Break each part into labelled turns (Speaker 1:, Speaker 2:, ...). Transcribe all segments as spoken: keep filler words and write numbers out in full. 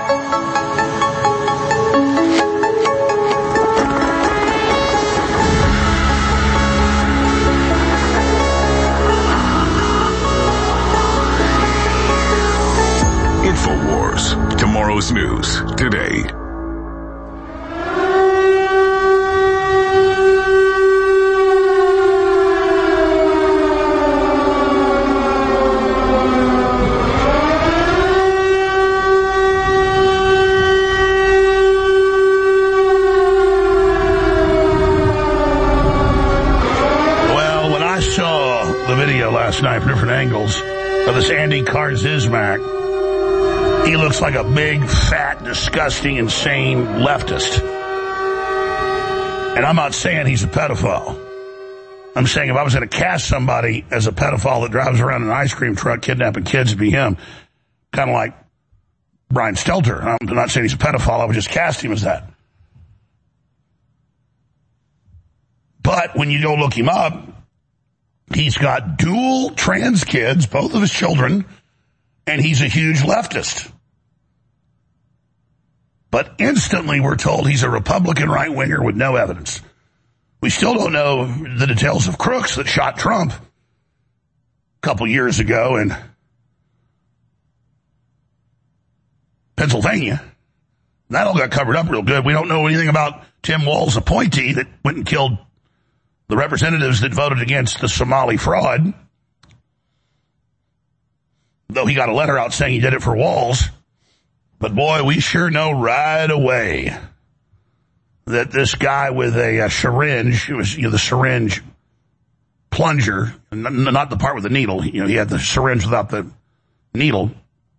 Speaker 1: InfoWars. Tomorrow's news today.
Speaker 2: Well, when I saw the video last night from different angles of this Andy Karzysmak, he looks like a big, fat, disgusting, insane leftist. And I'm not saying he's a pedophile. I'm saying if I was going to cast somebody as a pedophile that drives around in an ice cream truck kidnapping kids, it'd be him. Kind of like Brian Stelter. I'm not saying he's a pedophile. I would just cast him as that. But when you go look him up, he's got dual trans kids, both of his children, and he's a huge leftist. But instantly we're told he's a Republican right-winger with no evidence. We still don't know the details of crooks that shot Trump a couple years ago in Pennsylvania. That all got covered up real good. We don't know anything about Tim Walz's appointee that went and killed the representatives that voted against the Somali fraud. Though he got a letter out saying he did it for Walz. But boy, we sure know right away that this guy with a, a syringe, it was, you know, the syringe plunger, n- not the part with the needle. You know, he had the syringe without the needle.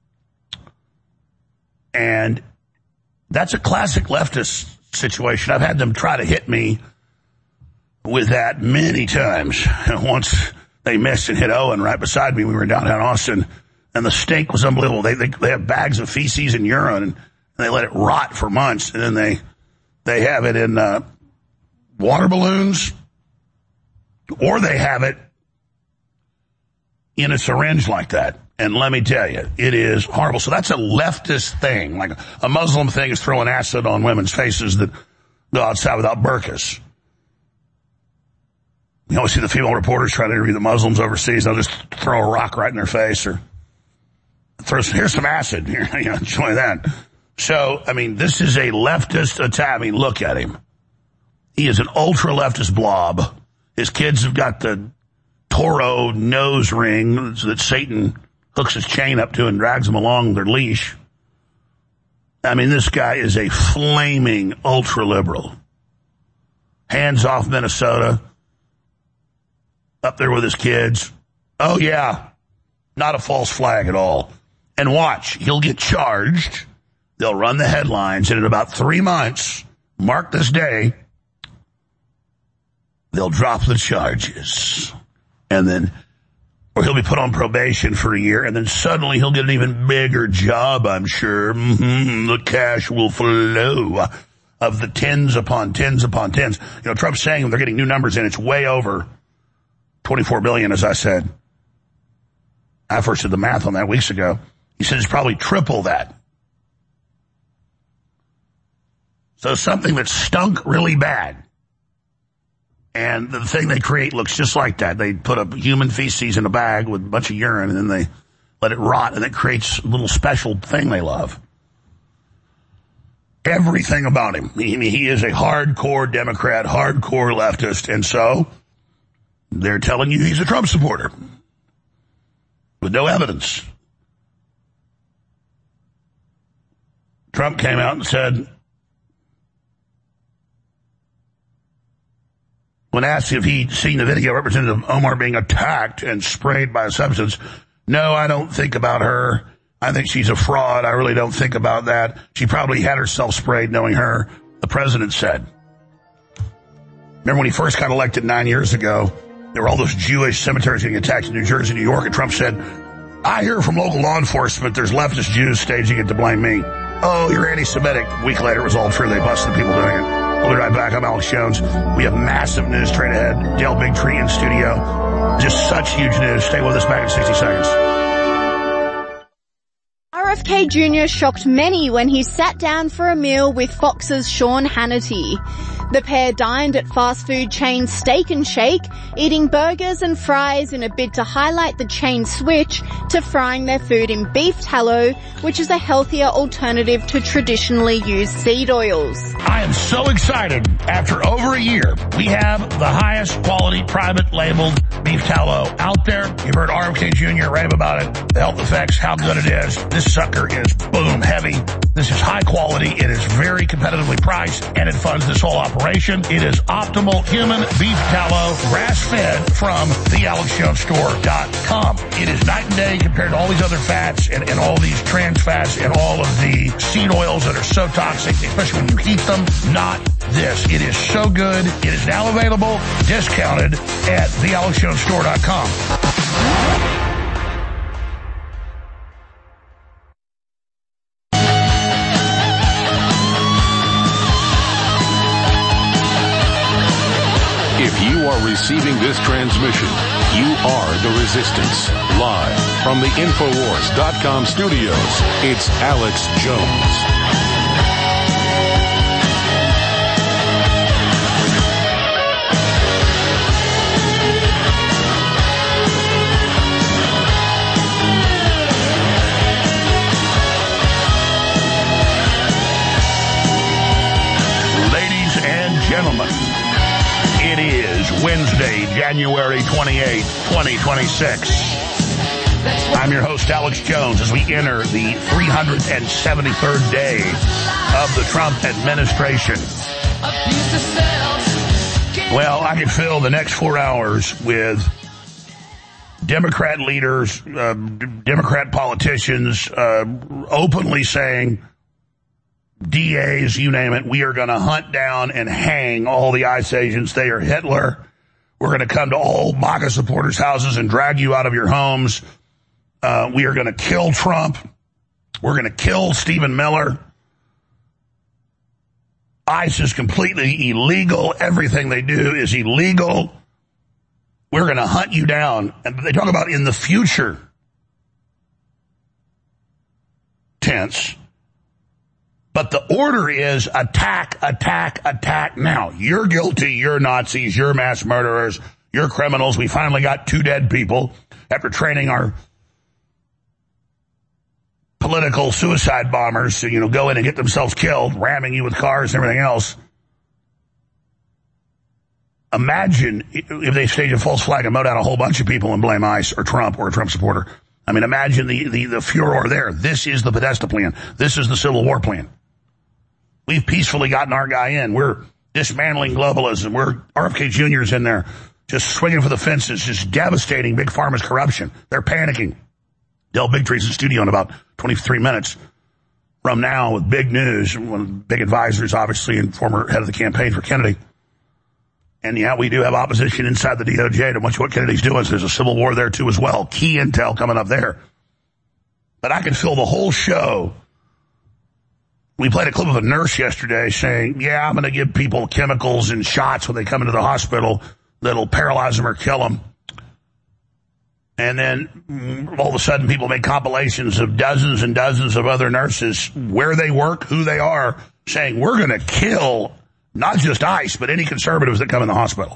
Speaker 2: And that's a classic leftist situation. I've had them try to hit me with that many times. And once they missed and hit Owen right beside me. We were in downtown Austin. And the stink was unbelievable. They, they they have bags of feces and urine, and they let it rot for months, and then they they have it in uh, water balloons, or they have it in a syringe like that. And let me tell you, it is horrible. So that's a leftist thing. Like a Muslim thing is throwing acid on women's faces that go outside without burqas. You always see the female reporters trying to interview the Muslims overseas. They'll just throw a rock right in their face or throw some, here's some acid. Here, you know, enjoy that. So, I mean, this is a leftist attack. I mean, look at him. He is an ultra-leftist blob. His kids have got the Toro nose ring that Satan hooks his chain up to and drags them along their leash. I mean, this guy is a flaming ultra-liberal. Hands off Minnesota. Up there with his kids. Oh, yeah. Not a false flag at all. And watch, he'll get charged. They'll run the headlines, and in about three months, mark this day, they'll drop the charges. And then, or he'll be put on probation for a year, and then suddenly he'll get an even bigger job, I'm sure. Mm-hmm, the cash will flow of the tens upon tens upon tens. You know, Trump's saying they're getting new numbers in. It's way over twenty-four billion, as I said. I first did the math on that weeks ago. He said it's probably triple that. So something that stunk really bad. And the thing they create looks just like that. They put a human feces in a bag with a bunch of urine, and then they let it rot, and it creates a little special thing they love. Everything about him. He, he is a hardcore Democrat, hardcore leftist, and so they're telling you he's a Trump supporter with no evidence. Trump came out and said, when asked if he'd seen the video of Representative Omar being attacked and sprayed by a substance, no, I don't think about her. I think she's a fraud. I really don't think about that. She probably had herself sprayed knowing her, the president said. Remember when he first got elected nine years ago, there were all those Jewish cemeteries getting attacked in New Jersey, New York, and Trump said, I hear from local law enforcement there's leftist Jews staging it to blame me. Oh, you're anti-Semitic. A week later, it was all true. They busted people doing it. We'll be right back. I'm Alex Jones. We have massive news straight ahead. Dale Bigtree in studio. Just such huge news. Stay with us back in sixty seconds.
Speaker 3: All R F K Junior shocked many when he sat down for a meal with Fox's Sean Hannity. The pair dined at fast food chain Steak and Shake, eating burgers and fries in a bid to highlight the chain's switch to frying their food in beef tallow, which is a healthier alternative to traditionally used seed oils.
Speaker 2: I am so excited. After over a year, we have the highest quality private labeled beef tallow out there. You've heard R F K Junior rave about it, the health effects, how good it is. This sucker is boom heavy. This is high quality. It is very competitively priced, and it funds this whole operation. It is optimal human beef tallow, grass-fed from the alex jones store dot com. It is night and day compared to all these other fats and, and all these trans fats and all of the seed oils that are so toxic, especially when you heat them. Not this. It is so good. It is now available, discounted at the alex jones store dot com.
Speaker 4: If you are receiving this transmission, you are the Resistance. Live from the infowars dot com studios, it's Alex Jones.
Speaker 2: Ladies and gentlemen, it is Wednesday, January twenty-eighth, twenty twenty-six. I'm your host, Alex Jones, as we enter the three hundred seventy-third day of the Trump administration. Well, I can fill the next four hours with Democrat leaders, uh, Democrat politicians uh, openly saying, D As, you name it, we are going to hunt down and hang all the ICE agents. They are Hitler. We're going to come to all MAGA supporters' houses and drag you out of your homes. Uh, we are going to kill Trump. We're going to kill Stephen Miller. ICE is completely illegal. Everything they do is illegal. We're going to hunt you down. And they talk about in the future tense. But the order is attack, attack, attack now. You're guilty, you're Nazis, you're mass murderers, you're criminals. We finally got two dead people after training our political suicide bombers to, you know, go in and get themselves killed, ramming you with cars and everything else. Imagine if they stage a false flag and mow down a whole bunch of people and blame ICE or Trump or a Trump supporter. I mean, imagine the, the, the furor there. This is the Podesta plan. This is the Civil War plan. We've peacefully gotten our guy in. We're dismantling globalism. We're R F K Junior's in there just swinging for the fences, just devastating Big Pharma's corruption. They're panicking. Del Bigtree's in studio in about twenty-three minutes from now with big news. One of the big advisors, obviously, and former head of the campaign for Kennedy. And yeah, we do have opposition inside the D O J to much of what Kennedy's doing. So there's a civil war there too as well. Key intel coming up there. But I could fill the whole show. We played a clip of a nurse yesterday saying, yeah, I'm going to give people chemicals and shots when they come into the hospital that'll paralyze them or kill them. And then all of a sudden people make compilations of dozens and dozens of other nurses, where they work, who they are, saying we're going to kill not just ICE, but any conservatives that come in the hospital.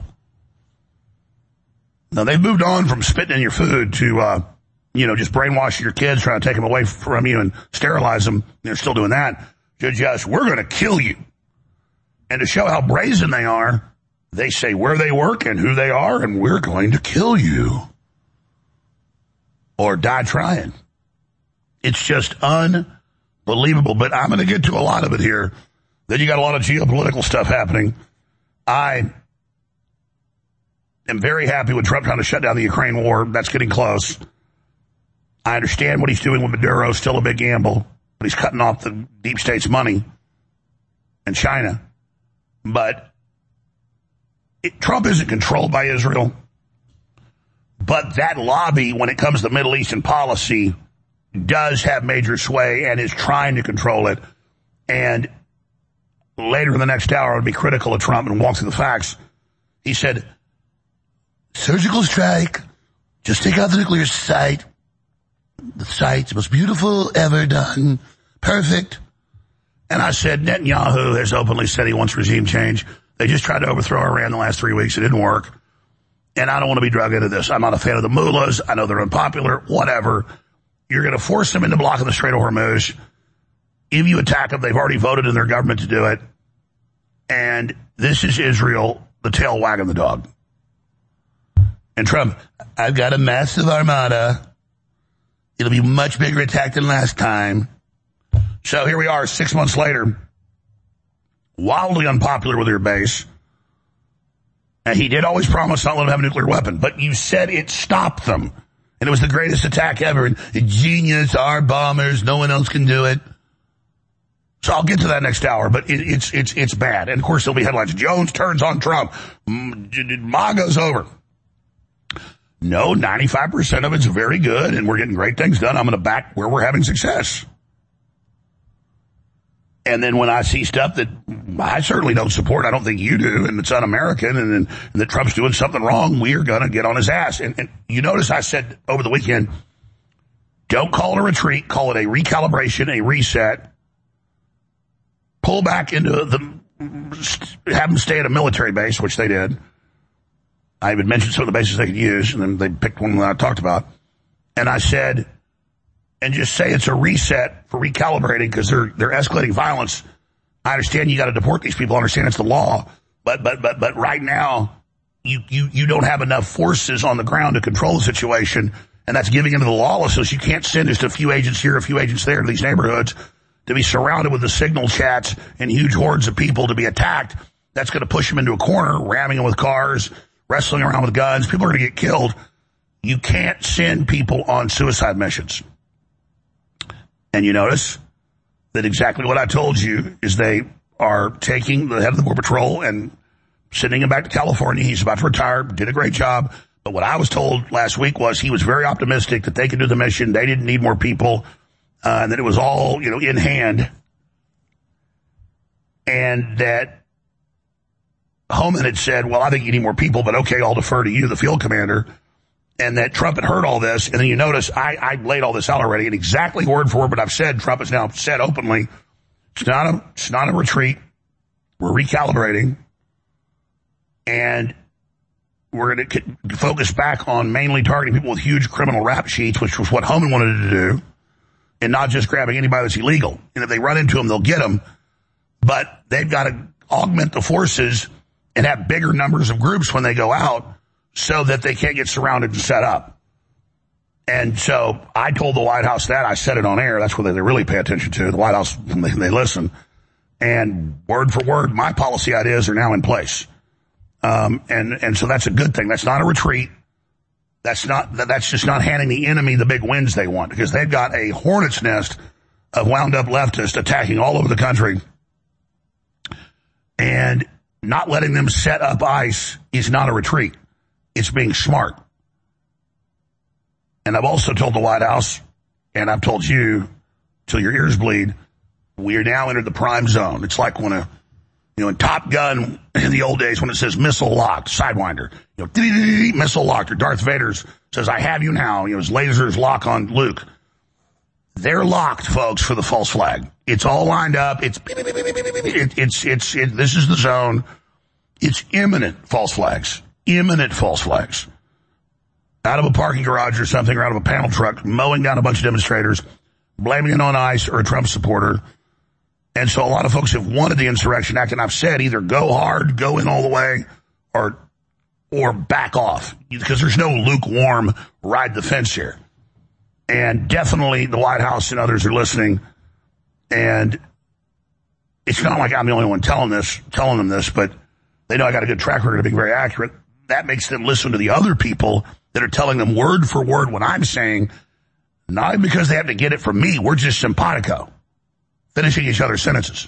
Speaker 2: Now, they've moved on from spitting in your food to, uh, you know, just brainwashing your kids, trying to take them away from you and sterilize them. They're still doing that. To just, we're going to kill you. And to show how brazen they are, they say where they work and who they are, and we're going to kill you. Or die trying. It's just unbelievable. But I'm going to get to a lot of it here. Then you got a lot of geopolitical stuff happening. I am very happy with Trump trying to shut down the Ukraine war. That's getting close. I understand what he's doing with Maduro. Still a big gamble. But he's cutting off the deep state's money and China. But it, Trump isn't controlled by Israel. But that lobby, when it comes to Middle Eastern policy, does have major sway and is trying to control it. And later in the next hour, I would be critical of Trump and walk through the facts. He said, surgical strike, just take out the nuclear site. the site's most beautiful ever done. Perfect. And I said, Netanyahu has openly said he wants regime change. They just tried to overthrow Iran the last three weeks. It didn't work. And I don't want to be drug into this. I'm not a fan of the mullahs. I know they're unpopular. Whatever. You're going to force them into blocking the Strait of Hormuz. If you attack them, they've already voted in their government to do it. And this is Israel, the tail wagging the dog. And Trump, I've got a massive armada. It'll be a much bigger attack than last time. So here we are, six months later, wildly unpopular with your base. And he did always promise not to let them have a nuclear weapon, but you said it stopped them. And it was the greatest attack ever. And genius, our bombers, no one else can do it. So I'll get to that next hour, but it, it's it's it's bad. And of course there'll be headlines. Jones turns on Trump. MAGA's over. No, ninety-five percent of it's very good, and we're getting great things done. I'm going to back where we're having success. And then when I see stuff that I certainly don't support, I don't think you do, and it's un-American, and, and, and that Trump's doing something wrong, we are going to get on his ass. And, and you notice I said over the weekend, don't call it a retreat, call it a recalibration, a reset. Pull back into the, have them stay at a military base, which they did. I even mentioned some of the bases they could use, and then they picked one that I talked about. And I said, and just say it's a reset for recalibrating because they're they're escalating violence. I understand you got to deport these people. I understand it's the law, but but but but right now you you you don't have enough forces on the ground to control the situation, and that's giving into the lawlessness. You can't send just a few agents here, a few agents there to these neighborhoods to be surrounded with the signal chats and huge hordes of people to be attacked. That's going to push them into a corner, ramming them with cars, wrestling around with guns. People are going to get killed. You can't send people on suicide missions. And you notice that exactly what I told you is they are taking the head of the Border Patrol and sending him back to California. He's about to retire, did a great job. But what I was told last week was he was very optimistic that they could do the mission. They didn't need more people, uh, and that it was all, you know, in hand. And that Homan had said, well, I think you need more people, but okay, I'll defer to you, the field commander. And that Trump had heard all this, and then you notice I, I laid all this out already, and exactly word for word, but I've said, Trump has now said openly, it's not a, it's not a retreat. We're recalibrating, and we're going to focus back on mainly targeting people with huge criminal rap sheets, which was what Homan wanted to do, and not just grabbing anybody that's illegal. And if they run into them, they'll get them, but they've got to augment the forces and have bigger numbers of groups when they go out, so that they can't get surrounded and set up. And so I told the White House that. I said it on air. That's what they really pay attention to. The White House, they, they listen. And word for word, my policy ideas are now in place. Um, and, and so that's a good thing. That's not a retreat. That's not, that's just not handing the enemy the big wins they want, because they've got a hornet's nest of wound up leftists attacking all over the country. And not letting them set up ICE is not a retreat. It's being smart. And I've also told the White House, and I've told you till your ears bleed, we are now entered the prime zone. It's like when a, you know, in Top Gun in the old days when it says missile locked, Sidewinder, you know, missile locked, or Darth Vader says, I have you now. You know, his lasers lock on Luke. They're locked, folks, for the false flag. It's all lined up. It's, it, it's, it's, it, this is the zone. It's imminent false flags. Imminent false flags. Out of a parking garage or something, or out of a panel truck, mowing down a bunch of demonstrators, blaming it on ICE or a Trump supporter. And so a lot of folks have wanted the Insurrection Act, and I've said either go hard, go in all the way, or or back off, because there's no lukewarm ride the fence here. And definitely the White House and others are listening, and it's not like I'm the only one telling this, telling them this, but they know I got a good track record of being very accurate. That makes them listen to the other people that are telling them word for word what I'm saying, not because they have to get it from me. We're just simpatico, finishing each other's sentences.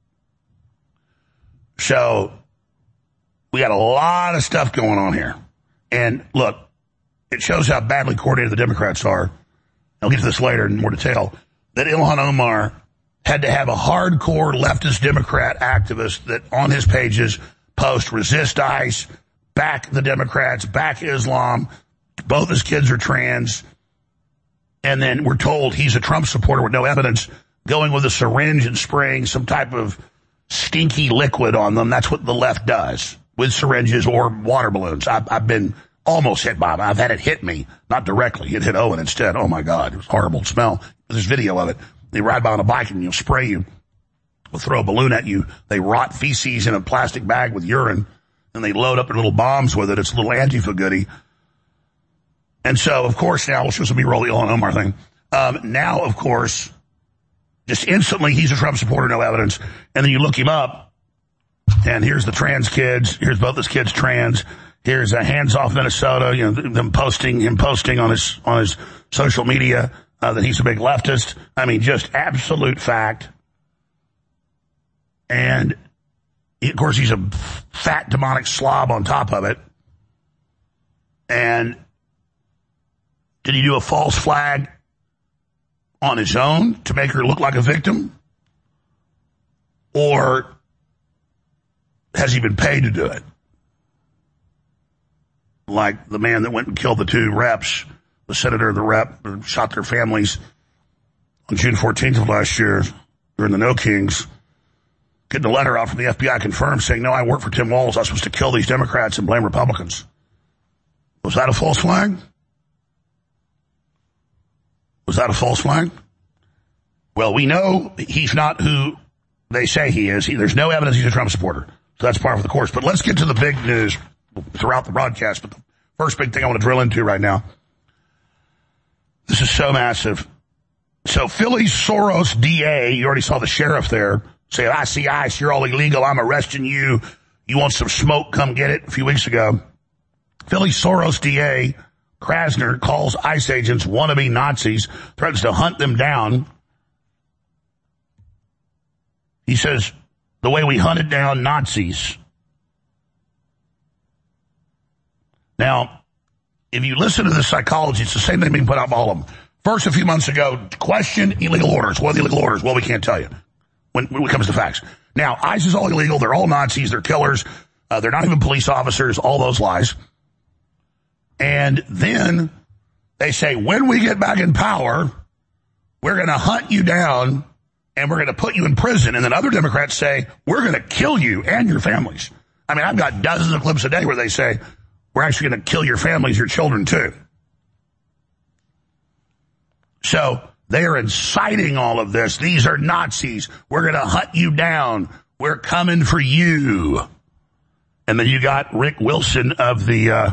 Speaker 2: So we got a lot of stuff going on here. And look, it shows how badly coordinated the Democrats are. I'll get to this later in more detail. That Ilhan Omar had to have a hardcore leftist Democrat activist that on his pages post resist ICE, back the Democrats, back Islam. Both his kids are trans. And then we're told he's a Trump supporter with no evidence, going with a syringe and spraying some type of stinky liquid on them. That's what the left does with syringes or water balloons. I've, I've been almost hit by them. I've had it hit me, not directly. It hit Owen instead. Oh, my God. It was horrible to smell. There's video of it. They ride by on a bike and, you know, spray you. They'll throw a balloon at you. They rot feces in a plastic bag with urine, and they load up their little bombs with it. It's a little Antifa goodie. And so, of course, now, which was a B-roll Ilhan Omar thing, um, now, of course, just instantly, he's a Trump supporter, no evidence. And then you look him up, and here's the trans kids. Here's both his kids trans. Here's a Hands Off Minnesota, you know, them posting, him posting on his, on his social media, uh, that he's a big leftist. I mean, just absolute fact. And, of course, he's a fat, demonic slob on top of it. And did he do a false flag on his own to make her look like a victim? Or has he been paid to do it? Like the man that went and killed the two reps, the senator, the rep, shot their families on June fourteenth of last year during the No Kings, getting a letter out from the F B I confirmed saying, no, I work for Tim Walz. I was supposed to kill these Democrats and blame Republicans. Was that a false flag? Was that a false flag? Well, we know he's not who they say he is. He, there's no evidence he's a Trump supporter. So that's par for the course. But let's get to the big news throughout the broadcast. But the first big thing I want to drill into right now, this is so massive. So Philly Soros D A, you already saw the sheriff there, saying, I see ICE, you're all illegal, I'm arresting you. You want some smoke, come get it, a few weeks ago. Philly Soros D A Krasner calls ICE agents wannabe Nazis, threatens to hunt them down. He says, the way we hunted down Nazis. Now, if you listen to the psychology, it's the same thing being put out by all of them. First, a few months ago, question illegal orders. What are the illegal orders? Well, we can't tell you when, when it comes to facts. Now, ICE is all illegal. They're all Nazis. They're killers. Uh, they're not even police officers. All those lies. And then they say, when we get back in power, we're going to hunt you down and we're going to put you in prison. And then other Democrats say, we're going to kill you and your families. I mean, I've got dozens of clips a day where they say, we're actually going to kill your families, your children too. So they are inciting all of this. These are Nazis. We're going to hunt you down. We're coming for you. And then you got Rick Wilson of the, uh,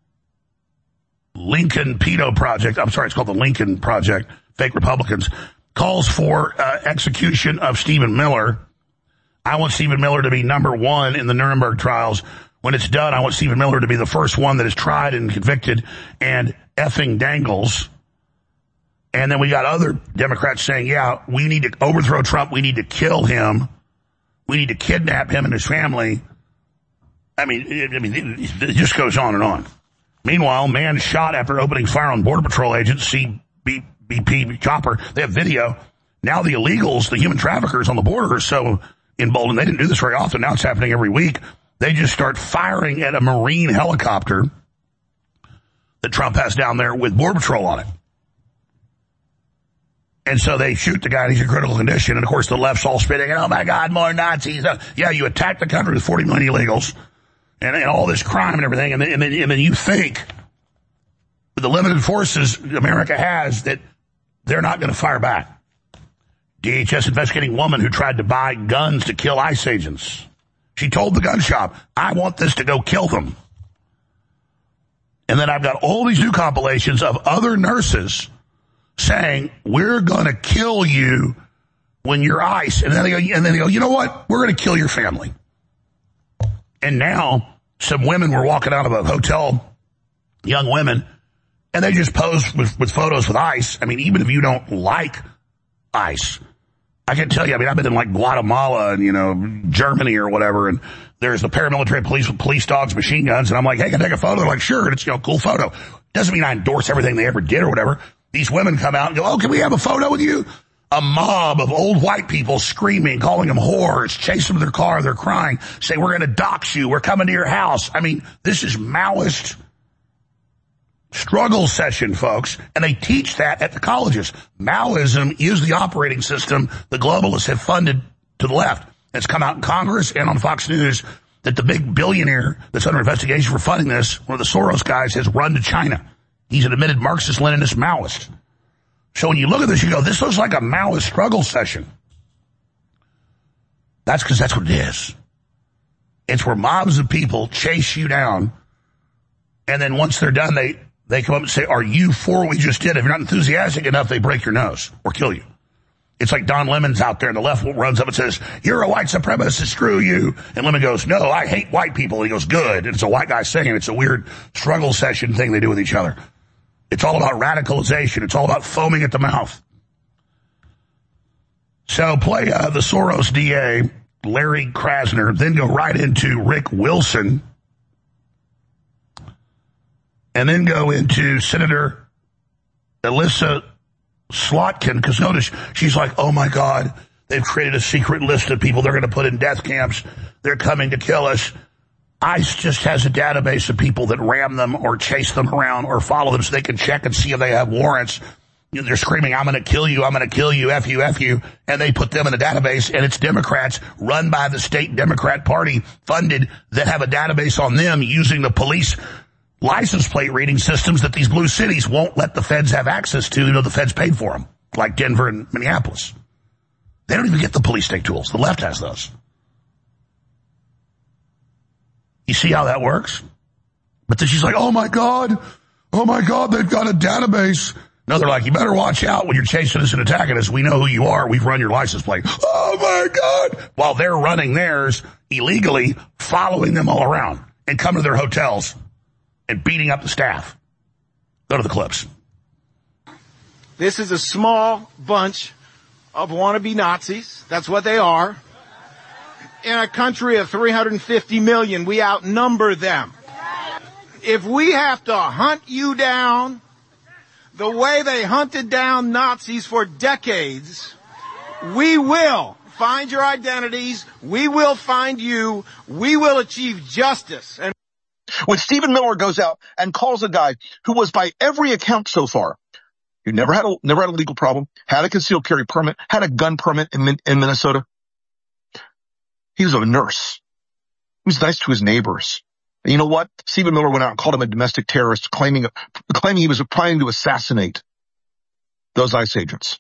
Speaker 2: Lincoln Pedo Project, I'm sorry, it's called the Lincoln Project, fake Republicans, calls for uh, execution of Stephen Miller. I want Stephen Miller to be number one in the Nuremberg trials. When it's done, I want Stephen Miller to be the first one that is tried and convicted and effing dangles. And then we got other Democrats saying, yeah, we need to overthrow Trump. We need to kill him. We need to kidnap him and his family. I mean, it, I mean, it, it just goes on and on. Meanwhile, man shot after opening fire on Border Patrol agents, C B P Chopper. They have video. Now the illegals, the human traffickers on the border are so emboldened. They didn't do this very often. Now it's happening every week. They just start firing at a Marine helicopter that Trump has down there with Border Patrol on it. And so they shoot the guy and he's in critical condition. And of course the left's all spitting, oh my God, more Nazis. Uh, yeah, you attacked the country with forty million illegals. And, and all this crime and everything, and then, and, then, and then you think, with the limited forces America has, that they're not going to fire back. D H S investigating woman who tried to buy guns to kill ICE agents. She told the gun shop, I want this to go kill them. And then I've got all these new compilations of other nurses saying, we're going to kill you when you're ICE. And then they go, and then they go, you know what? We're going to kill your family. And now some women were walking out of a hotel, young women, and they just posed with, with photos with ICE. I mean, even if you don't like ICE, I can tell you, I mean, I've been in like Guatemala and, you know, Germany or whatever, and there's the paramilitary police with police dogs, machine guns, and I'm like, hey, can I take a photo? They're like, sure, and it's, you know, a cool photo. Doesn't mean I endorse everything they ever did or whatever. These women come out and go, oh, can we have a photo with you? A mob of old white people screaming, calling them whores, chase them to their car, they're crying, say, we're going to dox you, we're coming to your house. I mean, this is Maoist struggle session, folks, and they teach that at the colleges. Maoism is the operating system the globalists have funded to the left. It's come out in Congress and on Fox News that the big billionaire that's under investigation for funding this, one of the Soros guys, has run to China. He's an admitted Marxist-Leninist Maoist. So when you look at this, you go, this looks like a Maoist struggle session. That's because that's what it is. It's where mobs of people chase you down, and then once they're done, they, they come up and say, are you for what we just did? If you're not enthusiastic enough, they break your nose or kill you. It's like Don Lemon's out there, and the left runs up and says, you're a white supremacist, screw you. And Lemon goes, no, I hate white people. And he goes, good. And it's a white guy saying it. It's a weird struggle session thing they do with each other. It's all about radicalization. It's all about foaming at the mouth. So play uh, the Soros D A, Larry Krasner, then go right into Rick Wilson, and then go into Senator Elissa Slotkin, because notice, she's like, oh my God, they've created a secret list of people they're going to put in death camps. They're coming to kill us. ICE just has a database of people that ram them or chase them around or follow them so they can check and see if they have warrants. You know, they're screaming, I'm going to kill you, I'm going to kill you, F you, F you, and they put them in the database, and it's Democrats run by the state Democrat Party funded that have a database on them using the police license plate reading systems that these blue cities won't let the feds have access to. You know, the feds paid for them, like Denver and Minneapolis. They don't even get the police state tools. The left has those. You see how that works? But then she's like, oh my God, oh my God, they've got a database. No, they're like, you better watch out when you're chasing us and attacking us. We know who you are. We've run your license plate. Oh my God. While they're running theirs illegally, following them all around and coming to their hotels and beating up the staff. Go to the clips.
Speaker 5: This is a small bunch of wannabe Nazis. That's what they are. In a country of three hundred fifty million, we outnumber them. If we have to hunt you down the way they hunted down Nazis for decades, we will find your identities. We will find you. We will achieve justice. And
Speaker 6: when Stephen Miller goes out and calls a guy who was, by every account so far, who never had a never had a legal problem, had a concealed carry permit, had a gun permit in, in Minnesota, he was a nurse. He was nice to his neighbors. And you know what? Stephen Miller went out and called him a domestic terrorist, claiming claiming he was trying to assassinate those ICE agents.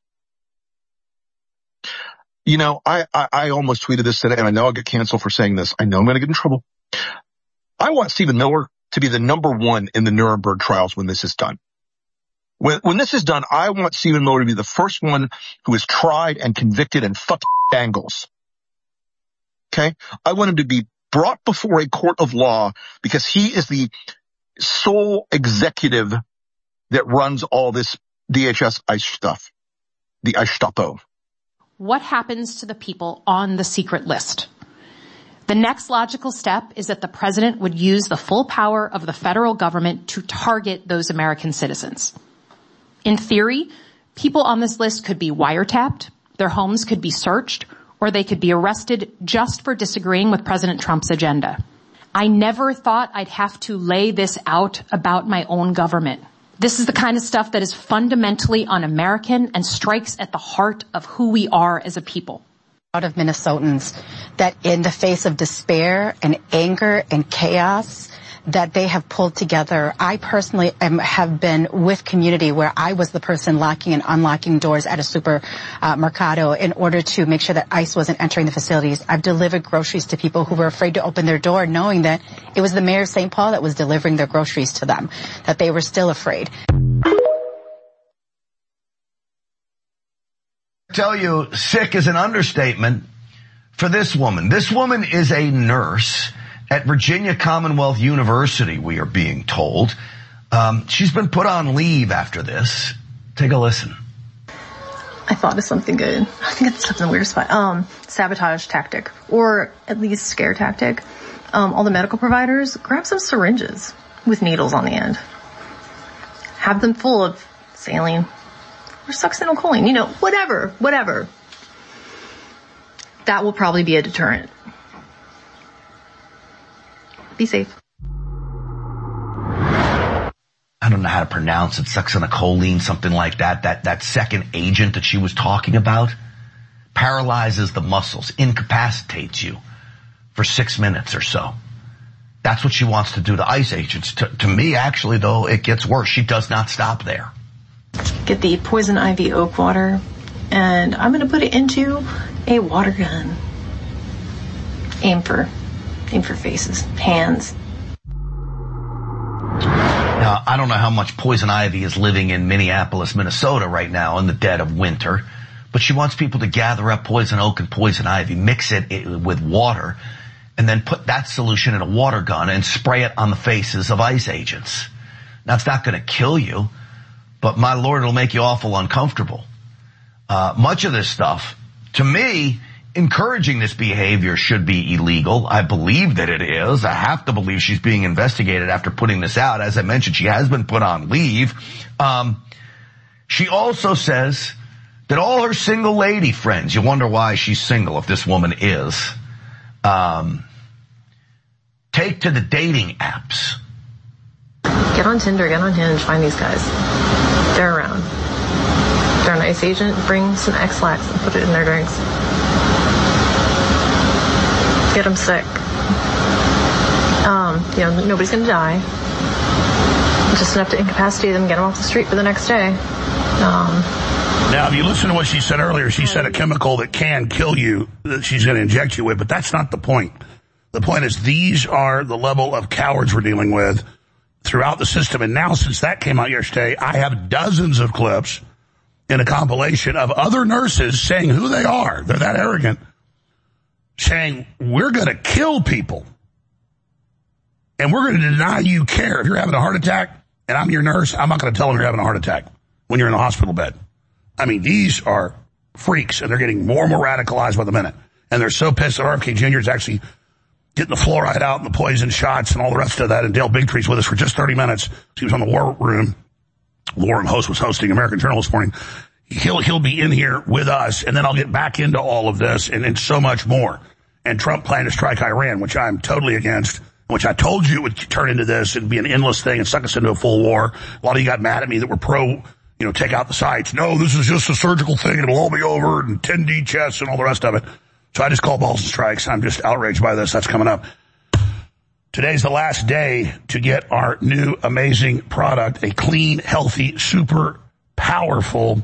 Speaker 6: You know, I, I, I almost tweeted this today, and I know I'll get canceled for saying this. I know I'm going to get in trouble. I want Stephen Miller to be the number one in the Nuremberg trials when this is done. When, when this is done, I want Stephen Miller to be the first one who is tried and convicted and fucked angles. Okay? I want him to be brought before a court of law because he is the sole executive that runs all this D H S ICE stuff, the ICE Stapo.
Speaker 7: What happens to the people on the secret list? The next logical step is that the president would use the full power of the federal government to target those American citizens. In theory, people on this list could be wiretapped, their homes could be searched, or they could be arrested just for disagreeing with President Trump's agenda. I never thought I'd have to lay this out about my own government. This is the kind of stuff that is fundamentally un-American and strikes at the heart of who we are as a people.
Speaker 8: Of Minnesotans that in the face of despair and anger and chaos that they have pulled together. I personally am, have been with community where I was the person locking and unlocking doors at a super uh, mercado in order to make sure that ICE wasn't entering the facilities. I've delivered groceries to people who were afraid to open their door knowing that it was the mayor of Saint Paul that was delivering their groceries to them, that they were still afraid.
Speaker 9: Tell you, sick is an understatement for this woman. This woman is a nurse at Virginia Commonwealth University, we are being told. Um, she's been put on leave after this. Take a listen.
Speaker 10: I thought of something good. I think it's stuff in the weird spot. Um, sabotage tactic, or at least scare tactic. Um, all the medical providers, grab some syringes with needles on the end. Have them full of saline or succinylcholine, you know, whatever, whatever. That will probably be a deterrent. Be safe.
Speaker 9: I don't know how to pronounce it, succinylcholine, something like that, that, that second agent that she was talking about, paralyzes the muscles, incapacitates you for six minutes or so. That's what she wants to do to ICE agents. To, to me, actually, though, it gets worse. She does not stop there.
Speaker 10: Get the poison ivy oak water, and I'm going to put it into a water gun. Aim for, aim for faces, hands.
Speaker 9: Now, I don't know how much poison ivy is living in Minneapolis, Minnesota right now in the dead of winter, but she wants people to gather up poison oak and poison ivy, mix it with water, and then put that solution in a water gun and spray it on the faces of ICE agents. Now, it's not going to kill you, but my Lord, it'll make you awful uncomfortable. Uh, much of this stuff, to me, encouraging this behavior should be illegal. I believe that it is. I have to believe she's being investigated after putting this out. As I mentioned, she has been put on leave. Um, she also says that all her single lady friends, you wonder why she's single if this woman is, um, take to the dating apps.
Speaker 10: Get on Tinder, get on Hinge, find these guys. They're around. They're an ICE agent, bring some X-Lax and put it in their drinks. Get them sick. Um, you know, nobody's gonna die. Just enough to incapacitate them, get them off the street for the next day. Um,
Speaker 2: now, if you listen to what she said earlier, she said a chemical that can kill you, that she's going to inject you with, but that's not the point. The point is these are the level of cowards we're dealing with throughout the system. And now, since that came out yesterday, I have dozens of clips in a compilation of other nurses saying who they are. They're that arrogant. Saying, we're going to kill people. And we're going to deny you care. If you're having a heart attack and I'm your nurse, I'm not going to tell them you're having a heart attack when you're in the hospital bed. I mean, these are freaks, and they're getting more and more radicalized by the minute. And they're so pissed that R F K Junior is actually getting the fluoride out and the poison shots and all the rest of that. And Dale Bigtree's with us for just thirty minutes. He was on the War Room. The War Room host was hosting American Journal this morning. He'll, he'll be in here with us, and then I'll get back into all of this and, and so much more. And Trump planning to strike Iran, which I'm totally against, which I told you would turn into this and be an endless thing and suck us into a full war. A lot of you got mad at me that were pro, you know, take out the sites. No, this is just a surgical thing. It'll all be over, and ten D chests and all the rest of it. So I just call balls and strikes. I'm just outraged by this. That's coming up. Today's the last day to get our new amazing product, a clean, healthy, super powerful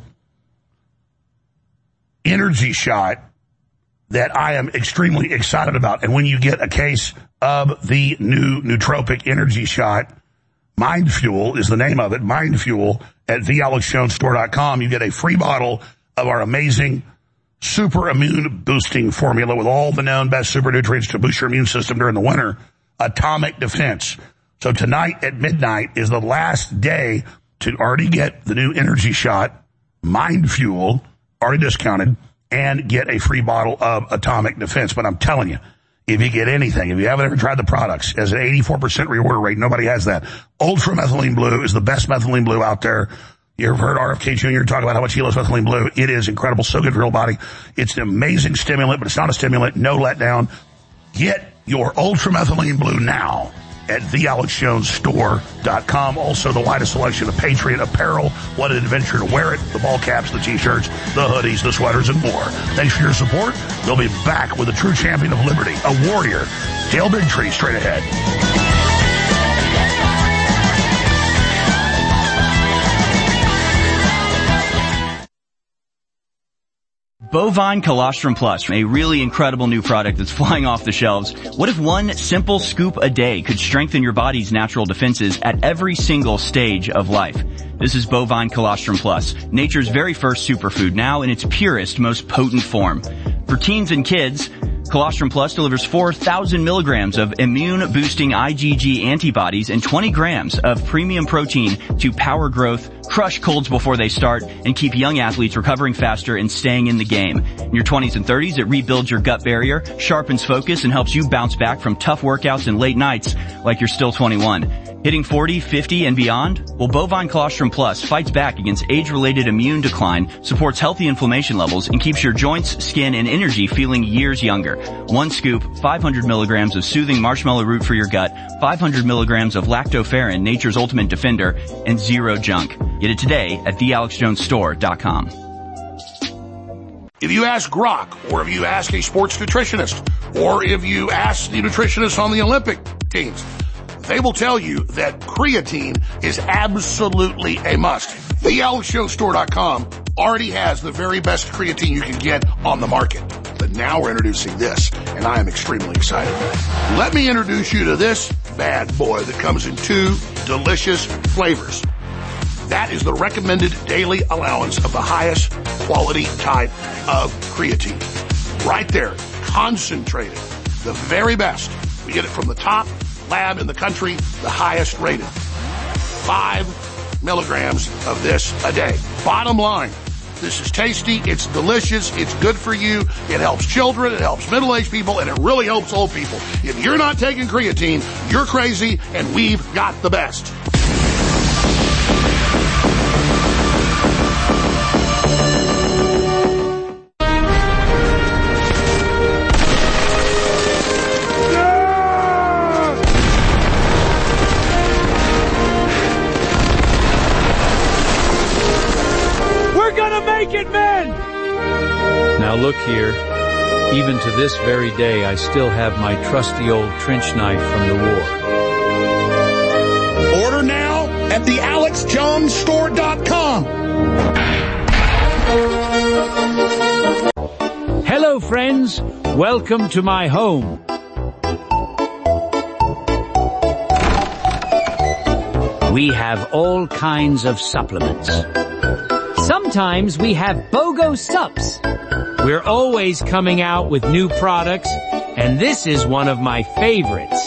Speaker 2: energy shot that I am extremely excited about. And when you get a case of the new nootropic energy shot, Mind Fuel is the name of it, Mind Fuel, at the alex jones store dot com, you get a free bottle of our amazing super immune boosting formula with all the known best super nutrients to boost your immune system during the winter, Atomic Defense. So tonight at midnight is the last day to already get the new energy shot, Mind Fuel, already discounted, and get a free bottle of Atomic Defense. But I'm telling you, if you get anything, if you haven't ever tried the products, as an eighty-four percent reorder rate, nobody has that. Ultra Methylene Blue is the best methylene blue out there. You've heard R F K Junior talk about how much he loves methylene blue. It is incredible, so good for your body. It's an amazing stimulant, but it's not a stimulant, no letdown. Get your Ultra Methylene Blue now at the alex jones store dot com. Also, the widest selection of Patriot apparel. What an adventure to wear it. The ball caps, the t-shirts, the hoodies, the sweaters, and more. Thanks for your support. We'll be back with a true champion of liberty, a warrior, Dale Bigtree, straight ahead.
Speaker 11: Bovine Colostrum Plus, a really incredible new product that's flying off the shelves. What if one simple scoop a day could strengthen your body's natural defenses at every single stage of life? This is Bovine Colostrum Plus, nature's very first superfood, now in its purest, most potent form. For teens and kids, Colostrum Plus delivers four thousand milligrams of immune-boosting IgG antibodies and twenty grams of premium protein to power growth, crush colds before they start, and keep young athletes recovering faster and staying in the game. In your twenties and thirties, it rebuilds your gut barrier, sharpens focus, and helps you bounce back from tough workouts and late nights like you're still twenty-one. Hitting forty, fifty, and beyond? Well, Bovine Colostrum Plus fights back against age-related immune decline, supports healthy inflammation levels, and keeps your joints, skin, and energy feeling years younger. One scoop, five hundred milligrams of soothing marshmallow root for your gut, five hundred milligrams of lactoferrin, nature's ultimate defender, and zero junk. Get it today at the alex jones store dot com.
Speaker 2: If you ask Grok, or if you ask a sports nutritionist, or if you ask the nutritionist on the Olympic teams, they will tell you that creatine is absolutely a must. the alex jones store dot com already has the very best creatine you can get on the market. But now we're introducing this, and I am extremely excited. Let me introduce you to this bad boy that comes in two delicious flavors. That is the recommended daily allowance of the highest quality type of creatine. Right there, concentrated, the very best. We get it from the top lab in the country, the highest rated. Five milligrams of this a day. Bottom line, this is tasty, it's delicious, it's good for you, it helps children, it helps middle-aged people, and it really helps old people. If you're not taking creatine, you're crazy, and we've got the best.
Speaker 12: Now look here, even to this very day I still have my trusty old trench knife from the war.
Speaker 2: Order now at the alex jones store dot com.
Speaker 12: Hello friends, welcome to my home. We have all kinds of supplements. Sometimes we have BOGO Sups. We're always coming out with new products, and this is one of my favorites.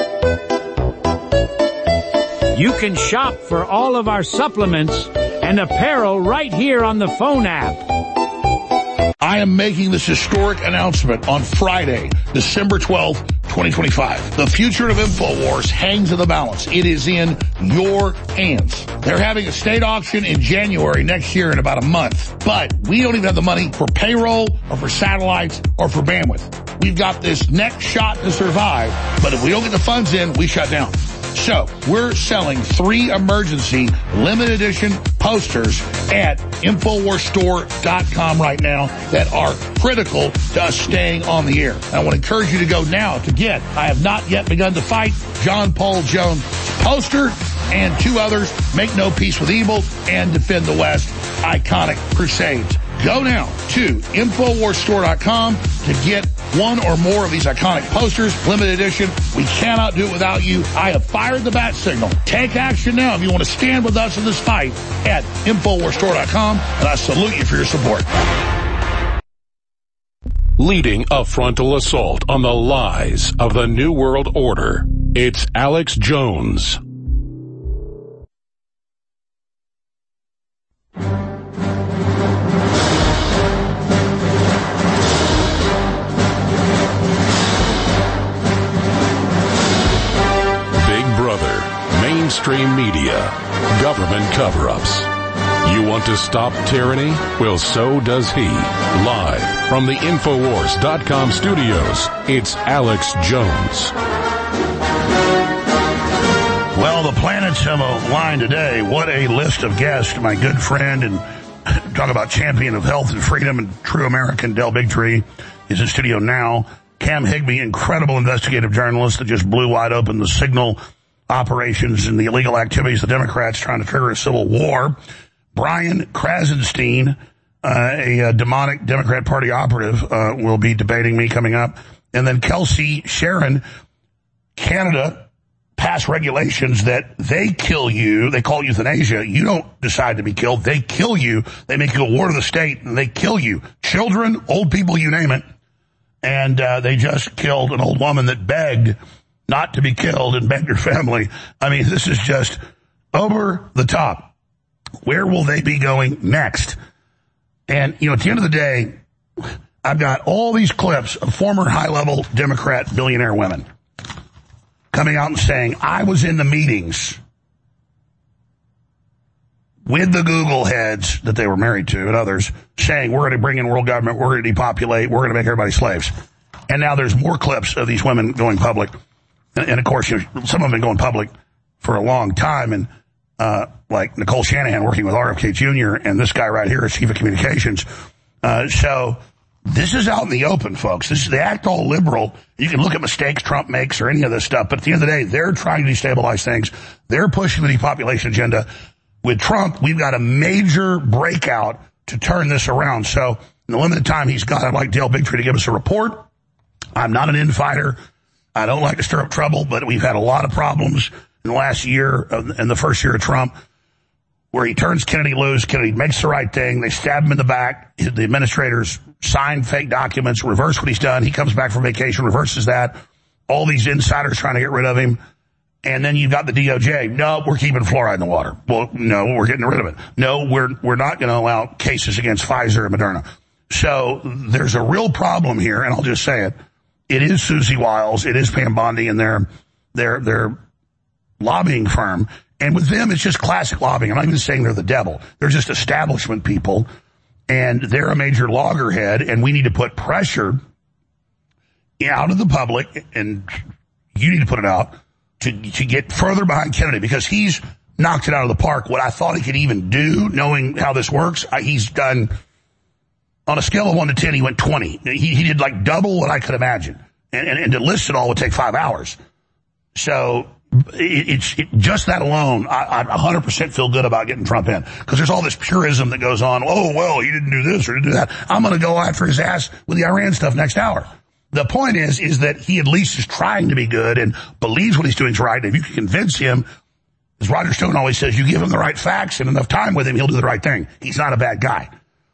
Speaker 12: You can shop for all of our supplements and apparel right here on the phone app.
Speaker 2: I am making this historic announcement on Friday, December twelfth, twenty twenty-five. The future of InfoWars hangs in the balance. It is in your hands. They're having a state auction in January next year in about a month. But we don't even have the money for payroll or for satellites or for bandwidth. We've got this next shot to survive, but if we don't get the funds in, we shut down. So we're selling three emergency limited edition posters at infowars store dot com right now that are critical to us staying on the air. And I want to encourage you to go now to get I Have Not Yet Begun to Fight, John Paul Jones poster, and two others, Make No Peace with Evil and Defend the West, Iconic Crusades. Go now to infowars store dot com to get one or more of these iconic posters, limited edition. We cannot do it without you. I have fired the bat signal. Take action now if you want to stand with us in this fight at infowars store dot com, and I salute you for your support.
Speaker 4: Leading a frontal assault on the lies of the New World Order, it's Alex Jones. Mainstream media, government cover-ups. You want to stop tyranny? Well, so does he. Live from the infowars dot com studios, it's Alex Jones.
Speaker 2: Well, the planets have aligned today. What a list of guests. My good friend and talk about champion of health and freedom and true American, Del Bigtree, is in studio now. Cam Higbee, incredible investigative journalist that just blew wide open the signal operations and the illegal activities of the Democrats trying to trigger a civil war. Brian Krasenstein, uh, a, a demonic Democrat Party operative, uh, will be debating me coming up. And then Kelsey Sharon, Canada passed regulations that they kill you. They call it euthanasia. You don't decide to be killed. They kill you. They make you a ward of the state, and they kill you. Children, old people, you name it. And uh, they just killed an old woman that begged not to be killed and begged her family. I mean, this is just over the top. Where will they be going next? And, you know, at the end of the day, I've got all these clips of former high-level Democrat billionaire women. coming out and saying, I was in the meetings with the Google heads that they were married to and others, saying we're going to bring in world government, we're going to depopulate, we're going to make everybody slaves. And now there's more clips of these women going public. And, and of course, you know, some of them have been going public for a long time. And uh like Nicole Shanahan working with R F K Junior and this guy right here is Chief of Communications. Uh so this is out in the open, folks. This is, they act all liberal. You can look at mistakes Trump makes or any of this stuff, but at the end of the day, they're trying to destabilize things. They're pushing the depopulation agenda. With Trump, we've got a major breakout to turn this around. So in the limited time he's got, I'd like Dale Bigtree to give us a report. I'm not an infighter. I don't like to stir up trouble, but we've had a lot of problems in the last year, in the first year of Trump, where he turns Kennedy loose. Kennedy makes the right thing. They stab him in the back. The administrators sign fake documents, reverse what he's done. He comes back from vacation, reverses that. All these insiders trying to get rid of him. And then you've got the D O J. No, we're keeping fluoride in the water. Well, no, we're getting rid of it. No, we're, we're not going to allow cases against Pfizer and Moderna. So there's a real problem here, and I'll just say it. It is Susie Wiles. It is Pam Bondi and their, their, their lobbying firm. And with them, it's just classic lobbying. I'm not even saying they're the devil. They're just establishment people. And they're a major loggerhead, and we need to put pressure out of the public, and you need to put it out, to to get further behind Kennedy, because he's knocked it out of the park. What I thought he could even do, knowing how this works, I, he's done, on a scale of one to ten, he went twenty. He, he did like double what I could imagine. And, and, and to list it all would take five hours. So it, it's it, just that alone, I, I one hundred percent feel good about getting Trump in. Because there's all this purism that goes on. Oh, well, he didn't do this or didn't do that. I'm going to go after his ass with the Iran stuff next hour. The point is, is that he at least is trying to be good and believes what he's doing is right. And if you can convince him, as Roger Stone always says, you give him the right facts and enough time with him, he'll do the right thing. He's not a bad guy.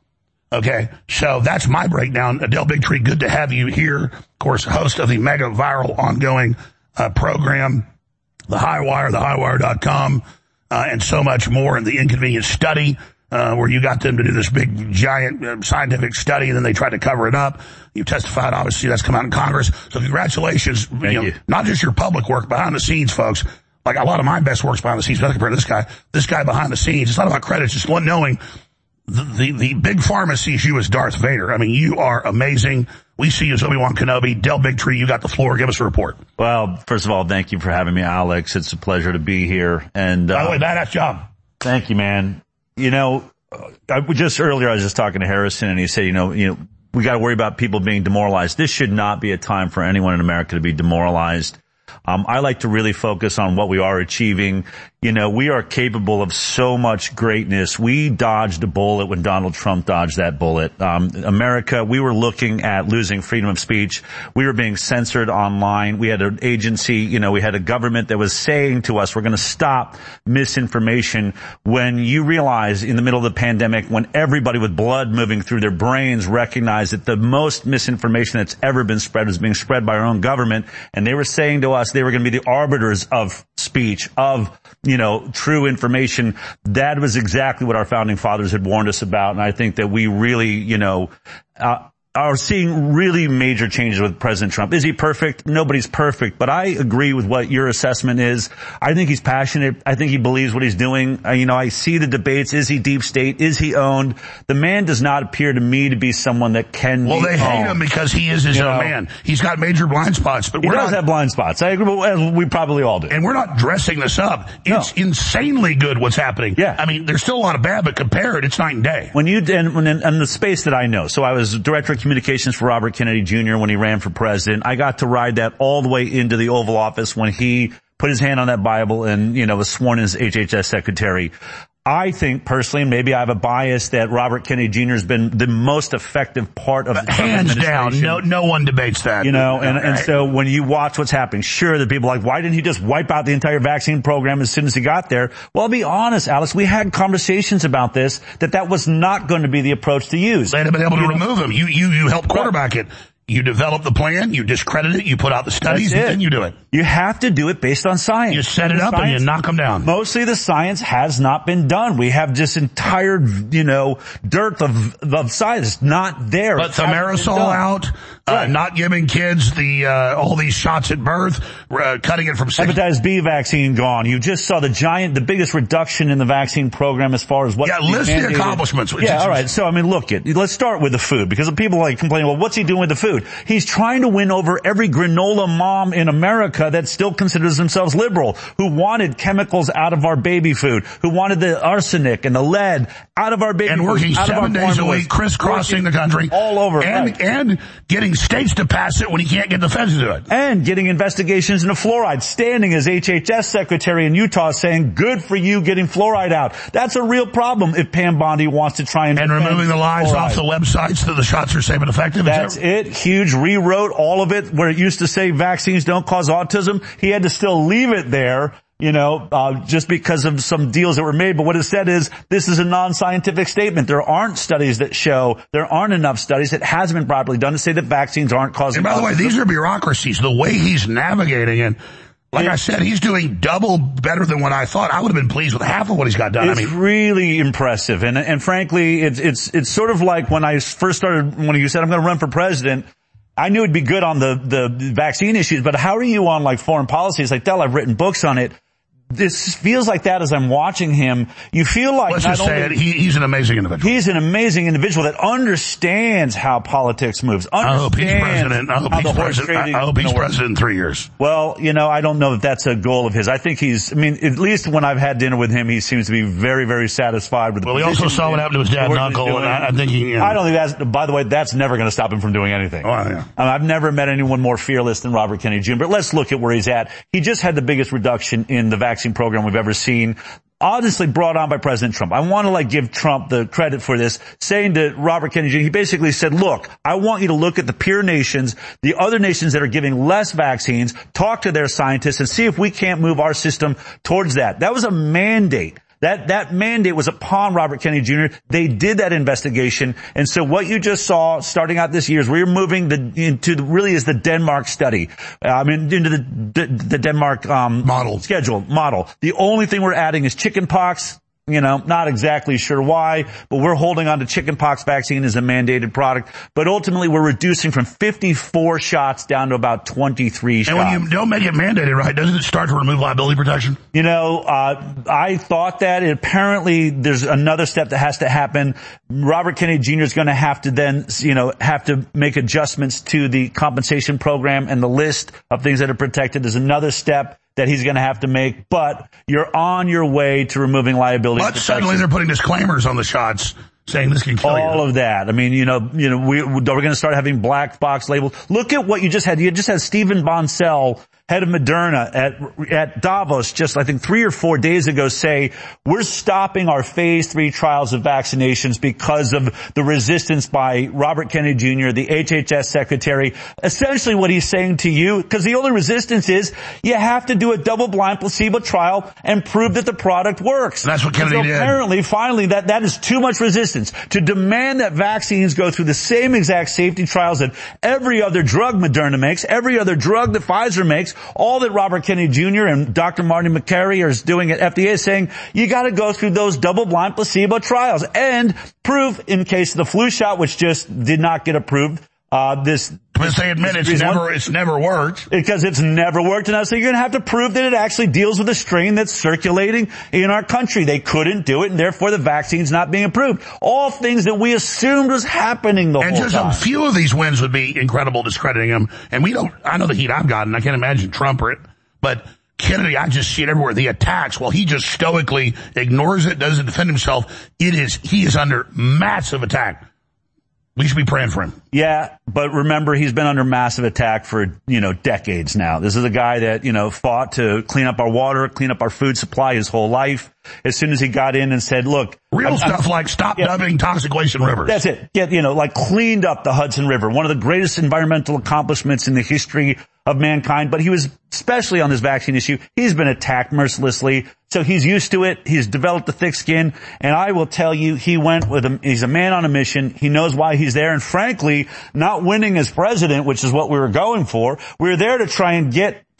Speaker 2: Okay, so that's my breakdown. Adele Bigtree, good to have you here. Of course, host of the mega viral ongoing uh, program, The High Wire, the high wire dot com, uh, and so much more, and The Inconvenient Study, uh, where you got them to do this big, giant uh, scientific study, and then they tried to cover it up. You testified, obviously, that's come out in Congress. So congratulations.
Speaker 13: Thank
Speaker 2: you know,
Speaker 13: you.
Speaker 2: Not just your public work, behind the scenes, folks. Like a lot of my best work's behind the scenes, but compared to this guy, this guy behind the scenes, it's not about credit, it's just one knowing the, the, the big pharma sees you as Darth Vader. I mean, you are amazing. We see you as Obi-Wan Kenobi. Del Bigtree, you got the floor. Give us a report.
Speaker 13: Well, first of all, thank you for having me, Alex. It's a pleasure to be here. And, uh,
Speaker 2: by the way, badass job.
Speaker 13: Thank you, man. You know, I, just earlier I was just talking to Harrison, and he said, you know, you know, we got to worry about people being demoralized. This should not be a time for anyone in America to be demoralized. Um, I like to really focus on what we are achieving. You know, we are capable of so much greatness. We dodged a bullet when Donald Trump dodged that bullet. Um, America, we were looking at losing freedom of speech. We were being censored online. We had an agency, you know, we had a government that was saying to us, we're going to stop misinformation. When you realize in the middle of the pandemic, when everybody with blood moving through their brains recognized that the most misinformation that's ever been spread was being spread by our own government, and they were saying to us they were going to be the arbiters of speech, of, you know, true information. That was exactly what our founding fathers had warned us about. And I think that we really, you know, uh, are seeing really major changes with President Trump. Is he perfect? Nobody's perfect, but I agree with what your assessment is. I think he's passionate. I think he believes what he's doing. Uh, you know, I see the debates. Is he deep state? Is he owned? The man does not appear to me to be someone that can
Speaker 2: well,
Speaker 13: be
Speaker 2: they hate
Speaker 13: owned.
Speaker 2: him because he is his
Speaker 13: You
Speaker 2: own
Speaker 13: know,
Speaker 2: man. He's got major blind spots, but
Speaker 13: He
Speaker 2: we're
Speaker 13: does
Speaker 2: not,
Speaker 13: have blind spots. I agree. Well, we probably all do.
Speaker 2: and we're not dressing this up. It's
Speaker 13: No.
Speaker 2: insanely good what's happening.
Speaker 13: Yeah.
Speaker 2: I mean, there's still a lot of bad, but compared, it's night and day.
Speaker 13: When you, and when in, in the space that I know, so I was director of communications for Robert Kennedy Junior when he ran for president. I got to ride that all the way into the Oval Office when he put his hand on that Bible and, you know, was sworn in as H H S secretary. I think personally, maybe I have a bias, that Robert Kennedy Junior has been the most effective part of the Trump
Speaker 2: Hands down,
Speaker 13: administration.
Speaker 2: no, no one debates that.
Speaker 13: You know, and, and
Speaker 2: Right.
Speaker 13: so when you watch what's happening, sure, the people are like, why didn't he just wipe out the entire vaccine program as soon as he got there? Well, I'll be honest, Alex, we had conversations about this, that that was not going to be the approach to use.
Speaker 2: They'd have been able to
Speaker 13: You know?
Speaker 2: remove him. You, you, you helped quarterback it. You develop the plan, you discredit it, you put out the studies,
Speaker 13: That's
Speaker 2: and
Speaker 13: it.
Speaker 2: then you do it.
Speaker 13: You have to do it based on science.
Speaker 2: You set it
Speaker 13: The
Speaker 2: up and
Speaker 13: science-
Speaker 2: you knock them down.
Speaker 13: Mostly the science has not been done. We have this entire, you know, dearth of, of science. It's not there.
Speaker 2: But
Speaker 13: It
Speaker 2: some
Speaker 13: hasn't been
Speaker 2: aerosol
Speaker 13: done.
Speaker 2: out, uh,
Speaker 13: right.
Speaker 2: not giving kids the uh, all these shots at birth, uh, cutting it from six.
Speaker 13: Hepatitis B vaccine gone. You just saw the giant, the biggest reduction in the vaccine program as far as what.
Speaker 2: Yeah, list the accomplishments.
Speaker 13: Yeah, all right. So I mean, look, it. Let's start with the food because people like complaining. Well, what's he doing with the food? He's trying to win over every granola mom in America that still considers themselves liberal, who wanted chemicals out of our baby food, who wanted the arsenic and the lead out of our baby
Speaker 2: and
Speaker 13: food,
Speaker 2: working
Speaker 13: out
Speaker 2: seven
Speaker 13: of our
Speaker 2: days a week, crisscrossing the country,
Speaker 13: all over,
Speaker 2: and
Speaker 13: right.
Speaker 2: and getting states to pass it when he can't get the feds to do it,
Speaker 13: and getting investigations into fluoride, standing as H H S secretary in Utah saying, "Good for you getting fluoride out." That's a real problem if Pam Bondi wants to try and
Speaker 2: and removing the lies
Speaker 13: fluoride.
Speaker 2: off the websites that the shots are safe and effective.
Speaker 13: That's it. Huge rewrote all of it where it used to say vaccines don't cause autism. He had to still leave it there. You know, uh, just because of some deals that were made. But what it said is, this is a non-scientific statement. There aren't studies that show, there aren't enough studies that hasn't been properly done to say that vaccines aren't causing.
Speaker 2: And by the way, these are bureaucracies. The way he's navigating it, like I said, he's doing double better than what I thought. I would have been pleased with half of what he's got done.
Speaker 13: It's
Speaker 2: I mean,
Speaker 13: really impressive. And, and frankly, it's, it's, it's sort of like when I first started, when you said I'm going to run for president, I knew it'd be good on the, the vaccine issues, but how are you on like foreign policy? It's like, Del, I've written books on it. This feels like that as I'm watching him. You feel like
Speaker 2: let's
Speaker 13: not
Speaker 2: just say
Speaker 13: only,
Speaker 2: it, he, he's an amazing individual.
Speaker 13: He's an amazing individual that understands how politics moves.
Speaker 2: I hope he's president. I hope he's president. I hope he's president in three years.
Speaker 13: Well, you know, I don't know if that's a goal of his. I think he's, I mean, at least when I've had dinner with him, he seems to be very, very satisfied with the
Speaker 2: Well, he also saw what happened to his dad and uncle, and I, I think he, you know.
Speaker 13: I don't think that's, by the way, that's never going to stop him from doing anything.
Speaker 2: Oh, yeah.
Speaker 13: I mean, I've never met anyone more fearless than Robert Kennedy Junior But let's look at where he's at. He just had the biggest reduction in the vaccine program we've ever seen. Honestly brought on by President Trump. I want to like give Trump the credit for this, saying to Robert Kennedy Junior, he basically said, look, I want you to look at the peer nations, the other nations that are giving less vaccines, talk to their scientists and see if we can't move our system towards that. That was a mandate. That, that mandate was upon Robert Kennedy Junior They did that investigation. And so what you just saw starting out this year is we're moving the, into the, really is the Denmark study. Uh, I mean, into the, the, the Denmark, um,
Speaker 2: model
Speaker 13: schedule model. The only thing we're adding is chickenpox. You know, not exactly sure why, but we're holding on to chickenpox vaccine as a mandated product. But ultimately, we're reducing from fifty-four shots down to about twenty-three shots.
Speaker 2: And when you don't make it mandated, right, doesn't it start to remove liability protection?
Speaker 13: You know, uh, I thought that. Apparently, there's another step that has to happen. Robert Kennedy Junior is going to have to then, you know, have to make adjustments to the compensation program and the list of things that are protected. There's another step that he's going to have to make, but you're on your way to removing liability.
Speaker 2: But suddenly they're putting disclaimers on the shots saying this can kill
Speaker 13: all
Speaker 2: you.
Speaker 13: All of that. I mean, you know, you know, we, we're going to start having black box labels. Look at what you just had. You just had Stephen Bonsell, head of Moderna at, at Davos just, I think, three or four days ago say, we're stopping our phase three trials of vaccinations because of the resistance by Robert Kennedy Junior, the H H S secretary. Essentially what he's saying to you, because the only resistance is you have to do a double-blind placebo trial and prove that the product works.
Speaker 2: And that's what Kennedy
Speaker 13: so
Speaker 2: did.
Speaker 13: Apparently, finally, that, that is too much resistance. To demand that vaccines go through the same exact safety trials that every other drug Moderna makes, every other drug that Pfizer makes, all that Robert Kennedy Junior and Doctor Marty Makary are doing at F D A is saying, you gotta go through those double-blind placebo trials and prove in case of the flu shot, which just did not get approved. Uh, this,
Speaker 2: because they admit it's never, it's never worked.
Speaker 13: Because it's never worked. And so you're going to have to prove that it actually deals with a strain that's circulating in our country. They couldn't do it, and therefore the vaccine's not being approved. All things that we assumed was happening the
Speaker 2: and
Speaker 13: whole
Speaker 2: just
Speaker 13: time.
Speaker 2: a few of these wins would be incredible, discrediting him. And we don't, I know the heat I've gotten. I can't imagine Trump or it, but Kennedy, I just see it everywhere. The attacks, while he just stoically ignores it, doesn't defend himself, it is, he is under massive attack. We should be praying for him.
Speaker 13: Yeah, but remember, he's been under massive attack for, you know, decades now. This is a guy that, you know, fought to clean up our water, clean up our food supply his whole life. As soon as he got in and said, look.
Speaker 2: Real
Speaker 13: I'm,
Speaker 2: stuff
Speaker 13: I'm,
Speaker 2: like stop
Speaker 13: yeah,
Speaker 2: dumping toxic waste in rivers.
Speaker 13: That's it. Get, you know, like cleaned up the Hudson River. One of the greatest environmental accomplishments in the history of mankind. But he was, especially on this vaccine issue, he's been attacked mercilessly. So he's used to it. He's developed a thick skin. And I will tell you, he went with a, he's a man on a mission. He knows why he's there. And frankly, not winning as president, which is what we were going for, we were there to try and get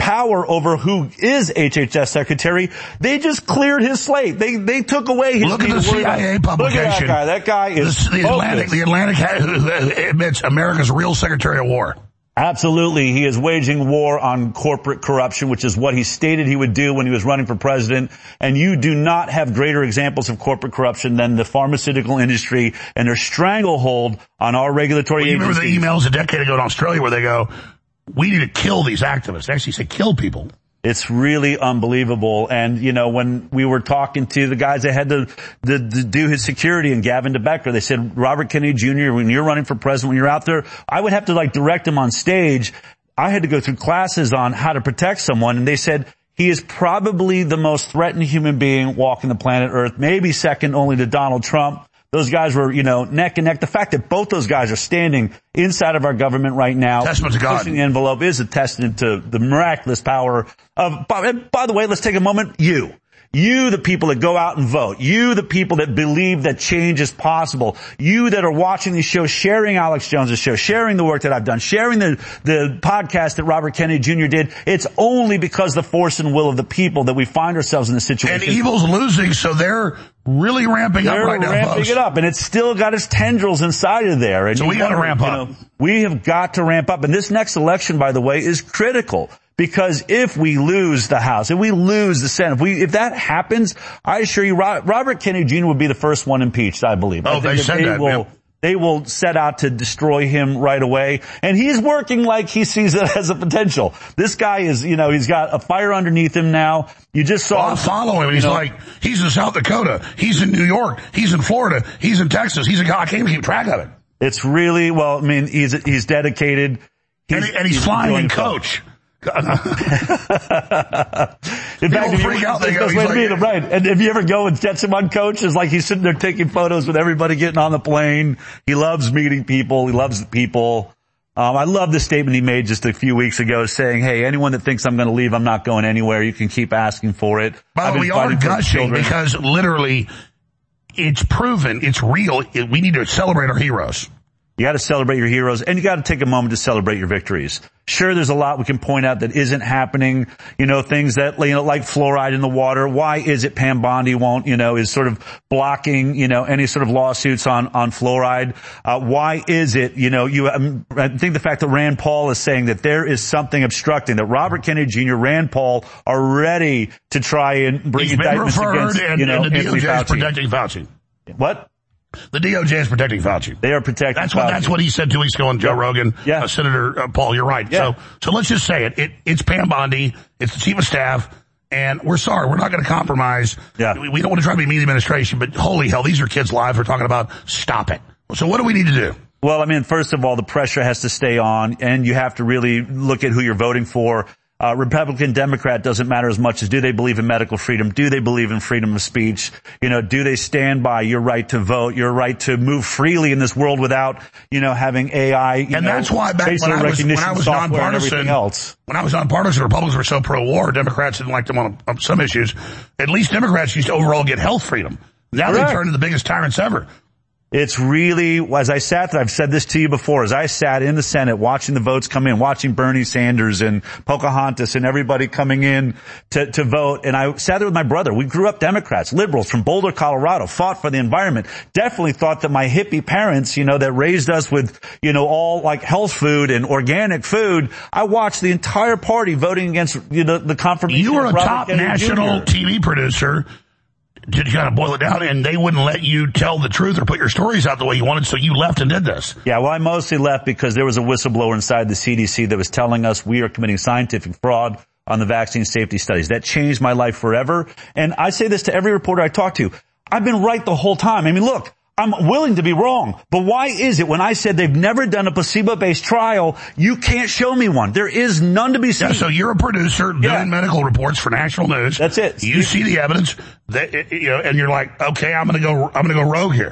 Speaker 13: power over who is H H S secretary. They just cleared his slate. They they took away his.
Speaker 2: Look at the C I A publication.
Speaker 13: Look at that guy. That guy is
Speaker 2: the, the Atlantic. The Atlantic admits America's real Secretary of War.
Speaker 13: Absolutely. He is waging war on corporate corruption, which is what he stated he would do when he was running for president. And you do not have greater examples of corporate corruption than the pharmaceutical industry and their stranglehold on our regulatory
Speaker 2: well, you
Speaker 13: agencies.
Speaker 2: Remember the emails a decade ago in Australia where they go, we need to kill these activists. They actually say kill people.
Speaker 13: It's really unbelievable. And, you know, when we were talking to the guys that had to, to, to do his security and Gavin DeBecker, they said, Robert Kennedy Junior, when you're running for president, when you're out there, I would have to like direct him on stage. I had to go through classes on how to protect someone. And they said, he is probably the most threatened human being walking the planet Earth, maybe second only to Donald Trump. Those guys were, you know, neck and neck. The fact that both those guys are standing inside of our government right now,
Speaker 2: testament to God,
Speaker 13: pushing the envelope, is a testament to the miraculous power of, by, by the way, let's take a moment, you. You, the people that go out and vote. You, the people that believe that change is possible. You that are watching these shows, sharing Alex Jones' show, sharing the work that I've done, sharing the, the podcast that Robert Kennedy Junior did. It's only because the force and will of the people that we find ourselves in this situation.
Speaker 2: And evil's losing, so they're really ramping
Speaker 13: they're
Speaker 2: up right now,
Speaker 13: ramping
Speaker 2: folks.
Speaker 13: it up, and it's still got its tendrils inside of there. And
Speaker 2: so we got to ramp up.
Speaker 13: Know, we have got to ramp up. And this next election, by the way, is critical. Because if we lose the House, if we lose the Senate, if we, if that happens, I assure you, Robert Kennedy Junior would be the first one impeached, I believe.
Speaker 2: Oh,
Speaker 13: I
Speaker 2: they said
Speaker 13: they
Speaker 2: that,
Speaker 13: will,
Speaker 2: yeah.
Speaker 13: They will set out to destroy him right away. And he's working like he sees it as a potential. This guy is, you know, he's got a fire underneath him now. You just saw.
Speaker 2: Well, I follow him. He's know, like, he's in South Dakota. He's in New York. He's in Florida. He's in Texas. He's in, I can't even keep track of it.
Speaker 13: It's really, well, I mean, he's, he's dedicated.
Speaker 2: He's, and, he, and he's, he's flying in coach.
Speaker 13: In fact, if
Speaker 2: freak
Speaker 13: you,
Speaker 2: out, they go,
Speaker 13: like,
Speaker 2: like,
Speaker 13: right. And if you ever go and catch him on coach, it's like he's sitting there taking photos with everybody getting on the plane. He loves meeting people. He loves the people. Um, I love the statement he made just a few weeks ago saying, hey, anyone that thinks I'm going to leave, I'm not going anywhere. You can keep asking for it.
Speaker 2: But we are gushing because literally it's proven, it's real. We need to celebrate our heroes.
Speaker 13: You got to celebrate your heroes, and you got to take a moment to celebrate your victories. Sure, there's a lot we can point out that isn't happening. You know, things that, you know, like fluoride in the water. Why is it Pam Bondi won't, you know, is sort of blocking, you know, any sort of lawsuits on, on fluoride? Uh, why is it, you know, you, um, I think the fact that Rand Paul is saying that there is something obstructing, that Robert Kennedy Junior, Rand Paul are ready to try and bring
Speaker 2: He's
Speaker 13: indictments
Speaker 2: been referred
Speaker 13: against,
Speaker 2: and,
Speaker 13: you know,
Speaker 2: and the D O J is
Speaker 13: Fauci.
Speaker 2: protecting Fauci.
Speaker 13: What?
Speaker 2: The D O J is protecting Fauci.
Speaker 13: They are protecting
Speaker 2: that's
Speaker 13: Fauci.
Speaker 2: What, that's what he said two weeks ago on Joe
Speaker 13: yep.
Speaker 2: Rogan.
Speaker 13: Yeah.
Speaker 2: Uh, Senator uh, Paul, you're right.
Speaker 13: Yeah.
Speaker 2: So, so let's just say it. it. It's Pam Bondi. It's the chief of staff. And we're sorry. We're not going to compromise.
Speaker 13: Yeah.
Speaker 2: We, we don't want to try to be mean administration, but holy hell, these are kids' lives we're talking about. Stop it. So what do we need to do?
Speaker 13: Well, I mean, first of all, the pressure has to stay on, and you have to really look at who you're voting for. Uh, Republican, Democrat doesn't matter as much as do they believe in medical freedom? Do they believe in freedom of speech? You know, do they stand by your right to vote, your right to move freely in this world without, you know, having A I, you
Speaker 2: and
Speaker 13: know,
Speaker 2: that's why back when I was, when I was nonpartisan,
Speaker 13: else.
Speaker 2: when I was nonpartisan, Republicans were so pro-war, Democrats didn't like them on, on some issues. At least Democrats used to overall get health freedom. Now
Speaker 13: Correct.
Speaker 2: they turned into the biggest tyrants ever.
Speaker 13: It's really, as I sat there, I've said this to you before, as I sat in the Senate watching the votes come in, watching Bernie Sanders and Pocahontas and everybody coming in to, to vote, and I sat there with my brother. We grew up Democrats, liberals from Boulder, Colorado, fought for the environment, definitely thought that my hippie parents, you know, that raised us with, you know, all like health food and organic food, I watched the entire party voting against, you know, the confirmation.
Speaker 2: You were a
Speaker 13: Robert
Speaker 2: top
Speaker 13: Kennedy
Speaker 2: national
Speaker 13: Junior
Speaker 2: T V producer. Did you kind of boil it down, and they wouldn't let you tell the truth or put your stories out the way you wanted, so you left and did this.
Speaker 13: Yeah, well, I mostly left because there was a whistleblower inside the C D C that was telling us we are committing scientific fraud on the vaccine safety studies. That changed my life forever. And I say this to every reporter I talk to. I've been right the whole time. I mean, look, I'm willing to be wrong, but why is it when I said they've never done a placebo-based trial, you can't show me one? There is none to be seen.
Speaker 2: Yeah, so you're a producer doing
Speaker 13: yeah.
Speaker 2: medical reports for national news.
Speaker 13: That's it.
Speaker 2: You see the evidence, that, you know, and you're like, okay, I'm going to go, I'm going to go rogue here.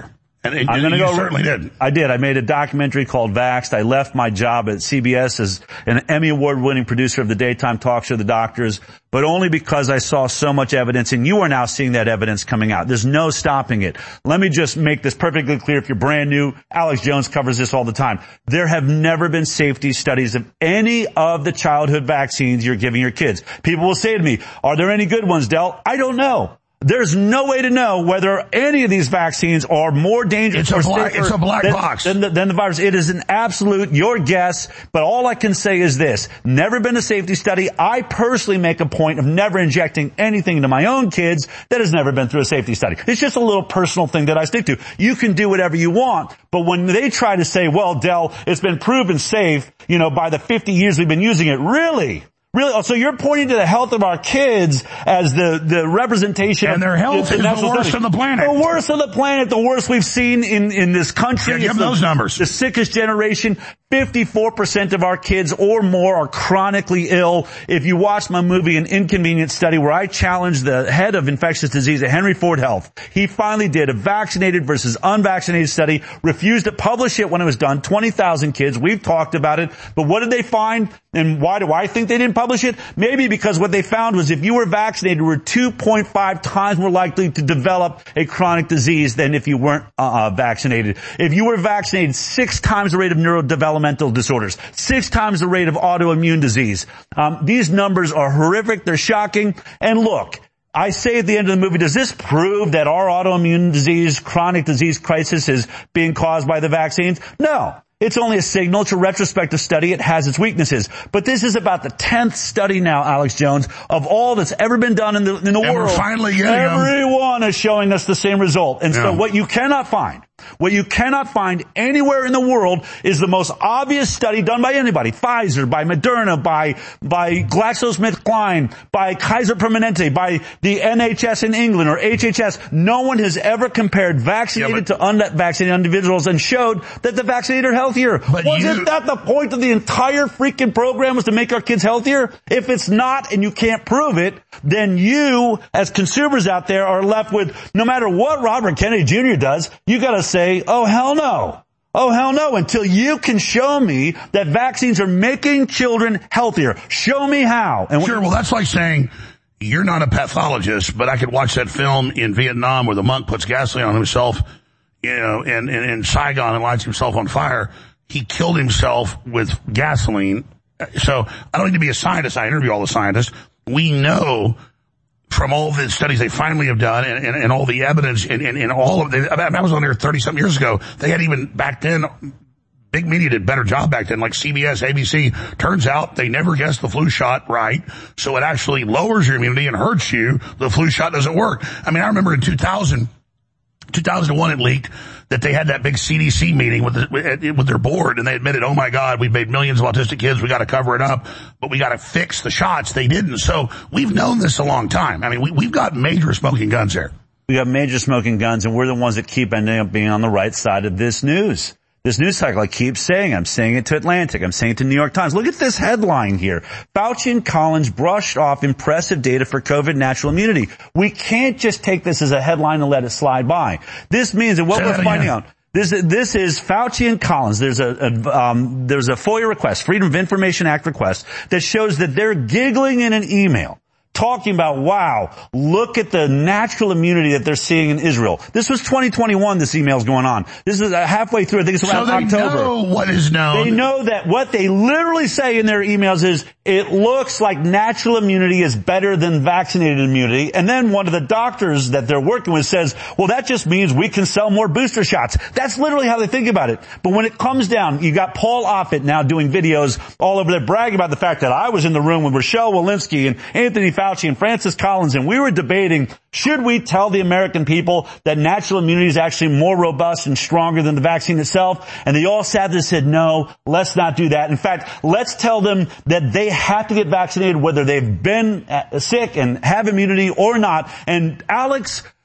Speaker 2: And, and
Speaker 13: I'm gonna
Speaker 2: you
Speaker 13: go,
Speaker 2: certainly did.
Speaker 13: I did. I made a documentary called Vaxxed. I left my job at C B S as an Emmy Award winning producer of the daytime talk show, The Doctors, but only because I saw so much evidence, and you are now seeing that evidence coming out. There's no stopping it. Let me just make this perfectly clear. If you're brand new, Alex Jones covers this all the time. There have never been safety studies of any of the childhood vaccines you're giving your kids. People will say to me, are there any good ones, Del? I don't know. There's no way to know whether any of these vaccines are more dangerous
Speaker 2: it's
Speaker 13: or
Speaker 2: a black,
Speaker 13: safer
Speaker 2: it's a black
Speaker 13: than,
Speaker 2: box.
Speaker 13: Than, the, than the virus. It is an absolute, your guess, but all I can say is this. Never been a safety study. I personally make a point of never injecting anything into my own kids that has never been through a safety study. It's just a little personal thing that I stick to. You can do whatever you want, but when they try to say, well, Del, it's been proven safe, you know, by the fifty years we've been using it, really? Really? So you're pointing to the health of our kids as the, the representation
Speaker 2: and
Speaker 13: of
Speaker 2: their health
Speaker 13: the,
Speaker 2: is the worst
Speaker 13: study.
Speaker 2: on the planet.
Speaker 13: The worst on the planet, the worst we've seen in, in this country.
Speaker 2: Yeah, give
Speaker 13: it's
Speaker 2: those
Speaker 13: the,
Speaker 2: numbers.
Speaker 13: The sickest generation. fifty-four percent of our kids or more are chronically ill. If you watch my movie, An Inconvenient Study, where I challenged the head of infectious disease at Henry Ford Health, he finally did a vaccinated versus unvaccinated study, refused to publish it when it was done, twenty thousand kids. We've talked about it. But what did they find? And why do I think they didn't publish it? Maybe because what they found was if you were vaccinated, you were two point five times more likely to develop a chronic disease than if you weren't uh, vaccinated. If you were vaccinated, six times the rate of neurodevelopmental disorders, six times the rate of autoimmune disease. Um, these numbers are horrific. They're shocking. And look, I say at the end of the movie, does this prove that our autoimmune disease, chronic disease crisis is being caused by the vaccines? No. It's only a signal. It's a retrospective study. It has its weaknesses. But this is about the tenth study now, Alex Jones, of all that's ever been done in the, in the
Speaker 2: and
Speaker 13: world.
Speaker 2: We're finally getting
Speaker 13: Everyone
Speaker 2: them.
Speaker 13: is showing us the same result. And
Speaker 2: yeah.
Speaker 13: so what you cannot find, what you cannot find anywhere in the world is the most obvious study done by anybody. Pfizer, by Moderna, by, by GlaxoSmithKline, by Kaiser Permanente, by the N H S in England or H H S. No one has ever compared vaccinated yeah, to unvaccinated individuals and showed that the vaccinated are healthier.
Speaker 2: But
Speaker 13: Wasn't
Speaker 2: you,
Speaker 13: that the point of the entire freaking program, was to make our kids healthier? If it's not and you can't prove it, then you, as consumers out there, are left with, no matter what Robert Kennedy Junior does, you gotta say, oh hell no. Oh hell no, until you can show me that vaccines are making children healthier. Show me how. And
Speaker 2: sure, well that's like saying, you're not a pathologist, but I could watch that film in Vietnam where the monk puts gasoline on himself, you know, in, in, in Saigon and lights himself on fire. He killed himself with gasoline. So I don't need to be a scientist. I interview all the scientists. We know from all the studies they finally have done and, and, and all the evidence and, and, and all of the, I was on there thirty something years ago. They had even back then, big media did a better job back then, like C B S, A B C. Turns out they never guessed the flu shot right. So it actually lowers your immunity and hurts you. The flu shot doesn't work. I mean, I remember in two thousand, two thousand one it leaked that they had that big C D C meeting with the, with their board, and they admitted, oh my God, we've made millions of autistic kids, we gotta cover it up, but we gotta fix the shots. They didn't. So we've known this a long time. I mean, we, we've got major smoking guns here.
Speaker 13: We got major smoking guns, and we're the ones that keep ending up being on the right side of this news. This news cycle, I keep saying, I'm saying it to Atlantic, I'm saying it to New York Times. Look at this headline here. Fauci and Collins brushed off impressive data for COVID natural immunity. We can't just take this as a headline and let it slide by. This means that what
Speaker 2: Say
Speaker 13: we're
Speaker 2: that
Speaker 13: finding
Speaker 2: again.
Speaker 13: out, this, this is Fauci and Collins. There's a, a um, there's a FOIA request, Freedom of Information Act request, that shows that they're giggling in an email, talking about, wow, look at the natural immunity that they're seeing in Israel. This was twenty twenty-one, this email's going on. This is halfway through, I think it's around
Speaker 2: so they
Speaker 13: October.
Speaker 2: know what is known.
Speaker 13: They know that what they literally say in their emails is, it looks like natural immunity is better than vaccinated immunity. And then one of the doctors that they're working with says, well, that just means we can sell more booster shots. That's literally how they think about it. But when it comes down, you got Paul Offit now doing videos all over there bragging about the fact that I was in the room with Rochelle Walensky and Anthony Fauci and Francis Collins, and we were debating, should we tell the American people that natural immunity is actually more robust and stronger than the vaccine itself? And they all sat there and said, no, let's not do that. In fact, let's tell them that they have to get vaccinated whether they've been sick and have immunity or not. And Alex,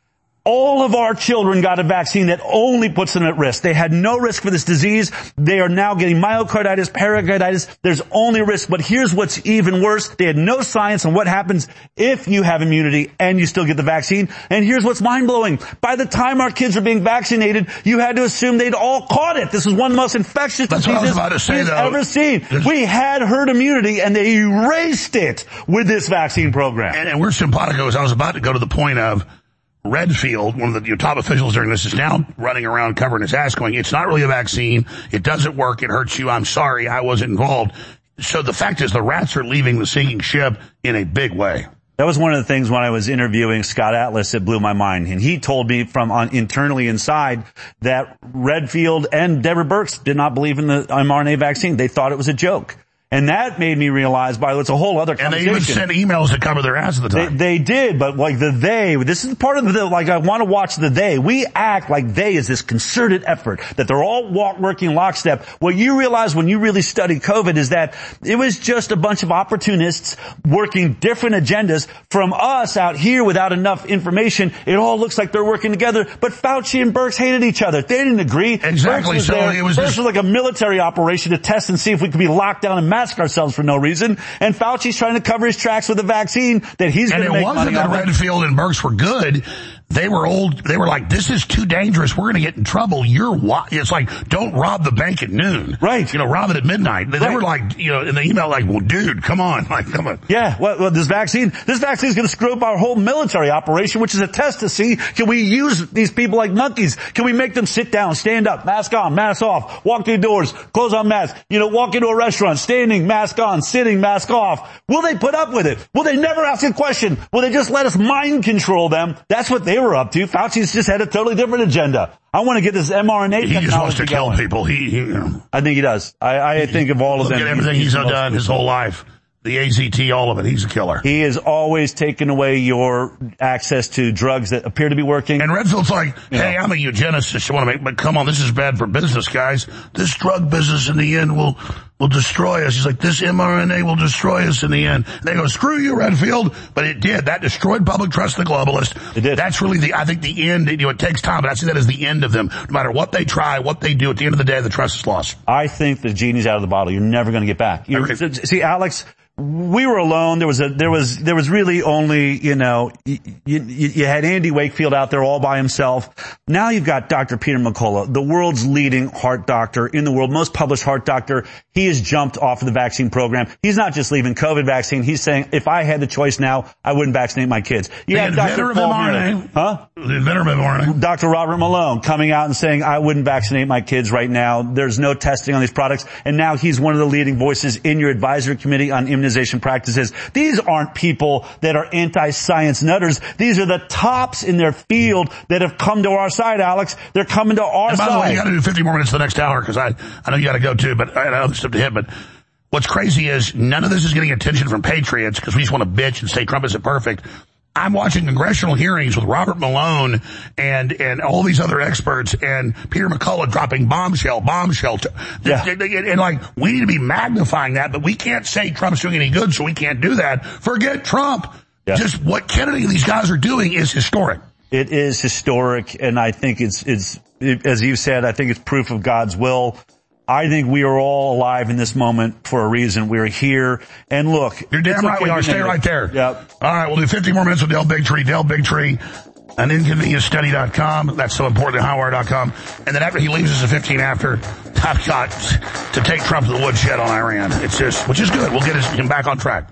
Speaker 13: All of our children got a vaccine that only puts them at risk. They had no risk for this disease. They are now getting myocarditis, pericarditis. There's only risk. But here's what's even worse. They had no science on what happens if you have immunity and you still get the vaccine. And here's what's mind-blowing. By the time our kids are being vaccinated, you had to assume they'd all caught it. This is one of the most infectious
Speaker 2: That's
Speaker 13: diseases
Speaker 2: what I was about to say,
Speaker 13: we've
Speaker 2: though.
Speaker 13: ever seen. We had herd immunity and they erased it with this vaccine program.
Speaker 2: And, and we're simpatico, as I was about to go to the point of Redfield, one of the your top officials during this, is now running around covering his ass going, it's not really a vaccine. It doesn't work. It hurts you. I'm sorry. I wasn't involved. So the fact is the rats are leaving the sinking ship in a big way.
Speaker 13: That was one of the things when I was interviewing Scott Atlas that blew my mind. And he told me from on, internally inside that Redfield and Deborah Birx did not believe in the mRNA vaccine. They thought it was a joke. And that made me realize, by the way, it's a whole other conversation.
Speaker 2: And they even sent emails to cover their ass at the time.
Speaker 13: They, they did, but like the they, this is part of the, like I want to watch the they. We act like they is this concerted effort, that they're all walk, working lockstep. What you realize when you really study COVID is that it was just a bunch of opportunists working different agendas from us out here without enough information. It all looks like they're working together, but Fauci and Birx hated each other. They didn't agree.
Speaker 2: Exactly.
Speaker 13: Birx was
Speaker 2: So
Speaker 13: there.
Speaker 2: it was
Speaker 13: Birx
Speaker 2: this-
Speaker 13: was like a military operation to test and see if we could be locked down and mask ourselves for no reason. And Fauci's trying to cover his tracks with a vaccine that he's going to make money
Speaker 2: And it wasn't that
Speaker 13: on.
Speaker 2: Redfield and Birx were good. They were old. They were like, this is too dangerous. We're going to get in trouble. You're wa-. It's like, don't rob the bank at noon.
Speaker 13: Right.
Speaker 2: You know, rob it at midnight. They,
Speaker 13: Right.
Speaker 2: they were like, you know, in the email like, well, dude, come on. Like, come on.
Speaker 13: Yeah, well, well, this vaccine, this vaccine is going to screw up our whole military operation, which is a test to see, can we use these people like monkeys? Can we make them sit down, stand up, mask on, mask off, walk through doors, close on mask, you know, walk into a restaurant, standing, mask on, sitting, mask off. Will they put up with it? Will they never ask a question? Will they just let us mind control them? That's what they were up to. Fauci's just had a totally different agenda. I want to get this mRNA
Speaker 2: He just wants to
Speaker 13: technology
Speaker 2: kill
Speaker 13: going.
Speaker 2: people. He, he you know,
Speaker 13: I think he does. I, I think of all of
Speaker 2: look
Speaker 13: them.
Speaker 2: at everything he's
Speaker 13: the most
Speaker 2: done his whole life. The A Z T, all of it. He's a killer.
Speaker 13: He has always taken away your access to drugs that appear to be working.
Speaker 2: And Redfield's like, hey,
Speaker 13: Yeah.
Speaker 2: I'm a eugenicist. I want to make, but come on, this is bad for business, guys. This drug business in the end will, will destroy us. He's like, this mRNA will destroy us in the end. And they go, screw you, Redfield. But it did. That destroyed public trust in the globalist.
Speaker 13: It did.
Speaker 2: That's really the, I think the end, you know, it takes time, but I see that as the end of them. No matter what they try, what they do, at the end of the day, the trust is lost.
Speaker 13: I think the genie's out of the bottle. You're never going to get back. You're,
Speaker 2: Okay.
Speaker 13: See, Alex, we were alone. There was a, there was, there was really only, you know, you, you, you had Andy Wakefield out there all by himself. Now you've got Doctor Peter McCullough, the world's leading heart doctor in the world, most published heart doctor. He has jumped off of the vaccine program. He's not just leaving COVID vaccine. He's saying, if I had the choice now, I wouldn't vaccinate my kids. You
Speaker 2: The
Speaker 13: have Doctor
Speaker 2: inventor of
Speaker 13: Paul
Speaker 2: mRNA.
Speaker 13: Mueller. Huh?
Speaker 2: The inventor of mRNA.
Speaker 13: Doctor Robert Malone coming out and saying, I wouldn't vaccinate my kids right now. There's no testing on these products. And now he's one of the leading voices in your advisory committee on immunization practices. These aren't people that are anti-science nutters. These are the tops in their field that have come to our side, Alex. They're coming to our
Speaker 2: And by
Speaker 13: side.
Speaker 2: the way, you got to do fifty more minutes the next hour because I, I know you got to go too, but I know there's stuff to hit. But what's crazy is none of this is getting attention from patriots because we just want to bitch and say Trump isn't perfect. I'm watching congressional hearings with Robert Malone and, and all these other experts and Peter McCullough dropping bombshell, bombshell.
Speaker 13: Yeah.
Speaker 2: And, and like, we need to be magnifying that, but we can't say Trump's doing any good, so we can't do that. Forget Trump.
Speaker 13: Yeah.
Speaker 2: Just what Kennedy and these guys are doing is historic.
Speaker 13: It is historic, and I think it's, it's, it, as you said, I think it's proof of God's will. I think we are all alive in this moment for a reason. We're here. And look.
Speaker 2: You're damn right
Speaker 13: okay
Speaker 2: we are.
Speaker 13: to
Speaker 2: Stay
Speaker 13: name
Speaker 2: right
Speaker 13: it.
Speaker 2: there.
Speaker 13: Yep.
Speaker 2: All right, we'll do fifty more minutes with Del Bigtree. Del Bigtree, an inconvenience study dot com. That's so important at highwire dot com. And then after he leaves us at fifteen after, I've got to take Trump to the woodshed on Iran. It's just, which is good. We'll get him back on track.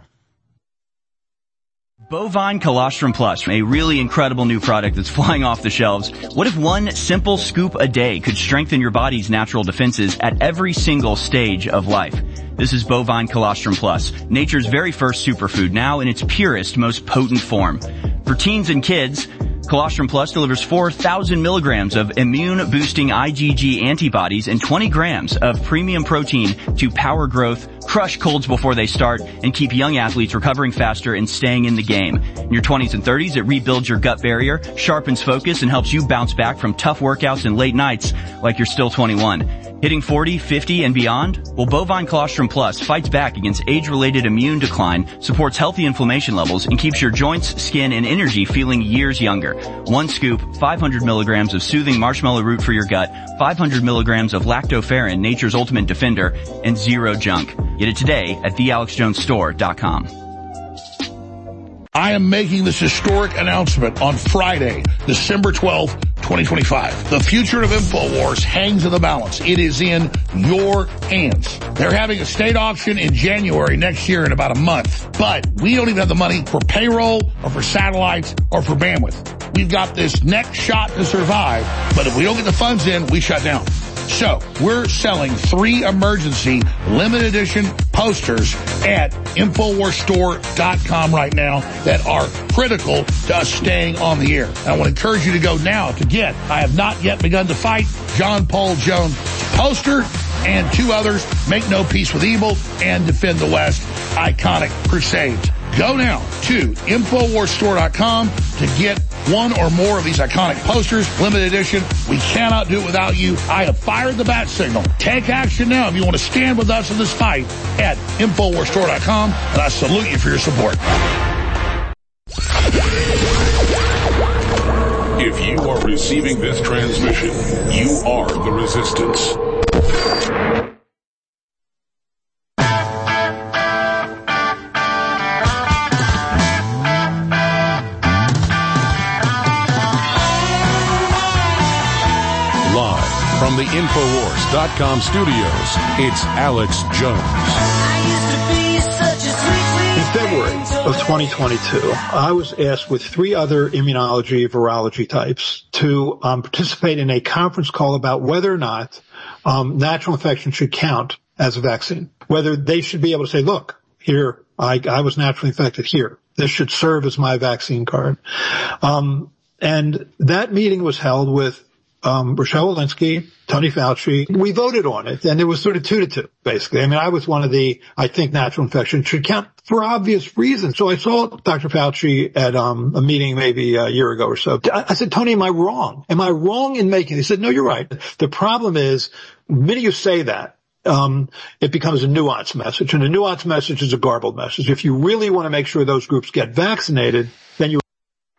Speaker 11: Bovine Colostrum Plus, a really incredible new product that's flying off the shelves. What if one simple scoop a day could strengthen your body's natural defenses at every single stage of life? This is Bovine Colostrum Plus, nature's very first superfood, now in its purest, most potent form. For teens and kids, Colostrum Plus delivers four thousand milligrams of immune-boosting I G G antibodies and twenty grams of premium protein to power growth, crush colds before they start, and keep young athletes recovering faster and staying in the game. In your twenties and thirties, it rebuilds your gut barrier, sharpens focus, and helps you bounce back from tough workouts and late nights like you're still twenty-one. Hitting forty, fifty, and beyond? Well, Bovine Colostrum Plus fights back against age-related immune decline, supports healthy inflammation levels, and keeps your joints, skin, and energy feeling years younger. One scoop, five hundred milligrams of soothing marshmallow root for your gut, five hundred milligrams of lactoferrin, nature's ultimate defender, and zero junk. Get it today at the alex jones store dot com.
Speaker 2: I am making this historic announcement on Friday, December twelfth, twenty twenty-five. The future of InfoWars hangs in the balance. It is in your hands. They're having a state auction in January next year in about a month. But we don't even have the money for payroll or for satellites or for bandwidth. We've got this next shot to survive, but if we don't get the funds in, we shut down. So we're selling three emergency limited edition posters at infowars store dot com right now that are critical to us staying on the air. And I want to encourage you to go now to get I Have Not Yet Begun to Fight, John Paul Jones poster, and two others, Make No Peace with Evil and Defend the West, Iconic Crusades. Go now to infowars store dot com to get one or more of these iconic posters, limited edition. We cannot do it without you. I have fired the bat signal. Take action now if you want to stand with us in this fight at infowars store dot com, and I salute you for your support.
Speaker 4: If you are receiving this transmission, you are the resistance. From the infowars dot com studios, it's Alex Jones.
Speaker 14: In February of twenty twenty-two, I was asked with three other immunology virology types to um, participate in a conference call about whether or not um, natural infection should count as a vaccine, whether they should be able to say, look, here, I, I was naturally infected here. This should serve as my vaccine card. Um, and that meeting was held with Um, Rochelle Walensky, Tony Fauci. We voted on it, and it was sort of two to two, basically. I mean, I was one of the, I think natural infection should count for obvious reasons. So I saw Doctor Fauci at um, a meeting maybe a year ago or so. I, I said, Tony, am I wrong? Am I wrong in making it? He said, no, you're right. The problem is, the minute you say that, um, it becomes a nuanced message, and a nuanced message is a garbled message. If you really want to make sure those groups get vaccinated, then you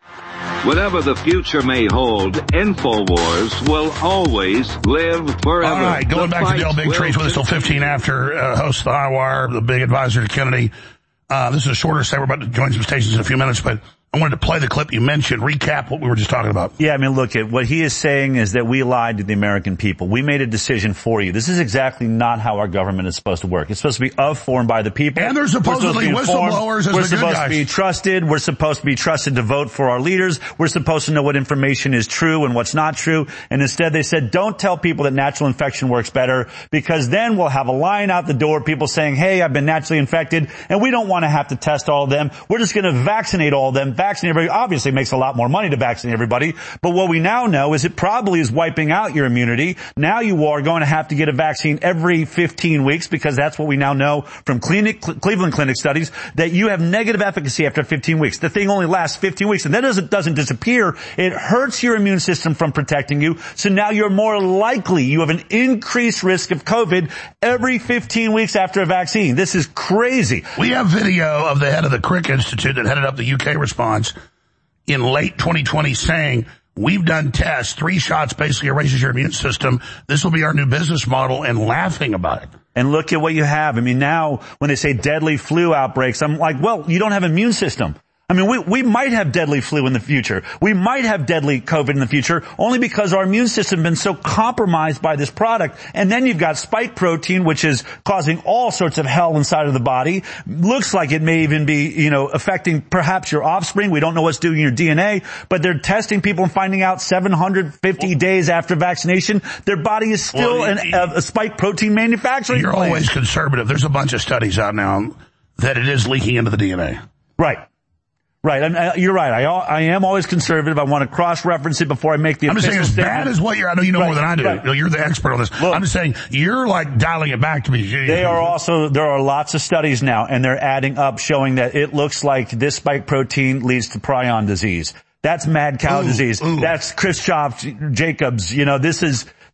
Speaker 15: Whatever the future may hold, InfoWars will always live forever.
Speaker 2: All right, going
Speaker 15: the
Speaker 2: back to Dale Bigtree's with us till fifteen after, uh, host of the High Wire, the big advisor to Kennedy. Uh, this is a shorter set. We're about to join some stations in a few minutes, but I wanted to play the clip you mentioned, recap what we were just talking about.
Speaker 13: Yeah, I mean, look, at what he is saying is that we lied to the American people. We made a decision for you. This is exactly not how our government is supposed to work. It's supposed to be of, for, and by the people.
Speaker 2: And there's supposedly whistleblowers as the good guys.
Speaker 13: We're supposed to be trusted. We're supposed to be trusted to vote for our leaders. We're supposed to know what information is true and what's not true. And instead they said, don't tell people that natural infection works better, because then we'll have a line out the door, people saying, hey, I've been naturally infected, and we don't want to have to test all of them. We're just going to vaccinate all of them. Vaccinate everybody. Obviously, it makes a lot more money to vaccinate everybody. But what we now know is it probably is wiping out your immunity. Now you are going to have to get a vaccine every fifteen weeks, because that's what we now know from clinic, Cleveland Clinic studies, that you have negative efficacy after fifteen weeks. The thing only lasts fifteen weeks, and that doesn't, doesn't disappear. It hurts your immune system from protecting you. So now you're more likely, you have an increased risk of COVID every fifteen weeks after a vaccine. This is crazy.
Speaker 2: We have video of the head of the Crick Institute that headed up the U K response in late twenty twenty saying, we've done tests, three shots basically erases your immune system. This will be our new business model, and laughing about it.
Speaker 13: And look at what you have. I mean, now when they say deadly flu outbreaks, I'm like, well, you don't have an immune system. I mean, we, we might have deadly flu in the future. We might have deadly COVID in the future, only because our immune system has been so compromised by this product. And then you've got spike protein, which is causing all sorts of hell inside of the body. Looks like it may even be, you know, affecting perhaps your offspring. We don't know what's doing your D N A, but they're testing people and finding out seven hundred fifty days after vaccination, their body is still well, an, a, a spike protein manufacturing
Speaker 2: You're
Speaker 13: plant.
Speaker 2: Always conservative. There's a bunch of studies out now that it is leaking into the D N A.
Speaker 13: Right. Right, and uh, you're right. I I am always conservative. I want to cross-reference it before I make the.
Speaker 2: I'm just saying, as
Speaker 13: statement.
Speaker 2: bad as what you're. I know you know
Speaker 13: right,
Speaker 2: more than I do.
Speaker 13: Right.
Speaker 2: You're the expert on this. Look, I'm just saying, you're like dialing it back to me.
Speaker 13: They are also. There are lots of studies now, and they're adding up, showing that it looks like this spike protein leads to prion disease. That's mad cow
Speaker 2: ooh,
Speaker 13: disease.
Speaker 2: Ooh.
Speaker 13: That's Khrushchev Jacobs. You know, this is.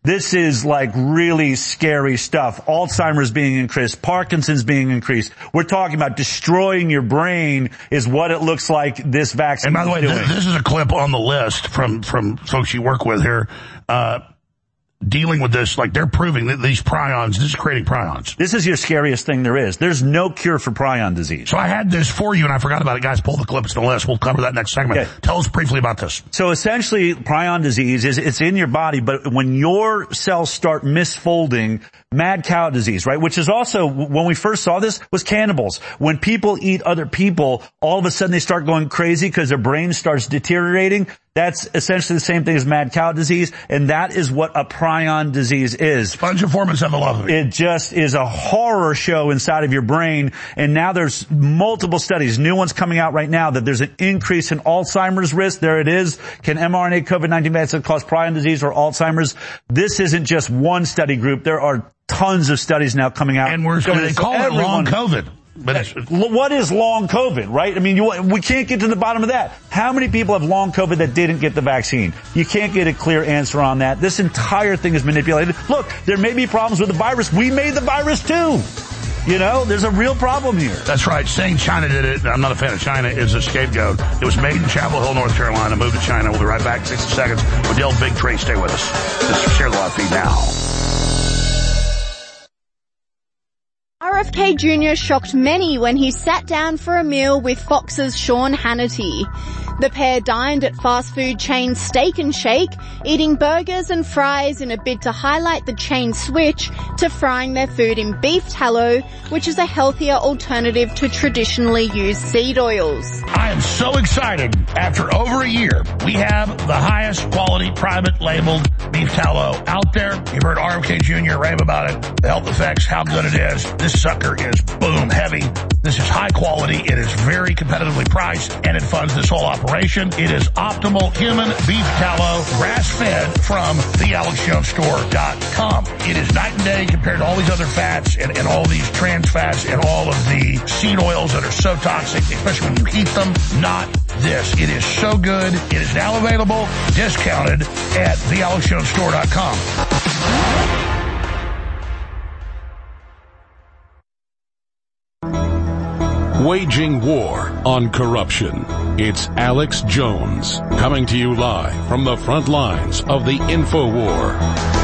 Speaker 13: This is like really scary stuff. Alzheimer's being increased, Parkinson's being increased. We're talking about destroying your brain is what it looks like this vaccine
Speaker 2: And by the way,
Speaker 13: is doing.
Speaker 2: this, this is a clip on the list from, from folks you work with here. Uh, dealing with this, like they're proving that these prions, this is creating prions.
Speaker 13: This is your scariest thing there is. There's no cure for prion disease.
Speaker 2: So I had this for you and I forgot about it. Guys, pull the clips to the list. We'll cover that next segment.
Speaker 13: Okay.
Speaker 2: Tell us briefly about this.
Speaker 13: So essentially, prion disease is, it's in your body, but when your cells start misfolding, mad cow disease, right? Which is also, when we first saw this, was cannibals. When people eat other people, all of a sudden they start going crazy because their brain starts deteriorating. That's essentially the same thing as mad cow disease, and that is what a prion disease is.
Speaker 2: Spongiform encephalopathy.
Speaker 13: It just is a horror show inside of your brain, and now there's multiple studies, new ones coming out right now, that there's an increase in Alzheimer's risk. There it is. Can mRNA COVID nineteen vaccine cause prion disease or Alzheimer's? This isn't just one study group. There are tons of studies now coming out.
Speaker 2: And we're, they call it long COVID. But it's,
Speaker 13: what is long COVID, right? I mean, you, we can't get to the bottom of that. How many people have long COVID that didn't get the vaccine? You can't get a clear answer on that. This entire thing is manipulated. Look, there may be problems with the virus. We made the virus too. You know, there's a real problem here.
Speaker 2: That's right. Saying China did it, I'm not a fan of China, is a scapegoat. It was made in Chapel Hill, North Carolina, moved to China. We'll be right back in sixty seconds with Del Bigtree. Stay with us. This is Share the Live feed now.
Speaker 3: R F K Junior shocked many when he sat down for a meal with Fox's Sean Hannity. The pair dined at fast food chain Steak and Shake, eating burgers and fries in a bid to highlight the chain's switch to frying their food in beef tallow, which is a healthier alternative to traditionally used seed oils.
Speaker 2: I am so excited. After over a year, we have the highest quality private labeled beef tallow out there. You've heard R F K Junior rave about it, the health effects, how good it is. This sucker is boom heavy. This is high quality. It is very competitively priced, and it funds this whole operation. It is optimal human beef tallow, grass-fed from the alex jones store dot com. It is night and day compared to all these other fats and, and all these trans fats and all of the seed oils that are so toxic, especially when you heat them. Not this. It is so good. It is now available, discounted at the alex jones store dot com.
Speaker 4: Waging war on corruption. It's Alex Jones coming to you live from the front lines of the InfoWar.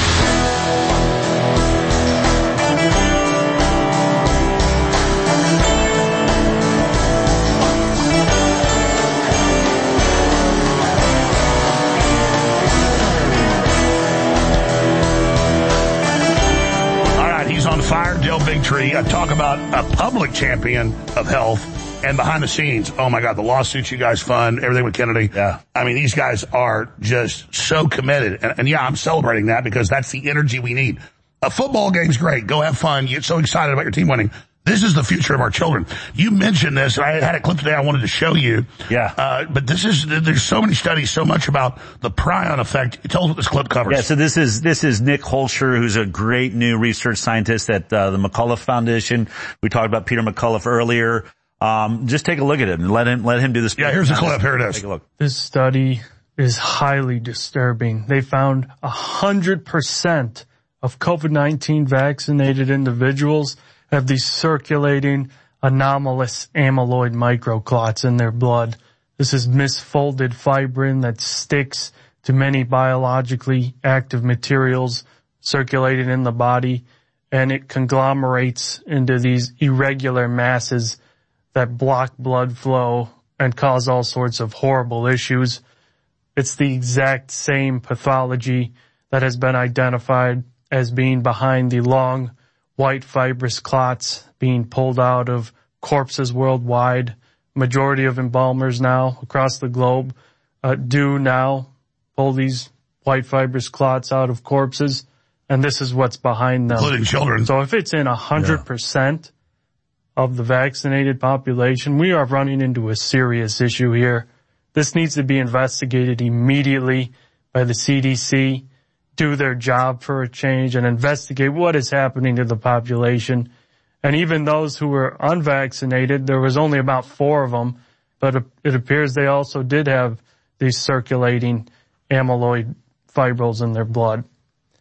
Speaker 2: Fire, Del Bigtree. I talk about a public champion of health and behind the scenes. Oh my God, the lawsuits you guys fund, everything with Kennedy.
Speaker 13: Yeah.
Speaker 2: I mean, these guys are just so committed. And, and yeah, I'm celebrating that because that's the energy we need. A football game's great. Go have fun. You get so excited about your team winning. This is the future of our children. You mentioned this, and I had a clip today I wanted to show you.
Speaker 13: Yeah.
Speaker 2: Uh, but this is, there's so many studies, so much about the prion effect. Tell us what this clip covers.
Speaker 13: Yeah, so this is, this is Nick Holscher, who's a great new research scientist at uh, the McCullough Foundation. We talked about Peter McCullough earlier. Um, just take a look at it and let him, let him do this.
Speaker 2: Yeah, here's the clip. Here it is.
Speaker 13: Take a look.
Speaker 16: This study is highly disturbing. They found a hundred percent of COVID nineteen vaccinated individuals have these circulating anomalous amyloid microclots in their blood. This is misfolded fibrin that sticks to many biologically active materials circulating in the body, and it conglomerates into these irregular masses that block blood flow and cause all sorts of horrible issues. It's the exact same pathology that has been identified as being behind the long white fibrous clots being pulled out of corpses worldwide. Majority of embalmers now across the globe uh, do now pull these white fibrous clots out of corpses, and this is what's behind them.
Speaker 2: Including children.
Speaker 16: So if it's in one hundred percent yeah. of the vaccinated population, we are running into a serious issue here. This needs to be investigated immediately by the C D C. Do their job for a change and investigate what is happening to the population. And even those who were unvaccinated, there was only about four of them, but it appears they also did have these circulating amyloid fibrils in their blood.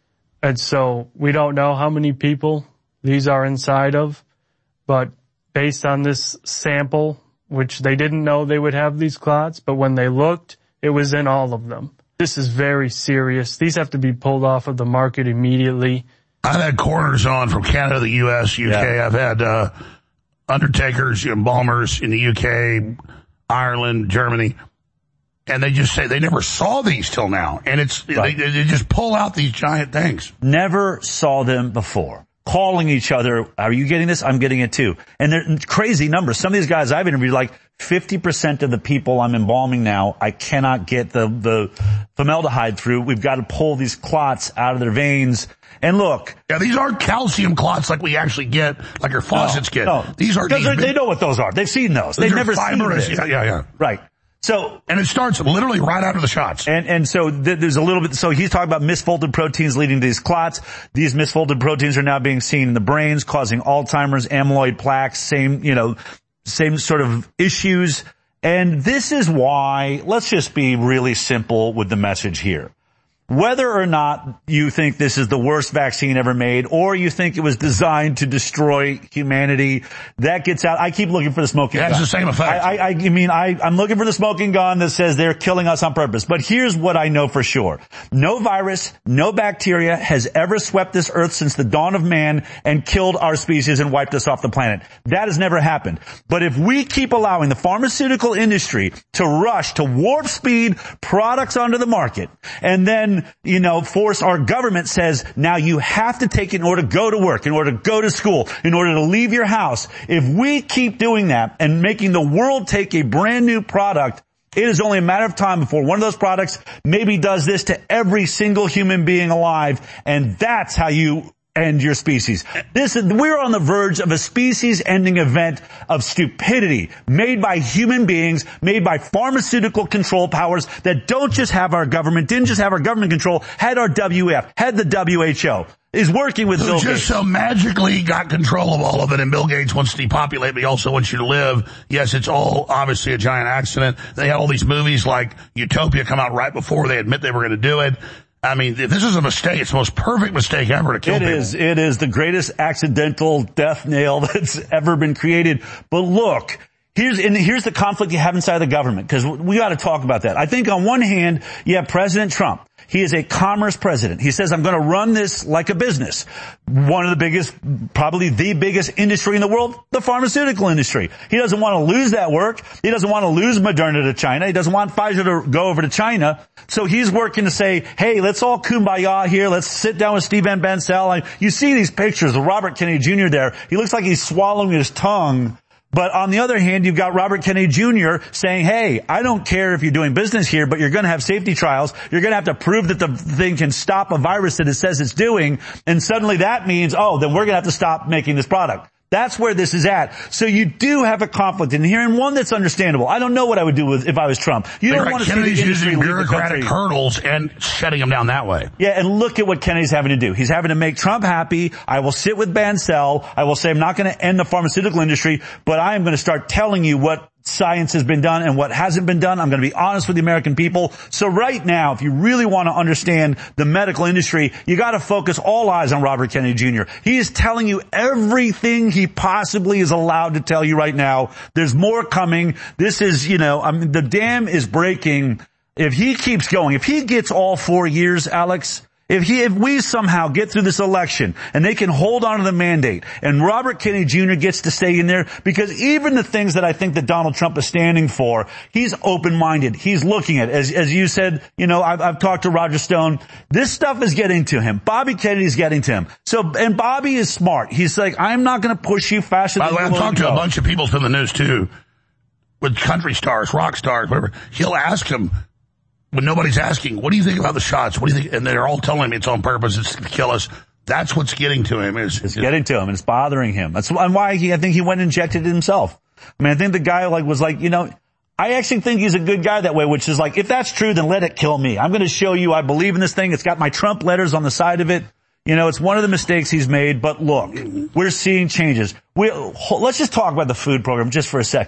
Speaker 16: And so we don't know how many people these are inside of, but based on this sample, which they didn't know they would have these clots, but when they looked, it was in all of them. This is very serious. These have to be pulled off of the market immediately.
Speaker 2: I've had coroners on from Canada, the U S, U K. Yeah. I've had uh, undertakers, embalmers in the U K, Ireland, Germany. And they just say they never saw these till now. And it's right. they, they just pull out these giant things.
Speaker 13: Never saw them before. Calling each other, are you getting this? I'm getting it too. And they're crazy numbers. Some of these guys I've interviewed, like fifty percent of the people I'm embalming now, I cannot get the, the formaldehyde through. We've got to pull these clots out of their veins. And look.
Speaker 2: Yeah, these aren't calcium clots like we actually get, like your faucets
Speaker 13: no,
Speaker 2: get.
Speaker 13: No.
Speaker 2: These are,
Speaker 13: these they know what those are. They've seen those. They've never
Speaker 2: fibrous.
Speaker 13: seen this.
Speaker 2: Yeah, yeah, yeah.
Speaker 13: Right. So,
Speaker 2: and it starts literally right after the shots.
Speaker 13: And, and so th- there's a little bit, so he's talking about misfolded proteins leading to these clots. These misfolded proteins are now being seen in the brains, causing Alzheimer's, amyloid plaques, same, you know, same sort of issues. And this is why, let's just be really simple with the message here. Whether or not you think this is the worst vaccine ever made, or you think it was designed to destroy humanity, that gets out. I keep looking for the smoking
Speaker 2: gun. It has the same effect.
Speaker 13: I, I, I mean, I, I'm looking for the smoking gun that says they're killing us on purpose. But here's what I know for sure. No virus, no bacteria has ever swept this earth since the dawn of man and killed our species and wiped us off the planet. That has never happened. But if we keep allowing the pharmaceutical industry to rush to warp speed products onto the market, and then you know, force our government says, now you have to take it in order to go to work, in order to go to school, in order to leave your house. If we keep doing that and making the world take a brand new product, it is only a matter of time before one of those products maybe does this to every single human being alive. And that's how you end your species. This is, we're on the verge of a species-ending event of stupidity made by human beings, made by pharmaceutical control powers that don't just have our government, didn't just have our government control, had our W F, had the W H O, is working with
Speaker 2: Who
Speaker 13: Bill
Speaker 2: just
Speaker 13: Gates.
Speaker 2: so magically got control of all of it, and Bill Gates wants to depopulate, but he also wants you to live. Yes, it's all obviously a giant accident. They had all these movies like Utopia come out right before they admit they were going to do it. I mean, if this is a mistake, it's the most perfect mistake ever to kill
Speaker 13: it
Speaker 2: people.
Speaker 13: It is. It is the greatest accidental death nail that's ever been created. But look, here's, and here's the conflict you have inside the government, because we got to talk about that. I think on one hand, you have President Trump. He is a commerce president. He says, I'm going to run this like a business. One of the biggest, probably the biggest industry in the world, the pharmaceutical industry. He doesn't want to lose that work. He doesn't want to lose Moderna to China. He doesn't want Pfizer to go over to China. So he's working to say, hey, let's all kumbaya here. Let's sit down with Steve Van Bancel. You see these pictures of Robert Kennedy Junior there. He looks like he's swallowing his tongue. But on the other hand, you've got Robert Kennedy Junior saying, hey, I don't care if you're doing business here, but you're going to have safety trials. You're going to have to prove that the thing can stop a virus that it says it's doing. And suddenly that means, oh, then we're going to have to stop making this product. That's where this is at. So you do have a conflict in here, and one that's understandable. I don't know what I would do with if I was Trump. You don't
Speaker 2: right.
Speaker 13: want to
Speaker 2: Kennedy's
Speaker 13: see the industry
Speaker 2: using
Speaker 13: leave the
Speaker 2: bureaucratic
Speaker 13: country.
Speaker 2: hurdles and shutting them down that way.
Speaker 13: Yeah, and look at what Kennedy's having to do. He's having to make Trump happy. I will sit with Bancel. I will say I'm not going to end the pharmaceutical industry, but I am going to start telling you what science has been done and what hasn't been done. I'm going to be honest with the American people. So right now, if you really want to understand the medical industry, you got to focus all eyes on Robert Kennedy Junior He is telling you everything he possibly is allowed to tell you right now. There's more coming. This is, you know, I mean, the dam is breaking. If he keeps going, if he gets all four years, Alex, If he, if we somehow get through this election and they can hold on to the mandate and Robert Kennedy Junior gets to stay in there, because even the things that I think that Donald Trump is standing for, he's open-minded. He's looking at, as, as you said, you know, I've, I've talked to Roger Stone. This stuff is getting to him. Bobby Kennedy's getting to him. So, and Bobby is smart. He's like, I'm not going to push you faster
Speaker 2: By
Speaker 13: than
Speaker 2: the way,
Speaker 13: you
Speaker 2: I've talked to
Speaker 13: go.
Speaker 2: a bunch of people from the news too, with country stars, rock stars, whatever. He'll ask them, when nobody's asking, what do you think about the shots? What do you think? And they're all telling me it's on purpose. It's to kill us. That's what's getting to him. Is
Speaker 13: It's getting to him and it's bothering him. That's why he, I think he went and injected it himself. I mean, I think the guy like was like, you know, I actually think he's a good guy that way, which is like, if that's true, then let it kill me. I'm going to show you I believe in this thing. It's got my Trump letters on the side of it. You know, it's one of the mistakes he's made, but look, we're seeing changes. We, let's just talk about the food program just for a second.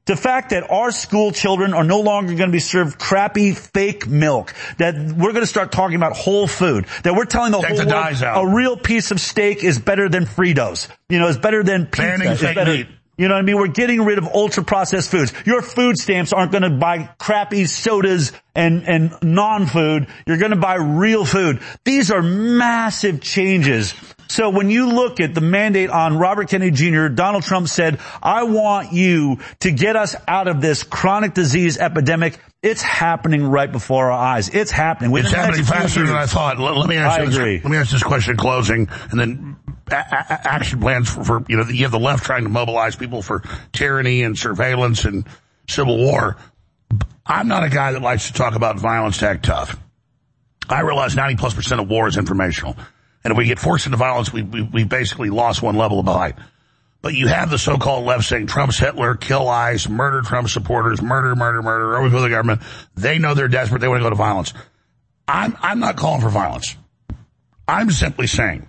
Speaker 13: The fact that our school children are no longer going to be served crappy fake milk, that we're going to start talking about whole food, that we're telling the
Speaker 2: Take
Speaker 13: whole
Speaker 2: the
Speaker 13: world
Speaker 2: dyes out.
Speaker 13: a real piece of steak is better than Fritos, you know, is better than pizza.
Speaker 2: Banning
Speaker 13: is
Speaker 2: fake
Speaker 13: better,
Speaker 2: meat.
Speaker 13: You know what I mean? We're getting rid of ultra processed foods. Your food stamps aren't going to buy crappy sodas and, and non-food. You're going to buy real food. These are massive changes. So when you look at the mandate on Robert Kennedy Junior, Donald Trump said, I want you to get us out of this chronic disease epidemic. It's happening right before our eyes. It's happening.
Speaker 2: It's happening faster than I thought. Let, let me ask
Speaker 13: I
Speaker 2: you this,
Speaker 13: agree.
Speaker 2: let me ask this question in closing, and then a- a- action plans for, for, you know, you have the left trying to mobilize people for tyranny and surveillance and civil war. I'm not a guy that likes to talk about violence to act tough. I realize ninety plus percent of war is informational. And if we get forced into violence, we, we, we basically lost one level of light. But you have the so-called left saying Trump's Hitler, kill ICE, murder Trump supporters, murder, murder, murder, overthrow the government. They know they're desperate. They want to go to violence. I'm, I'm not calling for violence. I'm simply saying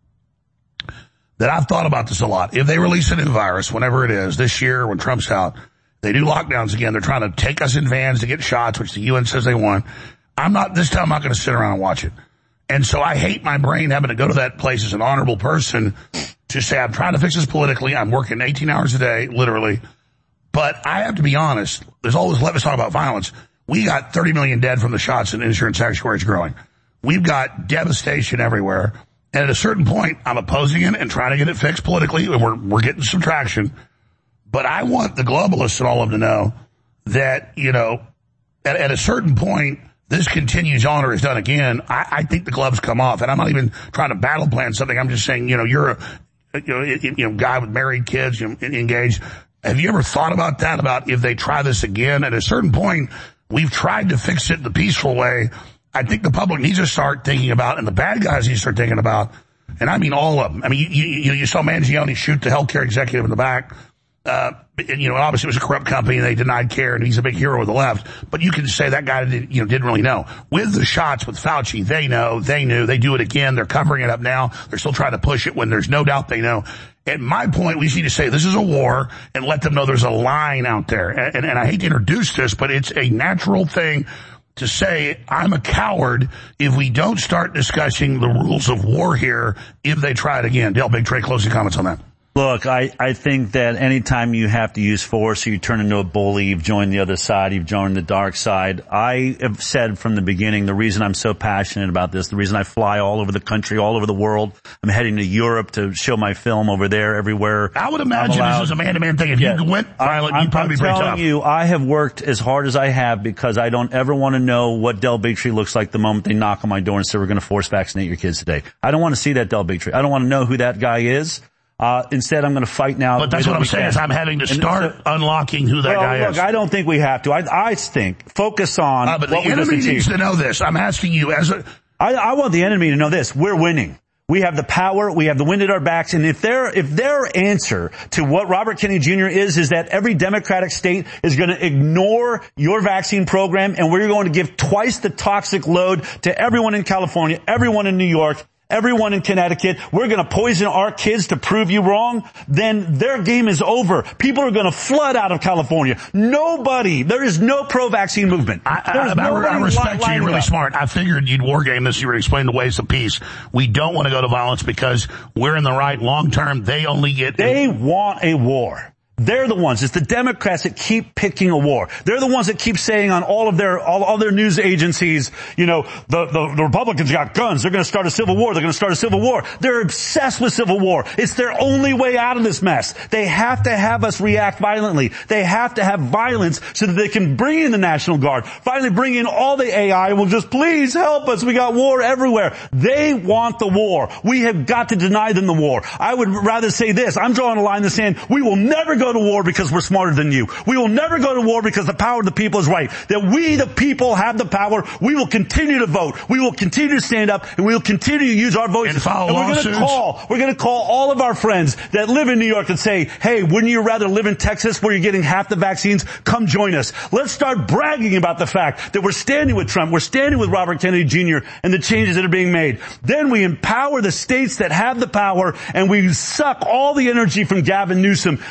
Speaker 2: that I've thought about this a lot. If they release a new virus, whenever it is, this year when Trump's out, they do lockdowns again. They're trying to take us in vans to get shots, which the U N says they want. I'm not, this time I'm not going to sit around and watch it. And so I hate my brain having to go to that place as an honorable person to say, I'm trying to fix this politically. I'm working eighteen hours a day, literally. But I have to be honest. There's always, let us talk about violence. We got thirty million dead from the shots and insurance actuaries growing. We've got devastation everywhere. And at a certain point, I'm opposing it and trying to get it fixed politically. And we're, we're getting some traction. But I want the globalists and all of them to know that, you know, at, at a certain point, this continues on or is done again, I, I think the gloves come off. And I'm not even trying to battle plan something. I'm just saying, you know, you're a, you know, you know, guy with married kids, you know, engaged. Have you ever thought about that, about if they try this again? At a certain point, we've tried to fix it the peaceful way. I think the public needs to start thinking about, and the bad guys need to start thinking about, and I mean all of them. I mean, you, you, you saw Mangione shoot the healthcare executive in the back. Uh, and, you know, obviously it was a corrupt company and they denied care and he's a big hero of the left. But you can say that guy did, you know, didn't really know. With the shots with Fauci, they know, they knew, they do it again. They're covering it up now. They're still trying to push it when there's no doubt they know. At my point, we need to say this is a war and let them know there's a line out there. And, and, and I hate to introduce this, but it's a natural thing to say I'm a coward if we don't start discussing the rules of war here if they try it again. Dale Big Trey, closing comments on that.
Speaker 13: Look, I, I think that anytime you have to use force, you turn into a bully, you've joined the other side, you've joined the dark side. I have said from the beginning, the reason I'm so passionate about this, the reason I fly all over the country, all over the world, I'm heading to Europe to show my film over there, everywhere.
Speaker 2: I would imagine this is a man-to-man thing. If yeah. you went violent,
Speaker 13: I'm,
Speaker 2: you'd probably
Speaker 13: I'm
Speaker 2: be pretty
Speaker 13: telling
Speaker 2: tough.
Speaker 13: you, I have worked as hard as I have because I don't ever want to know what Del Bigtree looks like the moment they knock on my door and say, we're going to force vaccinate your kids today. I don't want to see that Del Bigtree. I don't want to know who that guy is. Uh, instead, I'm going to fight now.
Speaker 2: But that's what I'm saying is I'm having to start so, unlocking who that
Speaker 13: well,
Speaker 2: guy
Speaker 13: look,
Speaker 2: is.
Speaker 13: I don't think we have to. I, I think focus on
Speaker 2: uh, but
Speaker 13: what
Speaker 2: the
Speaker 13: we
Speaker 2: enemy
Speaker 13: just
Speaker 2: needs
Speaker 13: achieved.
Speaker 2: to know this. I'm asking you as a...
Speaker 13: I, I want the enemy to know this. We're winning. We have the power. We have the wind at our backs. And if their, if their answer to what Robert Kennedy Junior is, is that every Democratic state is going to ignore your vaccine program and we're going to give twice the toxic load to everyone in California, everyone in New York, everyone in Connecticut, we're going to poison our kids to prove you wrong, then their game is over. People are going to flood out of California. Nobody, there is no pro-vaccine movement.
Speaker 2: I, I, I, I respect you. You're really up. smart. I figured you'd war game this. You would explain the ways of peace. We don't want to go to violence because we're in the right long term. They only get...
Speaker 13: They a- want a war. They're the ones. It's the Democrats that keep picking a war. They're the ones that keep saying on all of their, all, all their news agencies, you know, the, the, the Republicans got guns. They're going to start a civil war. They're going to start a civil war. They're obsessed with civil war. It's their only way out of this mess. They have to have us react violently. They have to have violence so that they can bring in the National Guard. Finally bring in all the A I and will just please help us. We got war everywhere. They want the war. We have got to deny them the war. I would rather say this. I'm drawing a line in the sand. We will never go to war because we're smarter than you. We will never go to war because the power of the people is right. That we, the people, have the power. We will continue to vote. We will continue to stand up and we will continue to use our voices.
Speaker 2: And follow
Speaker 13: and we're going to call, we're going to call all of our friends that live in New York and say, hey, wouldn't you rather live in Texas where you're getting half the vaccines? Come join us. Let's start bragging about the fact that we're standing with Trump. We're standing with Robert Kennedy Junior and the changes that are being made. Then we empower the states that have the power and we suck all the energy from Gavin Newsom and these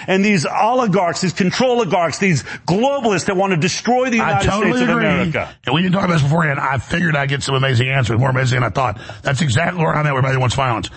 Speaker 13: oligarchs, these control oligarchs, these globalists that want to destroy the United
Speaker 2: I totally
Speaker 13: States of
Speaker 2: agree.
Speaker 13: America.
Speaker 2: And we didn't talk about this beforehand. I figured I'd get some amazing answers, more amazing than I thought. That's exactly where I'm at. Everybody wants violence.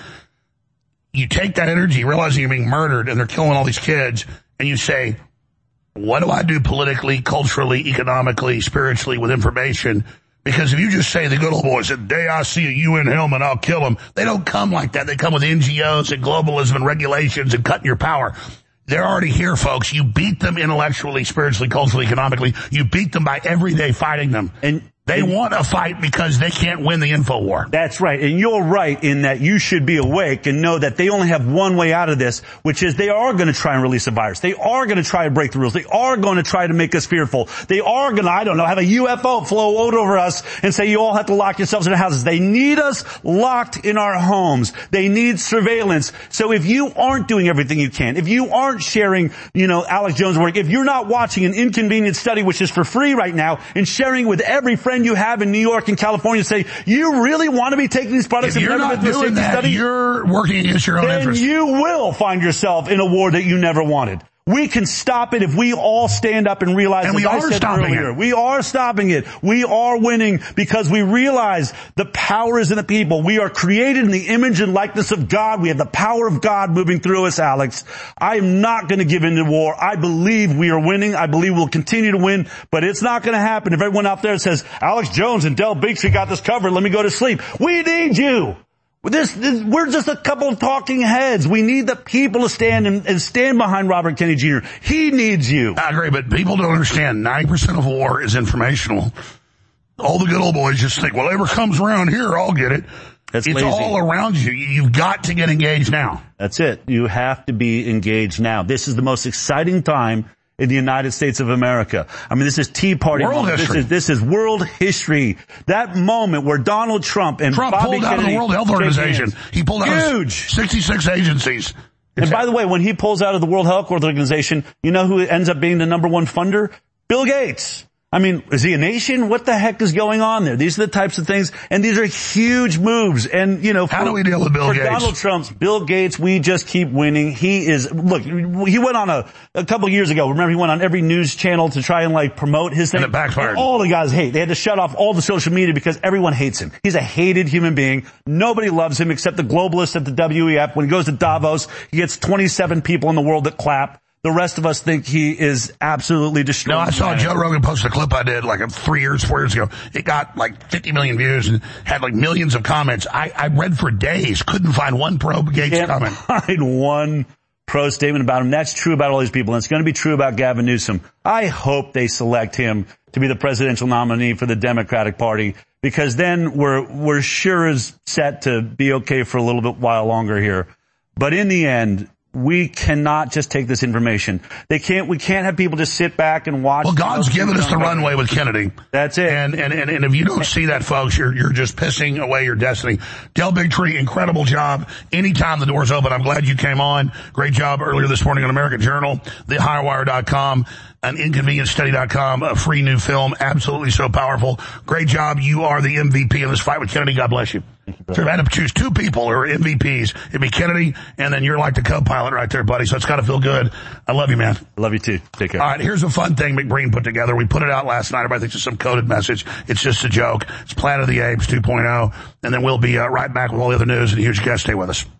Speaker 2: You take that energy, realizing you're being murdered and they're killing all these kids, and you say, what do I do politically, culturally, economically, spiritually with information? Because if you just say the good old boys, the day I see a U N helmet, I'll kill them. They don't come like that. They come with N G Os and globalism and regulations and cutting your power. They're already here, folks. You beat them intellectually, spiritually, culturally, economically. You beat them by every day fighting them. And they want a fight because they can't win the info war.
Speaker 13: That's right. And you're right in that you should be awake and know that they only have one way out of this, which is they are going to try and release a virus. They are going to try to break the rules. They are going to try to make us fearful. They are going to, I don't know, have a U F O float over us and say you all have to lock yourselves in your houses. They need us locked in our homes. They need surveillance. So if you aren't doing everything you can, if you aren't sharing, you know, Alex Jones' work, if you're not watching an inconvenient study, which is for free right now, and sharing with every friend you have in New York and California, say, you really want to be taking these products?
Speaker 2: If you're not doing that, study? You're working against your own
Speaker 13: then
Speaker 2: interests.
Speaker 13: You will find yourself in a war that you never wanted. We can stop it if we all stand up and realize,
Speaker 2: and we
Speaker 13: as
Speaker 2: are
Speaker 13: I said
Speaker 2: stopping
Speaker 13: earlier,
Speaker 2: it.
Speaker 13: we are stopping it. We are winning because we realize the power is in the people. We are created in the image and likeness of God. We have the power of God moving through us, Alex. I am not going to give in to war. I believe we are winning. I believe we'll continue to win, but it's not going to happen if everyone out there says, Alex Jones and Del Beaksy got this covered. Let me go to sleep. We need you. This, this, we're just a couple of talking heads. We need the people to stand and, and stand behind Robert Kennedy Junior He needs you.
Speaker 2: I agree, but people don't understand ninety percent of war is informational. All the good old boys just think, well, whatever comes around here, I'll get it.
Speaker 13: That's
Speaker 2: it's
Speaker 13: lazy.
Speaker 2: all around you. You've got to get engaged now.
Speaker 13: That's it. You have to be engaged now. This is the most exciting time in the United States of America. I mean, this is Tea Party.
Speaker 2: World
Speaker 13: moment.
Speaker 2: history.
Speaker 13: This is, this is world history. That moment where Donald Trump and
Speaker 2: Trump
Speaker 13: Bobby
Speaker 2: pulled out
Speaker 13: Kennedy
Speaker 2: of the World Health Organization. He pulled out
Speaker 13: Huge.
Speaker 2: of sixty-six agencies.
Speaker 13: And by the way, when he pulls out of the World Health Organization, you know who ends up being the number one funder? Bill Gates. I mean, is he a nation? What the heck is going on there? These are the types of things, and these are huge moves. And, you know, for,
Speaker 2: how do we deal with Bill
Speaker 13: for
Speaker 2: Gates?
Speaker 13: Donald Trump's Bill Gates, we just keep winning. He is, look, he went on a, a couple of years ago. Remember, he went on every news channel to try and like promote his thing.
Speaker 2: And it backfired.
Speaker 13: And all the guys hate. They had to shut off all the social media because everyone hates him. He's a hated human being. Nobody loves him except the globalists at the W E F. When he goes to Davos, he gets twenty-seven people in the world that clap. The rest of us think he is absolutely destroyed.
Speaker 2: No, I saw Joe Rogan post a clip I did like three years, four years ago. It got like fifty million views and had like millions of comments. I, I read for days, couldn't find one pro Gates
Speaker 13: Can't
Speaker 2: comment.
Speaker 13: Find one pro statement about him. That's true about all these people, and it's going to be true about Gavin Newsom. I hope they select him to be the presidential nominee for the Democratic Party, because then we're we're sure as set to be okay for a little bit while longer here. But in the end, we cannot just take this information. They can't, we can't have people just sit back and watch.
Speaker 2: Well, God's given us the runway with Kennedy.
Speaker 13: That's it.
Speaker 2: And, and, and, and if you don't see that, folks, you're, you're just pissing away your destiny. Del Bigtree, incredible job. Anytime the door's open, I'm glad you came on. Great job earlier this morning on American Journal, the high wire dot com, and inconvenient study dot com, a free new film. Absolutely so powerful. Great job. You are the M V P in this fight with Kennedy. God bless you. So if I had to choose two people who are M V Ps, it'd be Kennedy, and then you're like the co-pilot right there, buddy. So it's got to feel good. I love you, man.
Speaker 13: I love you too. Take care.
Speaker 2: All right, here's a fun thing McBreen put together. We put it out last night. Everybody thinks it's some coded message. It's just a joke. It's Planet of the Apes two point oh, and then we'll be uh, right back with all the other news and a huge guest. Stay with us.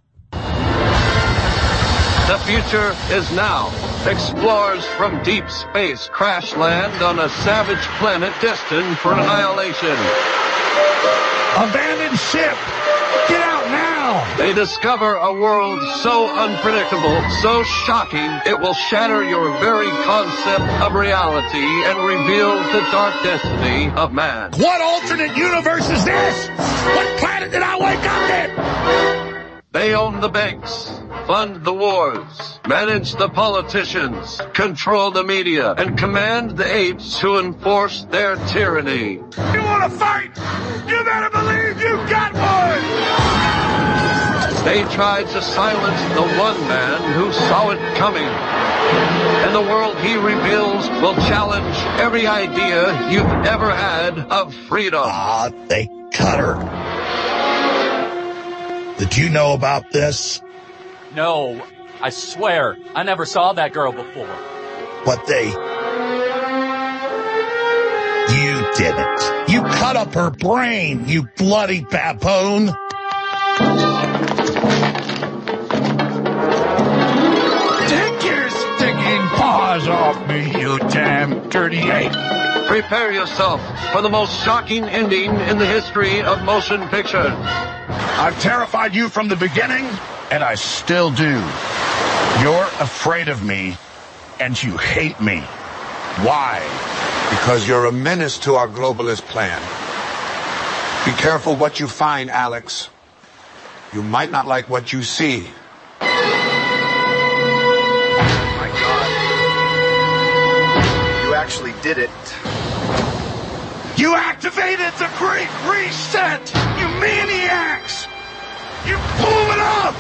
Speaker 17: The future is now. Explorers from deep space crash land on a savage planet destined for annihilation.
Speaker 2: Abandoned ship! Get out now!
Speaker 17: They discover a world so unpredictable, so shocking, it will shatter your very concept of reality and reveal the dark destiny of man.
Speaker 2: What alternate universe is this? What planet did I wake up in?
Speaker 17: They own the banks, fund the wars, manage the politicians, control the media, and command the apes to enforce their tyranny.
Speaker 2: You want to fight? You better believe you got one!
Speaker 17: They tried to silence the one man who saw it coming. And the world he reveals will challenge every idea you've ever had of freedom.
Speaker 2: Ah, they cut her. Did you know about this?
Speaker 18: No. I swear, I never saw that girl before.
Speaker 2: But they... You didn't. You cut up her brain, you bloody baboon.
Speaker 19: Take your stinking paws off me, you damn dirty ape.
Speaker 17: Prepare yourself for the most shocking ending in the history of motion picture.
Speaker 19: I've terrified you from the beginning, and I still do. You're afraid of me, and you hate me. Why?
Speaker 20: Because you're a menace to our globalist plan. Be careful what you find, Alex. You might not like what you see.
Speaker 19: My God. You actually did it. You activated the Great Reset, you maniacs! You blew it up!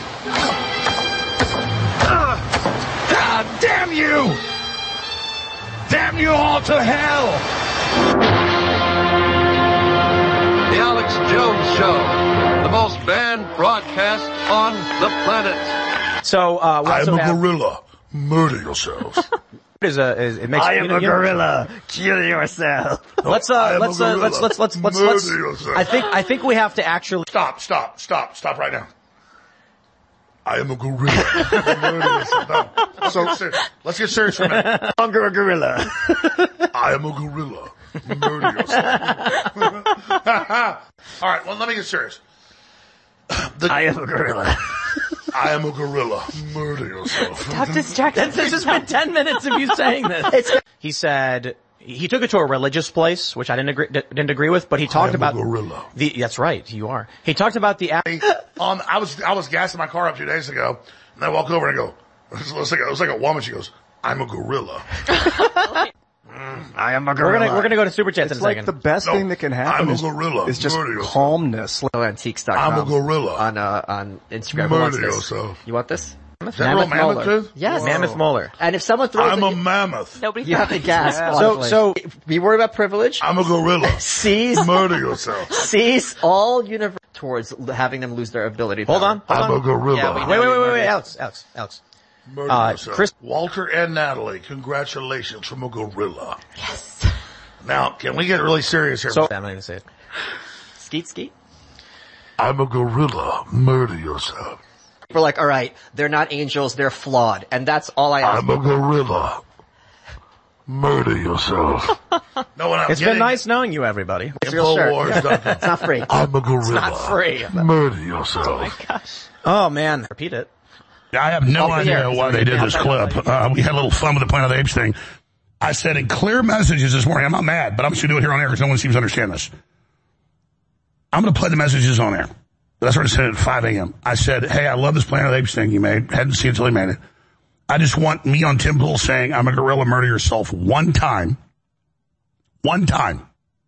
Speaker 19: God damn you! Damn you all to hell!
Speaker 17: The Alex Jones Show, the most banned broadcast on the planet.
Speaker 21: So, uh, we
Speaker 2: I
Speaker 21: also
Speaker 2: am a
Speaker 21: have...
Speaker 2: gorilla. Murder yourself.
Speaker 21: Is a, is, it makes,
Speaker 2: I am
Speaker 21: you know,
Speaker 2: a
Speaker 21: you know,
Speaker 2: gorilla.
Speaker 21: Kill yourself.
Speaker 2: No,
Speaker 21: let's,
Speaker 2: I
Speaker 21: uh,
Speaker 2: am
Speaker 21: let's,
Speaker 2: a
Speaker 21: uh,
Speaker 2: gorilla.
Speaker 21: let's, let's, let's, let's,
Speaker 2: Murder
Speaker 21: let's,
Speaker 2: yourself.
Speaker 21: I think, I think we have to actually...
Speaker 2: Stop, stop, stop, stop right now. I am a gorilla. Murder yourself. No. Let's,
Speaker 21: So-
Speaker 2: get serious. Let's get serious for a minute.
Speaker 21: Longer a gorilla.
Speaker 2: I am a gorilla. Murder yourself. All right, well, let me get serious. The,
Speaker 21: I am a gorilla.
Speaker 2: I am a gorilla. Murder yourself.
Speaker 21: Stop distracting. This has been ten minutes of you saying this. He said he took it to a religious place, which I didn't agree didn't agree with, but he talked
Speaker 2: I am
Speaker 21: about
Speaker 2: a gorilla.
Speaker 21: the. That's right, you are. He talked about the.
Speaker 2: Um, I was I was gassing my car up two days ago, and I walk over and I go, it was like, it was like a woman. She goes, "I'm a gorilla."
Speaker 21: I am a gorilla. We're gonna we're gonna go to super chats
Speaker 22: It's
Speaker 21: in a
Speaker 22: like
Speaker 21: second.
Speaker 22: the best
Speaker 2: No,
Speaker 22: thing that can happen
Speaker 2: I'm a
Speaker 22: is,
Speaker 2: gorilla.
Speaker 22: is just
Speaker 2: Murder yourself.
Speaker 22: calmness.
Speaker 23: Antiques dot com
Speaker 2: I'm a gorilla.
Speaker 23: on uh, on Instagram. Who wants
Speaker 2: Murder
Speaker 23: this?
Speaker 2: yourself.
Speaker 23: You want this?
Speaker 2: Is that real mammoth tooth?
Speaker 23: Yes.
Speaker 2: Whoa.
Speaker 21: Mammoth molar.
Speaker 23: And if someone throws
Speaker 2: I'm
Speaker 23: it,
Speaker 2: a mammoth.
Speaker 23: nobody you have to gasp.
Speaker 22: Yeah.
Speaker 23: So, so be worried about privilege.
Speaker 2: I'm a gorilla.
Speaker 23: Seize,
Speaker 2: Murder yourself.
Speaker 23: seize all universe towards l- having them lose their ability.
Speaker 21: Hold on, hold
Speaker 2: I'm
Speaker 21: on.
Speaker 2: a gorilla.
Speaker 21: Yeah, we, wait, wait, wait, wait, wait, Alex, Alex, Alex.
Speaker 2: Murder
Speaker 21: Uh,
Speaker 2: yourself.
Speaker 21: Chris-
Speaker 2: Walter and Natalie, congratulations from a gorilla. Yes. Now, can we get really serious here?
Speaker 21: So, I'm not going to say it.
Speaker 23: Skeet, skeet.
Speaker 2: I'm a gorilla. Murder yourself.
Speaker 23: We're like, all right, they're not angels, they're flawed, and that's all I ask.
Speaker 2: I'm a gorilla. Murder yourself. No one.
Speaker 21: It's been nice knowing you, everybody.
Speaker 23: It's real shirt.
Speaker 2: Infowars dot com.
Speaker 23: It's not free.
Speaker 2: I'm a gorilla.
Speaker 21: It's not free.
Speaker 2: Murder yourself.
Speaker 23: Oh my gosh.
Speaker 21: Oh man, repeat it.
Speaker 2: I have no
Speaker 23: Off the
Speaker 2: idea
Speaker 23: air.
Speaker 2: why they did this clip. Uh, we had a little fun with the Planet of the Apes thing. I said in clear messages this morning, I'm not mad, but I'm just going to do it here on air because no one seems to understand this. I'm going to play the messages on air. That's what I said at five a.m. I said, hey, I love this Planet of the Apes thing you made. Hadn't seen it until he made it. I just want me on Tim Pool saying, I'm a gorilla, murder yourself one time. One time.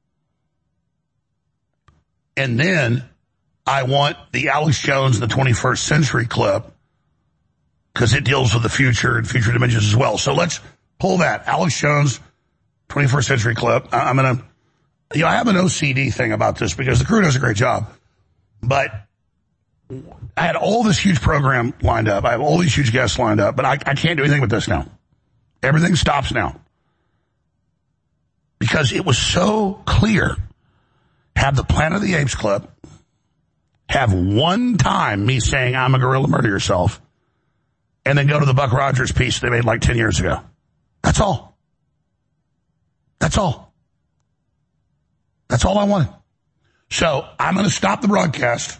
Speaker 2: And then I want the Alex Jones, the twenty-first century clip, because it deals with the future and future dimensions as well. So let's pull that. Alex Jones, twenty-first century clip. I'm going to, you know, I have an O C D thing about this because the crew does a great job. But I had all this huge program lined up. I have all these huge guests lined up, but I, I can't do anything with this now. Everything stops now. Because it was so clear. Have the Planet of the Apes clip. Have one time me saying, I'm a gorilla, murder yourself. And then go to the Buck Rogers piece they made like ten years ago. That's all. That's all. That's all I wanted. So I'm going to stop the broadcast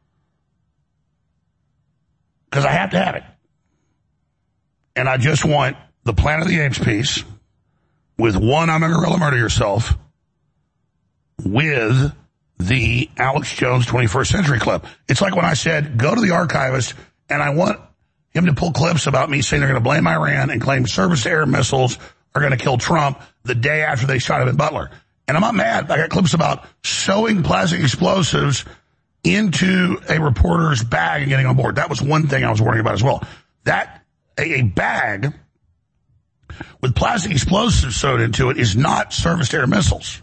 Speaker 2: because I have to have it. And I just want the Planet of the Apes piece with one I'm a gorilla, murder yourself with the Alex Jones twenty-first century clip. It's like when I said, go to the archivist and I want him to pull clips about me saying they're going to blame Iran and claim surface-to-air missiles are going to kill Trump the day after they shot him in Butler. And I'm not mad. I got clips about sewing plastic explosives into a reporter's bag and getting on board. That was one thing I was worrying about as well. That, a, a bag with plastic explosives sewed into it is not surface-to-air missiles.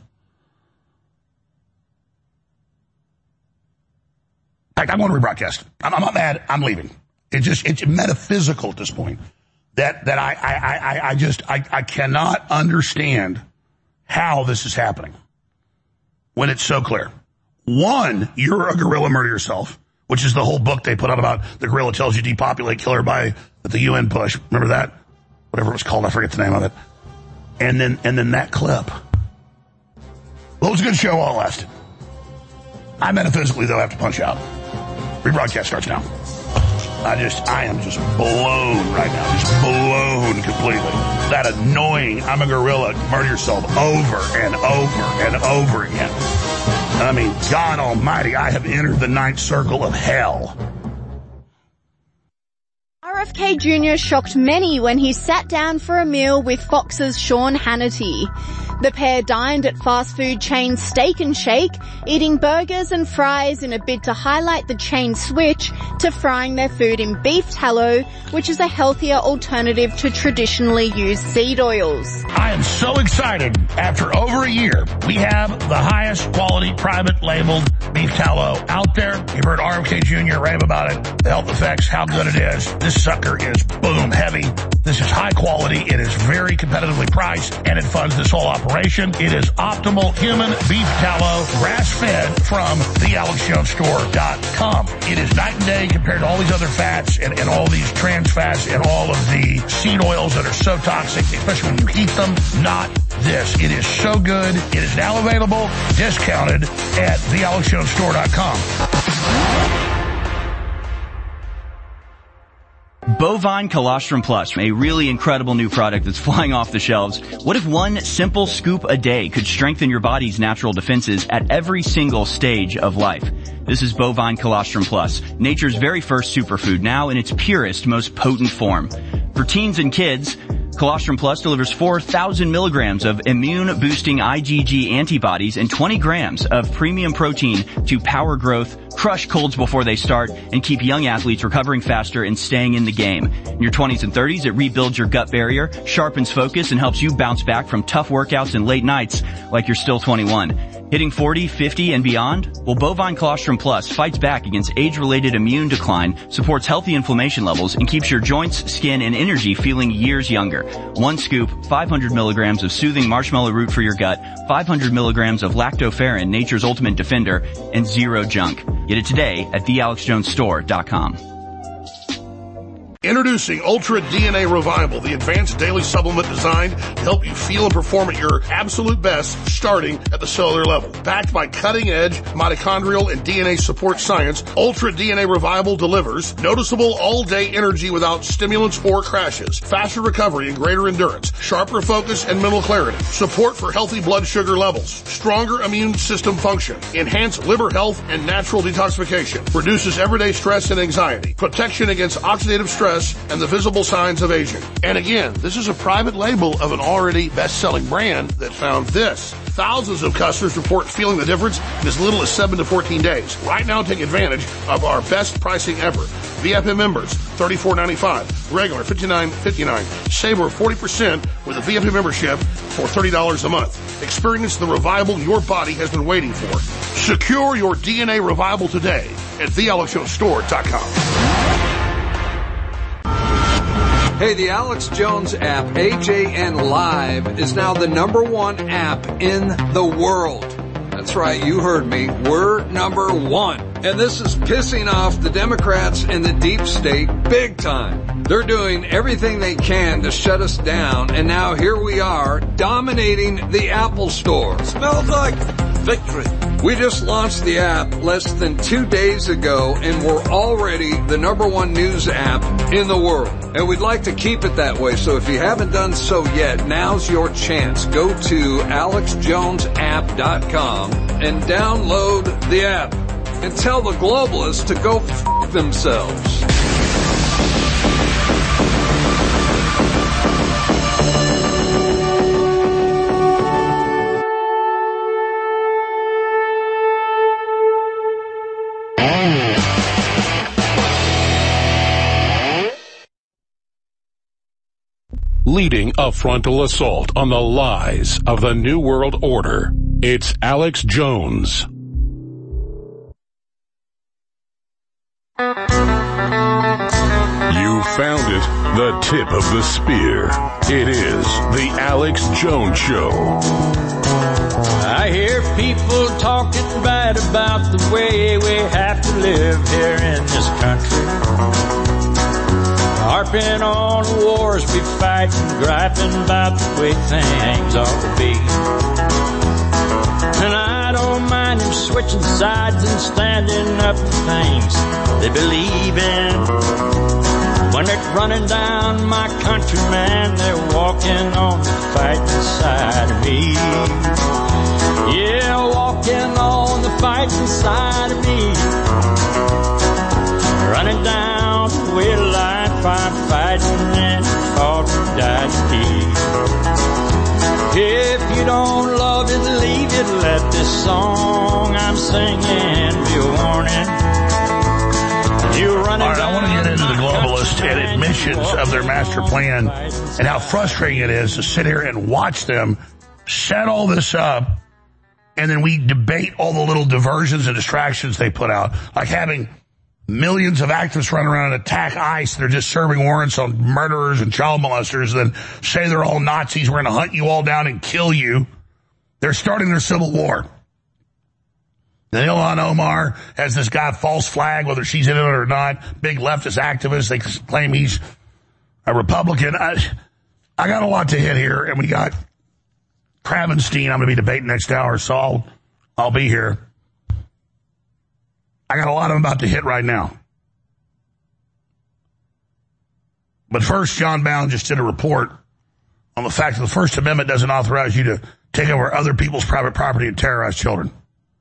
Speaker 2: In fact, I'm going to rebroadcast. I'm, I'm not mad. I'm leaving. It just, it's metaphysical at this point. That, that I, I, I, I just, I, I cannot understand how this is happening when it's so clear. One, you're a gorilla, murder yourself, which is the whole book they put out about the gorilla tells you depopulate, kill her by the U N push. Remember that? Whatever it was called, I forget the name of it. And then, and then that clip. Well, it was a good show while it lasted. I metaphysically, though, have to punch out. Rebroadcast starts now. I just, I am just blown right now. Just blown completely. That annoying, I'm a gorilla, murder yourself over and over and over again. I mean, God almighty, I have entered the ninth circle of hell.
Speaker 3: R F K Junior shocked many when he sat down for a meal with Fox's Sean Hannity. The pair dined at fast food chain Steak and Shake, eating burgers and fries in a bid to highlight the chain's switch to frying their food in beef tallow, which is a healthier alternative to traditionally used seed oils.
Speaker 2: I am so excited. After over a year, we have the highest quality private labeled beef tallow out there. You've heard R F K Junior rave about it, the health effects, how good it is. This sucker is boom heavy. This is high quality. It is very competitively priced, and it funds this whole operation. It is optimal human beef tallow, grass-fed from the alex jones store dot com. It is night and day compared to all these other fats and, and all these trans fats and all of the seed oils that are so toxic, especially when you heat them. Not this. It is so good. It is now available, discounted at the alex jones store dot com.
Speaker 11: Bovine Colostrum Plus, a really incredible new product that's flying off the shelves. What if one simple scoop a day could strengthen your body's natural defenses at every single stage of life? This is Bovine Colostrum Plus, nature's very first superfood, now in its purest, most potent form. For teens and kids, Colostrum Plus delivers four thousand milligrams of immune-boosting IgG antibodies and twenty grams of premium protein to power growth, crush colds before they start, and keep young athletes recovering faster and staying in the game. In your twenties and thirties, it rebuilds your gut barrier, sharpens focus, and helps you bounce back from tough workouts and late nights like you're still twenty-one. Hitting forty, fifty, and beyond? Well, Bovine Colostrum Plus fights back against age-related immune decline, supports healthy inflammation levels, and keeps your joints, skin, and energy feeling years younger. One scoop, five hundred milligrams of soothing marshmallow root for your gut, five hundred milligrams of lactoferrin, nature's ultimate defender, and zero junk. Get it today at the alex jones store dot com.
Speaker 2: Introducing Ultra D N A Revival, the advanced daily supplement designed to help you feel and perform at your absolute best, starting at the cellular level. Backed by cutting-edge mitochondrial and D N A support science, Ultra D N A Revival delivers noticeable all-day energy without stimulants or crashes, faster recovery and greater endurance, sharper focus and mental clarity, support for healthy blood sugar levels, stronger immune system function, enhanced liver health and natural detoxification, reduces everyday stress and anxiety, protection against oxidative stress, and the visible signs of aging. And again, this is a private label of an already best-selling brand that found this. Thousands of customers report feeling the difference in as little as seven to fourteen days. Right now, take advantage of our best pricing ever. V I P members, thirty-four ninety-five. Regular, fifty-nine fifty-nine. Save over forty percent with a V I P membership for thirty dollars a month. Experience the revival your body has been waiting for. Secure your D N A revival today at the alex jones store dot com.
Speaker 17: Hey, the Alex Jones app, A J N Live, is now the number one app in the world. That's right, you heard me. We're number one. And this is pissing off the Democrats and the deep state big time. They're doing everything they can to shut us down, and now here we are, dominating the Apple Store. Smells like victory. We just launched the app less than two days ago, and we're already the number one news app in the world. And we'd like to keep it that way, so if you haven't done so yet, now's your chance. Go to alex jones app dot com and download the app. And tell the globalists to go f*** themselves.
Speaker 4: Leading a frontal assault on the lies of the New World Order, it's Alex Jones. found it, the tip of the spear. It is the Alex Jones Show.
Speaker 1: I hear people talking bad about the way we have to live here in this country. Harping on the wars we fight and griping about the way things ought to be. And I don't mind them switching sides and standing up for things they believe in. When they're running down my country, man, they're walking on the fighting side of me. Yeah, walking on the fighting side of me. Running down the way line, I'm fighting and fought and died to be. If you don't love it, leave it. Let this song I'm singing be a warning. You running
Speaker 2: All right, I want to get into the globalists and admissions of their master plan and how frustrating it is to sit here and watch them set all this up, and then we debate all the little diversions and distractions they put out, like having millions of activists run around and attack ICE. They're just serving warrants on murderers and child molesters, and then say they're all Nazis. We're going to hunt you all down and kill you. They're starting their civil war. Then Ilhan Omar has this guy false flag, whether she's in it or not. Big leftist activist. They claim he's a Republican. I, I got a lot to hit here, and we got Kravenstein I'm going to be debating next hour, so I'll, I'll be here. I got a lot I'm about to hit right now. But first, John Bound just did a report on the fact that the First Amendment doesn't authorize you to take over other people's private property and terrorize children.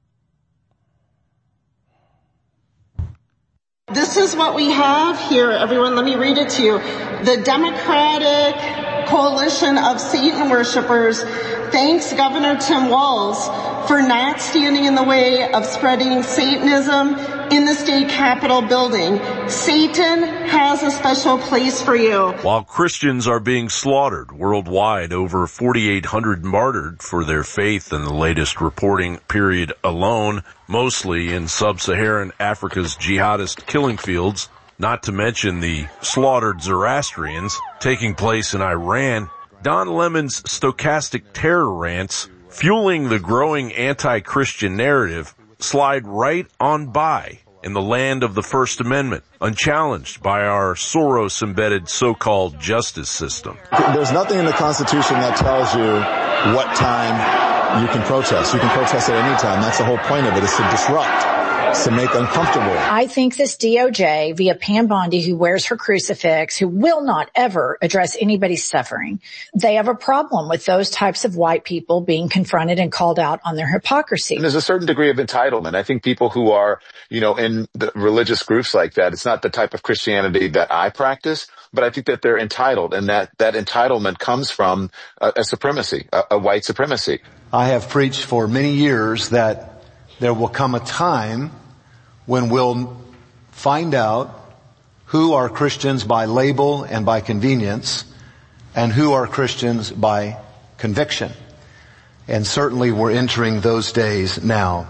Speaker 5: This is what we have here, everyone. Let me read it to you. The Democratic Coalition of Satan Worshippers thanks Governor Tim Walz for not standing in the way of spreading Satanism in the state capitol building. Satan has a special place for you.
Speaker 22: While Christians are being slaughtered worldwide, over forty-eight hundred martyred for their faith in the latest reporting period alone, mostly in sub-Saharan Africa's jihadist killing fields, not to mention the slaughtered Zoroastrians taking place in Iran. Don Lemon's stochastic terror rants, fueling the growing anti-Christian narrative, slide right on by in the land of the First Amendment, unchallenged by our Soros-embedded so-called justice system.
Speaker 24: There's nothing in the Constitution that tells you what time you can protest. You can protest at any time. That's the whole point of it, is to disrupt, to make uncomfortable.
Speaker 25: I think this D O J, via Pam Bondi, who wears her crucifix, who will not ever address anybody's suffering, they have a problem with those types of white people being confronted and called out on their hypocrisy.
Speaker 26: And there's a certain degree of entitlement. I think people who are, you know, in the religious groups like that, it's not the type of Christianity that I practice, but I think that they're entitled, and that, that entitlement comes from a, a supremacy, a, a white supremacy.
Speaker 27: I have preached for many years that there will come a time when we'll find out who are Christians by label and by convenience, and who are Christians by conviction. And certainly we're entering those days now.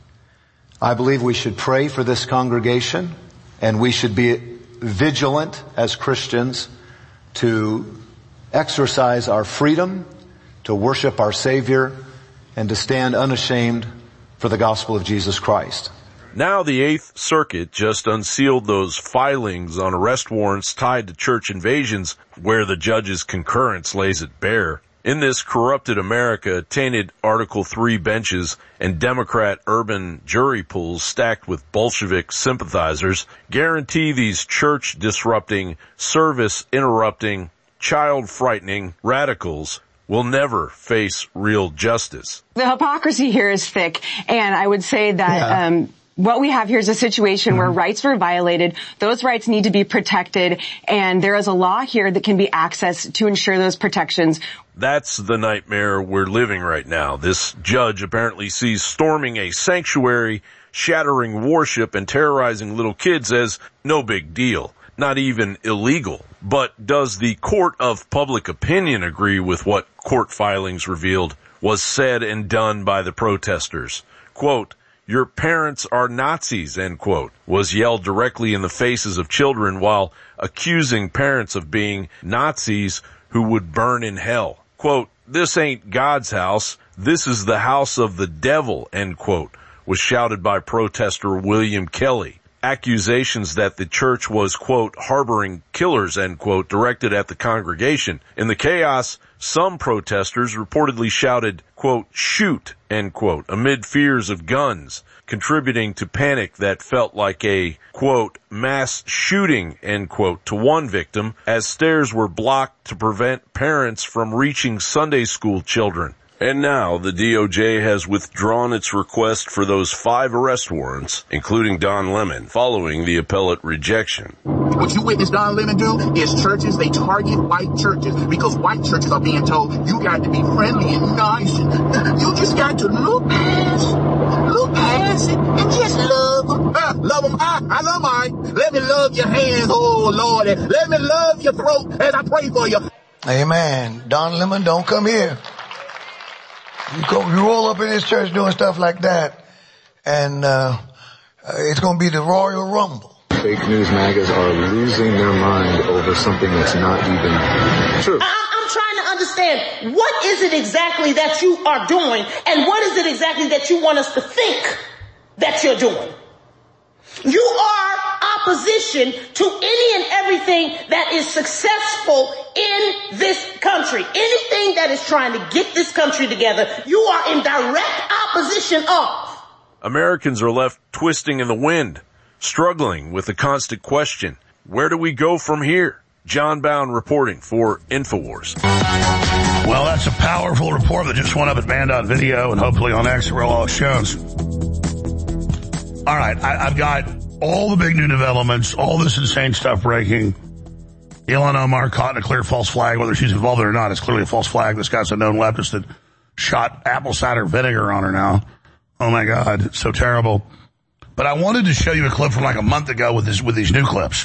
Speaker 27: I believe we should pray for this congregation, and we should be vigilant as Christians to exercise our freedom, to worship our Savior, and to stand unashamed for the gospel of Jesus Christ.
Speaker 22: Now the Eighth Circuit just unsealed those filings on arrest warrants tied to church invasions where the judge's concurrence lays it bare. In this corrupted America, tainted Article three benches and Democrat urban jury pools stacked with Bolshevik sympathizers guarantee these church-disrupting, service-interrupting, child-frightening radicals will never face real justice.
Speaker 28: The hypocrisy here is thick, and I would say that yeah. um what we have here is a situation where rights were violated. Those rights need to be protected, and there is a law here that can be accessed to ensure those protections.
Speaker 22: That's the nightmare we're living right now. This judge apparently sees storming a sanctuary, shattering worship, and terrorizing little kids as no big deal, not even illegal. But does the court of public opinion agree with what court filings revealed was said and done by the protesters? Quote, your parents are Nazis, end quote, was yelled directly in the faces of children while accusing parents of being Nazis who would burn in hell. Quote, this ain't God's house. This is the house of the devil, end quote, was shouted by protester William Kelly. Accusations that the church was, quote, harboring killers, end quote, directed at the congregation. In the chaos, some protesters reportedly shouted, quote, shoot, end quote, amid fears of guns, contributing to panic that felt like a, quote, mass shooting, end quote, to one victim, as stairs were blocked to prevent parents from reaching Sunday school children. And now the D O J has withdrawn its request for those five arrest warrants, including Don Lemon, following the appellate rejection.
Speaker 6: What you witnessed Don Lemon do is churches, they target white churches because white churches are being told you got to be friendly and nice. You just got to look past, look past it and just love them. Ah, love them. I, I love mine. Let me love your hands, oh Lord. Let me love your throat as I pray for you.
Speaker 7: Amen. Don Lemon, don't come here. You go, you roll up in this church doing stuff like that, and uh, it's going to be the Royal Rumble.
Speaker 26: Fake news magas are losing their mind over something that's not even true.
Speaker 5: I, I'm trying to understand, what is it exactly that you are doing, and what is it exactly that you want us to think that you're doing? You are opposition to any and everything that is successful in this country. Anything that is trying to get this country together, you are in direct opposition of.
Speaker 22: Americans are left twisting in the wind, struggling with the constant question, where do we go from here? John Bound reporting for InfoWars.
Speaker 2: Well, that's a powerful report that just went up at Band.video and hopefully on X where all it shows. All right, I, I've got all the big new developments, all this insane stuff breaking. Ilhan Omar caught in a clear false flag, whether she's involved in it or not. It's clearly a false flag. This guy's a known leftist that shot apple cider vinegar on her now. Oh my God, it's so terrible. But I wanted to show you a clip from like a month ago with this, with these new clips.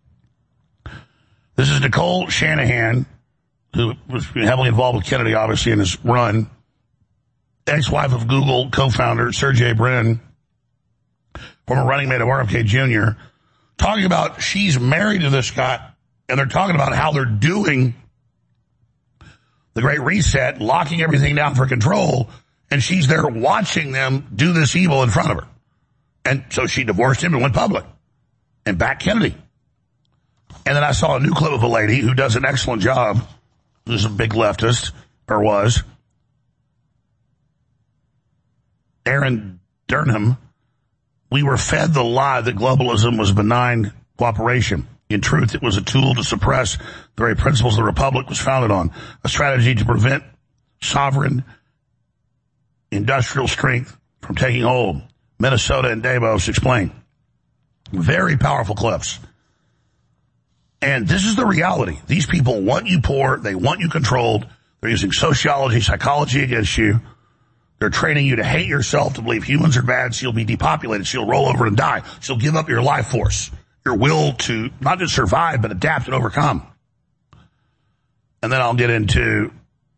Speaker 2: This is Nicole Shanahan, who was heavily involved with Kennedy, obviously, in his run. Ex-wife of Google co-founder Sergey Brin, former running mate of R F K Junior, talking about she's married to this guy, and they're talking about how they're doing the Great Reset, locking everything down for control, and she's there watching them do this evil in front of her. And so she divorced him and went public and backed Kennedy. And then I saw a new clip of a lady who does an excellent job, who's a big leftist, or was, Aaron Durham. We were fed the lie that globalism was benign cooperation. In truth, it was a tool to suppress the very principles the Republic was founded on, a strategy to prevent sovereign industrial strength from taking hold. Minnesota and Davos explain. Very powerful clips. And this is the reality. These people want you poor. They want you controlled. They're using sociology, psychology against you. They're training you to hate yourself, to believe humans are bad, so you'll be depopulated, so you'll roll over and die. So you'll give up your life force, your will to not just survive, but adapt and overcome. And then I'll get into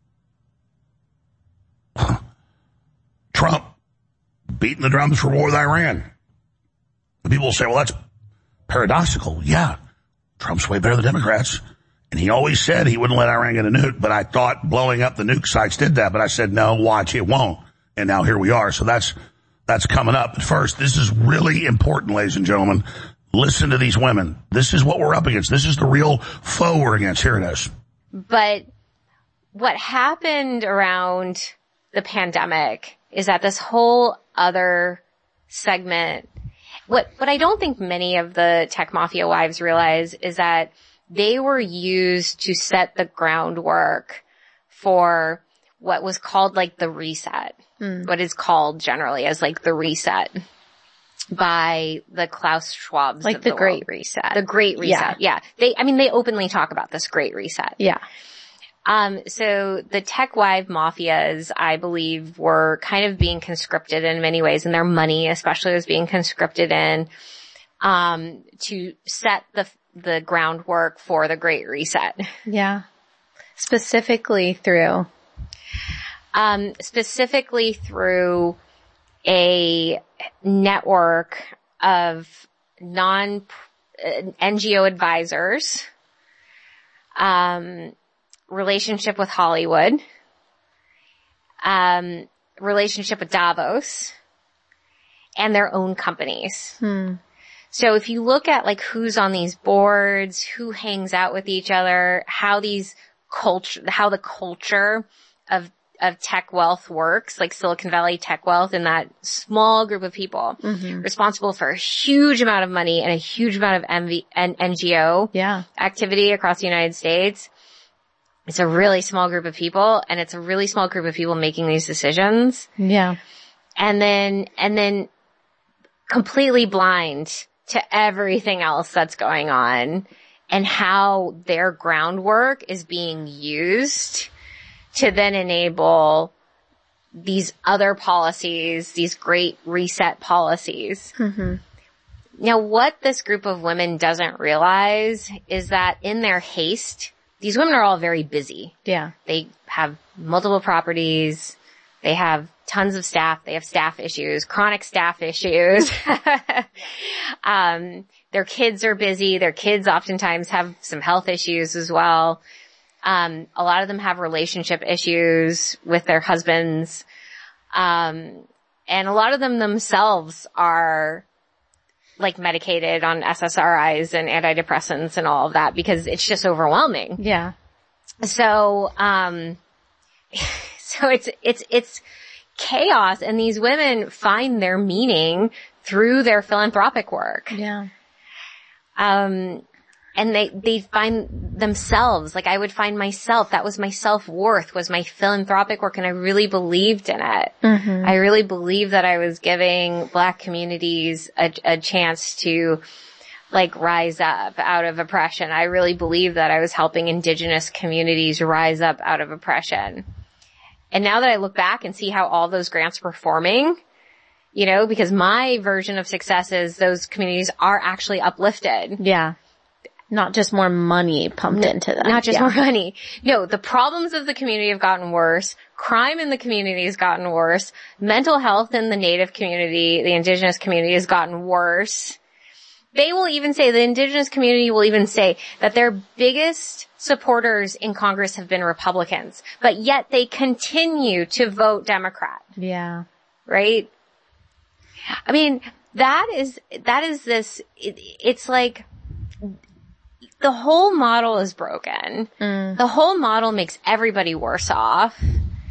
Speaker 2: Trump beating the drums for war with Iran. And people will say, well, that's paradoxical. Yeah, Trump's way better than Democrats. And he always said he wouldn't let Iran get a nuke, but I thought blowing up the nuke sites did that. But I said, no, watch, it won't. And now here we are. So that's, that's coming up. But first, this is really important, ladies and gentlemen. Listen to these women. This is what we're up against. This is the real foe we're against. Here it is.
Speaker 8: But what happened around the pandemic is that this whole other segment, what, what I don't think many of the tech mafia wives realize is that they were used to set the groundwork for what was called like the reset, mm. what is called generally as like the reset by the Klaus Schwabs.
Speaker 3: Like
Speaker 8: of
Speaker 3: the,
Speaker 8: the
Speaker 3: Great
Speaker 8: world.
Speaker 3: Reset.
Speaker 8: The Great Reset. Yeah. yeah. They, I mean, they openly talk about this Great Reset.
Speaker 3: Yeah.
Speaker 8: Um, so the tech wife mafias, I believe, were kind of being conscripted in many ways, and their money especially was being conscripted in, um, to set the, the groundwork for the Great Reset.
Speaker 3: Yeah. Specifically through?
Speaker 8: Um, specifically through a, network of non, uh, N G O advisors, um, relationship with Hollywood, um, relationship with Davos, and their own companies.
Speaker 3: Hmm.
Speaker 8: So if you look at like who's on these boards, who hangs out with each other, how these culture, how the culture of, of tech wealth works, like Silicon Valley tech wealth, and that small group of people
Speaker 3: Mm-hmm.
Speaker 8: responsible for a huge amount of money and a huge amount of M V, N, N G O
Speaker 3: yeah.
Speaker 8: activity across the United States. It's a really small group of people, and it's a really small group of people making these decisions.
Speaker 3: Yeah.
Speaker 8: And then, and then completely blind to everything else that's going on and how their groundwork is being used to then enable these other policies, these great reset policies.
Speaker 3: Mm-hmm.
Speaker 8: Now, what this group of women doesn't realize is that in their haste, these women are all very busy.
Speaker 3: Yeah.
Speaker 8: They have multiple properties. They have tons of staff. They have staff issues, chronic staff issues. um, their kids are busy. Their kids oftentimes have some health issues as well. Um, a lot of them have relationship issues with their husbands. Um, and a lot of them themselves are like medicated on S S R Is and antidepressants and all of that because it's just overwhelming.
Speaker 3: Yeah.
Speaker 8: So, um, so it's, it's, it's chaos, and these women find their meaning through their philanthropic work.
Speaker 3: Yeah.
Speaker 8: Um, and they, they find themselves, like I would find myself, that was my self-worth, was my philanthropic work, and I really believed in it.
Speaker 3: Mm-hmm.
Speaker 8: I really believed that I was giving Black communities a, a chance to, like, rise up out of oppression. I really believed that I was helping Indigenous communities rise up out of oppression. And now that I look back and see how all those grants are performing, you know, because my version of success is those communities are actually uplifted.
Speaker 3: Yeah. Not just more money pumped
Speaker 8: N-
Speaker 3: into them.
Speaker 8: Not just
Speaker 3: yeah.
Speaker 8: more money. No, the problems of the community have gotten worse. Crime in the community has gotten worse. Mental health in the Native community, the Indigenous community, has gotten worse. They will even say, the Indigenous community will even say that their biggest supporters in Congress have been Republicans, but yet they continue to vote Democrat.
Speaker 3: Yeah.
Speaker 8: Right? I mean, that is, that is this, it, it's like, the whole model is broken.
Speaker 3: Mm.
Speaker 8: The whole model makes everybody worse off.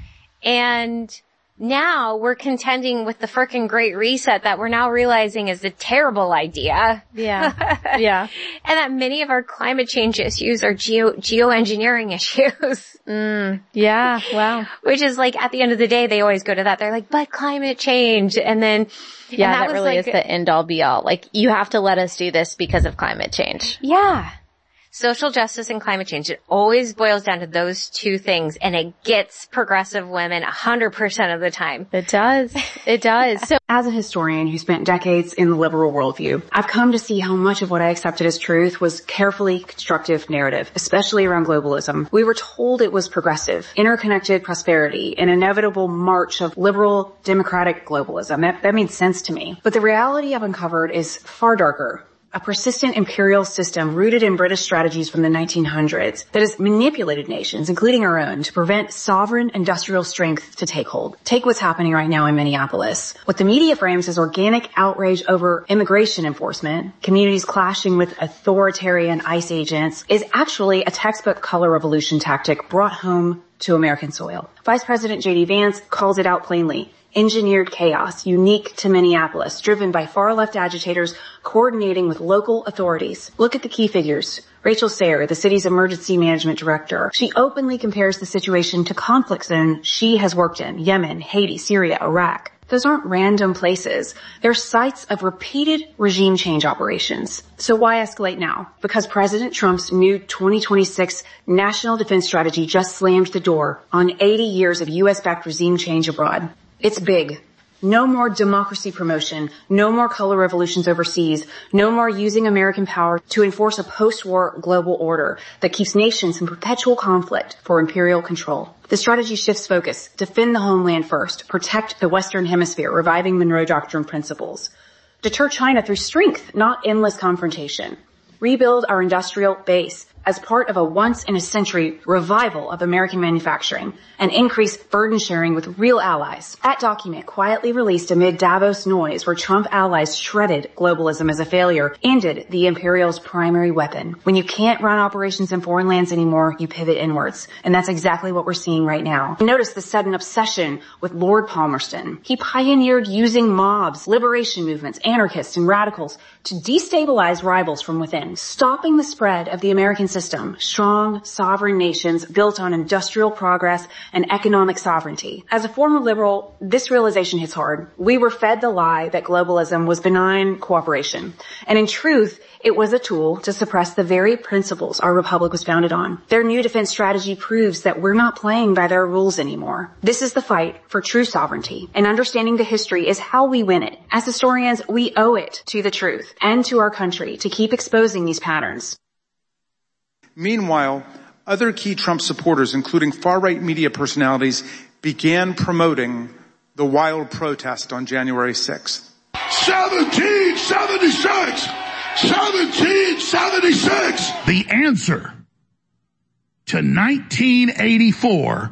Speaker 8: And now we're contending with the frickin' Great Reset that we're now realizing is a terrible idea.
Speaker 3: Yeah. Yeah.
Speaker 8: And that many of our climate change issues are geo, geoengineering issues.
Speaker 3: Mm. Yeah. Wow.
Speaker 8: Which is like, at the end of the day, they always go to that. They're like, but climate change. And then,
Speaker 3: yeah,
Speaker 8: and that,
Speaker 3: that
Speaker 8: was
Speaker 3: really
Speaker 8: like,
Speaker 3: is the end all be all. Like, you have to let us do this because of climate change.
Speaker 8: Yeah. Social justice and climate change. It always boils down to those two things, and it gets progressive women a hundred percent of the time.
Speaker 3: It does. It does. So,
Speaker 9: as a historian who spent decades in the liberal worldview, I've come to see how much of what I accepted as truth was carefully constructive narrative, especially around globalism. We were told it was progressive, interconnected prosperity, an inevitable march of liberal democratic globalism. That, that made sense to me. But the reality I've uncovered is far darker. A persistent imperial system rooted in British strategies from the nineteen hundreds that has manipulated nations, including our own, to prevent sovereign industrial strength to take hold. Take what's happening right now in Minneapolis. What the media frames as organic outrage over immigration enforcement, communities clashing with authoritarian ICE agents, is actually a textbook color revolution tactic brought home to American soil. Vice President J D Vance calls it out plainly. Engineered chaos, unique to Minneapolis, driven by far-left agitators coordinating with local authorities. Look at the key figures. Rachel Sayre, the city's emergency management director. She openly compares the situation to conflict zones she has worked in, Yemen, Haiti, Syria, Iraq. Those aren't random places. They're sites of repeated regime change operations. So why escalate now? Because President Trump's new twenty twenty-six national defense strategy just slammed the door on eighty years of U S-backed regime change abroad. It's big. No more democracy promotion. No more color revolutions overseas. No more using American power to enforce a post-war global order that keeps nations in perpetual conflict for imperial control. The strategy shifts focus. Defend the homeland first. Protect the Western Hemisphere, reviving Monroe Doctrine principles. Deter China through strength, not endless confrontation. Rebuild our industrial base as part of a once-in-a-century revival of American manufacturing and increase burden sharing with real allies. That document, quietly released amid Davos noise where Trump allies shredded globalism as a failure, ended the imperial's primary weapon. When you can't run operations in foreign lands anymore, you pivot inwards. And that's exactly what we're seeing right now. Notice the sudden obsession with Lord Palmerston. He pioneered using mobs, liberation movements, anarchists, and radicals to destabilize rivals from within, stopping the spread of the American system, strong, sovereign nations built on industrial progress and economic sovereignty. As a former liberal, this realization hits hard. We were fed the lie that globalism was benign cooperation. And in truth, it was a tool to suppress the very principles our republic was founded on. Their new defense strategy proves that we're not playing by their rules anymore. This is the fight for true sovereignty, and understanding the history is how we win it. As historians, we owe it to the truth and to our country to keep exposing these patterns.
Speaker 10: Meanwhile, other key Trump supporters, including far-right media personalities, began promoting the wild protest on January sixth.
Speaker 2: seventeen seventy-six! seventeen seventy-six! The answer to nineteen eighty-four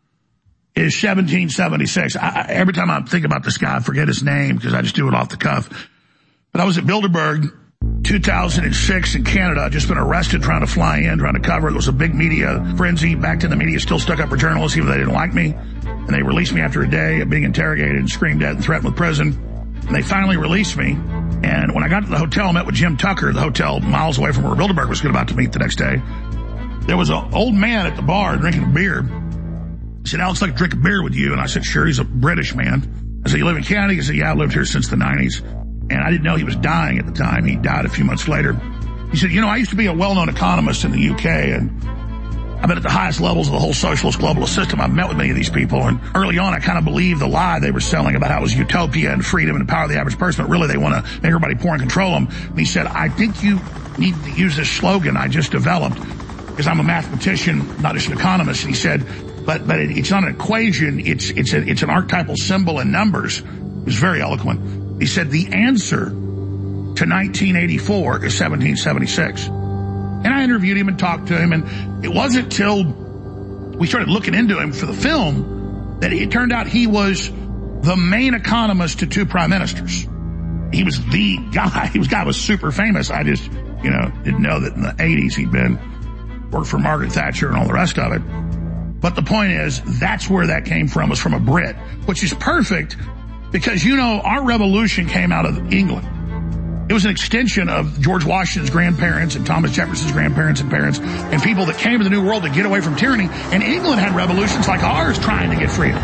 Speaker 2: is seventeen seventy-six. I, every time I think about this guy, I forget his name because I just do it off the cuff. But I was at Bilderberg two thousand six in Canada. I'd just been arrested trying to fly in, trying to cover it. It was a big media frenzy. Back then the media still stuck up for journalists even though they didn't like me. And they released me after a day of being interrogated and screamed at and threatened with prison. And they finally released me. And when I got to the hotel, I met with Jim Tucker, the hotel miles away from where Bilderberg was about to meet the next day. There was an old man at the bar drinking a beer. He said, Alex, I'd like to drink a beer with you. And I said, sure. He's a British man. I said, you live in Canada? He said, yeah, I lived here since the nineties. And I didn't know he was dying at the time. He died a few months later. He said, you know, I used to be a well-known economist in the U K, and I've been at the highest levels of the whole socialist globalist system. I've met with many of these people, and early on I kind of believed the lie they were selling about how it was utopia and freedom and the power of the average person, but really they want to make everybody poor and control them. And he said, I think you need to use this slogan I just developed, because I'm a mathematician, not just an economist. And he said, but but it, it's not an equation, it's it's a, it's an archetypal symbol in numbers. He was very eloquent. He said, the answer to nineteen eighty-four is seventeen seventy-six. And I interviewed him and talked to him, and it wasn't till we started looking into him for the film that it turned out he was the main economist to two prime ministers. He was the guy. He was guy was super famous. I just, you know, didn't know that in the eighties he'd been, worked for Margaret Thatcher and all the rest of it. But the point is, that's where that came from, was from a Brit, which is perfect because, you know, our revolution came out of England. It was an extension of George Washington's grandparents and Thomas Jefferson's grandparents and parents and people that came to the New World to get away from tyranny. And England had revolutions like ours trying to get freedom.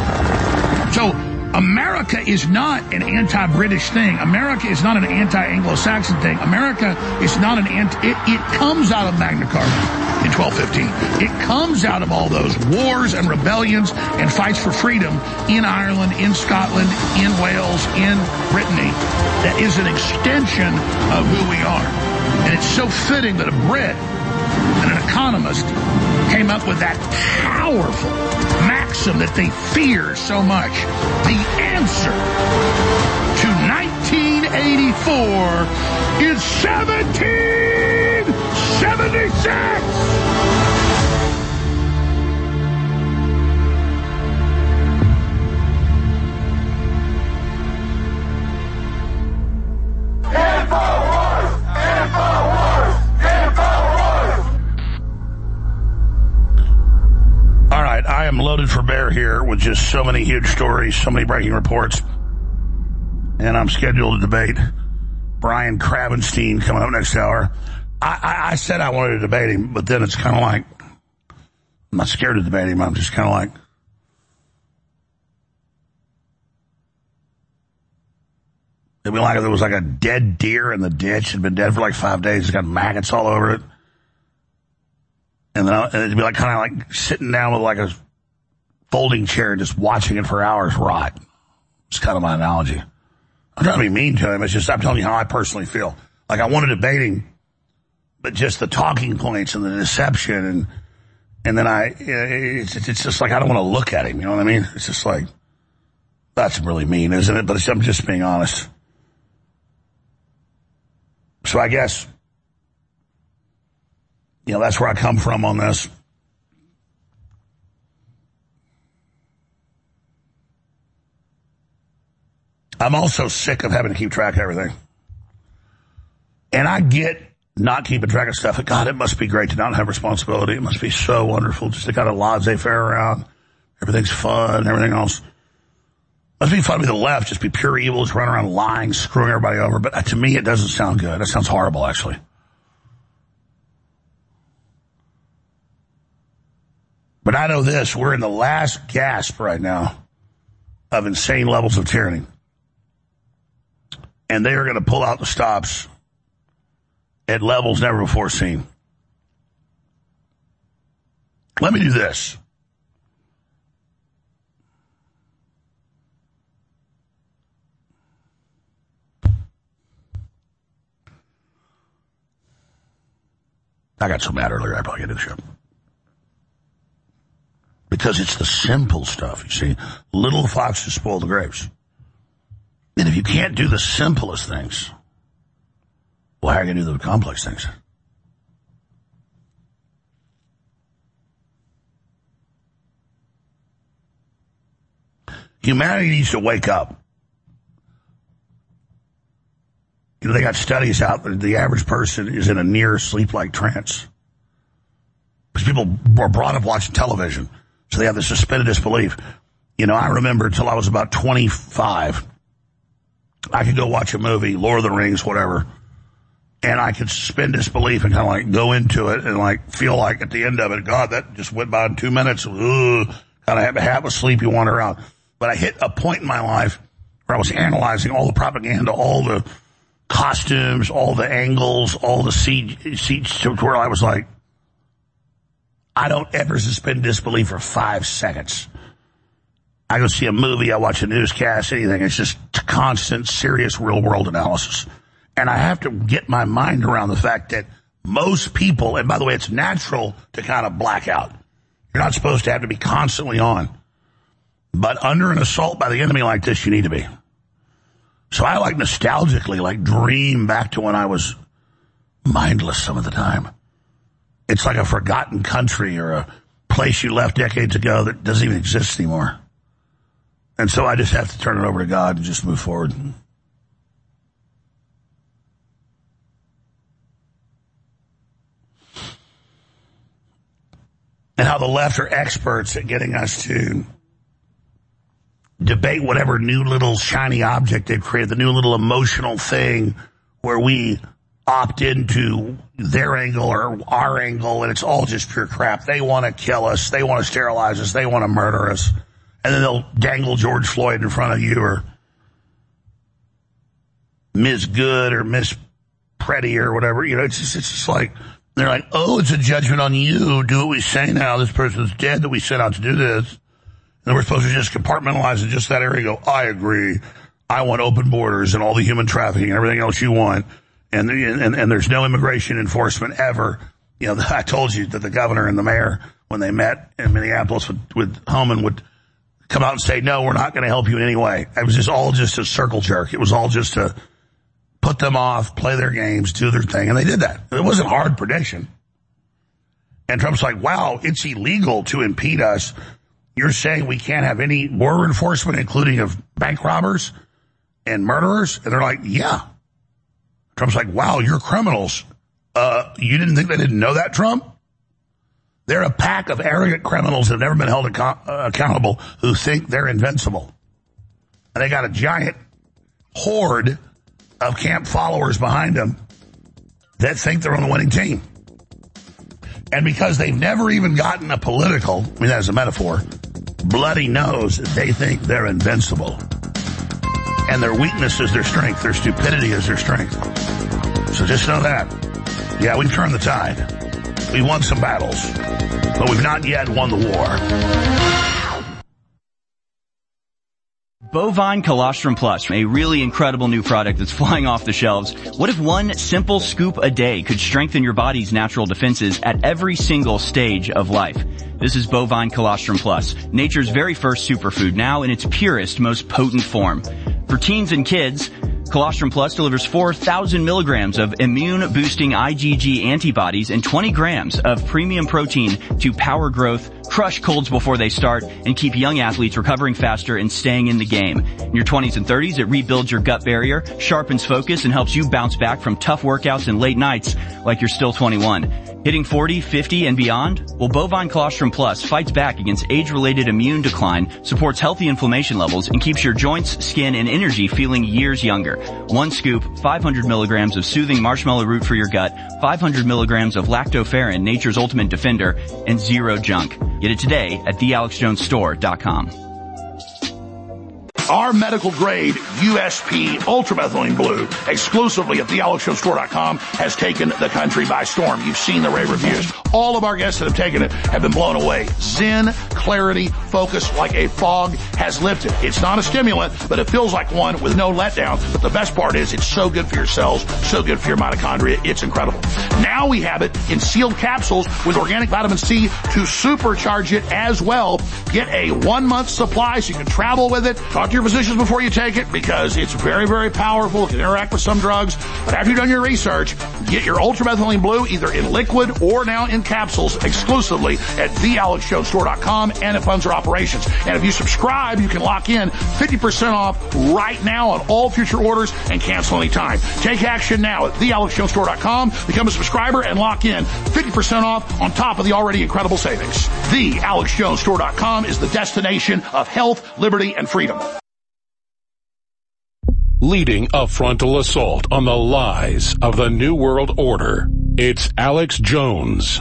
Speaker 2: So America is not an anti-British thing. America is not an anti-Anglo-Saxon thing. America is not an anti... It, it comes out of Magna Carta in twelve fifteen. It comes out of all those wars and rebellions and fights for freedom in Ireland, in Scotland, in Wales, in Brittany. That is an extension of who we are. And it's so fitting that a Brit and an economist came up with that powerful maxim that they fear so much. The answer to nineteen eighty-four is seventeen seventy-six! I am loaded for bear here with just so many huge stories, so many breaking reports. And I'm scheduled to debate Brian Krabenstein coming up next hour. I, I, I said I wanted to debate him, but then it's kind of like, I'm not scared to debate him. I'm just kind of like, it'd be like if there was like a dead deer in the ditch. It'd been dead for like five days. It's got maggots all over it. And then I, it'd be like kind of like sitting down with like a folding chair and just watching it for hours rot. It's kind of my analogy. I'm trying to be mean to him. It's just I'm telling you how I personally feel. Like I want to debate him, but just the talking points and the deception and and then I it's, it's just like I don't want to look at him. You know what I mean? It's just like that's really mean, isn't it? But it's, I'm just being honest. So I guess you know that's where I come from on this. I'm also sick of having to keep track of everything. And I get not keeping track of stuff. God, it must be great to not have responsibility. It must be so wonderful just to kind of laissez-faire around. Everything's fun, everything else. It must be fun to be the left, just be pure evil, just run around lying, screwing everybody over. But to me, it doesn't sound good. It sounds horrible, actually. But I know this. We're in the last gasp right now of insane levels of tyranny. And they are going to pull out the stops at levels never before seen. Let me do this. I got so mad earlier, I probably get to the show. Because it's the simple stuff, you see. Little foxes spoil the grapes. And if you can't do the simplest things, well, how are you going to do the complex things? Humanity needs to wake up. You know, they got studies out that the average person is in a near sleep-like trance. Because people were brought up watching television, so they have this suspended disbelief. You know, I remember until I was about twenty-five, I could go watch a movie, Lord of the Rings, whatever, and I could suspend disbelief and kind of like go into it and like feel like at the end of it, God, that just went by in two minutes. Ugh, kind of have a half asleep, you wander around. But I hit a point in my life where I was analyzing all the propaganda, all the costumes, all the angles, all the seats, to where I was like, I don't ever suspend disbelief for five seconds. I go see a movie, I watch a newscast, anything. It's just constant, serious, real-world analysis. And I have to get my mind around the fact that most people, and by the way, it's natural to kind of black out. You're not supposed to have to be constantly on. But under an assault by the enemy like this, you need to be. So I like nostalgically, like dream back to when I was mindless some of the time. It's like a forgotten country or a place you left decades ago that doesn't even exist anymore. And so I just have to turn it over to God and just move forward. And how the left are experts at getting us to debate whatever new little shiny object they've created, the new little emotional thing where we opt into their angle or our angle, and it's all just pure crap. They want to kill us. They want to sterilize us. They want to murder us. And then they'll dangle George Floyd in front of you or Miz Good or Miss Pretty or whatever. You know, it's just, it's just like, they're like, oh, it's a judgment on you. Do what we say now. This person's dead that we set out to do this. And we're supposed to just compartmentalize in just that area and go, I agree. I want open borders and all the human trafficking and everything else you want. And, and, and there's no immigration enforcement ever. You know, I told you that the governor and the mayor, when they met in Minneapolis with, with Homan, would come out and say, no, we're not going to help you in any way. It was just all just a circle jerk. It was all just to put them off, play their games, do their thing. And they did that. It wasn't a hard prediction. And Trump's like, wow, it's illegal to impede us. You're saying we can't have any border enforcement, including of bank robbers and murderers? And they're like, yeah. Trump's like, wow, you're criminals. Uh, you didn't think they didn't know that, Trump? They're a pack of arrogant criminals that have never been held ac- uh, accountable who think they're invincible. And they got a giant horde of camp followers behind them that think they're on the winning team. And because they've never even gotten a political, I mean, that's a metaphor, bloody nose, they think they're invincible. And their weakness is their strength. Their stupidity is their strength. So just know that. Yeah, we've turned the tide. We've won some battles, but we've not yet won the war.
Speaker 11: Bovine Colostrum Plus, a really incredible new product that's flying off the shelves. What if one simple scoop a day could strengthen your body's natural defenses at every single stage of life? This is Bovine Colostrum Plus, nature's very first superfood, now in its purest, most potent form. For teens and kids, Colostrum Plus delivers four thousand milligrams of immune-boosting IgG antibodies and twenty grams of premium protein to power growth, crush colds before they start, and keep young athletes recovering faster and staying in the game. In your twenties and thirties, it rebuilds your gut barrier, sharpens focus, and helps you bounce back from tough workouts and late nights like you're still twenty-one. Hitting forty, fifty, and beyond? Well, Bovine Colostrum Plus fights back against age-related immune decline, supports healthy inflammation levels, and keeps your joints, skin, and energy feeling years younger. One scoop, five hundred milligrams of soothing marshmallow root for your gut, five hundred milligrams of lactoferrin, nature's ultimate defender, and zero junk. Get it today at the alex jones store dot com.
Speaker 2: Our medical grade U S P ultramethylene blue, exclusively at the alex jones store dot com, has taken the country by storm. You've seen the rave reviews. All of our guests that have taken it have been blown away. Zen, clarity, focus like a fog has lifted. It's not a stimulant, but it feels like one with no letdown. But the best part is it's so good for your cells, so good for your mitochondria. It's incredible. Now we have it in sealed capsules with organic vitamin C to supercharge it as well. Get a one month supply so you can travel with it. Talk to your physicians before you take it because it's very, very powerful. It can interact with some drugs. But after you've done your research, get your ultramethylene blue either in liquid or now in capsules exclusively at the alex jones store dot com and it funds our operations. And if you subscribe, you can lock in fifty percent off right now on all future orders and cancel anytime. Take action now at the alex jones store dot com. Become a subscriber and lock in fifty percent off on top of the already incredible savings. the alex jones store dot com is the destination of health, liberty, and freedom.
Speaker 4: Leading a frontal assault on the lies of the New World Order, it's Alex Jones.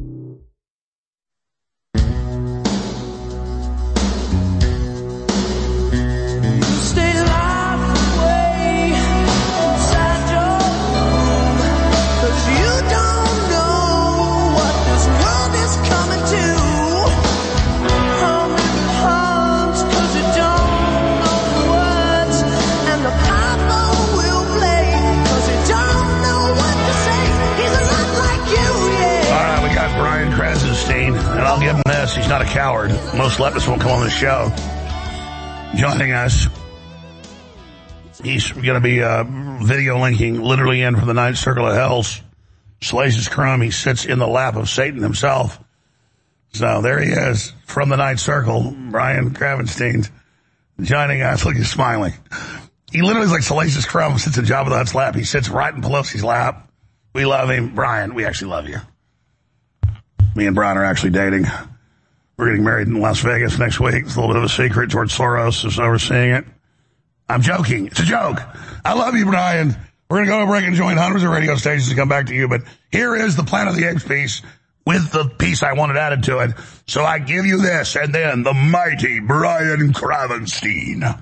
Speaker 2: And I'll give him this. He's not a coward. Most leftists won't come on the show. Joining us, he's going to be uh, video linking literally in from the ninth circle of hell's Salacious Crumb. He sits in the lap of Satan himself. So there he is from the ninth circle, Brian Gravenstein, joining us. Look, he's smiling. He literally is like Salacious Crumb, sits in Jabba the Hutt's lap. He sits right in Pelosi's lap. We love him. Brian, we actually love you. Me and Brian are actually dating. We're getting married in Las Vegas next week. It's a little bit of a secret. George Soros is overseeing it. I'm joking. It's a joke. I love you, Brian. We're going to go to break and join hundreds of radio stations to come back to you. But here is the Planet of the Apes piece with the piece I wanted added to it. So I give you this and then the mighty Brian Gravenstein.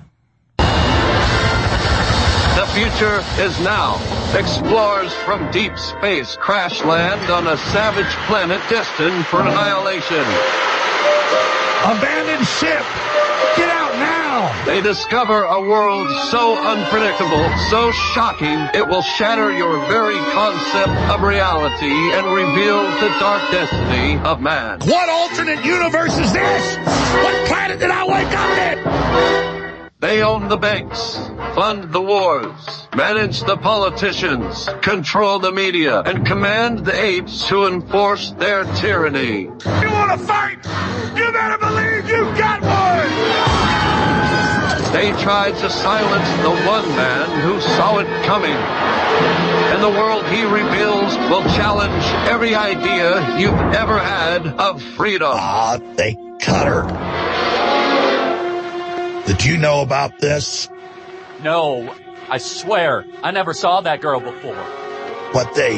Speaker 17: The future is now. Explorers from deep space crash land on a savage planet destined for annihilation.
Speaker 2: Abandoned ship! Get out now!
Speaker 17: They discover a world so unpredictable, so shocking, it will shatter your very concept of reality and reveal the dark destiny of man.
Speaker 2: What alternate universe is this? What planet did I wake up in?
Speaker 17: They own the banks, fund the wars, manage the politicians, control the media, and command the apes to enforce their tyranny.
Speaker 2: You want to fight? You better believe you got one!
Speaker 17: They tried to silence the one man who saw it coming. And the world he rebuilds will challenge every idea you've ever had of freedom.
Speaker 2: Ah, they cut her. Did you know about this?
Speaker 12: No, I swear, I never saw that girl before.
Speaker 2: But they...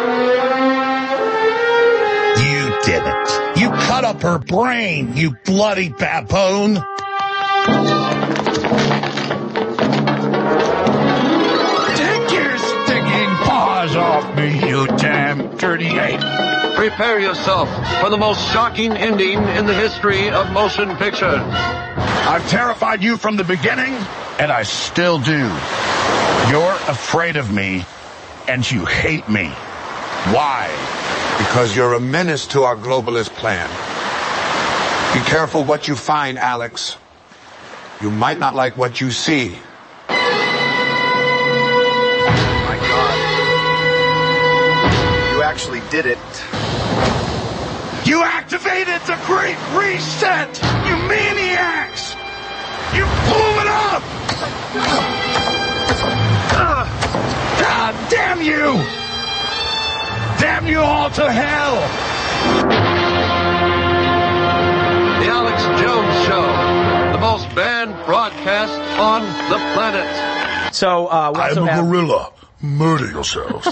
Speaker 2: You didn't. You cut up her brain, you bloody baboon. Take your stinking paws off me, you damn dirty ape.
Speaker 17: Prepare yourself for the most shocking ending in the history of motion picture.
Speaker 2: I've terrified you from the beginning, and I still do. You're afraid of me, and you hate me. Why?
Speaker 13: Because you're a menace to our globalist plan. Be careful what you find, Alex. You might not like what you see.
Speaker 14: My God. You actually did it.
Speaker 2: You activated the Great Reset, you maniacs! You blew it up! Uh, God damn you! Damn you all to hell!
Speaker 17: The Alex Jones Show, the most banned broadcast on the planet.
Speaker 15: So, uh, we also
Speaker 2: I'm a
Speaker 15: have-
Speaker 2: gorilla. Murder yourselves.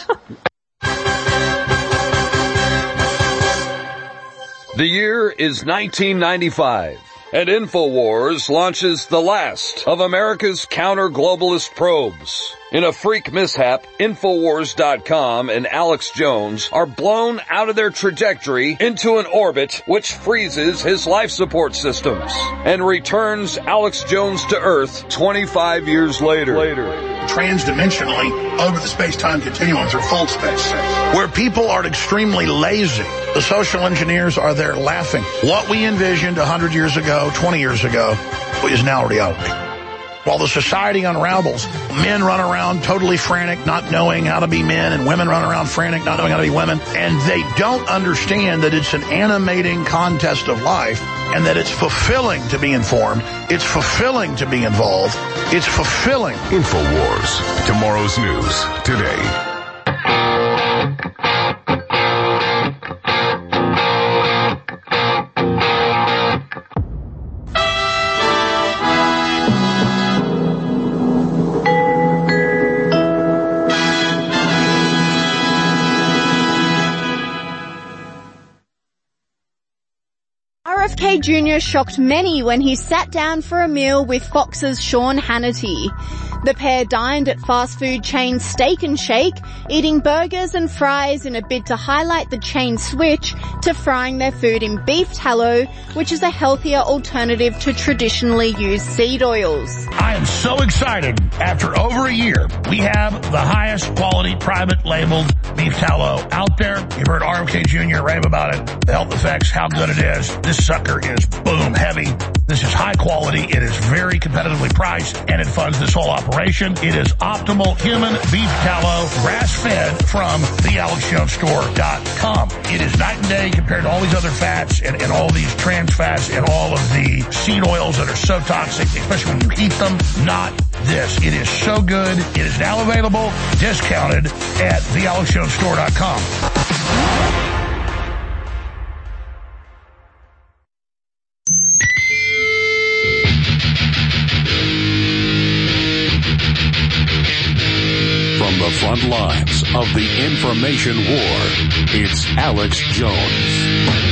Speaker 16: The year is nineteen ninety-five, and InfoWars launches the last of America's counter-globalist probes. In a freak mishap, Infowars dot com and Alex Jones are blown out of their trajectory into an orbit which freezes his life support systems and returns Alex Jones to Earth twenty-five years later. later.
Speaker 2: Transdimensionally over the space-time continuum through full space, where people are extremely lazy. The social engineers are there laughing. What we envisioned one hundred years ago, twenty years ago, is now reality. While the society unravels, men run around totally frantic, not knowing how to be men, and women run around frantic, not knowing how to be women, and they don't understand that it's an animating contest of life, and that it's fulfilling to be informed, it's fulfilling to be involved, it's fulfilling.
Speaker 4: InfoWars, tomorrow's news, today.
Speaker 3: R F K Junior shocked many when he sat down for a meal with Fox's Sean Hannity. The pair dined at fast food chain Steak and Shake, eating burgers and fries in a bid to highlight the chain's switch to frying their food in beef tallow, which is a healthier alternative to traditionally used seed oils.
Speaker 2: I am so excited. After over a year, we have the highest quality private labeled beef tallow out there. You've heard R F K Junior rave about it, the health effects, how good it is. This sucker is boom heavy. This is high quality. It is very competitively priced, and it funds this whole operation. It is optimal human beef tallow, grass-fed from the alex jones store dot com. It is night and day compared to all these other fats and, and all these trans fats and all of the seed oils that are so toxic, especially when you heat them. Not this. It is so good. It is now available, discounted at the alex jones store dot com.
Speaker 4: From the front lines of the information war, it's Alex Jones.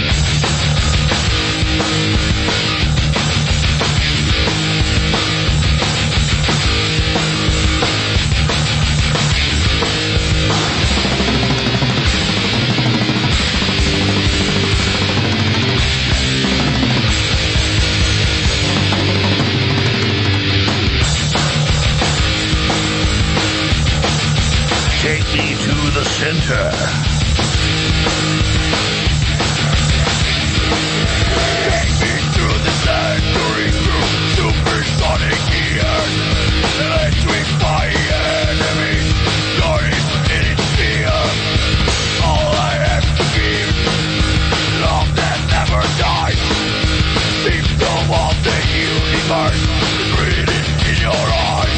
Speaker 2: Take me to the center. Take me to the factory through supersonic gears. Electric my enemy, starting in its fear. All I have to give, love that never dies. Symptom of the universe, breathing in your eyes.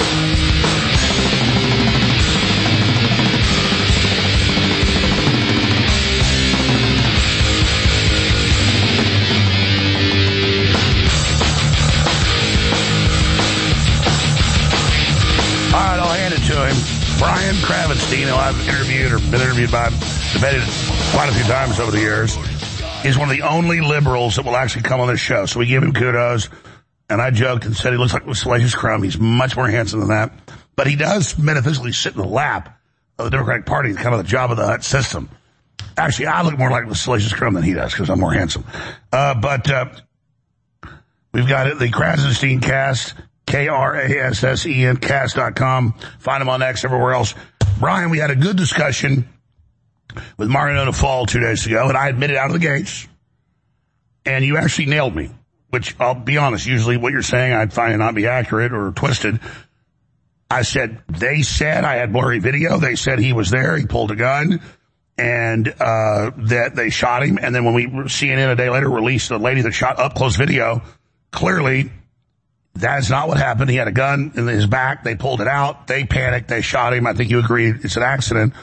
Speaker 2: All right, I'll hand it to him. Brian Kravenstein, who I've interviewed or been interviewed by, debated quite a few times over the years, is one of the only liberals that will actually come on this show. So we give him kudos. And I joked and said he looks like Salacious Crumb. He's much more handsome than that. But he does metaphysically sit in the lap of the Democratic Party, kind of the Jabba the Hutt system. Actually, I look more like the Salacious Crumb than he does because I'm more handsome. Uh, but uh, we've got it, the Krassenstein Cast, K R A S S E N, cast dot com. Find them on X, everywhere else. Brian, we had a good discussion with Mariana Fall two days ago, and I admitted out of the gates, and you actually nailed me, which I'll be honest, usually what you're saying I'd find it not be accurate or twisted. I said, they said I had blurry video. They said he was there. He pulled a gun. And, uh, that they shot him. And then when we, C N N a day later released the lady that shot up close video, clearly that's not what happened. He had a gun in his back. They pulled it out. They panicked. They shot him. I think you agreed it's an accident.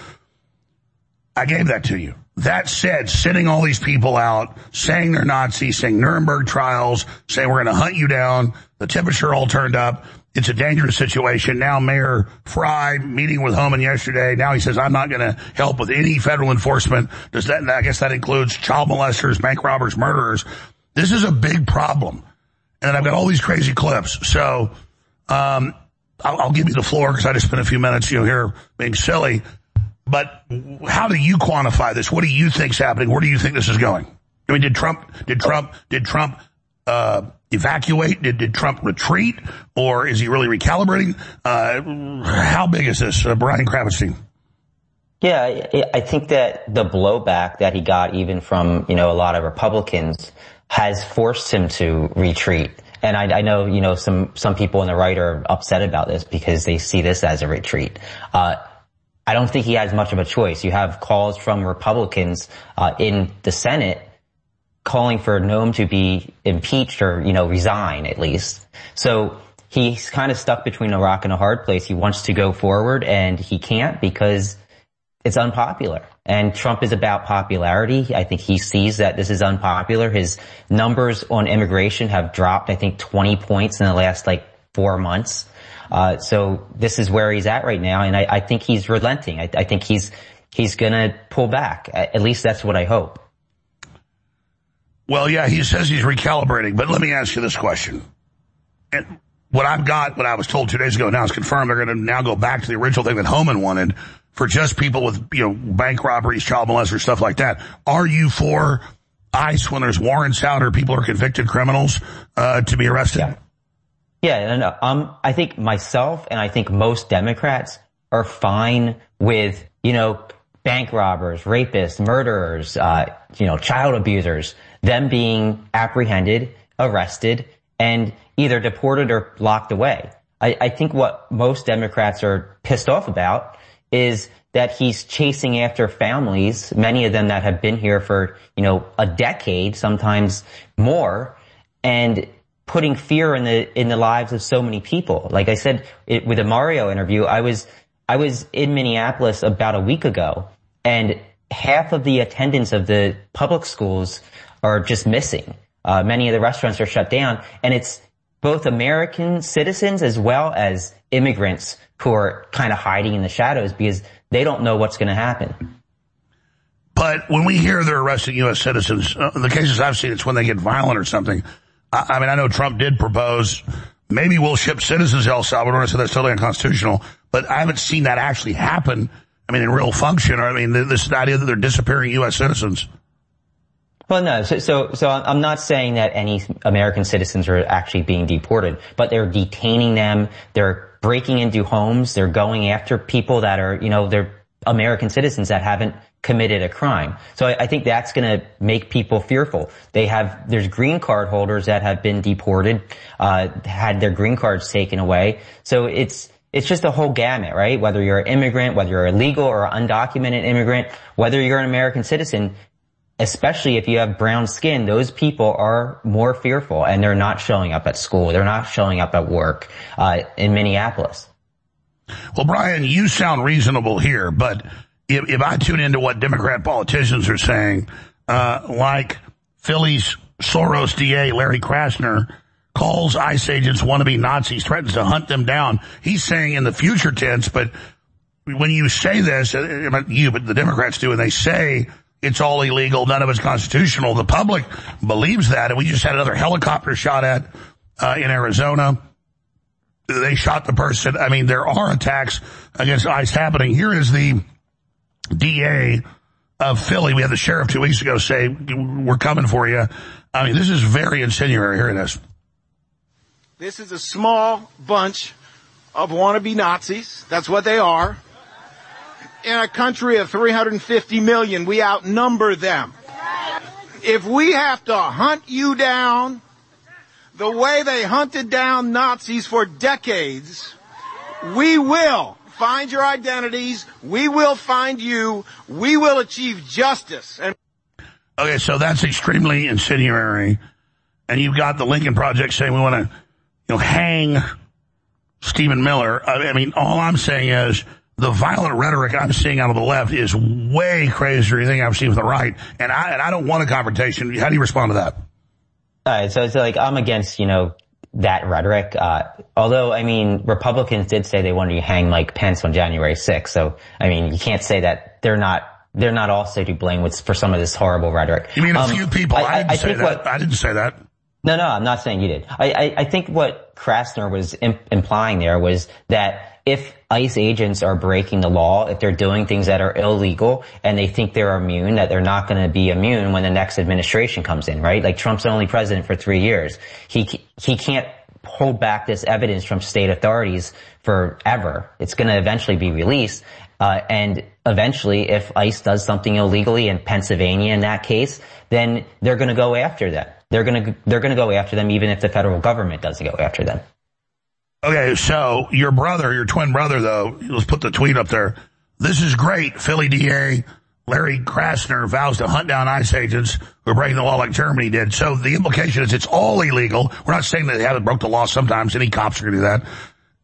Speaker 2: I gave that to you. That said, sending all these people out, saying they're Nazis, saying Nuremberg trials, saying we're going to hunt you down, the temperature all turned up. It's a dangerous situation. Now Mayor Fry meeting with Homan yesterday. Now he says, I'm not going to help with any federal enforcement. Does that, I guess that includes child molesters, bank robbers, murderers. This is a big problem. And I've got all these crazy clips. So, um, I'll, I'll give you the floor because I just spent a few minutes, you know, here being silly. But how do you quantify this? What do you think's happening? Where do you think this is going? I mean, did Trump, did Trump, did Trump, uh, evacuate? Did, did Trump retreat? Or is he really recalibrating? Uh, how big is this, uh, Brian Krassenstein?
Speaker 1: Yeah, I think that the blowback that he got even from, you know, a lot of Republicans has forced him to retreat. And I, I know, you know, some, some people on the right are upset about this because they see this as a retreat. Uh, I don't think he has much of a choice. You have calls from Republicans, uh, in the Senate calling for Noam to be impeached or, you know, resign at least. So he's kind of stuck between a rock and a hard place. He wants to go forward and he can't because it's unpopular. And Trump is about popularity. I think he sees that this is unpopular. His numbers on immigration have dropped, I think, twenty points in the last, like, four months. Uh, so this is where he's at right now. And I, I think he's relenting. I, I think he's, he's gonna pull back. At least that's what I hope.
Speaker 2: Well, yeah, he says he's recalibrating, but let me ask you this question. And what I've got, what I was told two days ago, now is confirmed. They're going to now go back to the original thing that Homan wanted for just people with, you know, bank robberies, child molesters, stuff like that. Are you for ICE when there's warrants out or people are convicted criminals, uh, to be arrested?
Speaker 1: Yeah. Yeah, and um, I think myself and I think most Democrats are fine with, you know, bank robbers, rapists, murderers, uh, you know, child abusers, them being apprehended, arrested, and either deported or locked away. I, I think what most Democrats are pissed off about is that he's chasing after families, many of them that have been here for, you know, a decade, sometimes more, and putting fear in the, in the lives of so many people. Like I said, it, with the Mario interview, I was, I was in Minneapolis about a week ago, and half of the attendance of the public schools are just missing. Uh, many of the restaurants are shut down, and it's both American citizens as well as immigrants who are kind of hiding in the shadows because they don't know what's going to happen.
Speaker 2: But when we hear they're arresting U S citizens, uh, the cases I've seen, it's when they get violent or something. I, I mean, I know Trump did propose maybe we'll ship citizens to El Salvador, so that's totally unconstitutional, but I haven't seen that actually happen. I mean, in real function, or I mean, this idea that they're disappearing U S citizens.
Speaker 1: Well, no. So, so, so I'm not saying that any American citizens are actually being deported, but they're detaining them. They're breaking into homes. They're going after people that are, you know, they're American citizens that haven't committed a crime. So I, I think that's going to make people fearful. They have, there's green card holders that have been deported, uh, had their green cards taken away. So it's, it's just a whole gamut, right? Whether you're an immigrant, whether you're a legal or undocumented immigrant, whether you're an American citizen, especially if you have brown skin, those people are more fearful and they're not showing up at school. They're not showing up at work, uh, in Minneapolis.
Speaker 2: Well, Brian, you sound reasonable here, but if, if I tune into what Democrat politicians are saying, uh, like Philly's Soros D A, Larry Krasner, calls ICE agents wannabe Nazis, threatens to hunt them down. He's saying in the future tense, but when you say this, uh, you, but the Democrats do, and they say it's all illegal, none of it's constitutional, the public believes that, and we just had another helicopter shot at, uh, in Arizona. They shot the person. I mean, there are attacks against ICE happening. Here is the D A, of Philly. We had the sheriff two weeks ago say, we're coming for you. I mean, this is very incendiary. Here it is.
Speaker 15: This is a small bunch of wannabe Nazis. That's what they are. In a country of three hundred fifty million, we outnumber them. If we have to hunt you down the way they hunted down Nazis for decades, we will find your identities. We will find you. We will achieve justice. And
Speaker 2: okay, so that's extremely incendiary. And you've got the Lincoln Project saying we want to, you know, hang Stephen Miller. I mean, all I'm saying is the violent rhetoric I'm seeing out of the left is way crazier than anything I've seen from the right. And I, and I don't want a confrontation. How do you respond to that?
Speaker 1: All right, so it's like I'm against, you know, that rhetoric. Uh, although, I mean, Republicans did say they wanted to hang Mike Pence on January sixth. So, I mean, you can't say that they're not, they're not also to blame with, for some of this horrible rhetoric.
Speaker 2: You mean a
Speaker 1: um,
Speaker 2: few people? I, I didn't I say that. What, I didn't say that.
Speaker 1: No, no, I'm not saying you did. I, I, I think what Krasner was imp- implying there was that if ICE agents are breaking the law, if they're doing things that are illegal and they think they're immune, that they're not going to be immune when the next administration comes in, right? Like Trump's only president for three years. He, he can't hold back this evidence from state authorities forever. It's going to eventually be released. Uh, and eventually, if ICE does something illegally in Pennsylvania in that case, then they're going to go after them. They're going to, they're going to go after them even if the federal government doesn't go after them.
Speaker 2: Okay, so your brother, your twin brother, though, let's put the tweet up there. This is great. Philly D A Larry Krasner vows to hunt down ICE agents who are breaking the law like Germany did. So the implication is it's all illegal. We're not saying that they haven't broke the law sometimes. Any cops are going to do that.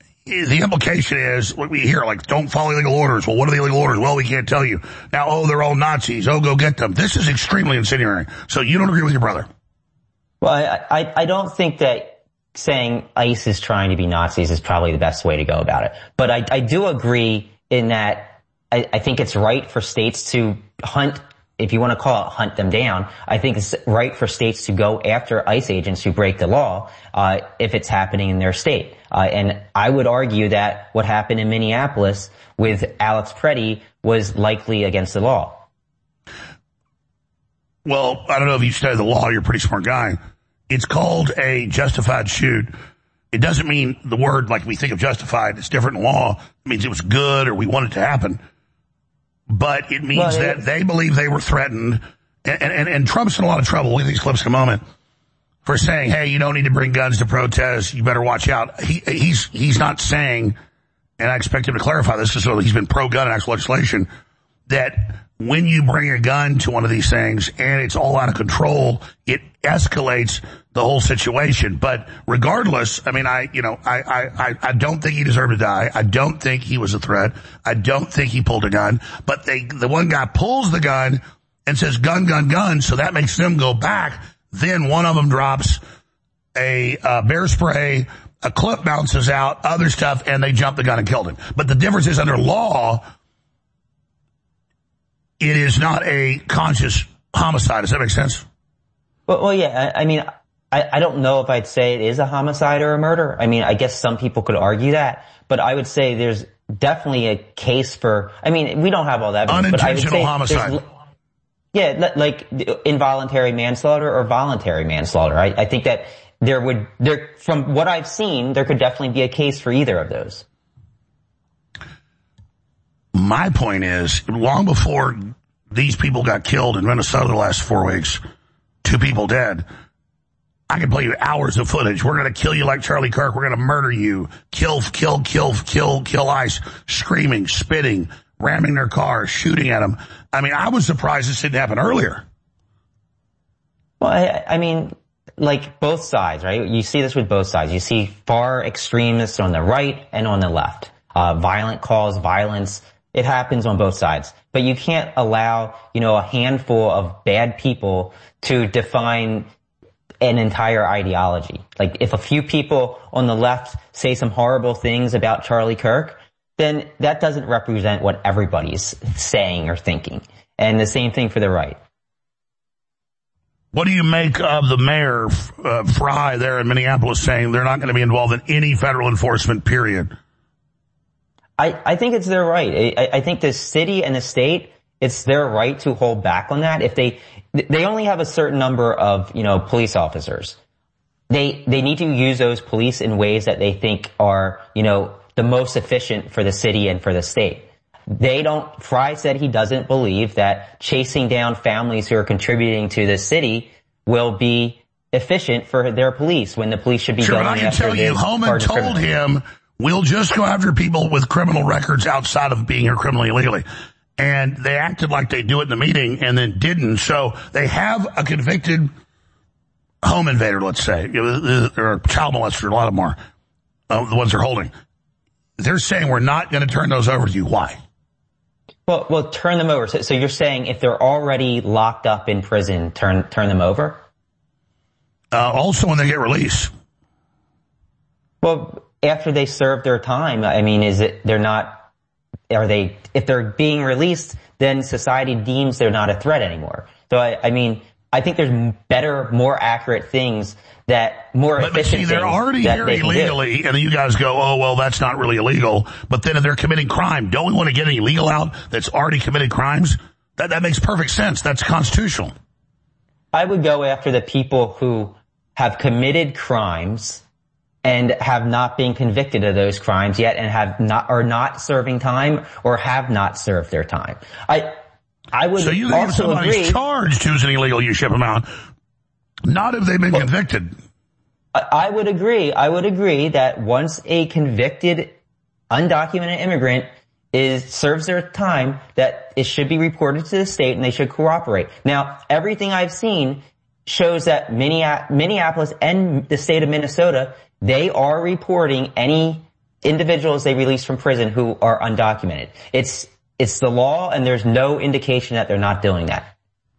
Speaker 2: The implication is what we hear, like, don't follow illegal orders. Well, what are the illegal orders? Well, we can't tell you. Now, oh, they're all Nazis. Oh, go get them. This is extremely incendiary. So you don't agree with your brother?
Speaker 1: Well, I, I, I don't think that saying ICE is trying to be Nazis is probably the best way to go about it. But I, I do agree in that I, I think it's right for states to hunt, if you want to call it hunt them down, I think it's right for states to go after ICE agents who break the law, uh, if it's happening in their state. Uh, and I would argue that what happened in Minneapolis with Alex Preddy was likely against the law.
Speaker 2: Well, I don't know if you study the law. You're a pretty smart guy. It's called a justified shoot. It doesn't mean the word like we think of justified. It's different in law. It means it was good or we want it to happen. But it means well, that they believe they were threatened. And, and, and Trump's in a lot of trouble. We'll get these clips in a moment for saying, hey, you don't need to bring guns to protest. You better watch out. He, he's, he's not saying, and I expect him to clarify this because he's been pro-gun in actual legislation, that when you bring a gun to one of these things and it's all out of control, it escalates the whole situation. But regardless, I mean, I, you know, I, I, I don't think he deserved to die. I don't think he was a threat. I don't think he pulled a gun. But they, the one guy pulls the gun and says gun, gun, gun. So that makes them go back. Then one of them drops a, uh, bear spray, a clip bounces out, other stuff, and they jump the gun and killed him. But the difference is under law, it is not a conscious homicide. Does that make sense?
Speaker 1: Well, well yeah. I, I mean, I, I don't know if I'd say it is a homicide or a murder. I mean, I guess some people could argue that, but I would say there's definitely a case for, I mean, we don't have all that evidence, but I would say homicide. Yeah, like involuntary manslaughter or voluntary manslaughter. I, I think that there would, there, from what I've seen, there could definitely be a case for either of those.
Speaker 2: My point is, long before these people got killed in Minnesota the last four weeks, two people dead, I can play you hours of footage. We're going to kill you like Charlie Kirk. We're going to murder you. Kill, kill, kill, kill, kill ICE. Screaming, spitting, ramming their cars, shooting at them. I mean, I was surprised this didn't happen earlier.
Speaker 1: Well, I, I mean, like both sides, right? You see this with both sides. You see far extremists on the right and on the left. Uh, violent calls, violence. It happens on both sides. But you can't allow, you know, a handful of bad people to define an entire ideology. Like if a few people on the left say some horrible things about Charlie Kirk, then that doesn't represent what everybody's saying or thinking. And the same thing for the right.
Speaker 2: What do you make of the mayor, uh, Fry, there in Minneapolis saying they're not going to be involved in any federal enforcement, period?
Speaker 1: I, I think it's their right. I, I think the city and the state it's their right to hold back on that. If they, they only have a certain number of, you know, police officers. They, they need to use those police in ways that they think are, you know, the most efficient for the city and for the state. They don't, Fry said he doesn't believe that chasing down families who are contributing to the city will be efficient for their police when the police should be
Speaker 2: sure,
Speaker 1: going
Speaker 2: I can
Speaker 1: after
Speaker 2: tell you, Homan told him, we'll just go after people with criminal records outside of being here criminally illegally. And they acted like they do it in the meeting and then didn't. So they have a convicted home invader, let's say. There are child molesters, a lot of them are, uh, the ones they're holding. They're saying we're not going to turn those over to you. Why?
Speaker 1: Well, well, turn them over. So, so you're saying if they're already locked up in prison, turn turn them over?
Speaker 2: Uh, also when they get released.
Speaker 1: Well, after they serve their time, I mean, is it, they're not, are they, if they're being released, then society deems they're not a threat anymore. So I, I mean, I think there's better, more accurate things that, more
Speaker 2: but,
Speaker 1: efficient
Speaker 2: but see, they're already
Speaker 1: that
Speaker 2: here
Speaker 1: they
Speaker 2: illegally, and then you guys go, oh, well, that's not really illegal. But then if they're committing crime, don't we want to get any legal out that's already committed crimes? That, that makes perfect sense. That's constitutional.
Speaker 1: I would go after the people who have committed crimes and have not been convicted of those crimes yet and have not, are not serving time or have not served their time. I, I would
Speaker 2: so you think if
Speaker 1: also
Speaker 2: somebody's
Speaker 1: agree,
Speaker 2: charged who's an illegal, you ship them out. Not if they've been well, convicted.
Speaker 1: I would agree. I would agree that once a convicted, undocumented immigrant is serves their time, that it should be reported to the state and they should cooperate. Now, everything I've seen shows that Minneapolis and the state of Minnesota, they are reporting any individuals they release from prison who are undocumented. It's it's the law, and there's no indication that they're not doing that.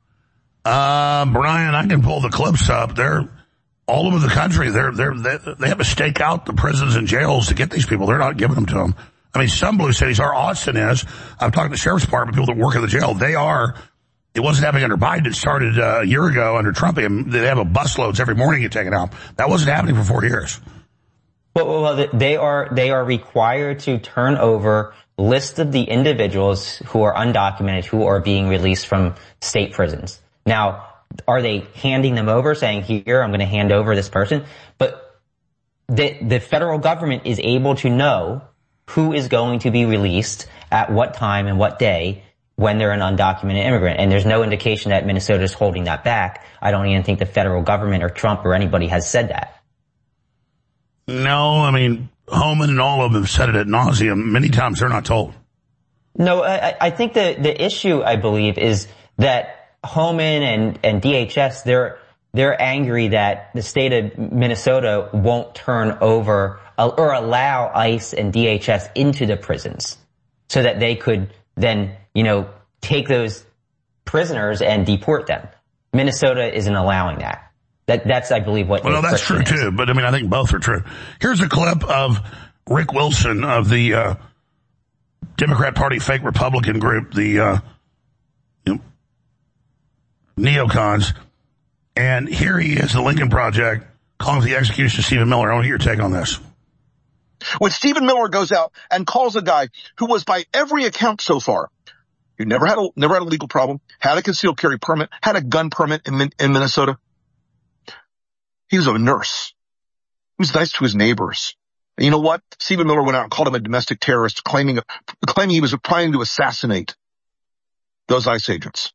Speaker 2: Uh, Brian, I can pull the clips up. They're all over the country. They're, they're, they, they have to stake out the prisons and jails to get these people. They're not giving them to them. I mean, some blue cities are. Austin is. I'm talking to the sheriff's department, people that work in the jail. They are. It wasn't happening under Biden. It started uh, a year ago under Trump. They have a busloads every morning get taken out. That wasn't happening for four years.
Speaker 1: Well, well, they are, they are required to turn over lists of the individuals who are undocumented, who are being released from state prisons. Now, are they handing them over, saying, here, I'm going to hand over this person? But the, the federal government is able to know who is going to be released at what time and what day when they're an undocumented immigrant. And there's no indication that Minnesota is holding that back. I don't even think the federal government or Trump or anybody has said that.
Speaker 2: No, I mean, Homan and all of them have said it ad nauseum. Many times they're not told.
Speaker 1: No, I, I think the, the issue, I believe, is that Homan and, and D H S, they're, they're angry that the state of Minnesota won't turn over or allow ICE and D H S into the prisons so that they could then, you know, take those prisoners and deport them. Minnesota isn't allowing that. That, that's, I believe, what.
Speaker 2: Well, no, that's true, too. But, I mean, I think both are true. Here's a clip of Rick Wilson of the uh Democrat Party fake Republican group, the uh you know, neocons. And here he is, the Lincoln Project, calling for the execution of Stephen Miller. I want to hear your take on this.
Speaker 18: When Stephen Miller goes out and calls a guy who was, by every account so far, who never had a, never had a legal problem, had a concealed carry permit, had a gun permit in, in Minnesota. He was a nurse. He was nice to his neighbors. And you know what? Stephen Miller went out and called him a domestic terrorist, claiming, claiming he was planning to assassinate those ICE agents.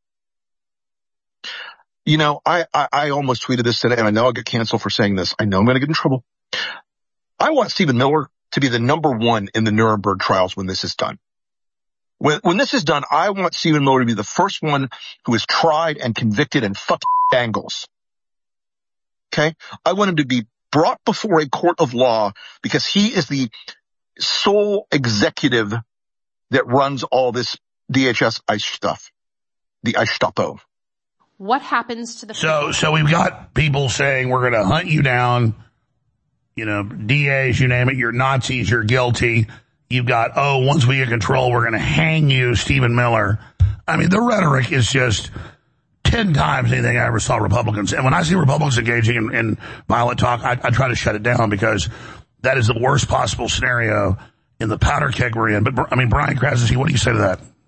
Speaker 18: You know, I, I, I almost tweeted this today, and I know I'll get canceled for saying this. I know I'm going to get in trouble. I want Stephen Miller to be the number one in the Nuremberg trials when this is done. When, when this is done, I want Stephen Miller to be the first one who is tried and convicted and fucking angles. Okay? I want him to be brought before a court of law because he is the sole executive that runs all this D H S ICE stuff. The ICE Stapo.
Speaker 19: What happens to the...
Speaker 2: So, so we've got people saying we're going to hunt you down. You know, D As, you name it, you're Nazis, you're guilty. You've got, oh, once we get control, we're going to hang you, Stephen Miller. I mean, the rhetoric is just ten times anything I ever saw Republicans. And when I see Republicans engaging in, in violent talk, I, I try to shut it down because that is the worst possible scenario in the powder keg we're in. But, I mean, Brian Krasnowski, what do you say to that?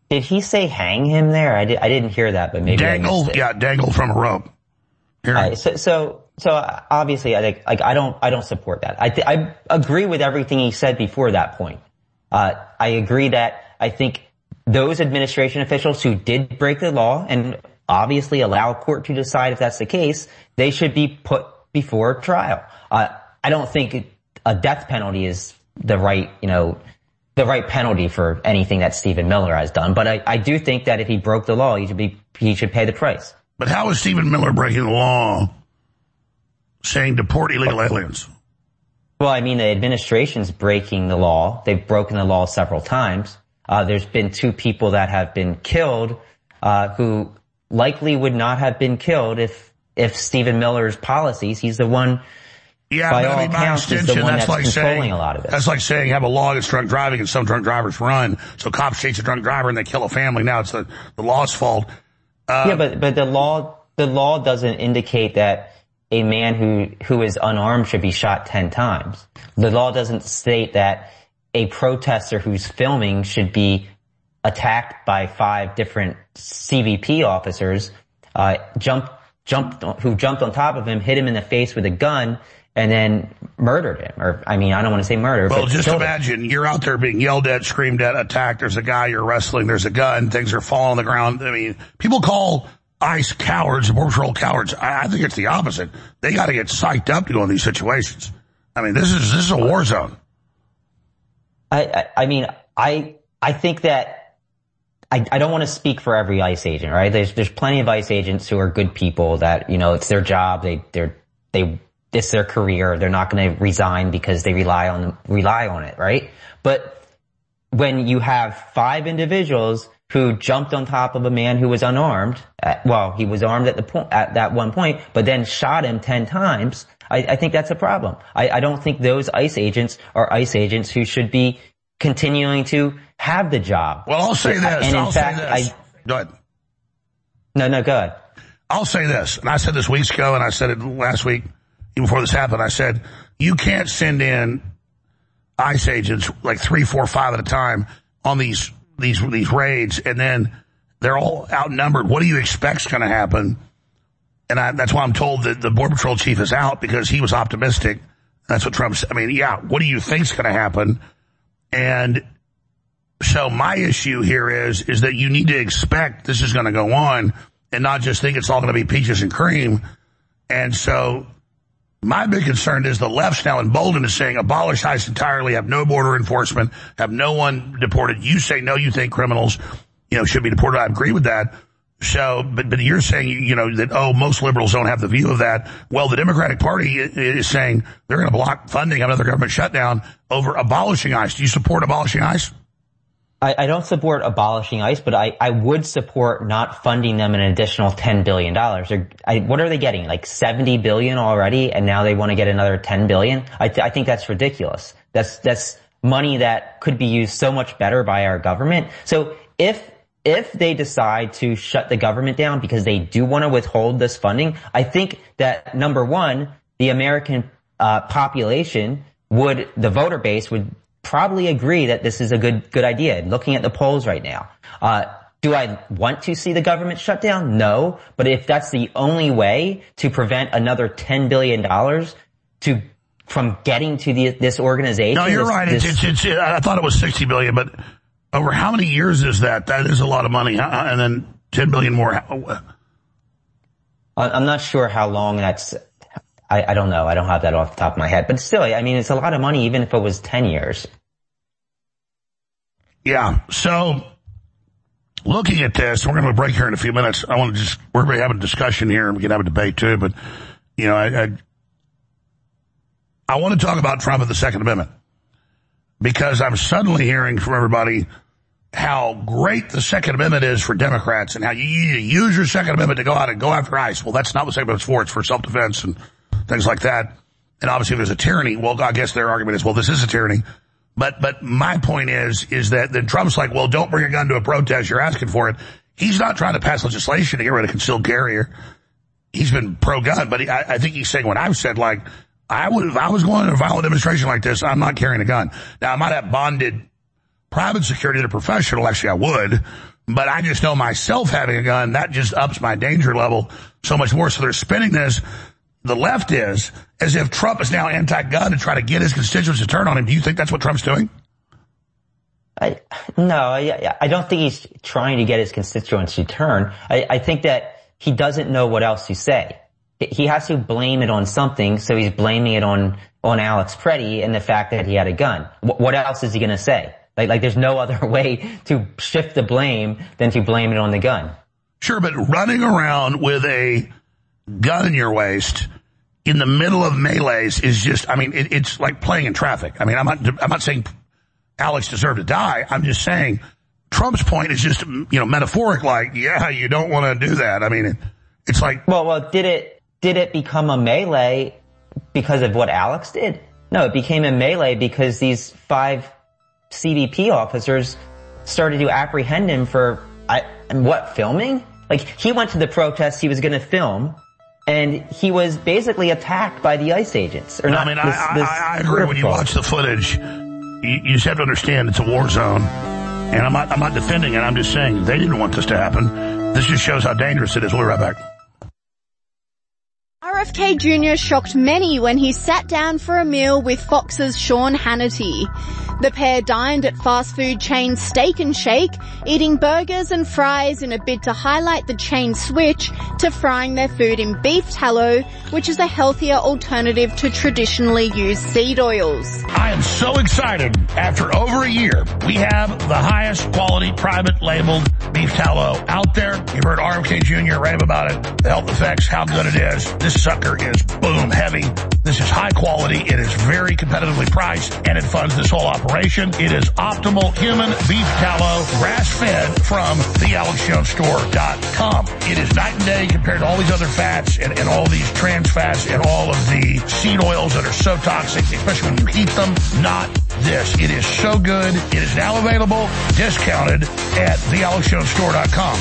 Speaker 1: Did he say hang him there? I, did, I didn't hear that, but maybe
Speaker 2: dangle.
Speaker 1: I missed it.
Speaker 2: Yeah, dangle from a rope. Here.
Speaker 1: Right, so, so, so obviously, I think, like, I don't, I don't support that. I, th- I agree with everything he said before that point. Uh, I agree that I think those administration officials who did break the law and obviously allow a court to decide if that's the case, they should be put before trial. Uh, I don't think a death penalty is the right, you know, the right penalty for anything that Stephen Miller has done. But I, I do think that if he broke the law, he should be, he should pay the price.
Speaker 2: But how is Stephen Miller breaking the law saying deport illegal aliens?
Speaker 1: Well, I mean, the administration's breaking the law. They've broken the law several times. Uh, there's been two people that have been killed, uh, who likely would not have been killed if, if Stephen Miller's policies, he's the one,
Speaker 2: yeah,
Speaker 1: by
Speaker 2: but
Speaker 1: all
Speaker 2: I mean, by
Speaker 1: accounts, is
Speaker 2: extension,
Speaker 1: the one
Speaker 2: that's,
Speaker 1: that's
Speaker 2: like
Speaker 1: controlling
Speaker 2: saying,
Speaker 1: a lot of it.
Speaker 2: That's like saying have a law against drunk driving and some drunk drivers run. So cops chase a drunk driver and they kill a family. Now it's the, the law's fault. Uh,
Speaker 1: yeah, but, but the law, the law doesn't indicate that a man who, who is unarmed should be shot ten times. The law doesn't state that a protester who's filming should be attacked by five different C B P officers, uh, jumped, jumped, who jumped on top of him, hit him in the face with a gun, and then murdered him. Or, I mean, I don't want to say murder.
Speaker 2: Well,
Speaker 1: but
Speaker 2: just
Speaker 1: killed
Speaker 2: imagine him. You're out there being yelled at, screamed at, attacked. There's a guy you're wrestling. There's a gun. Things are falling on the ground. I mean, people call ICE cowards, Border Patrol cowards. I, I think it's the opposite. They got to get psyched up to go in these situations. I mean, this is this is a war zone.
Speaker 1: I, I, I mean, I I think that I, I don't want to speak for every ICE agent, right? There's there's plenty of ICE agents who are good people that, you know, it's their job. They they're they it's their career. They're not going to resign because they rely on rely on it, right? But when you have five individuals who jumped on top of a man who was unarmed, at, well, he was armed at the point at that one point, but then shot him ten times. I, I think that's a problem. I, I don't think those ICE agents are ICE agents who should be continuing to have the job.
Speaker 2: Well, I'll say this.
Speaker 1: And in
Speaker 2: I'll
Speaker 1: fact,
Speaker 2: say this.
Speaker 1: I,
Speaker 2: go ahead.
Speaker 1: No, no, go ahead.
Speaker 2: I'll say this, and I said this weeks ago, and I said it last week, even before this happened. I said, you can't send in ICE agents like three, four, five at a time on these these these raids, and then they're all outnumbered. What do you expect's going to happen? And I, that's why I'm told that the Border Patrol chief is out, because he was optimistic. That's what Trump said. I mean, yeah, what do you think's going to happen? And so my issue here is, is that you need to expect this is going to go on and not just think it's all going to be peaches and cream. And so my big concern is the left's now emboldened is saying abolish ICE entirely, have no border enforcement, have no one deported. You say no, you think criminals, you know, should be deported. I agree with that. So, but, but you're saying, you know, that, oh, most liberals don't have the view of that. Well, the Democratic Party is saying they're going to block funding, another government shutdown over abolishing ICE. Do you support abolishing ICE?
Speaker 1: I, I don't support abolishing ICE, but I, I would support not funding them an additional ten billion dollars. I, what are they getting? Like seventy billion dollars already, and now they want to get another ten billion dollars? I, th- I think that's ridiculous. That's, that's money that could be used so much better by our government. So if, if they decide to shut the government down because they do want to withhold this funding, I think that, number one, the American uh, population would, the voter base would probably agree that this is a good good idea. Looking at the polls right now, uh, do I want to see the government shut down? No, but if that's the only way to prevent another ten billion dollars to from getting to the, this organization,
Speaker 2: no, you're
Speaker 1: this,
Speaker 2: right.
Speaker 1: This,
Speaker 2: it's, it's, it's, I thought it was sixty billion, but over how many years is that? That is a lot of money, and then ten billion more.
Speaker 1: I'm not sure how long that's. I, I don't know. I don't have that off the top of my head, but still, I mean, it's a lot of money, even if it was ten years.
Speaker 2: Yeah. So looking at this, we're going to break here in a few minutes. I want to just, we're going to have a discussion here and we can have a debate too, but you know, I, I, I want to talk about Trump and the Second Amendment because I'm suddenly hearing from everybody how great the Second Amendment is for Democrats and how you, you use your Second Amendment to go out and go after ICE. Well, that's not what the Second Amendment's for. It's for self-defense and things like that. And obviously if there's a tyranny, well, I guess their argument is, well, this is a tyranny. But, but my point is, is that then Trump's like, well, don't bring a gun to a protest. You're asking for it. He's not trying to pass legislation to get rid of concealed carry. He's been pro-gun, but he, I, I think he's saying what I've said, like, I would, if I was going to a violent demonstration like this, I'm not carrying a gun. Now, I might have bonded private security to professional. Actually, I would. but I just know myself having a gun, that just ups my danger level so much more. So they're spinning this, the left is, as if Trump is now anti-gun to try to get his constituents to turn on him. Do you think that's what Trump's doing?
Speaker 1: I, no, I, I don't think he's trying to get his constituents to turn. I, I think that he doesn't know what else to say. He has to blame it on something, so he's blaming it on, on Alex Preddy and the fact that he had a gun. W- what else is he going to say? Like, like there's no other way to shift the blame than to blame it on the gun.
Speaker 2: Sure, but running around with a gun in your waist in the middle of melees is just, I mean, it, it's like playing in traffic. I mean, I'm not, I'm not saying Alex deserved to die. I'm just saying Trump's point is just, you know, metaphoric, like, yeah, you don't want to do that. I mean, it, it's like.
Speaker 1: Well, well, did it, did it become a melee because of what Alex did? No, it became a melee because these five C B P officers started to apprehend him for, I, what, filming? Like, he went to the protest he was going to film, and he was basically attacked by the ICE agents. Or not,
Speaker 2: I mean,
Speaker 1: this,
Speaker 2: I,
Speaker 1: this
Speaker 2: I, I agree. When you watch the footage, you, you just have to understand it's a war zone. And I'm not, I'm not defending it. I'm just saying they didn't want this to happen. This just shows how dangerous it is. We'll be right back.
Speaker 3: R F K Junior shocked many when he sat down for a meal with Fox's Sean Hannity. The pair dined at fast food chain Steak and Shake, eating burgers and fries in a bid to highlight the chain's switch to frying their food in beef tallow, which is a healthier alternative to traditionally used seed oils.
Speaker 2: I am so excited. After over a year, we have the highest quality private labeled beef tallow out there. You've heard R F K Junior rave about it, the health effects, how good it is. This sucker is boom heavy. This is high quality. It is very competitively priced, and it funds this whole operation. It is optimal human beef tallow, grass-fed from the alex jones store dot com. It is night and day compared to all these other fats and, and all these trans fats and all of the seed oils that are so toxic, especially when you heat them. Not this. It is so good. It is now available, discounted at the alex jones store dot com.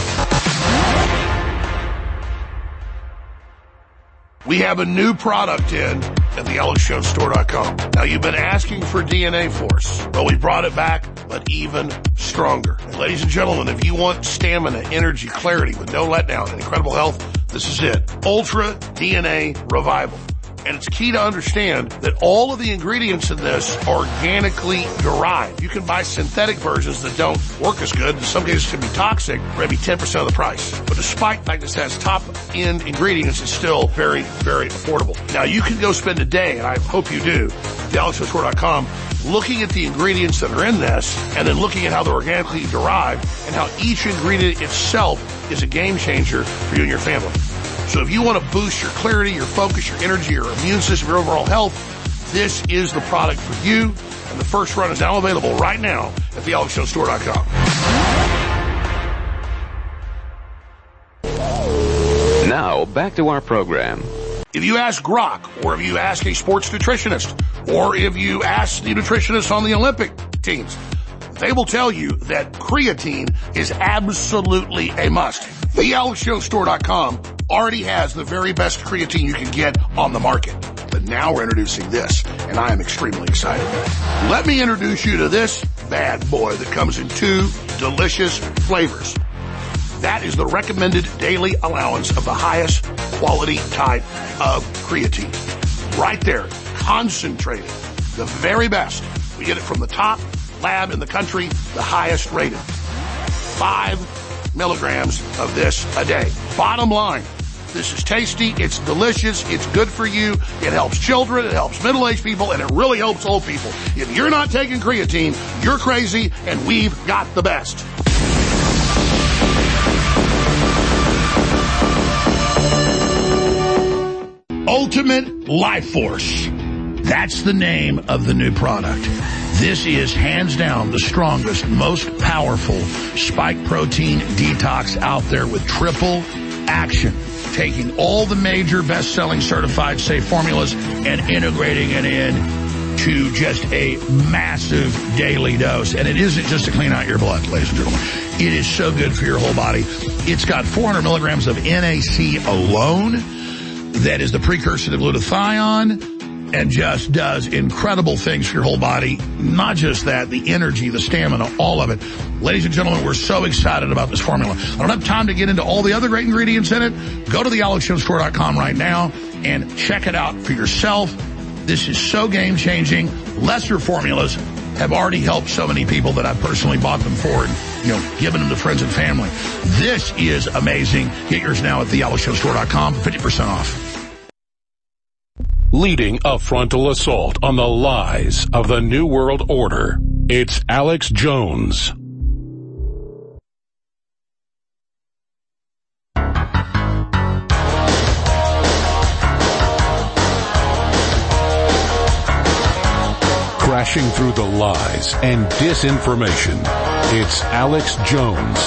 Speaker 2: We have a new product in at the alex jones store dot com. Now, you've been asking for D N A Force. Well, we brought it back, but even stronger. Ladies and gentlemen, if you want stamina, energy, clarity with no letdown and incredible health, this is it. Ultra D N A Revival. And it's key to understand that all of the ingredients in this are organically derived. You can buy synthetic versions that don't work as good. In some cases, can be toxic, for maybe ten percent of the price. But despite the fact this has top-end ingredients, it's still very, very affordable. Now, you can go spend a day, and I hope you do, at the alex jones store dot com, looking at the ingredients that are in this, and then looking at how they're organically derived, and how each ingredient itself is a game changer for you and your family. So if you want to boost your clarity, your focus, your energy, your immune system, your overall health, this is the product for you. And the first run is now available right now at the alex jones store dot com.
Speaker 6: Now, back to our program.
Speaker 2: If you ask Grok, or if you ask a sports nutritionist, or if you ask the nutritionist on the Olympic teams, they will tell you that creatine is absolutely a must. the alex jones store dot com already has the very best creatine you can get on the market. But now we're introducing this, and I am extremely excited. Let me introduce you to this bad boy that comes in two delicious flavors. That is the recommended daily allowance of the highest quality type of creatine. Right there, concentrated, the very best. We get it from the top lab in the country, the highest rated. Five milligrams of this a day. Bottom line, this is tasty, it's delicious, it's good for you, it helps children, it helps middle-aged people, and it really helps old people. If you're not taking creatine, you're crazy, and we've got the best. Ultimate Life Force. That's the name of the new product. This is hands down the strongest, most powerful spike protein detox out there with triple action. Taking all the major best-selling certified safe formulas and integrating it in to just a massive daily dose. And it isn't just to clean out your blood, ladies and gentlemen. It is so good for your whole body. It's got four hundred milligrams of N A C alone. That is the precursor to glutathione. and just does incredible things for your whole body. Not just that, the energy, the stamina, all of it. Ladies and gentlemen, we're so excited about this formula. I don't have time to get into all the other great ingredients in it. Go to the alex jones store dot com right now and check it out for yourself. This is so game-changing. Lesser formulas have already helped so many people that I've personally bought them for and, you know, given them to friends and family. This is amazing. Get yours now at the alex jones store dot com for fifty percent off.
Speaker 4: Leading a frontal assault on the lies of the New World Order, it's Alex Jones. Crashing through the lies and disinformation, it's Alex Jones.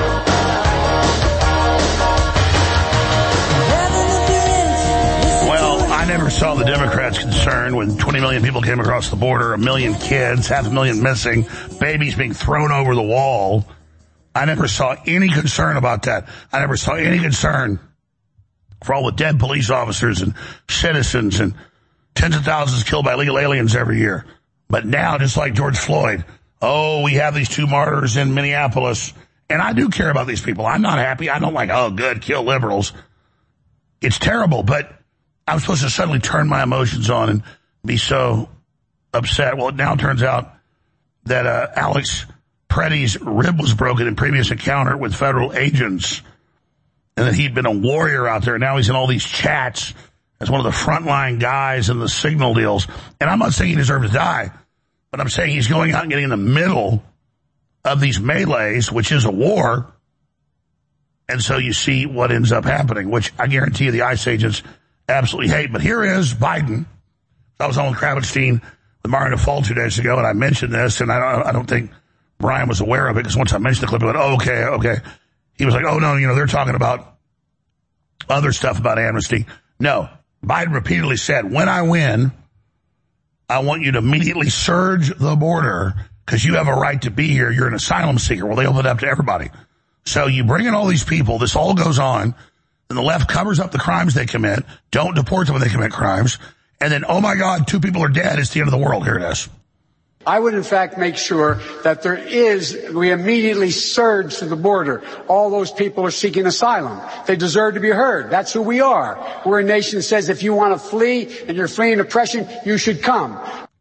Speaker 2: I never saw the Democrats concerned when twenty million people came across the border, a million kids, half a million missing, babies being thrown over the wall. I never saw any concern about that. I never saw any concern for all the dead police officers and citizens and tens of thousands killed by illegal aliens every year. But now, just like George Floyd, oh, we have these two martyrs in Minneapolis. And I do care about these people. I'm not happy. I don't like, oh, good, kill liberals. It's terrible, but I'm supposed to suddenly turn my emotions on and be so upset. Well, it now turns out that uh, Alex Preddy's rib was broken in previous encounter with federal agents, and that he'd been a warrior out there. Now he's in all these chats as one of the frontline guys in the signal deals. And I'm not saying he deserves to die, but I'm saying he's going out and getting in the middle of these melees, which is a war. And so you see what ends up happening, which I guarantee you the ICE agents absolutely hate. But here is Biden. I was on with Kravenstein with Mario Default two days ago, and I mentioned this, and I don't, I don't think Brian was aware of it, because once I mentioned the clip, he went, oh, okay, okay. He was like, oh, no, you know, they're talking about other stuff about amnesty. No, Biden repeatedly said, when I win, I want you to immediately surge the border because you have a right to be here. You're an asylum seeker. Well, they open it up to everybody. So you bring in all these people. This all goes on. And the left covers up the crimes they commit. Don't deport them when they commit crimes. And then, oh, my God, two people are dead. It's the end of the world. Here it is.
Speaker 7: I would, in fact, make sure that there is, we immediately surge to the border. All those people are seeking asylum. They deserve to be heard. That's who we are. We're a nation that says if you want to flee and you're fleeing oppression, you should come.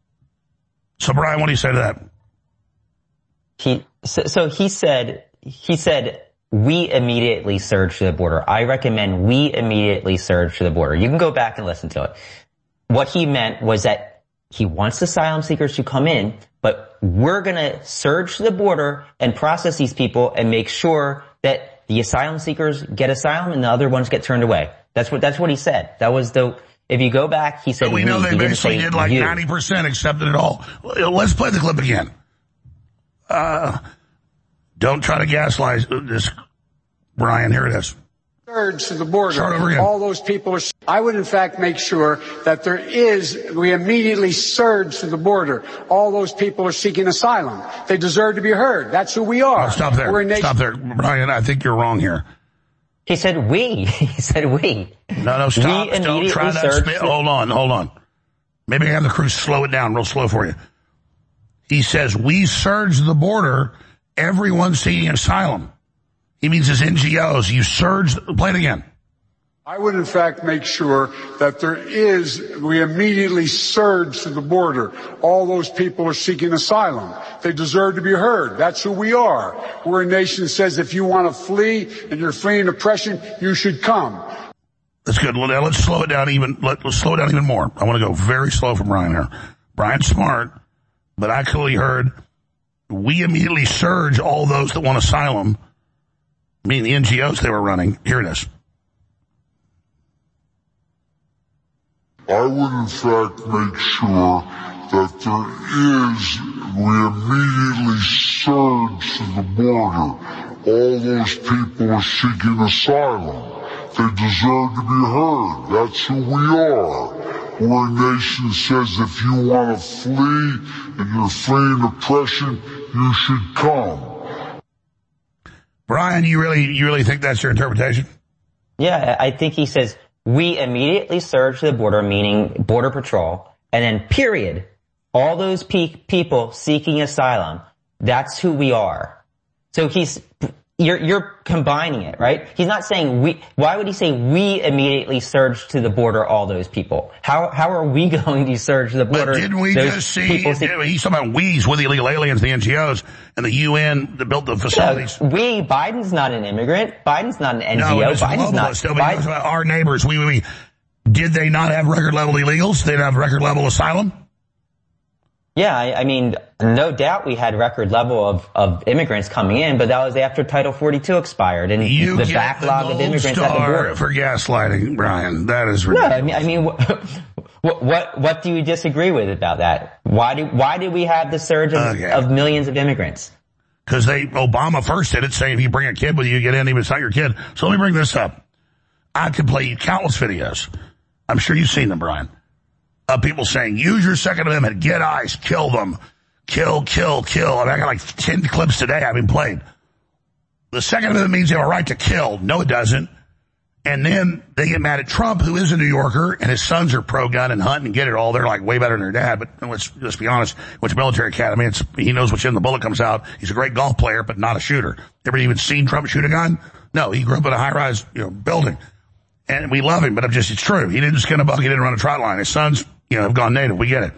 Speaker 2: So, Brian, what do you say to that?
Speaker 1: He, so, so he said, he said, we immediately surge to the border. I recommend we immediately surge to the border. You can go back and listen to it. What he meant was that he wants asylum seekers to come in, but we're going to surge to the border and process these people and make sure that the asylum seekers get asylum and the other ones get turned away. That's what, that's what he said. That was the, if you go back, he said,
Speaker 2: but we know they basically did like you. ninety percent accepted it all. Let's play the clip again. Uh, don't try to gaslight this, Brian. Here it is.
Speaker 7: Surge to the border. All those people are. I would, in fact, make sure that there is, we immediately surge to the border. All those people are seeking asylum. They deserve to be heard. That's who we are.
Speaker 2: Oh, stop there. We're a nation- stop there. Brian, I think you're wrong here.
Speaker 1: He said we. He said we.
Speaker 2: No, no, stop.
Speaker 1: We
Speaker 2: Don't try that. Spit. Hold on, hold on. Maybe I have the crew slow it down real slow for you. He says we surge the border. Everyone's seeking asylum. He means his N G Os. You surge. Play it again.
Speaker 7: I would, in fact, make sure that there is, we immediately surge to the border. All those people are seeking asylum. They deserve to be heard. That's who we are. We're a nation that says if you want to flee and you're fleeing oppression, you should come.
Speaker 2: That's good. Now let's slow it down even, let, let's slow it down even more. I want to go very slow for Brian here. Brian's smart, but I clearly heard we immediately surge all those that want asylum, meaning the N G Os they were running. Here it is.
Speaker 20: I would, in fact, make sure that there is, we immediately surge to the border. All those people are seeking asylum. They deserve to be heard. That's who we are. We're a nation that says if you want to flee and you're fleeing oppression, you should come.
Speaker 2: Brian, you really, you really think that's your interpretation?
Speaker 1: Yeah, I think he says we immediately surge to the border, meaning Border Patrol, and then period. All those pe- people seeking asylum, that's who we are. So he's, you're, you're combining it, right? He's not saying we, why would he say we immediately surged to the border all those people? How, how are we going to surge to the border?
Speaker 2: But didn't we just see, he's talking about we's with the illegal aliens, the N G Os, and the U N that built the facilities.
Speaker 1: No, we, Biden's not an immigrant. Biden's not an N G O.
Speaker 2: No, it's
Speaker 1: Biden's not,
Speaker 2: still, but Biden, about our neighbors, we, we, we, did they not have record level illegals? They didn't have record level asylum?
Speaker 1: Yeah, I, I mean, no doubt we had record level of, of immigrants coming in, but that was after Title forty-two expired and
Speaker 2: you
Speaker 1: the backlog
Speaker 2: the
Speaker 1: of immigrants at the border.
Speaker 2: For gaslighting, Brian, that is ridiculous.
Speaker 1: No, I mean, I mean, what, what, what do you disagree with about that? Why do, why did we have the surge of, okay. of millions of immigrants?
Speaker 2: Because they, Obama first did it, saying if you bring a kid with you, you get in, even if it's not your kid. So let me bring this up. I could play you countless videos. I'm sure you've seen them, Brian. Of people saying, use your Second Amendment, get ICE, kill them, kill, kill, kill. I mean, I got like ten clips today I've been played. The Second Amendment means you have a right to kill. No, it doesn't. And then they get mad at Trump, who is a New Yorker, and his sons are pro-gun and hunt and get it all. They're like way better than their dad. But let's, let's be honest, what's military academy? It's, he knows what's in, the bullet comes out. He's a great golf player, but not a shooter. Ever even seen Trump shoot a gun? No, he grew up in a high-rise, you know, building. And we love him, but I'm just, it's true. He didn't skin a buck, he didn't run a trot line. His sons, you know, have gone native. We get it.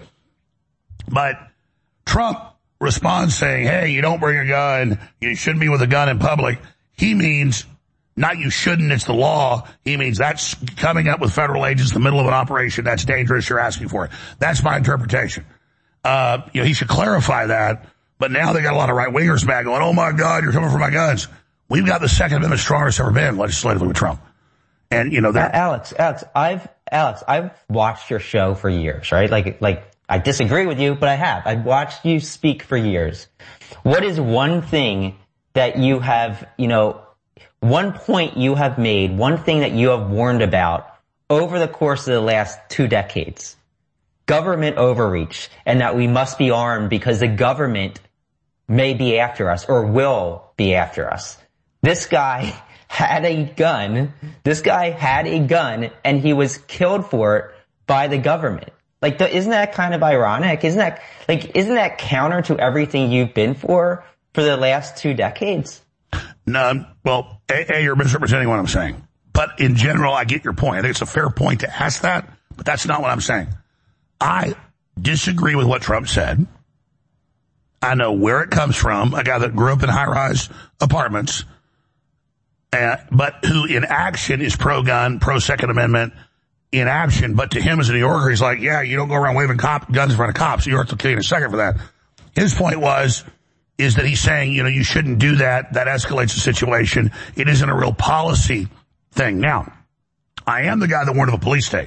Speaker 2: But Trump responds saying, hey, you don't bring a gun. You shouldn't be with a gun in public. He means not you shouldn't, it's the law. He means that's coming up with federal agents in the middle of an operation. That's dangerous. You're asking for it. That's my interpretation. Uh, you know, he should clarify that. But now they got a lot of right-wingers back going, oh my God, you're coming for my guns. We've got the Second Amendment strongest ever been legislatively with Trump. And, you know, that.
Speaker 1: Alex, Alex, I've, Alex, I've watched your show for years, right? Like, like, I disagree with you, but I have. I've watched you speak for years. What is one thing that you have, you know, one point you have made, one thing that you have warned about over the course of the last two decades? Government overreach, and that we must be armed because the government may be after us or will be after us. This guy had a gun. This guy had a gun and he was killed for it by the government. Like, isn't that kind of ironic? Isn't that, like, isn't that counter to everything you've been for for the last two decades?
Speaker 2: No, well, A, A, you're misrepresenting what I'm saying. But in general, I get your point. I think it's a fair point to ask that, but that's not what I'm saying. I disagree with what Trump said. I know where it comes from, a guy that grew up in high-rise apartments, Uh, but who in action is pro-gun, pro-Second Amendment in action. But to him as a New Yorker, he's like, yeah, you don't go around waving cop, guns in front of cops. New York will kill you in a second for that. His point was, is that he's saying, you know, you shouldn't do that. That escalates the situation. It isn't a real policy thing. Now, I am the guy that warned of a police state.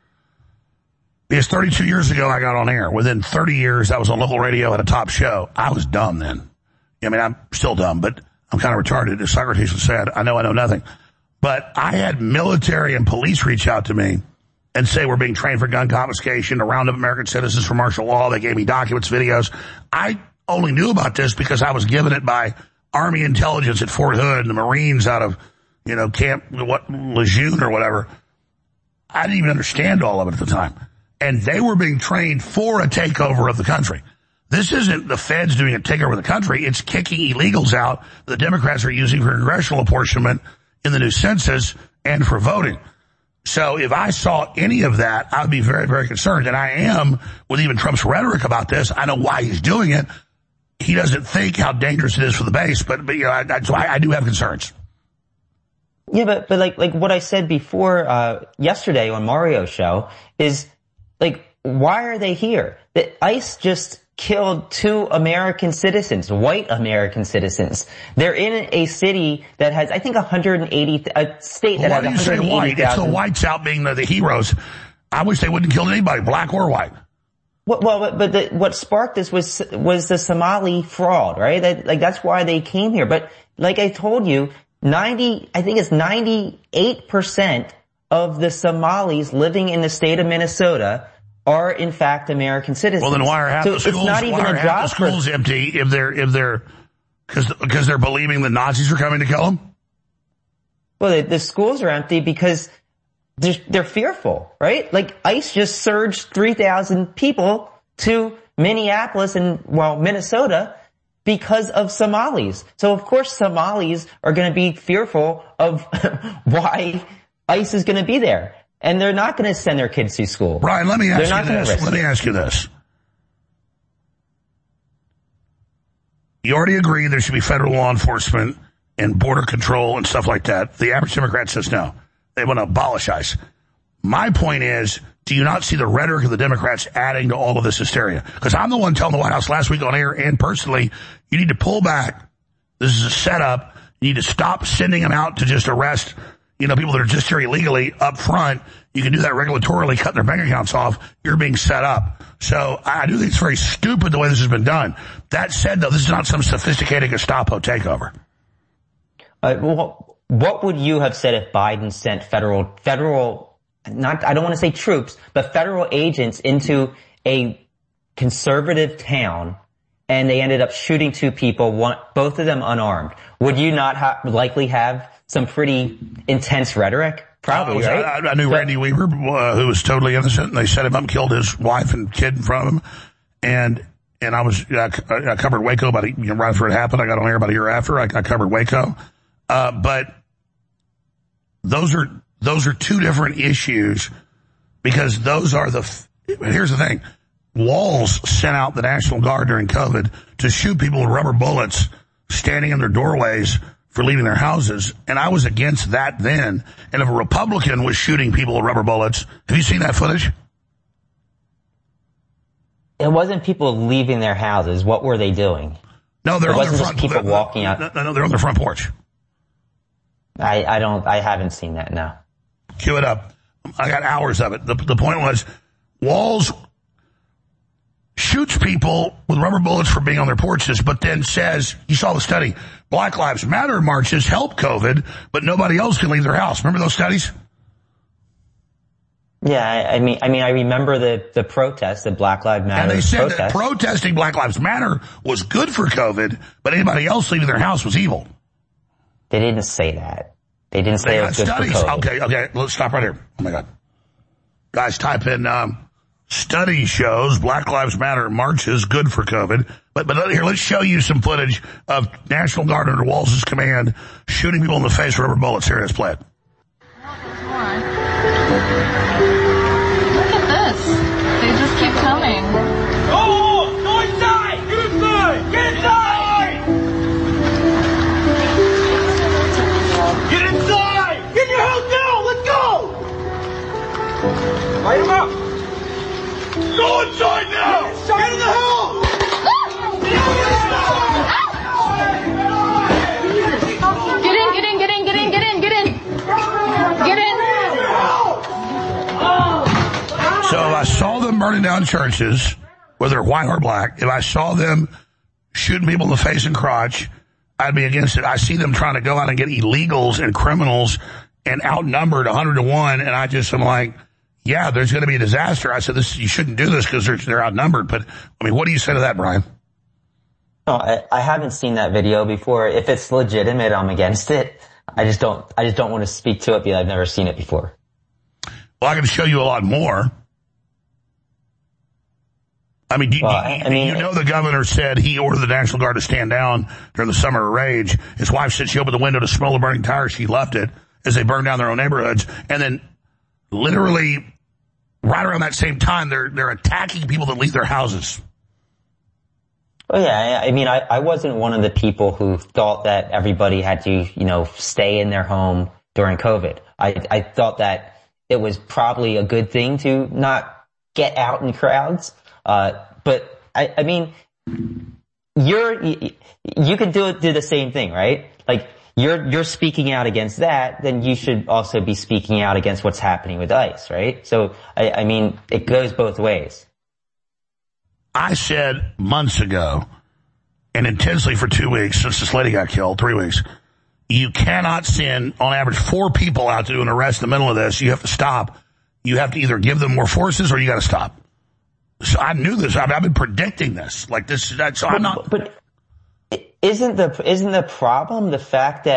Speaker 2: Because thirty-two years ago, I got on air. Within thirty years, I was on local radio at a top show. I was dumb then. I mean, I'm still dumb, but I'm kind of retarded, as Socrates said. I know I know nothing. But I had military and police reach out to me and say we're being trained for gun confiscation to round up American citizens for martial law. They gave me documents, videos. I only knew about this because I was given it by Army intelligence at Fort Hood and the Marines out of, you know, Camp what Lejeune or whatever. I didn't even understand all of it at the time. And they were being trained for a takeover of the country. This isn't the feds doing a takeover of the country. It's kicking illegals out the Democrats are using for congressional apportionment in the new census and for voting. So if I saw any of that, I would be very, very concerned. And I am with even Trump's rhetoric about this. I know why he's doing it. He doesn't think how dangerous it is for the base, but, but you know, I, I, so I, I do have concerns.
Speaker 1: Yeah, but, but like, like what I said before, uh, yesterday on Mario's show is, like, why are they here? The ICE just killed two American citizens, white American citizens. They're in a city that has, I think, one hundred eighty, a state that
Speaker 2: well,
Speaker 1: has
Speaker 2: why do you say white? It's the
Speaker 1: thousand.
Speaker 2: whites out being the, the heroes. I wish they wouldn't kill anybody, black or white.
Speaker 1: Well, well but, but the, what sparked this was, was the Somali fraud, right? That, like, that's why they came here. But like I told you, ninety, I think it's ninety-eight percent of the Somalis living in the state of Minnesota are in fact American citizens.
Speaker 2: Well, then why are half
Speaker 1: so
Speaker 2: the schools,
Speaker 1: it's not even
Speaker 2: why are
Speaker 1: a
Speaker 2: half
Speaker 1: job
Speaker 2: the schools
Speaker 1: for,
Speaker 2: empty if they're, if they're, cause, cause they're believing the Nazis are coming to kill them?
Speaker 1: Well, the, the schools are empty because they're, they're fearful, right? Like ICE just surged three thousand people to Minneapolis and, well, Minnesota because of Somalis. So of course Somalis are going to be fearful of why ICE is going to be there. And they're not going to send their kids to school.
Speaker 2: Brian, let me ask
Speaker 1: they're
Speaker 2: you this. Let me ask you this. You already agree there should be federal law enforcement and border control and stuff like that. The average Democrat says no. They want to abolish ICE. My point is, do you not see the rhetoric of the Democrats adding to all of this hysteria? Because I'm the one telling the White House last week on air and personally, you need to pull back. This is a setup. You need to stop sending them out to just arrest, you know, people that are just here illegally up front. You can do that regulatorily, cut their bank accounts off. You're being set up. So I do think it's very stupid the way this has been done. That said, though, this is not some sophisticated Gestapo takeover.
Speaker 1: Uh, well, what would you have said if Biden sent federal, federal, not, I don't want to say troops, but federal agents into a conservative town and they ended up shooting two people, one, both of them unarmed? Would you not ha- likely have some pretty intense rhetoric? Probably,
Speaker 2: uh,
Speaker 1: right?
Speaker 2: I, I knew
Speaker 1: but,
Speaker 2: Randy Weaver, uh, who was totally innocent, and they set him up, killed his wife and kid in front of him. And, and I was, uh, I covered Waco about a, you know, right after it happened. I got on air about a year after. I, I covered Waco. Uh, but those are, those are two different issues because those are the, here's the thing. Walls sent out the National Guard during COVID to shoot people with rubber bullets standing in their doorways for leaving their houses, and I was against that then. And if a Republican was shooting people with rubber bullets, have you seen that footage?
Speaker 1: It wasn't people leaving their houses. What were they doing?
Speaker 2: No, they're
Speaker 1: it
Speaker 2: on
Speaker 1: wasn't
Speaker 2: their front.
Speaker 1: Just people walking out.
Speaker 2: No, no, they're on their front porch.
Speaker 1: I, I don't. I haven't seen that. No.
Speaker 2: Cue it up. I got hours of it. The, the point was, Walls shoots people with rubber bullets for being on their porches, but then says, you saw the study, Black Lives Matter marches help COVID, but nobody else can leave their house. Remember those studies?
Speaker 1: Yeah, I, I mean, I mean, I remember the, the protest, the Black Lives Matter
Speaker 2: And they said
Speaker 1: protest.
Speaker 2: that protesting Black Lives Matter was good for COVID, but anybody else leaving their house was evil.
Speaker 1: They didn't say that. They didn't say
Speaker 2: they
Speaker 1: it was good
Speaker 2: studies.
Speaker 1: for COVID.
Speaker 2: Okay, okay, let's stop right here. Oh my God. Guys, type in, um, study shows Black Lives Matter marches good for COVID. But, but here, let's show you some footage of National Guard under Walz's command shooting people in the face with rubber bullets. Here it is, play it.
Speaker 5: Look at this. They just keep coming.
Speaker 21: Oh, go inside! Get inside! Get inside! Get inside! Get in your house now! Let's go! Light him up! Go inside now! Get in the house!
Speaker 5: Get in, get in, get in, get in, get in, get in! Get in!
Speaker 2: So if I saw them burning down churches, whether they're white or black, if I saw them shooting people in the face and crotch, I'd be against it. I see them trying to go out and get illegals and criminals and outnumbered one hundred to one, and I just am like, yeah, there's going to be a disaster. I said, this, you shouldn't do this because they're, they're outnumbered. But, I mean, what do you say to that, Brian?
Speaker 1: No, I, I haven't seen that video before. If it's legitimate, I'm against it. I just don't, I just don't want to speak to it because I've never seen it before.
Speaker 2: Well, I can show you a lot more. I mean, do, well, I, I mean, you know the governor said he ordered the National Guard to stand down during the summer of rage. His wife said she opened the window to smell the burning tires. She left it as they burned down their own neighborhoods. And then literally right around that same time, they're they're attacking people that leave their houses.
Speaker 1: Oh yeah, I mean, I, I wasn't one of the people who thought that everybody had to, you know, stay in their home during COVID. I I thought that it was probably a good thing to not get out in crowds. Uh, but I, I mean, you're you, you could do it, do the same thing, right? Like you're you're speaking out against that, then you should also be speaking out against what's happening with ICE, right? So I, I mean, it goes both ways.
Speaker 2: I said months ago, and intensely for two weeks since this lady got killed, three weeks, you cannot send, on average, four people out to do an arrest in the middle of this. You have to stop. You have to either give them more forces or you got to stop. So I knew this. I've, I've been predicting this. Like this, that's, so I'm not.
Speaker 1: But isn't the, isn't the problem the fact that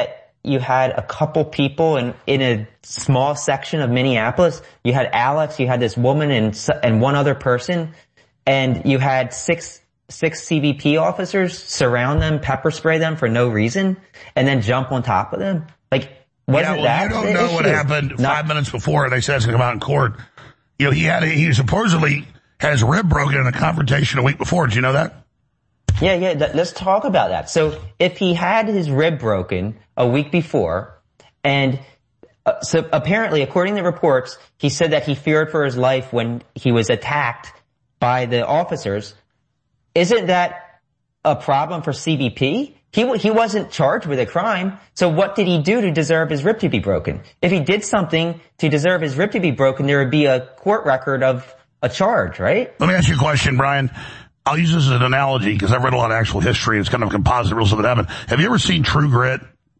Speaker 1: you had a couple people in, in a small section of Minneapolis. You had Alex, you had this woman and, and one other person, and you had six, six C B P officers surround them, pepper spray them for no reason, and then jump on top of them. Like, wasn't
Speaker 2: yeah, well,
Speaker 1: that
Speaker 2: you don't
Speaker 1: the
Speaker 2: know
Speaker 1: issue?
Speaker 2: what happened
Speaker 1: Not,
Speaker 2: five minutes before they said it's going to come out in court. You know, he had, a, he supposedly had his rib broken in a confrontation a week before. Did you know that?
Speaker 1: Yeah, yeah, th- let's talk about that. So if he had his rib broken a week before, and uh, so apparently, according to reports, he said that he feared for his life when he was attacked by the officers. Isn't that a problem for C B P? He w- he wasn't charged with a crime, so what did he do to deserve his rib to be broken? If he did something to deserve his rib to be broken, there would be a court record of a charge, right?
Speaker 2: Let me ask you a question, Brian. I'll use this as an analogy because I've read a lot of actual history. It's kind of composite rules of it happen. Have you ever seen True Grit?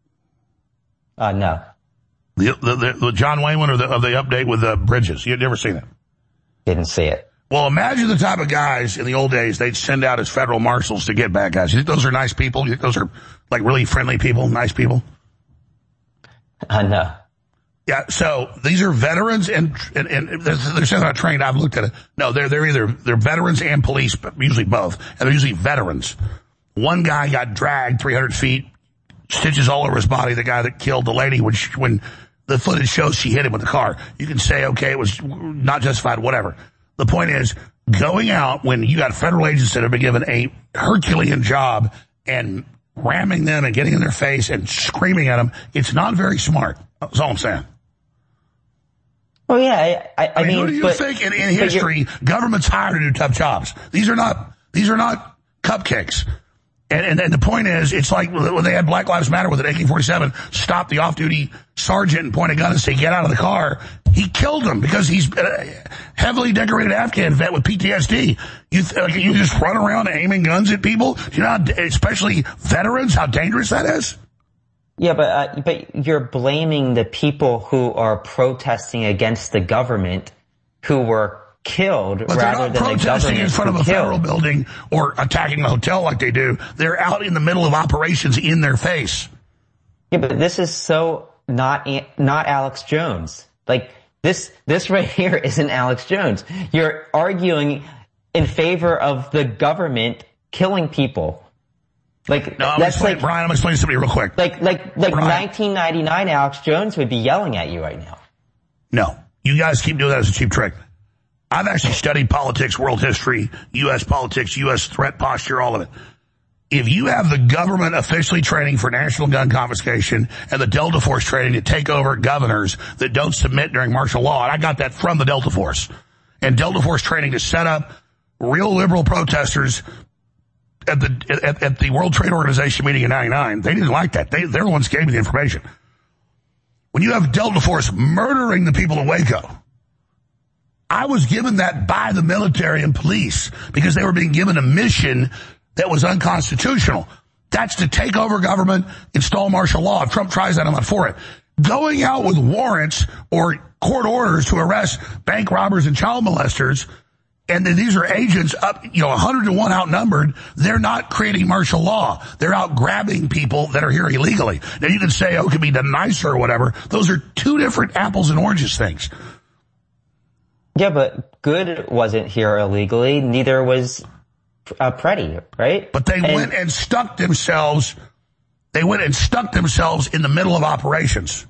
Speaker 1: Uh, no.
Speaker 2: The, the, the, the John Wayne one or the, of the update with the Bridges? You've never seen it?
Speaker 1: Didn't see it.
Speaker 2: Well, imagine the type of guys in the old days they'd send out as federal marshals to get bad guys. You think those are nice people? You think those are like really friendly people, nice people?
Speaker 1: Uh, no.
Speaker 2: Yeah, so these are veterans and, and, and they're saying they're not trained. I've looked at it. No, they're, they're either, they're veterans and police, but usually both. And they're usually veterans. One guy got dragged three hundred feet, stitches all over his body, the guy that killed the lady when she, when the footage shows she hit him with the car. You can say, okay, it was not justified, whatever. The point is, going out when you got federal agents that have been given a Herculean job and ramming them and getting in their face and screaming at them, it's not very smart. That's all I'm saying.
Speaker 1: Well, yeah, I, I, I
Speaker 2: mean,
Speaker 1: mean,
Speaker 2: who do you
Speaker 1: but,
Speaker 2: think in, in history government's hired to do tough jobs? These are not, these are not cupcakes. And, and, and the point is, it's like when they had Black Lives Matter with an A K forty-seven, stop the off-duty sergeant and point a gun and say, get out of the car. He killed him because he's a heavily decorated Afghan vet with P T S D. You, th- you just run around aiming guns at people? You know, how, especially veterans, how dangerous that is?
Speaker 1: Yeah, but uh, but you're blaming the people who are protesting against the government who were killed
Speaker 2: but
Speaker 1: rather than the government. But they're not protesting
Speaker 2: in front of a
Speaker 1: killed.
Speaker 2: federal building or attacking a hotel like they do. They're out in the middle of operations in their face.
Speaker 1: Yeah, but this is so not not Alex Jones. Like this this right here isn't Alex Jones. You're arguing in favor of the government killing people. Like
Speaker 2: no, I'm
Speaker 1: that's like
Speaker 2: Brian. I'm explaining something real quick.
Speaker 1: Like like like
Speaker 2: Brian.
Speaker 1: nineteen ninety-nine, Alex Jones would be yelling at you right now.
Speaker 2: No, you guys keep doing that as a cheap trick. I've actually studied politics, world history, U S politics, U S threat posture, all of it. If you have the government officially training for national gun confiscation and the Delta Force training to take over governors that don't submit during martial law, and I got that from the Delta Force, and Delta Force training to set up real liberal protesters at the at, at the World Trade Organization meeting in ninety-nine, they didn't like that. They, they're the ones who gave me the information. When you have Delta Force murdering the people of Waco, I was given that by the military and police because they were being given a mission that was unconstitutional. That's to take over government, install martial law. If Trump tries that, I'm not for it. Going out with warrants or court orders to arrest bank robbers and child molesters, and then these are agents up, you know, one hundred to one outnumbered. They're not creating martial law. They're out grabbing people that are here illegally. Now you can say, oh, it could be done nicer or whatever. Those are two different apples and oranges things.
Speaker 1: Yeah, but Good wasn't here illegally. Neither was uh, Preddy, right?
Speaker 2: But they
Speaker 1: and,
Speaker 2: went and stuck themselves. They went and stuck themselves in the middle of operations.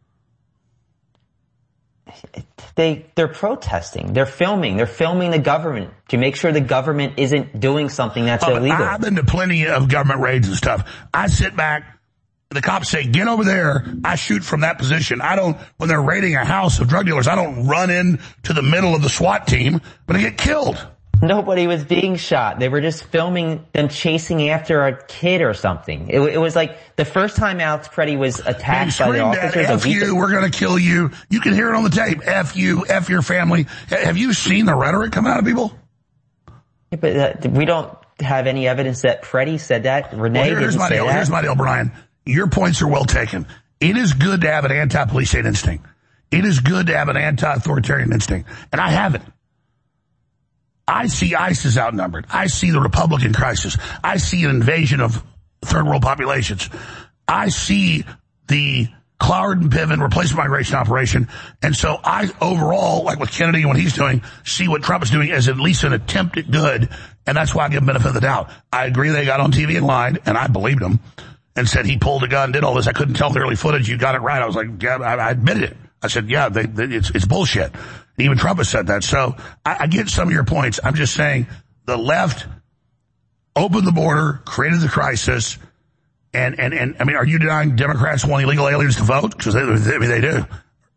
Speaker 1: They, they're protesting. They're filming. They're filming the government to make sure the government isn't doing something that's
Speaker 2: oh,
Speaker 1: illegal.
Speaker 2: I've been to plenty of government raids and stuff. I sit back. The cops say, get over there. I shoot from that position. I don't, when they're raiding a house of drug dealers, I don't run in to the middle of the SWAT team, but I get killed.
Speaker 1: Nobody was being shot. They were just filming them chasing after a kid or something. It, it was like the first time Alex Preddy was attacked by the officers.
Speaker 2: F you, we're going to kill you. You can hear it on the tape. F you, F your family. Have you seen the rhetoric coming out of people?
Speaker 1: Yeah, but uh, we don't have any evidence that Preddy said that. Renee
Speaker 2: well, here,
Speaker 1: didn't
Speaker 2: my
Speaker 1: say
Speaker 2: deal.
Speaker 1: that.
Speaker 2: Here's my deal, Brian. Your points are well taken. It is good to have an anti-police state instinct. It is good to have an anti-authoritarian instinct. And I have it. I see ISIS outnumbered. I see the Republican crisis. I see an invasion of third world populations. I see the Cloward and Piven replacement migration operation. And so I overall, like with Kennedy and what he's doing, see what Trump is doing as at least an attempt at good. And that's why I give him benefit of the doubt. I agree they got on T V and lied, and I believed him and said he pulled a gun, did all this. I couldn't tell the early footage. You got it right. I was like, yeah, I, I admitted it. I said, yeah, they, they, it's, it's bullshit. And even Trump has said that. So I, I get some of your points. I'm just saying the left opened the border, created the crisis. And, and, and, I mean, are you denying Democrats want illegal aliens to vote? Because they, I mean, they do.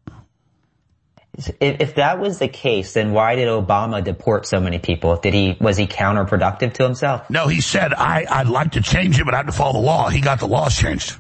Speaker 1: If, if that was the case, then why did Obama deport so many people? Did he, was he counterproductive to himself?
Speaker 2: No, he said, I, I'd like to change it, but I have to follow the law. He got the laws changed.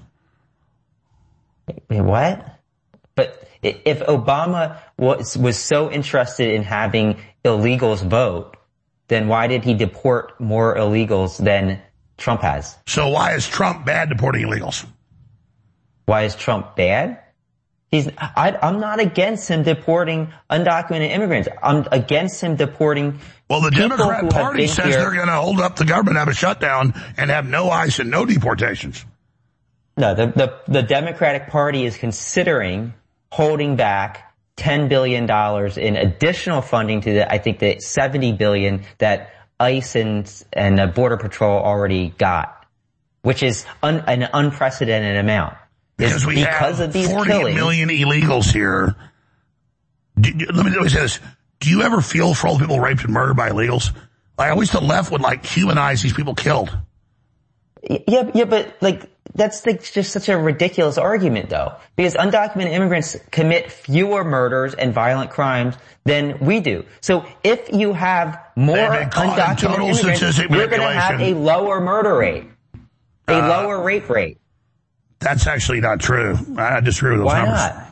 Speaker 1: Wait, what? But if Obama was, was so interested in having illegals vote, then why did he deport more illegals than Trump has?
Speaker 2: So why is Trump bad deporting illegals?
Speaker 1: Why is Trump bad? He's, I, I'm not against him deporting undocumented immigrants. I'm against him deporting.
Speaker 2: Well, the Democrat Party says here. They're going to hold up the government, have a shutdown, and have no ICE and no deportations.
Speaker 1: No, the, the, the Democratic Party is considering holding back ten billion dollars in additional funding to the, I think the seventy billion dollars that ICE and, and the Border Patrol already got, which is un, an unprecedented amount.
Speaker 2: Because we
Speaker 1: because
Speaker 2: have
Speaker 1: of these
Speaker 2: forty
Speaker 1: killings.
Speaker 2: million illegals here. Do, do, let, me, let me say this. Do you ever feel for all the people raped and murdered by illegals? Like, I wish the left would, like, humanize these people killed.
Speaker 1: Yeah, yeah, but, like, that's like just such a ridiculous argument, though. Because undocumented immigrants commit fewer murders and violent crimes than we do. So if you have more undocumented immigrants, you're going to have a lower murder rate, a uh, lower rape rate.
Speaker 2: That's actually not true. I disagree with those
Speaker 1: Why
Speaker 2: numbers.
Speaker 1: Not?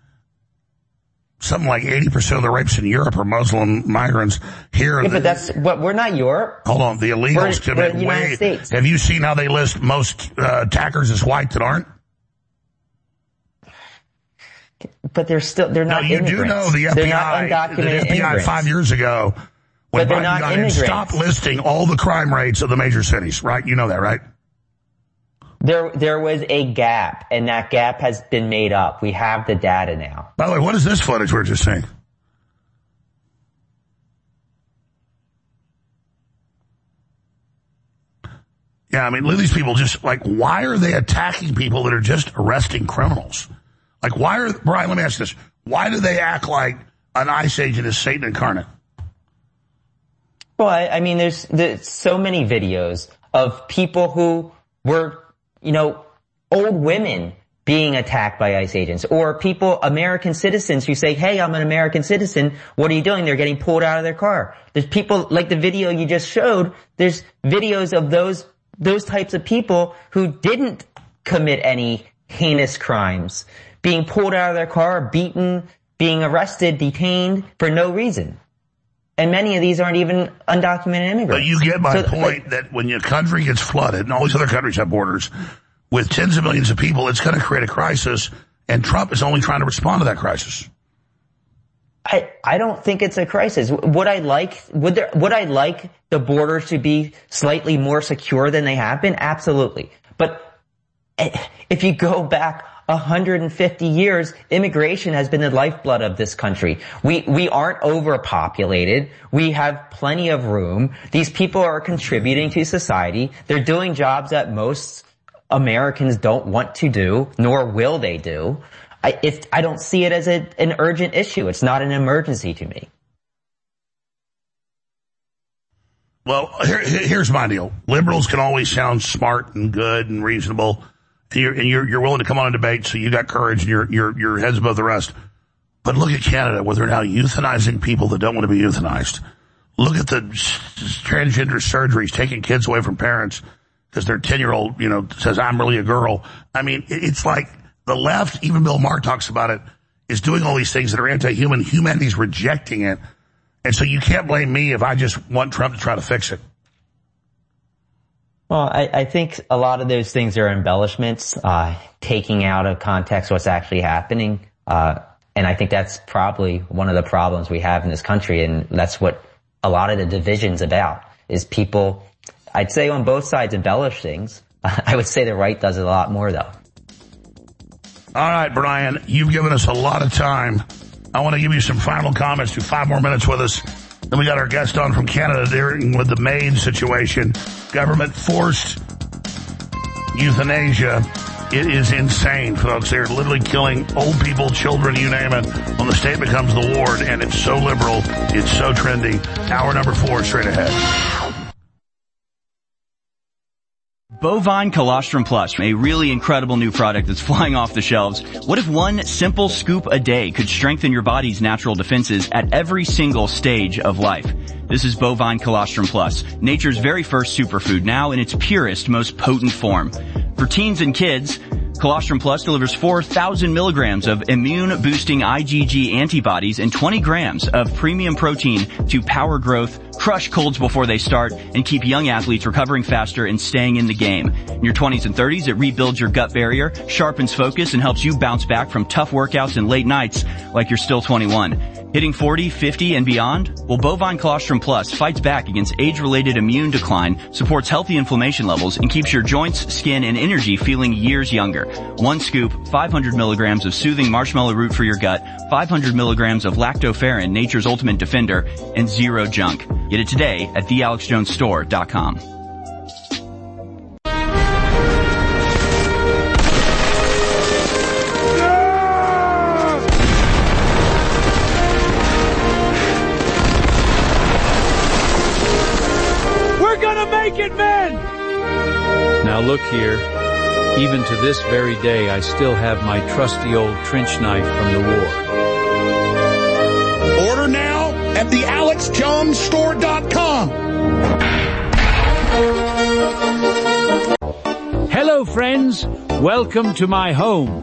Speaker 2: Something like eighty percent of the rapes in Europe are Muslim migrants. Here,
Speaker 1: yeah,
Speaker 2: the,
Speaker 1: but that's what we're not Europe.
Speaker 2: Hold on, the illegals
Speaker 1: we're,
Speaker 2: commit
Speaker 1: we're the
Speaker 2: way.
Speaker 1: States.
Speaker 2: Have you seen how they list most uh, attackers as white that aren't?
Speaker 1: But they're still they're not.
Speaker 2: No, you
Speaker 1: immigrants.
Speaker 2: do know the F B I.
Speaker 1: They're not undocumented
Speaker 2: the F B I
Speaker 1: immigrants.
Speaker 2: five years ago, when
Speaker 1: but they're
Speaker 2: Biden
Speaker 1: not
Speaker 2: got in,
Speaker 1: immigrants.
Speaker 2: stopped listing all the crime rates of the major cities. Right? You know that, right?
Speaker 1: There, there was a gap, and that gap has been made up. We have the data now.
Speaker 2: By the way, what is this footage we're just seeing? Yeah, I mean, look at these people just, like, why are they attacking people that are just arresting criminals? Like, why are, Brian, let me ask this. Why do they act like an ICE agent is Satan incarnate?
Speaker 1: Well, I, I mean, there's, there's so many videos of people who were, you know, old women being attacked by ICE agents, or people, American citizens who say, hey, I'm an American citizen, what are you doing? They're getting pulled out of their car. There's people, like the video you just showed, there's videos of those, those types of people who didn't commit any heinous crimes, being pulled out of their car, beaten, being arrested, detained for no reason. And many of these aren't even undocumented immigrants.
Speaker 2: But you get my
Speaker 1: so,
Speaker 2: point
Speaker 1: like,
Speaker 2: that when your country gets flooded, and all these other countries have borders, with tens of millions of people, it's going to create a crisis, and Trump is only trying to respond to that crisis.
Speaker 1: I, I don't think it's a crisis. Would I like, would there, would I like the borders to be slightly more secure than they have been? Absolutely. But if you go back one hundred fifty years, immigration has been the lifeblood of this country. We, we aren't overpopulated. We have plenty of room. These people are contributing to society. They're doing jobs that most Americans don't want to do, nor will they do. I, it, I don't see it as a, an urgent issue. It's not an emergency to me.
Speaker 2: Well, here, here's my deal. Liberals can always sound smart and good and reasonable. And you're, and you're, you're willing to come on a debate, so you got courage and your, your, your head's above the rest. But look at Canada, where they're now euthanizing people that don't want to be euthanized. Look at the transgender surgeries, taking kids away from parents because their ten-year-old, you know, says, I'm really a girl. I mean, it's like the left, even Bill Maher talks about it, is doing all these things that are anti-human. Humanity's rejecting it. And so you can't blame me if I just want Trump to try to fix it.
Speaker 1: Well, I, I think a lot of those things are embellishments, uh, taking out of context what's actually happening. Uh, and I think that's probably one of the problems we have in this country. And that's what a lot of the division's about, is people, I'd say on both sides, embellish things. I would say the right does it a lot more, though.
Speaker 2: All right, Brian, you've given us a lot of time. I want to give you some final comments. Do five more minutes with us. Then we got our guest on from Canada dealing with the Maine situation. Government forced euthanasia. It is insane, folks. They're literally killing old people, children, you name it, when the state becomes the ward, and it's so liberal, it's so trendy. Hour number four, straight ahead.
Speaker 11: Bovine Colostrum Plus, a really incredible new product that's flying off the shelves. What if one simple scoop a day could strengthen your body's natural defenses at every single stage of life? This is Bovine Colostrum Plus, nature's very first superfood, now in its purest, most potent form. For teens and kids, Colostrum Plus delivers four thousand milligrams of immune-boosting IgG antibodies and twenty grams of premium protein to power growth, crush colds before they start, and keep young athletes recovering faster and staying in the game. In your twenties and thirties, it rebuilds your gut barrier, sharpens focus, and helps you bounce back from tough workouts and late nights like you're still twenty-one. Hitting forty, fifty, and beyond? Well, Bovine Colostrum Plus fights back against age-related immune decline, supports healthy inflammation levels, and keeps your joints, skin, and energy feeling years younger. One scoop, five hundred milligrams of soothing marshmallow root for your gut, five hundred milligrams of lactoferrin, nature's ultimate defender, and zero junk. Get it today at the alex jones store dot com.
Speaker 8: It, men! Now look here, even to this very day I still have my trusty old trench knife from the war.
Speaker 2: Order now at the alex jones store dot com.
Speaker 8: Hello friends, welcome to my home.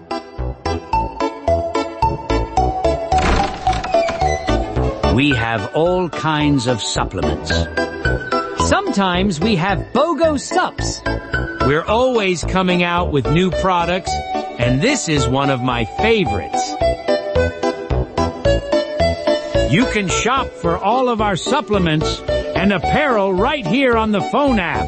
Speaker 8: We have all kinds of supplements. Sometimes we have BOGO Sups. We're always coming out with new products, and this is one of my favorites. You can shop for all of our supplements and apparel right here on the phone app.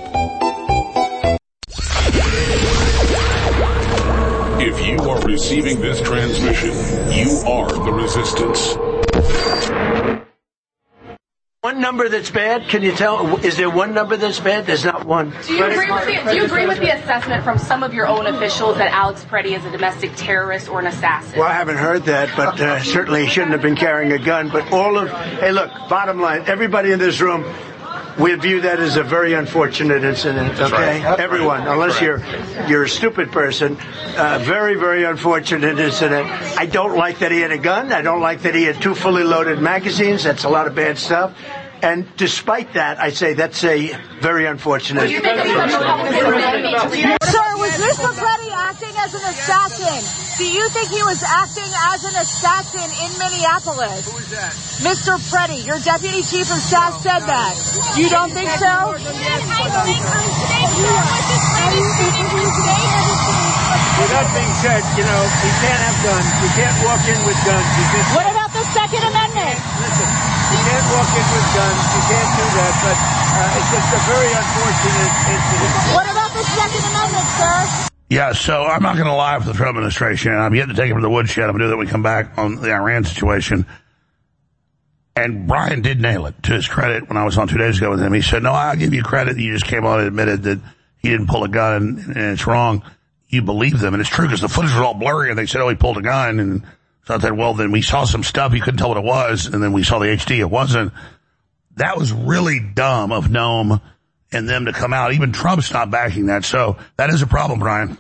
Speaker 4: If you are receiving this transmission, you are the resistance.
Speaker 22: One number that's bad? Can you tell? Is there one number that's bad? There's not one.
Speaker 5: Do you agree with the, do you agree with the assessment from some of your own officials that Alex Preddy is a domestic terrorist or an assassin?
Speaker 22: Well, I haven't heard that, but uh, certainly he shouldn't have been carrying a gun. But all of, hey, look, bottom line, everybody in this room, we view that as a very unfortunate incident, okay? Right. Everyone, unless you're you're a stupid person, uh, very, very unfortunate incident. I don't like that he had a gun. I don't like that he had two fully loaded magazines. That's a lot of bad stuff. And despite that, I say that's a very unfortunate.
Speaker 23: Sir, was Mister Preddy acting as an assassin? Do you think he was acting as an assassin in Minneapolis?
Speaker 22: Who is that?
Speaker 23: Mister Preddy, your deputy chief of staff said that. You don't think so?
Speaker 22: With that being said, you know, he can't have guns. You can't walk in with guns. You just
Speaker 23: what about the Second Amendment?
Speaker 22: Listen, you can't walk in with guns. You can't do that. But uh, it's just a very unfortunate incident.
Speaker 23: What about the Second Amendment, sir?
Speaker 2: Yeah, so I'm not going to lie for the Trump administration. I'm yet to take him to the woodshed. I'm going to do that when we come back on the Iran situation. And Brian did nail it, to his credit, when I was on two days ago with him. He said, no, I'll give you credit. You just came on and admitted that he didn't pull a gun and it's wrong. You believe them. And it's true because the footage was all blurry and they said, oh, he pulled a gun. And so I said, well, then we saw some stuff. You couldn't tell what it was. And then we saw the H D. It wasn't. That was really dumb of Noam and them to come out. Even Trump's not backing that. So that is a problem, Brian.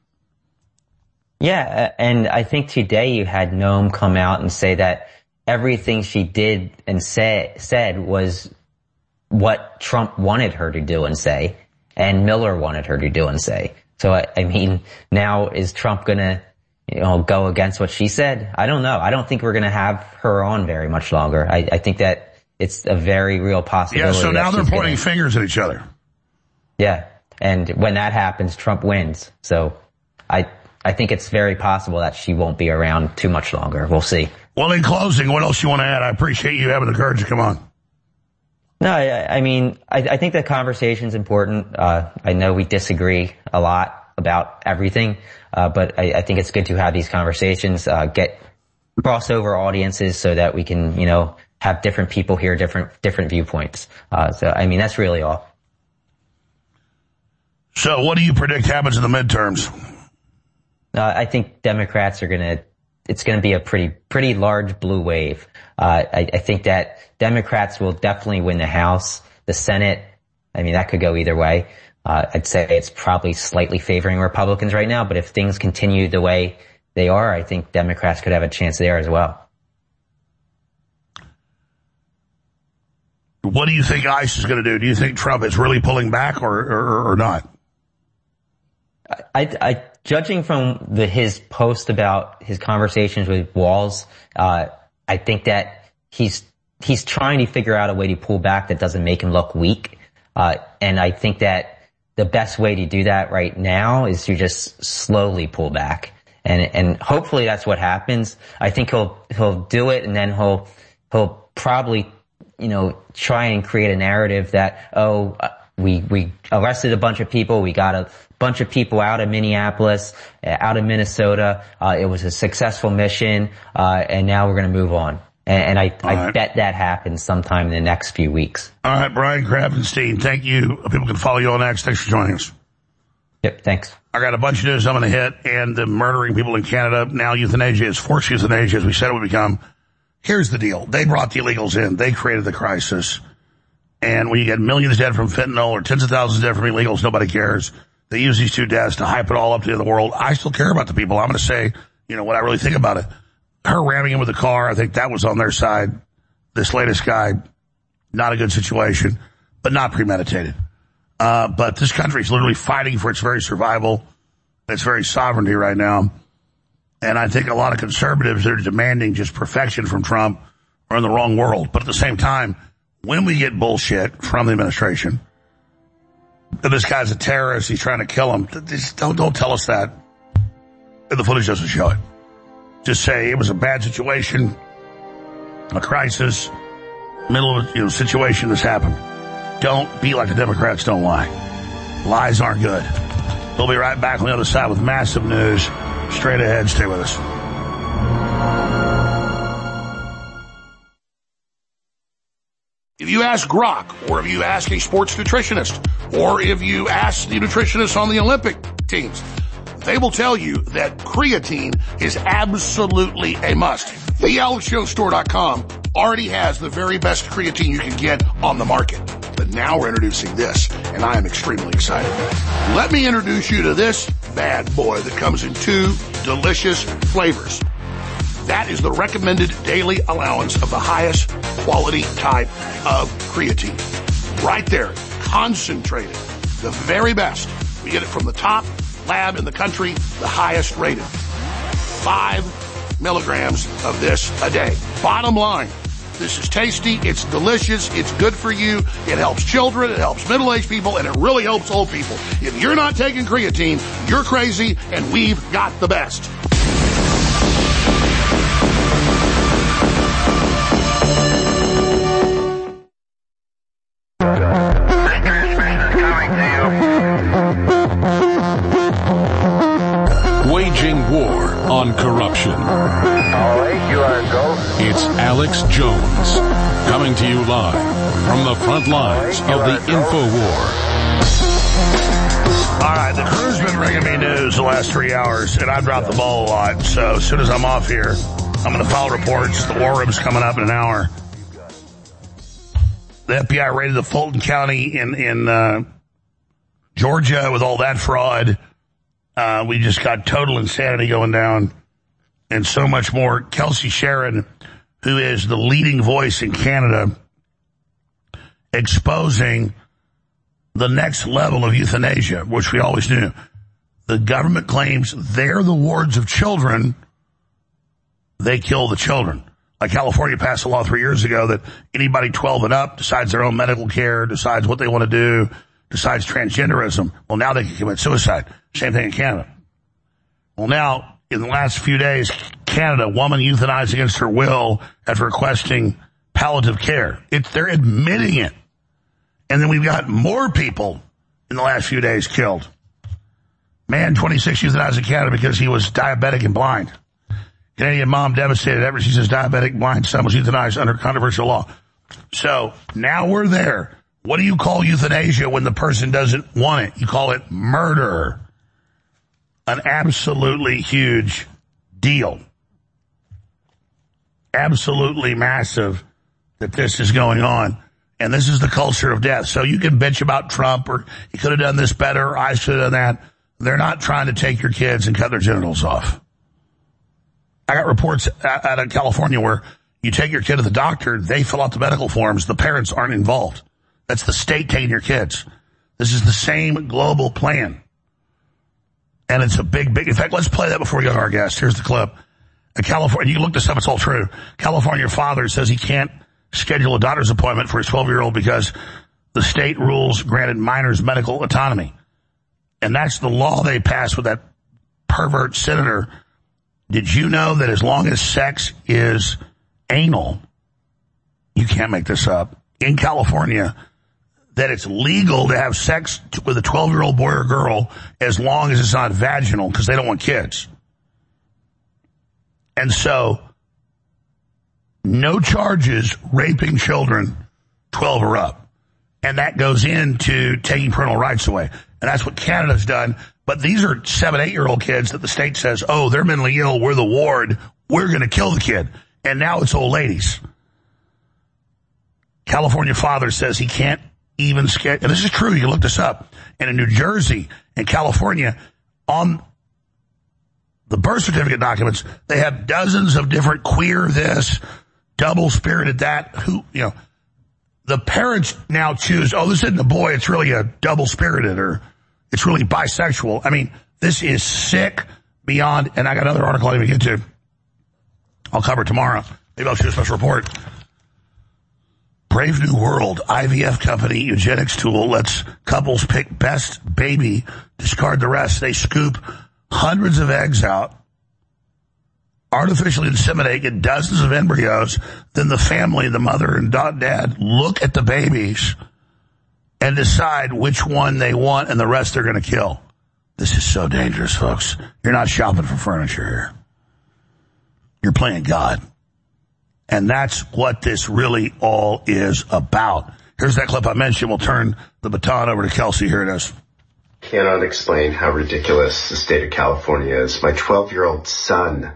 Speaker 1: Yeah. And I think today you had Noam come out and say that everything she did and say, said was what Trump wanted her to do and say, and Miller wanted her to do and say. So, I, I mean, now is Trump going to, you know, go against what she said? I don't know. I don't think we're going to have her on very much longer. I, I think that it's a very real possibility.
Speaker 2: Yeah, so now they're pointing
Speaker 1: gonna,
Speaker 2: fingers at each other.
Speaker 1: Yeah. And when that happens, Trump wins. So I, I think it's very possible that she won't be around too much longer. We'll see.
Speaker 2: Well, in closing, what else you want to add? I appreciate you having the courage to come on.
Speaker 1: No, I, I mean, I, I think the conversation's important. Uh, I know we disagree a lot, about everything. Uh, but I, I think it's good to have these conversations, uh, get crossover audiences so that we can, you know, have different people hear different, different viewpoints. Uh, so, I mean, that's really all.
Speaker 2: So what do you predict happens in the midterms?
Speaker 1: Uh, I think Democrats are going to, it's going to be a pretty, pretty large blue wave. Uh, I, I think that Democrats will definitely win the House, the Senate. I mean, that could go either way. Uh, I'd say it's probably slightly favoring Republicans right now, but if things continue the way they are, I think Democrats could have a chance there as well.
Speaker 2: What do you think ICE is going to do? Do you think Trump is really pulling back or, or, or not?
Speaker 1: I, I, judging from the, his post about his conversations with Walz, uh, I think that he's, he's trying to figure out a way to pull back that doesn't make him look weak. Uh, and I think that the best way to do that right now is to just slowly pull back. And, and hopefully that's what happens. I think he'll, he'll do it and then he'll, he'll probably, you know, try and create a narrative that, oh, we, we arrested a bunch of people. We got a bunch of people out of Minneapolis, out of Minnesota. Uh, it was a successful mission. Uh, and now we're going to move on. And, and I, I right. bet that happens sometime in the next few weeks.
Speaker 2: All right, Brian Kraftenstein, thank you. People can follow you on X. Thanks for joining us.
Speaker 1: Yep, thanks.
Speaker 2: I got a bunch of news I'm going to hit, and the murdering people in Canada. Now euthanasia is forced euthanasia, as we said it would become. Here's the deal. They brought the illegals in. They created the crisis. And when you get millions dead from fentanyl or tens of thousands dead from illegals, nobody cares. They use these two deaths to hype it all up to the other world. I still care about the people. I'm going to say, you know, what I really think about it. Her ramming him with the car, I think that was on their side. This latest guy, not a good situation, but not premeditated. Uh, but this country is literally fighting for its very survival, its very sovereignty right now. And I think a lot of conservatives that are demanding just perfection from Trump are in the wrong world. But at the same time, when we get bullshit from the administration, that this guy's a terrorist, he's trying to kill him, just don't, don't tell us that. The footage doesn't show it. Just say it was a bad situation, a crisis, middle of a you know, situation that's happened. Don't be like the Democrats don't lie. Lies aren't good. We'll be right back on the other side with massive news. Straight ahead. Stay with us. If you ask Grok, or if you ask a sports nutritionist, or if you ask the nutritionist on the Olympic teams, they will tell you that creatine is absolutely a must. the alex jones store dot com already has the very best creatine you can get on the market. But now we're introducing this, and I am extremely excited. Let me introduce you to this bad boy that comes in two delicious flavors. That is the recommended daily allowance of the highest quality type of creatine. Right there, concentrated, the very best. We get it from the top lab in the country, the highest rated. Five milligrams of this a day. Bottom line, this is tasty, it's delicious, it's good for you, it helps children, it helps middle-aged people, and it really helps old people. If you're not taking creatine, you're crazy, and we've got the best.
Speaker 4: Waging war on corruption.
Speaker 21: All right, you are go.
Speaker 4: It's Alex Jones, coming to you live from the front lines of the InfoWar.
Speaker 2: All right, the crew's been bringing me news the last three hours, and I've dropped the ball a lot. So as soon as I'm off here, I'm going to file reports. The war room's coming up in an hour. The F B I raided the Fulton County in, in uh, Georgia with all that fraud. Uh, we just got total insanity going down and so much more. Kelsey Sharon, who is the leading voice in Canada, exposing the next level of euthanasia, which we always knew. The government claims they're the wards of children. They kill the children. Like California passed a law three years ago that anybody twelve and up decides their own medical care, decides what they want to do, decides transgenderism. Well, now they can commit suicide. Same thing in Canada. Well, now, in the last few days, Canada, woman euthanized against her will after requesting palliative care. It, they're admitting it. And then we've got more people in the last few days killed. Man, twenty-six, euthanized in Canada because he was diabetic and blind. Canadian mom devastated ever since his diabetic blind son was euthanized under controversial law. So now we're there. What do you call euthanasia when the person doesn't want it? You call it murder. An absolutely huge deal. Absolutely massive that this is going on. And this is the culture of death. So you can bitch about Trump or he could have done this better or I should have done that. They're not trying to take your kids and cut their genitals off. I got reports out of California where you take your kid to the doctor, they fill out the medical forms, the parents aren't involved. That's the state taking your kids. This is the same global plan. And it's a big, big, in fact, let's play that before we go to our guest. Here's the clip. A California, you can look this up, it's all true. California father says he can't schedule a doctor's appointment for his twelve-year-old because the state rules granted minors medical autonomy. And that's the law they passed with that pervert senator. Did you know that as long as sex is anal, you can't make this up, in California, that it's legal to have sex with a twelve-year-old boy or girl as long as it's not vaginal because they don't want kids. And so, no charges raping children twelve or up. And that goes into taking parental rights away. And that's what Canada's done. But these are seven, eight-year-old kids that the state says, oh, they're mentally ill, we're the ward, we're going to kill the kid. And now it's old ladies. California father says he can't even schedule, and this is true, you can look this up. And in New Jersey and California, on the birth certificate documents, they have dozens of different queer this, double-spirited that, who, you know, the parents now choose, oh, this isn't a boy, it's really a double-spirited, or it's really bisexual. I mean, this is sick beyond, and I got another article I didn't even get to. I'll cover it tomorrow. Maybe I'll shoot a special report. Brave New World, I V F company, eugenics tool, lets couples pick best baby, discard the rest. They scoop hundreds of eggs out, artificially inseminate, get dozens of embryos, then the family, the mother and dad, look at the babies and decide which one they want and the rest they're going to kill. This is so dangerous, folks. You're not shopping for furniture here. You're playing God. And that's what this really all is about. Here's that clip I mentioned. We'll turn the baton over to Kelsey. Here it is.
Speaker 9: Cannot explain how ridiculous the state of California is. My twelve-year-old son,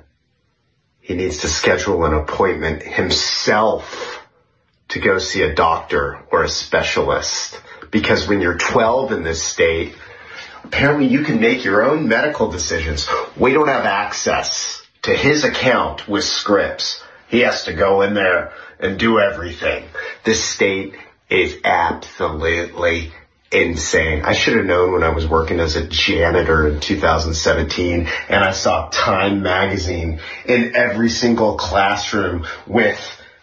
Speaker 9: he needs to schedule an appointment himself to go see a doctor or a specialist. Because when you're twelve in this state, apparently you can make your own medical decisions. We don't have access to his account with scripts. He has to go in there and do everything. This state is absolutely insane. I should have known when I was working as a janitor in two thousand seventeen and I saw Time magazine in every single classroom with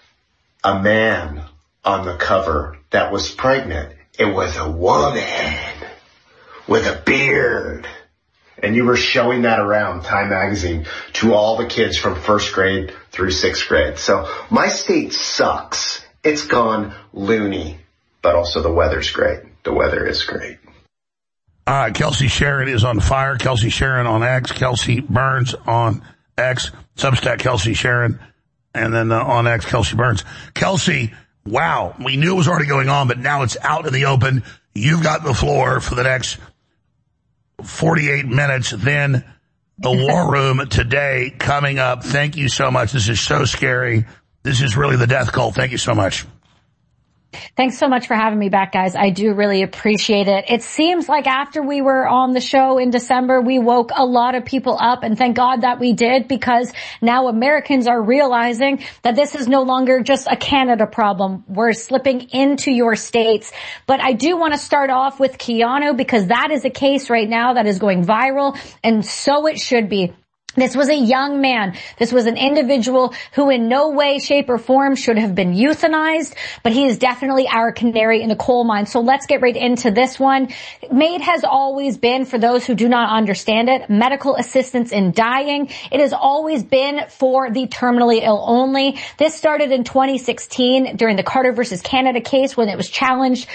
Speaker 9: a man on the cover that was pregnant. It was a woman with a beard. And you were showing that around, Time magazine, to all the kids from first grade through sixth grade. So my state sucks. It's gone loony. But also the weather's great. The weather is great.
Speaker 2: All right, Kelsey Sharon is on fire. Kelsey Sharon on X. Kelsey Burns on X. Substack Kelsey Sharon. And then uh, on X, Kelsey Burns. Kelsey, wow. We knew it was already going on, but now it's out in the open. You've got the floor for the next forty-eight minutes, then the War Room today coming up. Thank you so much. This is so scary. This is really the death cult. Thank you so much.
Speaker 10: Thanks so much for having me back, guys. I do really appreciate it. It seems like after we were on the show in December, we woke a lot of people up, and thank God that we did, because now Americans are realizing that this is no longer just a Canada problem. We're slipping into your states. But I do want to start off with Keanu, because that is a case right now that is going viral, and so it should be. This was a young man. This was an individual who in no way, shape, or form should have been euthanized, but he is definitely our canary in the coal mine. So let's get right into this one. MAID has always been, for those who do not understand it, medical assistance in dying. It has always been for the terminally ill only. This started in twenty sixteen during the Carter versus Canada case when it was challenged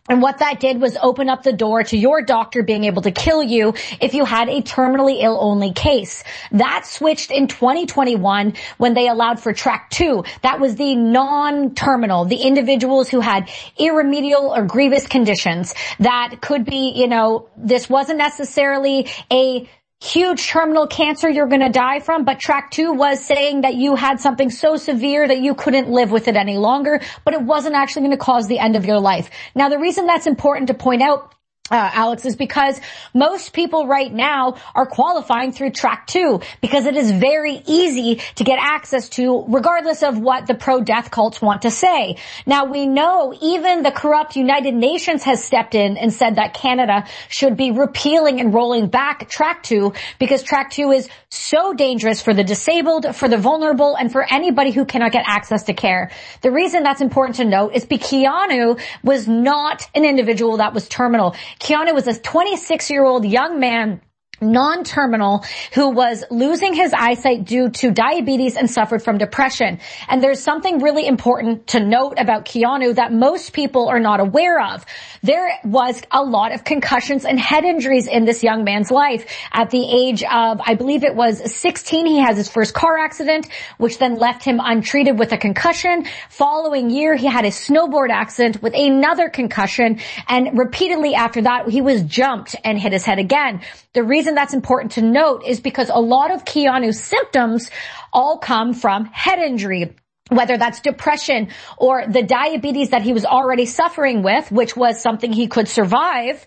Speaker 10: And what that did was open up the door to your doctor being able to kill you if you had a terminally ill only case. That switched in twenty twenty-one when they allowed for track two. That was the non-terminal, the individuals who had irremediable or grievous conditions that could be, you know, this wasn't necessarily a huge terminal cancer you're going to die from, but track two was saying that you had something so severe that you couldn't live with it any longer, but it wasn't actually going to cause the end of your life. Now, the reason that's important to point out, Uh, Alex, is because most people right now are qualifying through track two because it is very easy to get access to regardless of what the pro-death cults want to say. Now, we know even the corrupt United Nations has stepped in and said that Canada should be repealing and rolling back track two because track two is so dangerous for the disabled, for the vulnerable, and for anybody who cannot get access to care. The reason that's important to note is because Keanu was not an individual that was terminal. Keanu was a twenty-six-year-old young man, non-terminal, who was losing his eyesight due to diabetes and suffered from depression. And there's something really important to note about Keanu that most people are not aware of. There was a lot of concussions and head injuries in this young man's life. At the age of, I believe it was sixteen, he has his first car accident, which then left him untreated with a concussion. Following year, he had a snowboard accident with another concussion, and repeatedly after that, he was jumped and hit his head again. The reason that's important to note is because a lot of Keanu's symptoms all come from head injury, whether that's depression or the diabetes that he was already suffering with, which was something he could survive.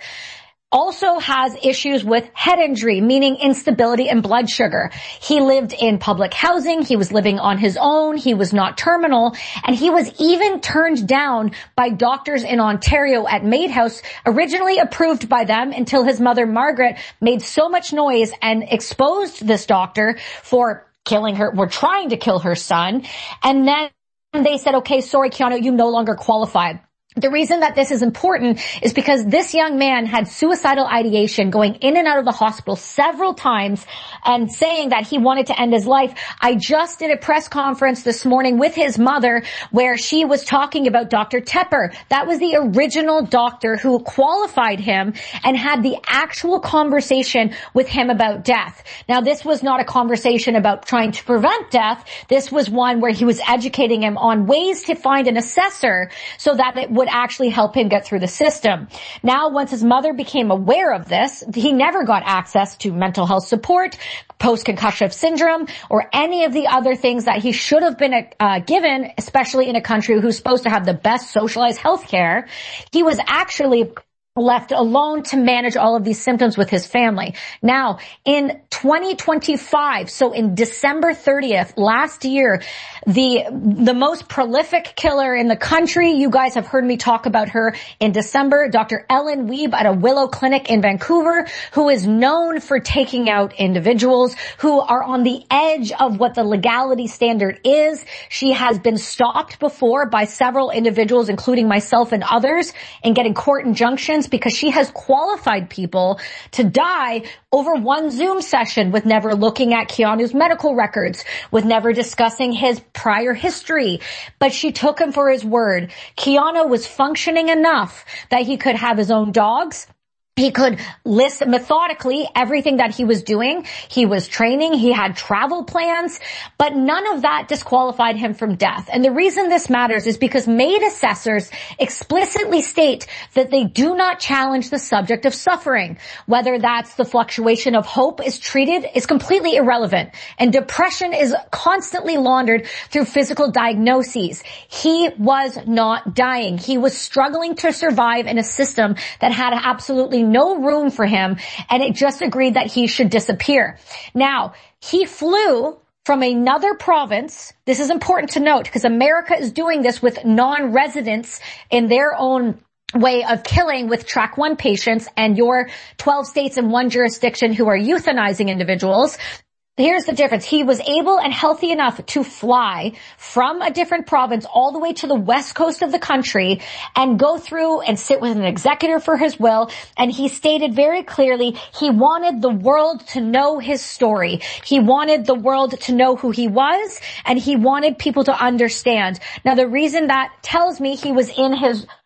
Speaker 10: Also has issues with head injury, meaning instability in blood sugar. He lived in public housing. He was living on his own. He was not terminal. And he was even turned down by doctors in Ontario at Maid House, originally approved by them until his mother, Margaret, made so much noise and exposed this doctor for killing her, were trying to kill her son. And then they said, okay, sorry, Keanu, you no longer qualified. The reason that this is important is because this young man had suicidal ideation going in and out of the hospital several times and saying that he wanted to end his life. I just did a press conference this morning with his mother where she was talking about Doctor Tepper. That was the original doctor who qualified him and had the actual conversation with him about death. Now, this was not a conversation about trying to prevent death. This was one where he was educating him on ways to find an assessor so that it would actually help him get through the system. Now, once his mother became aware of this, he never got access to mental health support, post-concussive syndrome, or any of the other things that he should have been uh, given, especially in a country who's supposed to have the best socialized health care. He was actually left alone to manage all of these symptoms with his family. Now, in twenty twenty-five, so in December thirtieth, last year, the the most prolific killer in the country, you guys have heard me talk about her in December, Doctor Ellen Wiebe at a Willow Clinic in Vancouver, who is known for taking out individuals who are on the edge of what the legality standard is. She has been stopped before by several individuals, including myself and others, in getting court injunctions because she has qualified people to die over one Zoom session with never looking at Keanu's medical records, with never discussing his prior history. But she took him for his word. Keanu was functioning enough that he could have his own dogs. He could list methodically everything that he was doing. He was training. He had travel plans, but none of that disqualified him from death. And the reason this matters is because MAID assessors explicitly state that they do not challenge the subject of suffering. Whether that's the fluctuation of hope is treated is completely irrelevant. And depression is constantly laundered through physical diagnoses. He was not dying. He was struggling to survive in a system that had absolutely no room for him, and it just agreed that he should disappear. Now, he flew from another province. This is important to note because America is doing this with non-residents in their own way of killing with track one patients and your twelve states in one jurisdiction who are euthanizing individuals. Here's the difference. He was able and healthy enough to fly from a different province all the way to the west coast of the country and go through and sit with an executor for his will. And he stated very clearly he wanted the world to know his story. He wanted the world to know who he was, and he wanted people to understand. Now, the reason that tells me he was in his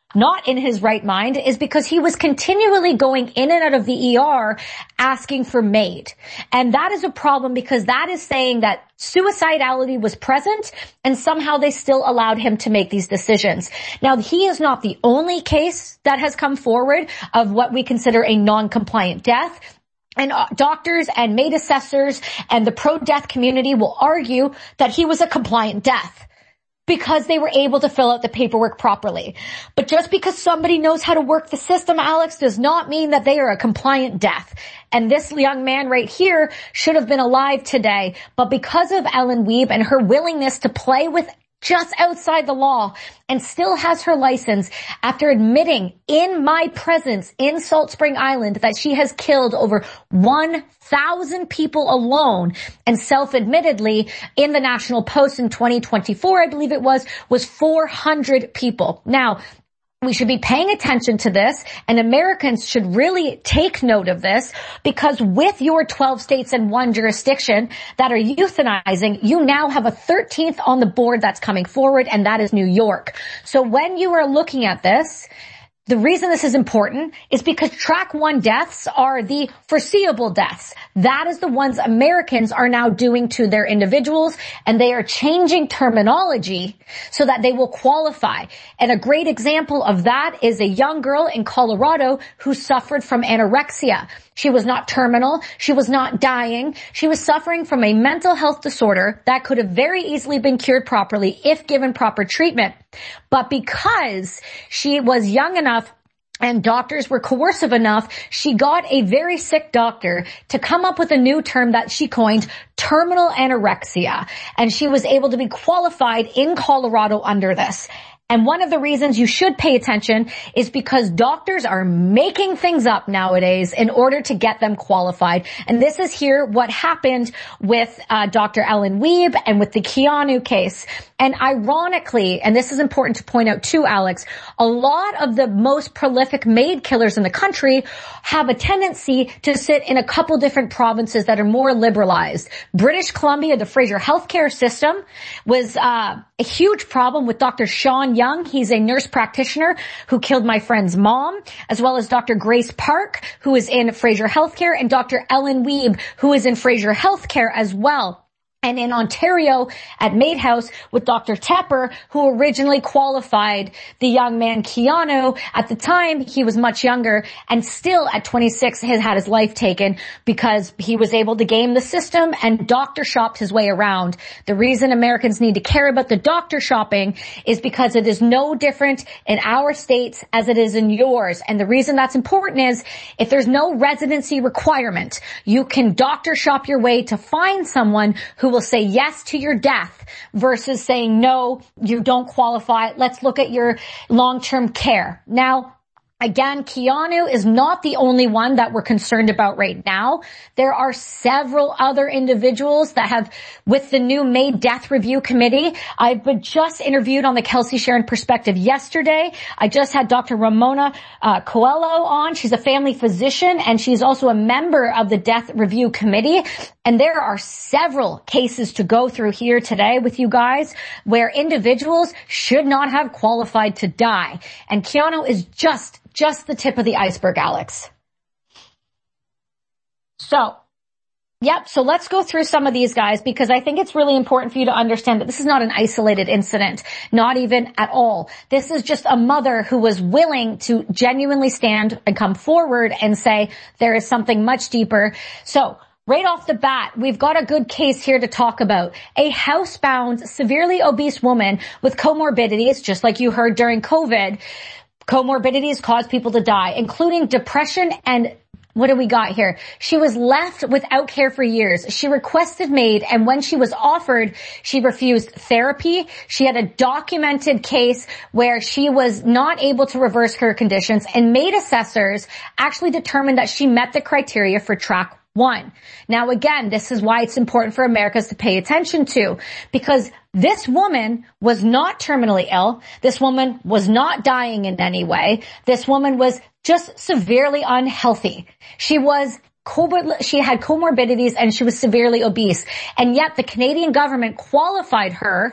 Speaker 10: not in his right mind is because he was continually going in and out of the E R asking for MAID. And that is a problem because that is saying that suicidality was present and somehow they still allowed him to make these decisions. Now, he is not the only case that has come forward of what we consider a non-compliant death. And doctors and MAID assessors and the pro-death community will argue that he was a compliant death, because they were able to fill out the paperwork properly. But just because somebody knows how to work the system, Alex, does not mean that they are a compliant death. And this young man right here should have been alive today. But because of Ellen Wiebe and her willingness to play with just outside the law and still has her license after admitting in my presence in Salt Spring Island that she has killed over one thousand people alone, and self-admittedly in the National Post in twenty twenty-four, I believe it was, was four hundred people. Now, we should be paying attention to this, and Americans should really take note of this, because with your twelve states and one jurisdiction that are euthanizing, you now have a thirteenth on the board that's coming forward, and that is New York. So when you are looking at this, the reason this is important is because track one deaths are the foreseeable deaths. That is the ones Americans are now doing to their individuals, and they are changing terminology so that they will qualify. And a great example of that is a young girl in Colorado who suffered from anorexia. She was not terminal. She was not dying. She was suffering from a mental health disorder that could have very easily been cured properly if given proper treatment. But because she was young enough and doctors were coercive enough, she got a very sick doctor to come up with a new term that she coined, terminal anorexia. And she was able to be qualified in Colorado under this. And one of the reasons you should pay attention is because doctors are making things up nowadays in order to get them qualified. And this is here what happened with uh, Doctor Ellen Wiebe and with the Keanu case. And ironically, and this is important to point out too, Alex, a lot of the most prolific MAID killers in the country have a tendency to sit in a couple different provinces that are more liberalized. British Columbia, the Fraser healthcare system, was uh, a huge problem with Doctor Sean Young. He's a nurse practitioner who killed my friend's mom, as well as Doctor Grace Park, who is in Fraser Healthcare, and Doctor Ellen Wiebe, who is in Fraser Healthcare as well. And in Ontario at MAID House with Doctor Tepper, who originally qualified the young man Keanu. At the time, he was much younger, and still at twenty-six has had his life taken because he was able to game the system and doctor shopped his way around. The reason Americans need to care about the doctor shopping is because it is no different in our states as it is in yours. And the reason that's important is if there's no residency requirement, you can doctor shop your way to find someone who will say yes to your death versus saying, no, you don't qualify. Let's look at your long-term care. Now, again, Keanu is not the only one that we're concerned about right now. There are several other individuals that have, with the new MAID Death Review Committee, I've been just interviewed on the Kelsey Sharon Perspective yesterday. I just had Doctor Ramona uh, Coelho on. She's a family physician, and she's also a member of the Death Review Committee. And there are several cases to go through here today with you guys where individuals should not have qualified to die. And Keanu is just Just the tip of the iceberg, Alex. So, yep, so let's go through some of these guys because I think it's really important for you to understand that this is not an isolated incident, not even at all. This is just a mother who was willing to genuinely stand and come forward and say there is something much deeper. So, right off the bat, we've got a good case here to talk about. A housebound, severely obese woman with comorbidities, just like you heard during COVID. Comorbidities cause people to die, including depression and what do we got here? She was left without care for years. She requested MAID, and when she was offered, she refused therapy. She had a documented case where she was not able to reverse her conditions, and MAID assessors actually determined that she met the criteria for track one. Now again, this is why it's important for Americans to pay attention to, because this woman was not terminally ill. This woman was not dying in any way. This woman was just severely unhealthy. She was She had comorbidities and she was severely obese. And yet the Canadian government qualified her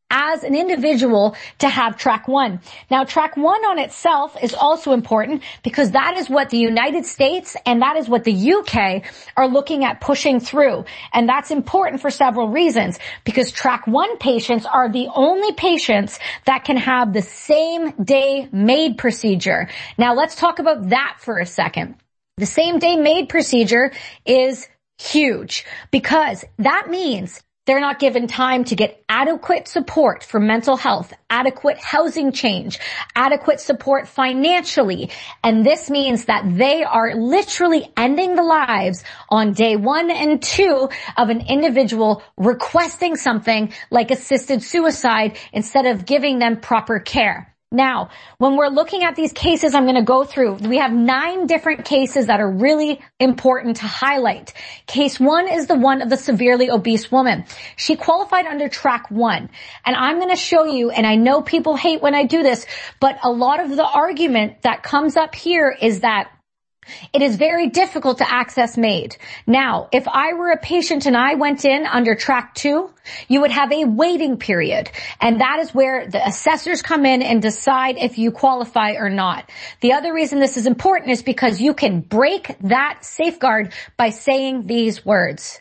Speaker 10: as an individual to have track one. Now, track one on itself is also important because that is what the United States and that is what the U K are looking at pushing through. And that's important for several reasons, because track one patients are the only patients that can have the same day MAID procedure. Now, let's talk about that for a second. The same day MAID procedure is huge because that means they're not given time to get adequate support for mental health, adequate housing change, adequate support financially. And this means that they are literally ending the lives on day one and two of an individual requesting something like assisted suicide instead of giving them proper care. Now, when we're looking at these cases I'm going to go through, we have nine different cases that are really important to highlight. Case one is the one of the severely obese woman. She qualified under track one. And I'm going to show you, and I know people hate when I do this, but a lot of the argument that comes up here is that it is very difficult to access MAID. Now, if I were a patient and I went in under track two, you would have a waiting period. And that is where the assessors come in and decide if you qualify or not. The other reason this is important is because you can break that safeguard by saying these words.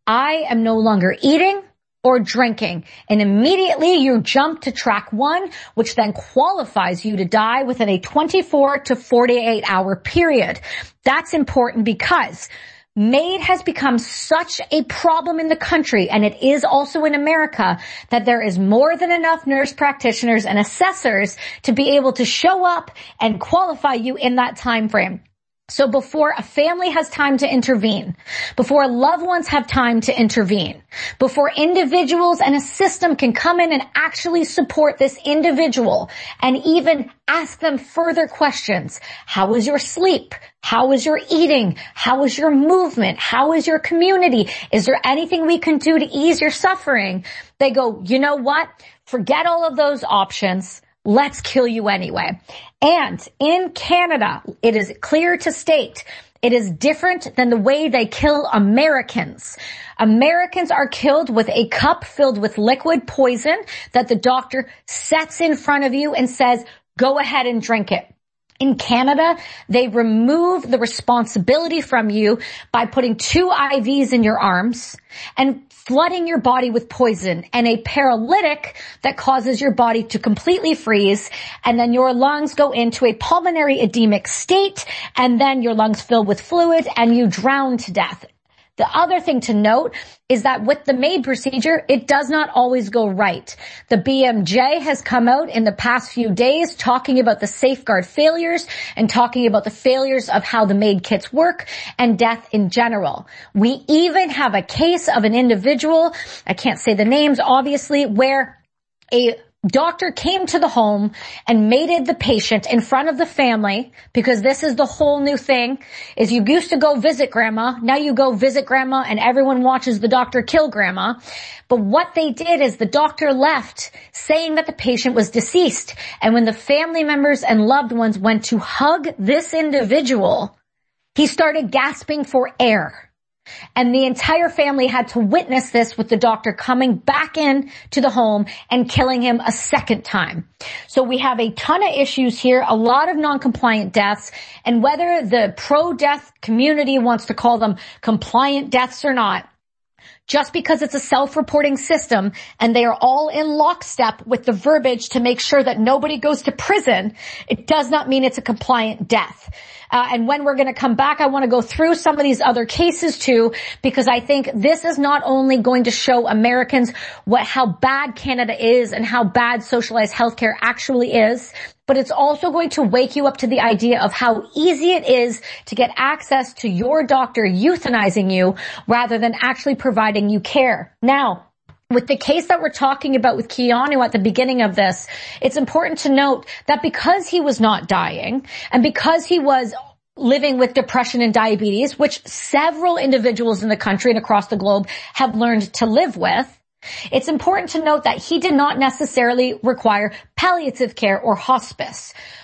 Speaker 10: I am no longer eating or drinking, and immediately you jump to track one, which then qualifies you to die within a twenty-four to forty-eight hour period. That's important because MAID has become such a problem in the country, and it is also in America, that there is more than enough nurse practitioners and assessors to be able to show up and qualify you in that time frame. So before a family has time to intervene, before loved ones have time to intervene, before individuals and a system can come in and actually support this individual and even ask them further questions. How is your sleep? How is your eating? How is your movement? How is your community? Is there anything we can do to ease your suffering? They go, you know what? Forget all of those options. Let's kill you anyway. And in Canada, it is clear to state it is different than the way they kill Americans. Americans are killed with a cup filled with liquid poison that the doctor sets in front of you and says, go ahead and drink it. In Canada, they remove the responsibility from you by putting two I Vs in your arms and flooding your body with poison and a paralytic that causes your body to completely freeze, and then your lungs go into a pulmonary edemic state, and then your lungs fill with fluid and you drown to death. The other thing to note is that with the MAID procedure, it does not always go right. The B M J has come out in the past few days talking about the safeguard failures and talking about the failures of how the MAID kits work and death in general. We even have a case of an individual, I can't say the names obviously, where a doctor came to the home and mated the patient in front of the family, because this is the whole new thing, is you used to go visit grandma, now you go visit grandma and everyone watches the doctor kill grandma. But what they did is the doctor left saying that the patient was deceased. And when the family members and loved ones went to hug this individual, he started gasping for air. And the entire family had to witness this, with the doctor coming back in to the home and killing him a second time. So we have a ton of issues here, a lot of non-compliant deaths, and whether the pro-death community wants to call them compliant deaths or not, just because it's a self-reporting system and they are all in lockstep with the verbiage to make sure that nobody goes to prison, it does not mean it's a compliant death. Uh, and when we're going to come back, I want to go through some of these other cases too, because I think this is not only going to show Americans what, how bad Canada is and how bad socialized healthcare actually is, but it's also going to wake you up to the idea of how easy it is to get access to your doctor euthanizing you rather than actually providing you care. Now, with the case that we're talking about with Keanu at the beginning of this, it's important to note that because he was not dying and because he was living with depression and diabetes, which several individuals in the country and across the globe have learned to live with, it's important to note that he did not necessarily require palliative care or hospice.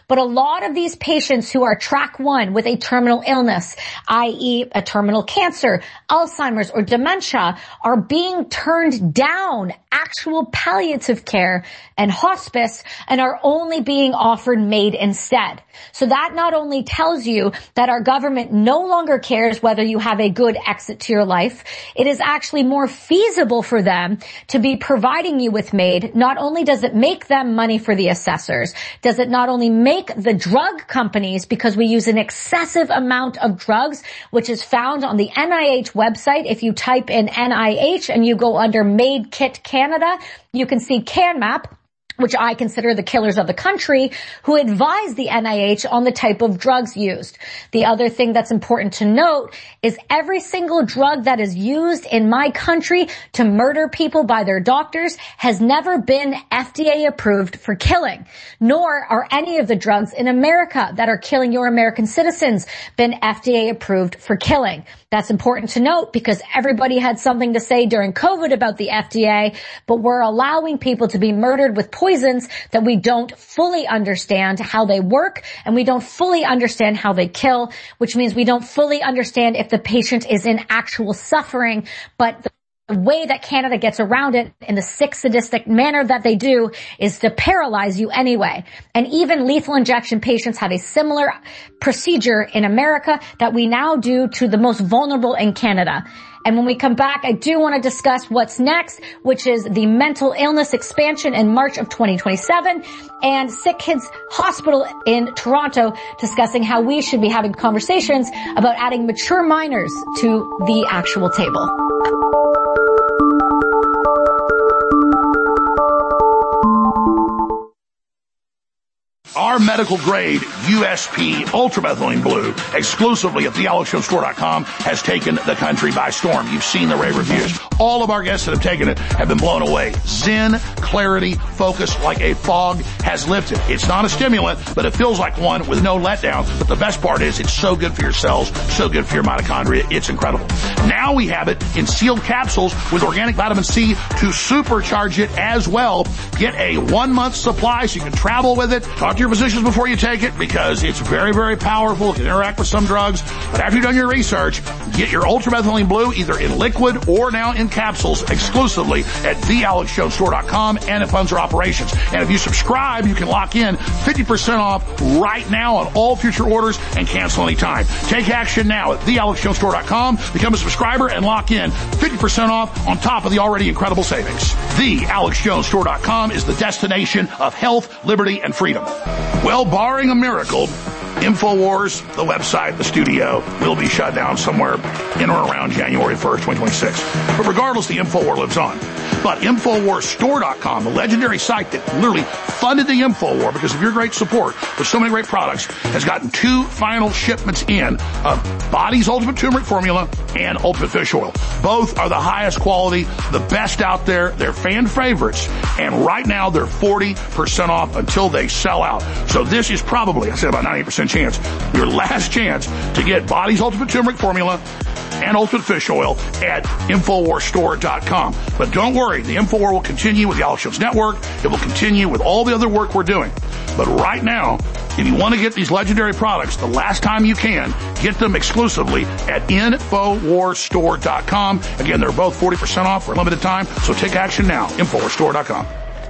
Speaker 10: But a lot of these patients who are track one with a terminal illness, that is a terminal cancer, Alzheimer's, or dementia, are being turned down actual palliative care and hospice and are only being offered MAID instead. So that not only tells you that our government no longer cares whether you have a good exit to your life, it is actually more feasible for them to be providing you with MAID. Not only does it make them money for the assessors, does it not only make the drug companies, because we use an excessive amount of drugs, which is found on the N I H website. If you type in N I H and you go under MAID Kit Canada, you can see CanMap, which I consider the killers of the country, who advise the N I H on the type of drugs used. The other thing that's important to note is every single drug that is used in my country to murder people by their doctors has never been F D A approved for killing, nor are any of the drugs in America that are killing your American citizens been F D A approved for killing. That's important to note because everybody had something to say during COVID about the F D A, but we're allowing people to be murdered with poisons that we don't fully understand how they work, and we don't fully understand how they kill, which means we don't fully understand if the patient is in actual suffering, but the The way that Canada gets around it in the sick, sadistic manner that they do is to paralyze you anyway. And even lethal injection patients have a similar procedure in America that we now do to the most vulnerable in Canada. And when we come back, I do want to discuss what's next, which is the mental illness expansion in March of twenty twenty-seven and Sick Kids Hospital in Toronto, discussing how we should be having conversations about adding mature minors to the actual table.
Speaker 2: Our medical grade U S P ultramethylene blue exclusively at the alex jones store dot com has taken the country by storm. You've seen the rave reviews. All of our guests that have taken it have been blown away. Zen, clarity, focus like a fog has lifted. It's not a stimulant, but it feels like one with no letdown. But the best part is it's so good for your cells, so good for your mitochondria. It's incredible. Now we have it in sealed capsules with organic vitamin C to supercharge it as well. Get a one month supply so you can travel with it. Talk to your physicians before you take it because it's very, very powerful. It can interact with some drugs. But after you've done your research, get your ultramethylene blue either in liquid or now in capsules exclusively at the alex jones store dot com and it funds our operations. And if you subscribe, you can lock in fifty percent off right now on all future orders and cancel anytime. Take action now at the alex jones store dot com. Become a subscriber and lock in fifty percent off on top of the already incredible savings. the alex jones store dot com is the destination of health, liberty, and freedom. Well, barring a miracle, InfoWars, the website, the studio, will be shut down somewhere in or around January first, twenty twenty-six. But regardless, the InfoWar lives on. But InfoWars store dot com, the legendary site that literally funded the InfoWar because of your great support with so many great products, has gotten two final shipments in of Body's Ultimate Turmeric Formula and Ultimate Fish Oil. Both are the highest quality, the best out there. They're fan favorites. And right now, they're forty percent off until they sell out. So this is probably, I said about ninety percent chance, your last chance to get Body's Ultimate Turmeric Formula and Ultimate Fish Oil at InfoWars store dot com. But don't worry, the InfoWar will continue with the Alex Jones Network. It will continue with all the other work we're doing. But right now, if you want to get these legendary products, the last time you can, get them exclusively at InfoWars store dot com. Again, they're both forty percent off for a limited time, so take action now, InfoWars store dot com.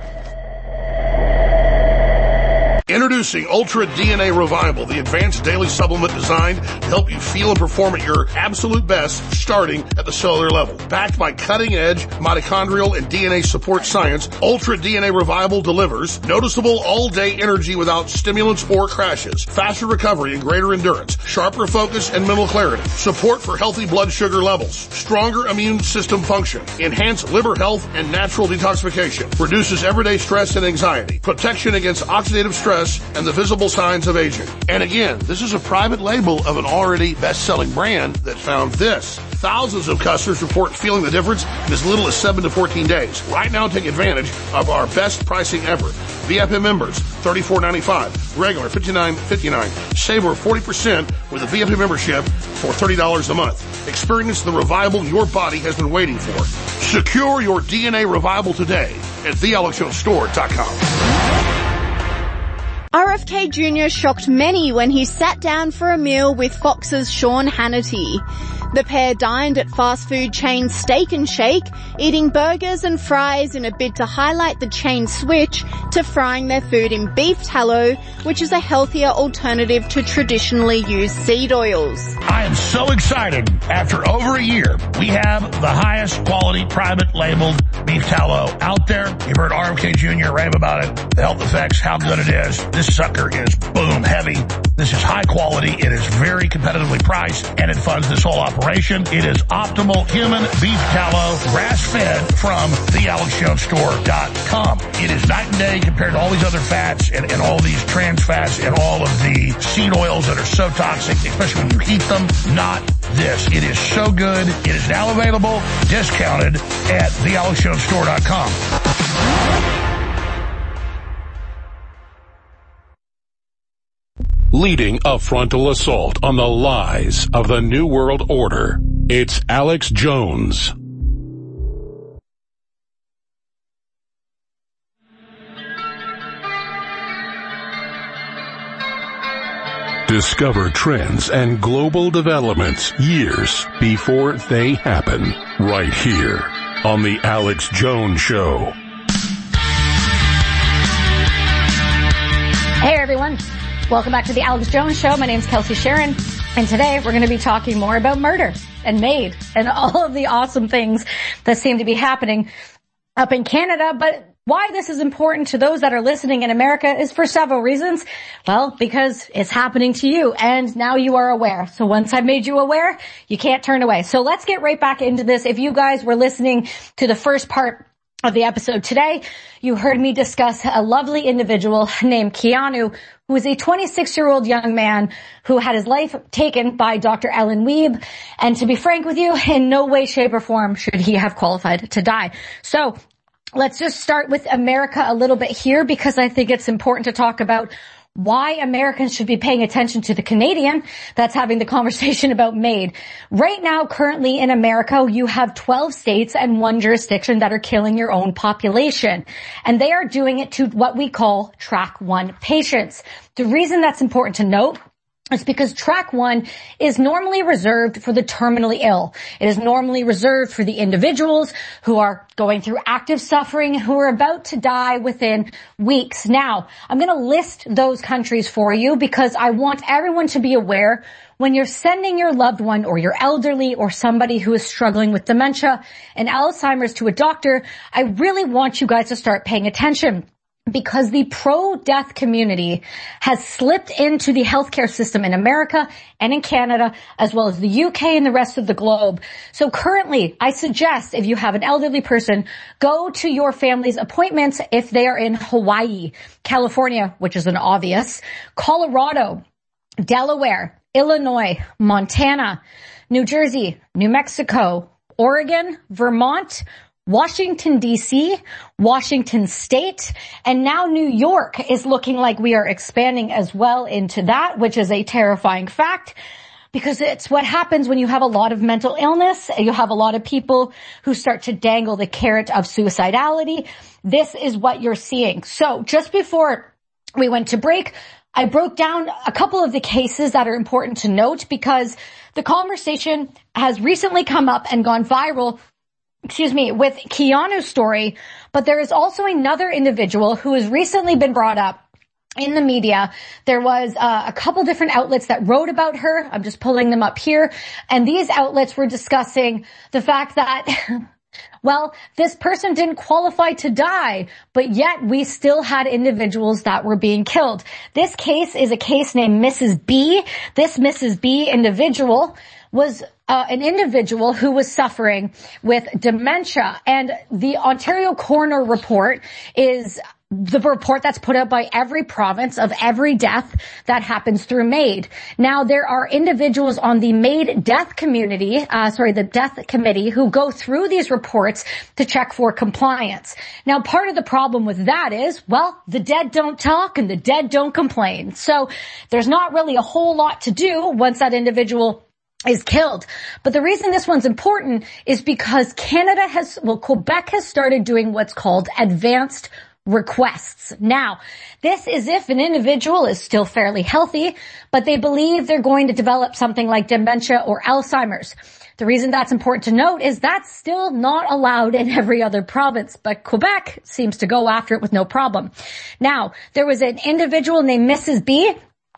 Speaker 2: Introducing Ultra D N A Revival, the advanced daily supplement designed to help you feel and perform at your absolute best, starting at the cellular level. Backed by cutting-edge mitochondrial and D N A support science, Ultra D N A Revival delivers noticeable all-day energy without stimulants or crashes, faster recovery and greater endurance, sharper focus and mental clarity, support for healthy blood sugar levels, stronger immune system function, enhanced liver health and natural detoxification, reduces everyday stress and anxiety, protection against oxidative stress and the visible signs of aging. And again, this is a private label of an already best-selling brand that found this. Thousands of customers report feeling the difference in as little as seven to fourteen days. Right now, take advantage of our best pricing ever. V I P members, thirty-four ninety-five. Regular, fifty-nine fifty-nine. Save over forty percent with a V I P membership for thirty dollars a month. Experience the revival your body has been waiting for. Secure your D N A revival today at the alex jones store dot com.
Speaker 3: Are F K Junior shocked many when he sat down for a meal with Fox's Sean Hannity. The pair dined at fast food chain Steak and Shake, eating burgers and fries in a bid to highlight the chain's switch to frying their food in beef tallow, which is a healthier alternative to traditionally used seed oils.
Speaker 2: I am so excited. After over a year, we have the highest quality private labeled beef tallow out there. You've heard R F K Junior rave about it, the health effects, how good it is. This sucker is boom heavy. This is high quality. It is very competitively priced, and it funds this whole operation. It is optimal human beef tallow, grass-fed from the alex jones store dot com. It is night and day compared to all these other fats and, and all these trans fats and all of the seed oils that are so toxic, especially when you heat them. Not this. It is so good. It is now available, discounted at the alex jones store dot com.
Speaker 4: Leading a frontal assault on the lies of the New World Order, it's Alex Jones. Discover trends and global developments years before they happen, right here on The Alex Jones Show.
Speaker 10: Hey everyone. Welcome back to the Alex Jones Show. My name's Kelsey Sharon, and today we're going to be talking more about murder and MAID and all of the awesome things that seem to be happening up in Canada. But why this is important to those that are listening in America is for several reasons. Well, because it's happening to you, and now you are aware. So once I've made you aware, you can't turn away. So let's get right back into this. If you guys were listening to the first part of the episode today, you heard me discuss a lovely individual named Keanu, who is a twenty-six-year-old young man who had his life taken by Doctor Ellen Wiebe. And to be frank with you, in no way, shape, or form should he have qualified to die. So let's just start with America a little bit here, because I think it's important to talk about why Americans should be paying attention to the Canadian that's having the conversation about MAID. Right now, currently in America, you have twelve states and one jurisdiction that are killing your own population. And they are doing it to what we call track one patients. The reason that's important to note It's because track one is normally reserved for the terminally ill. It is normally reserved for the individuals who are going through active suffering, who are about to die within weeks. Now, I'm going to list those countries for you because I want everyone to be aware when you're sending your loved one or your elderly or somebody who is struggling with dementia and Alzheimer's to a doctor. I really want you guys to start paying attention, because the pro-death community has slipped into the healthcare system in America and in Canada, as well as the U K and the rest of the globe. So currently, I suggest if you have an elderly person, go to your family's appointments if they are in Hawaii, California, which is an obvious, Colorado, Delaware, Illinois, Montana, New Jersey, New Mexico, Oregon, Vermont, Washington, D C, Washington State, and now New York is looking like we are expanding as well into that, which is a terrifying fact, because it's what happens when you have a lot of mental illness. You have a lot of people who start to dangle the carrot of suicidality. This is what you're seeing. So just before we went to break, I broke down a couple of the cases that are important to note, because the conversation has recently come up and gone viral excuse me, with Keanu's story, but there is also another individual who has recently been brought up in the media. There was uh, a couple different outlets that wrote about her. I'm just pulling them up here. And these outlets were discussing the fact that, well, this person didn't qualify to die, but yet we still had individuals that were being killed. This case is a case named Missus B. This Missus B individual was Uh, an individual who was suffering with dementia, and the Ontario Coroner Report is the report that's put out by every province of every death that happens through MAID. Now, there are individuals on the MAID death community, uh, sorry, the death committee, who go through these reports to check for compliance. Now, part of the problem with that is, well, the dead don't talk and the dead don't complain. So there's not really a whole lot to do once that individual is killed. But the reason this one's important is because Canada has, well, Quebec has started doing what's called advanced requests. Now, this is if an individual is still fairly healthy, but they believe they're going to develop something like dementia or Alzheimer's. The reason that's important to note is that's still not allowed in every other province, but Quebec seems to go after it with no problem. Now, there was an individual named Missus B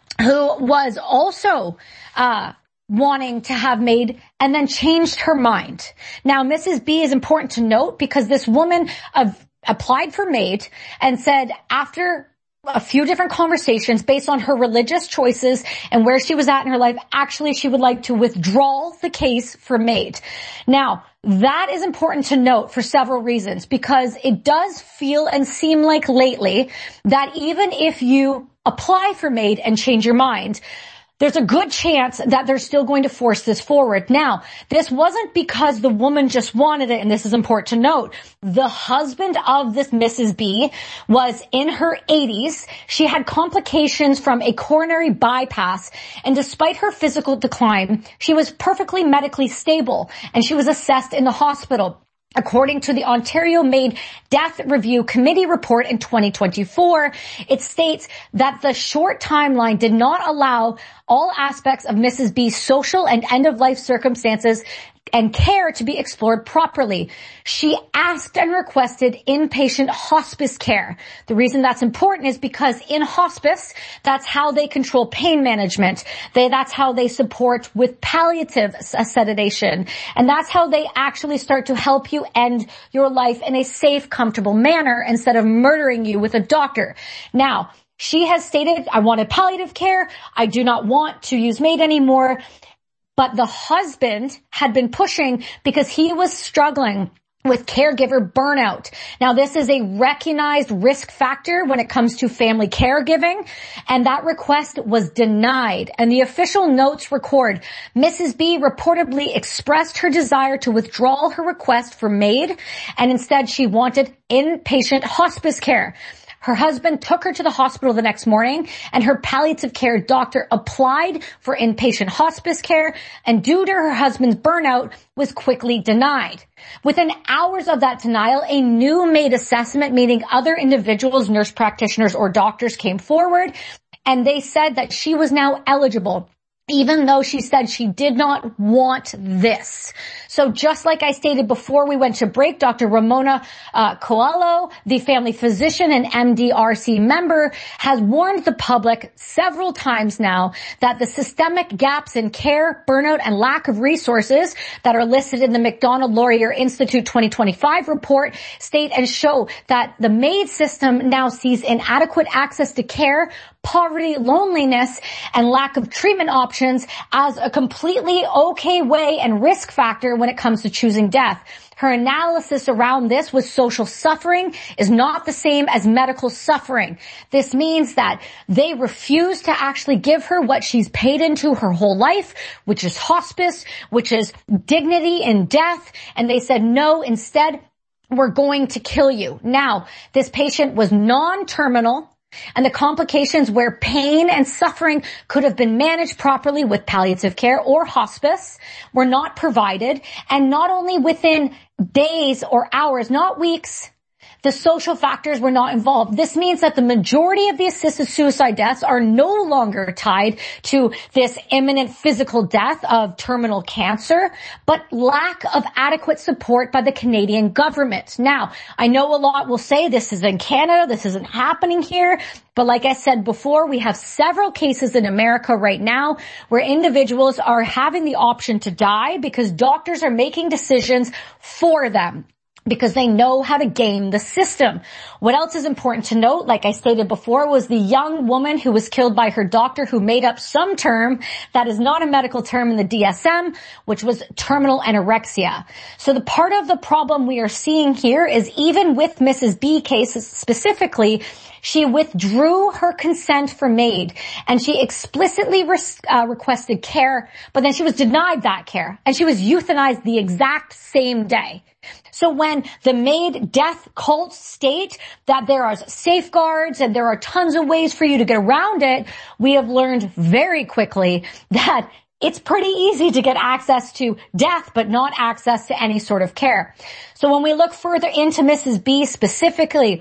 Speaker 10: who was also uh wanting to have MAID and then changed her mind. Now, Missus B is important to note because this woman uh, applied for MAID and said after a few different conversations based on her religious choices and where she was at in her life, actually she would like to withdraw the case for MAID. Now, that is important to note for several reasons because it does feel and seem like lately that even if you apply for MAID and change your mind, there's a good chance that they're still going to force this forward. Now, this wasn't because the woman just wanted it, and this is important to note. The husband of this Missus B was in her eighties. She had complications from a coronary bypass, and despite her physical decline, she was perfectly medically stable, and she was assessed in the hospital. According to the Ontario MAID Death Review Committee report in twenty twenty-four, it states that the short timeline did not allow all aspects of Missus B's social and end-of-life circumstances and care to be explored properly. She asked and requested inpatient hospice care. The reason that's important is because in hospice, that's how they control pain management. They, that's how they support with palliative sedation. And that's how they actually start to help you end your life in a safe, comfortable manner instead of murdering you with a doctor. Now, she has stated, I wanted palliative care. I do not want to use MAID anymore. But the husband had been pushing because he was struggling with caregiver burnout. Now, this is a recognized risk factor when it comes to family caregiving, and that request was denied. And the official notes record, Missus B reportedly expressed her desire to withdraw her request for MAID, and instead she wanted inpatient hospice care. Her husband took her to the hospital the next morning, and her palliative care doctor applied for inpatient hospice care, and due to her husband's burnout, was quickly denied. Within hours of that denial, a new MAID assessment, meaning other individuals, nurse practitioners, or doctors came forward, and they said that she was now eligible, even though she said she did not want this. So just like I stated before we went to break, Doctor Ramona uh, Coelho, the family physician and M D R C member, has warned the public several times now that the systemic gaps in care, burnout, and lack of resources that are listed in the Macdonald-Laurier Institute twenty twenty-five report state and show that the MAID system now sees inadequate access to care, poverty, loneliness, and lack of treatment options as a completely okay way and risk factor when it comes to choosing death. Her analysis around this was social suffering is not the same as medical suffering. This means that they refuse to actually give her what she's paid into her whole life, which is hospice, which is dignity in death, and they said no, instead, we're going to kill you. Now, this patient was non-terminal, and the complications where pain and suffering could have been managed properly with palliative care or hospice were not provided, and not only within days or hours, not weeks. The social factors were not involved. This means that the majority of the assisted suicide deaths are no longer tied to this imminent physical death of terminal cancer, but lack of adequate support by the Canadian government. Now, I know a lot will say this is in Canada, this isn't happening here, but like I said before, we have several cases in America right now where individuals are having the option to die because doctors are making decisions for them, because they know how to game the system. What else is important to note, like I stated before, was the young woman who was killed by her doctor who made up some term that is not a medical term in the D S M, which was terminal anorexia. So the part of the problem we are seeing here is even with Missus B cases specifically, she withdrew her consent for MAID, and she explicitly re- uh, requested care, but then she was denied that care, and she was euthanized the exact same day. So when the MAID death cults state that there are safeguards and there are tons of ways for you to get around it, we have learned very quickly that it's pretty easy to get access to death, but not access to any sort of care. So when we look further into Missus B specifically,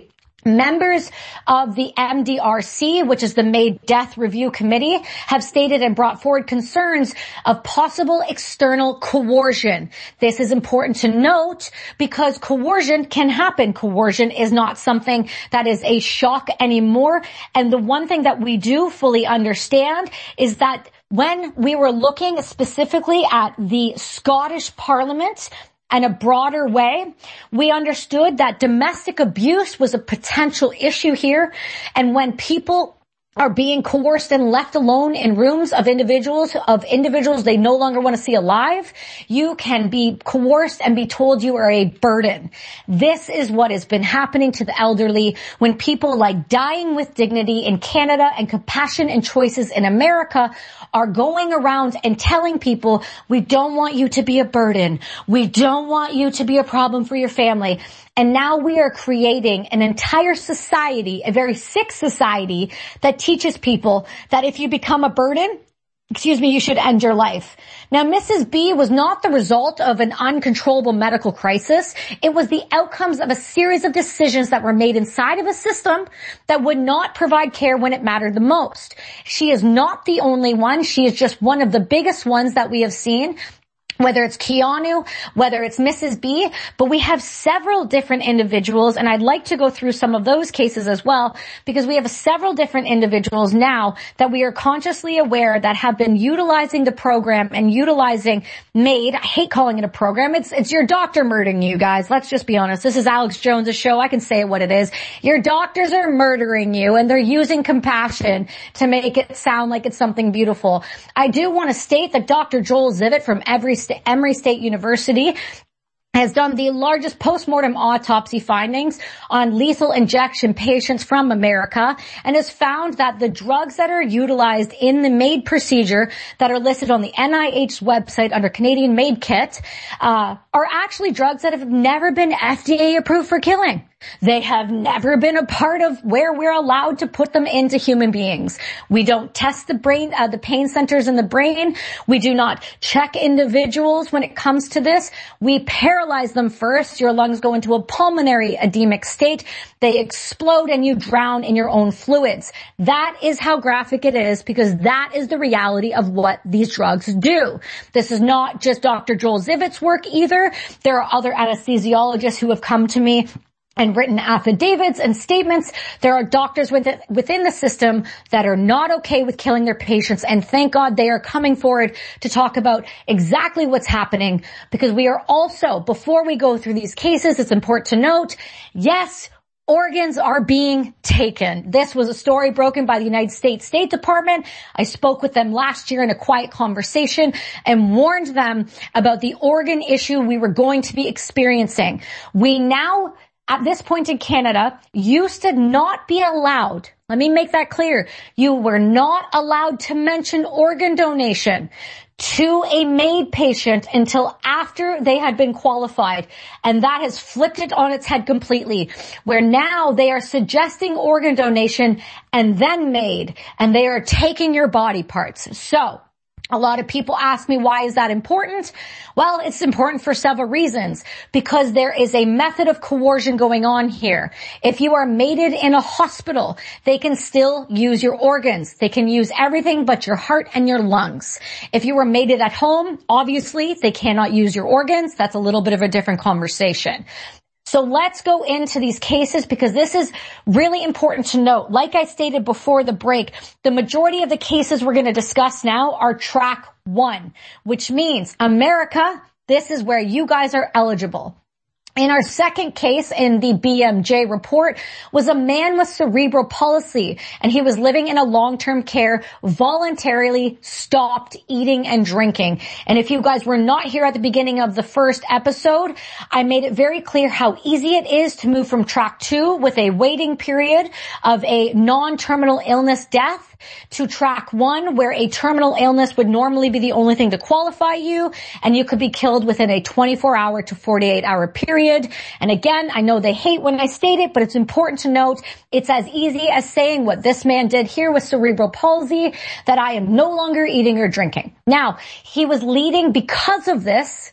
Speaker 10: Members of the M D R C, which is the MAID Death Review Committee, have stated and brought forward concerns of possible external coercion. This is important to note because coercion can happen. Coercion is not something that is a shock anymore. And the one thing that we do fully understand is that when we were looking specifically at the Scottish Parliament, in a broader way, we understood that domestic abuse was a potential issue here. And when people are being coerced and left alone in rooms of individuals, of individuals they no longer want to see alive, you can be coerced and be told you are a burden. This is what has been happening to the elderly when people like Dying with Dignity in Canada and Compassion and Choices in America are going around and telling people, we don't want you to be a burden. We don't want you to be a problem for your family. And now we are creating an entire society, a very sick society, that teaches people that if you become a burden, excuse me, you should end your life. Now, Missus B was not the result of an uncontrollable medical crisis. It was the outcomes of a series of decisions that were made inside of a system that would not provide care when it mattered the most. She is not the only one. She is just one of the biggest ones that we have seen. Whether it's Keanu, whether it's Missus B, but we have several different individuals, and I'd like to go through some of those cases as well, because we have several different individuals now that we are consciously aware that have been utilizing the program and utilizing MAID. I hate calling it a program. It's, it's your doctor murdering you guys. Let's just be honest. This is Alex Jones' show. I can say it what it is. Your doctors are murdering you, and they're using compassion to make it sound like it's something beautiful. I do want to state that Doctor Joel Zivit from every Emory State University has done the largest postmortem autopsy findings on lethal injection patients from America and has found that the drugs that are utilized in the MAID procedure that are listed on the N I H website under Canadian MAID Kit uh, are actually drugs that have never been F D A approved for killing. They have never been a part of where we're allowed to put them into human beings. We don't test the brain, uh, the pain centers in the brain. We do not check individuals when it comes to this. We paralyze them first. Your lungs go into a pulmonary edemic state. They explode and you drown in your own fluids. That is how graphic it is, because that is the reality of what these drugs do. This is not just Doctor Joel Zivit's work either. There are other anesthesiologists who have come to me and written affidavits and statements. There are doctors within, within the system that are not okay with killing their patients, and thank God they are coming forward to talk about exactly what's happening, because we are also, before we go through these cases, it's important to note, yes, organs are being taken. This was a story broken by the United States State Department. I spoke with them last year in a quiet conversation and warned them about the organ issue we were going to be experiencing. We now, at this point in Canada, used to not be allowed. Let me make that clear. You were not allowed to mention organ donation to a MAID patient until after they had been qualified. And that has flipped it on its head completely, where now they are suggesting organ donation and then MAID, and they are taking your body parts. So, a lot of people ask me, why is that important? Well, it's important for several reasons. Because there is a method of coercion going on here. If you are mated in a hospital, they can still use your organs. They can use everything but your heart and your lungs. If you were mated at home, obviously, they cannot use your organs. That's a little bit of a different conversation. So let's go into these cases, because this is really important to note. Like I stated before the break, the majority of the cases we're going to discuss now are track one, which means America, this is where you guys are eligible. In our second case in the B M J report was a man with cerebral palsy, and he was living in a long-term care, voluntarily stopped eating and drinking. And if you guys were not here at the beginning of the first episode, I made it very clear how easy it is to move from track two with a waiting period of a non-terminal illness death to track one, where a terminal illness would normally be the only thing to qualify you, and you could be killed within a twenty-four hour to forty-eight hour period. And again, I know they hate when I state it, but it's important to note it's as easy as saying what this man did here with cerebral palsy, that I am no longer eating or drinking. Now, he was leading, because of this,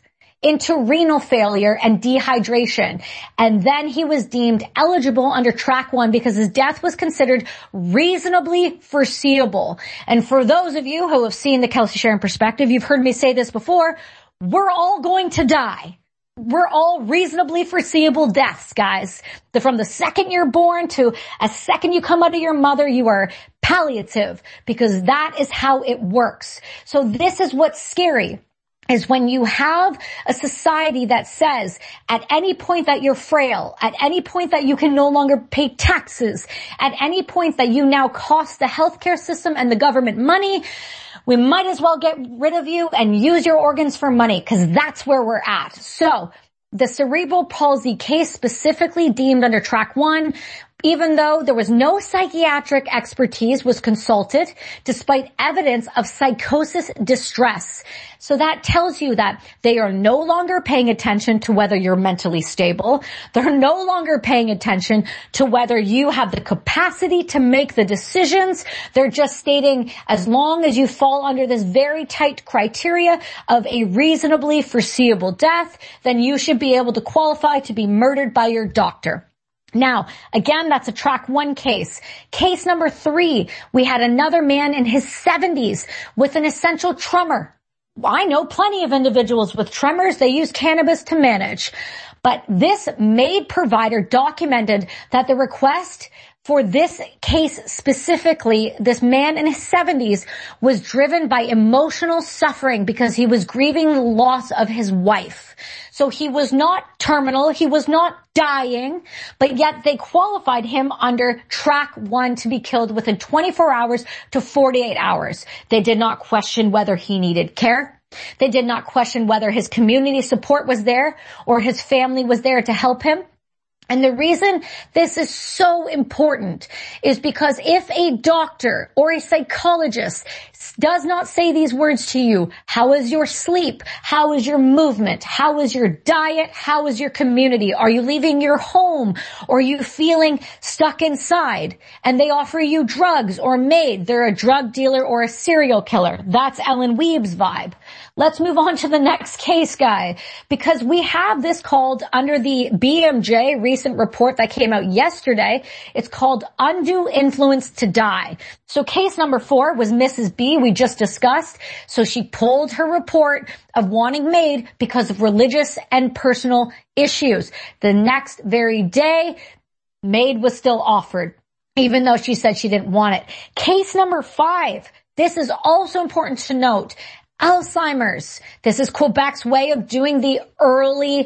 Speaker 10: into renal failure and dehydration. And then he was deemed eligible under track one because his death was considered reasonably foreseeable. And for those of you who have seen the Kelsey Sharon Perspective, you've heard me say this before, we're all going to die. We're all reasonably foreseeable deaths, guys. The, from the second you're born to a second you come out of your mother, you are palliative because that is how it works. So this is what's scary. Is when you have a society that says at any point that you're frail, at any point that you can no longer pay taxes, at any point that you now cost the healthcare system and the government money, we might as well get rid of you and use your organs for money because that's where we're at. So the cerebral palsy case specifically deemed under track one, even though there was no psychiatric expertise, was consulted despite evidence of psychosis distress. So that tells you that they are no longer paying attention to whether you're mentally stable. They're no longer paying attention to whether you have the capacity to make the decisions. They're just stating as long as you fall under this very tight criteria of a reasonably foreseeable death, then you should be able to qualify to be murdered by your doctor. Now, again, that's a track one case. Case number three, we had another man in his seventies with an essential tremor. I know plenty of individuals with tremors. They use cannabis to manage. But this MAID provider documented that the request for this case specifically, this man in his seventies was driven by emotional suffering because he was grieving the loss of his wife. So he was not terminal, he was not dying, but yet they qualified him under track one to be killed within twenty-four hours to forty-eight hours. They did not question whether he needed care. They did not question whether his community support was there or his family was there to help him. And the reason this is so important is because if a doctor or a psychologist does not say these words to you, how is your sleep? How is your movement? How is your diet? How is your community? Are you leaving your home? Or are you feeling stuck inside? And they offer you drugs or MAID. They're a drug dealer or a serial killer. That's Ellen Weeb's vibe. Let's move on to the next case, guy, because we have this called under the B M J recent report that came out yesterday. It's called Undue Influence to Die. So case number four was Missus B, we just discussed. So she pulled her report of wanting MAID because of religious and personal issues. The next very day, MAID was still offered, even though she said she didn't want it. Case number five, this is also important to note. Alzheimer's. This is Quebec's way of doing the early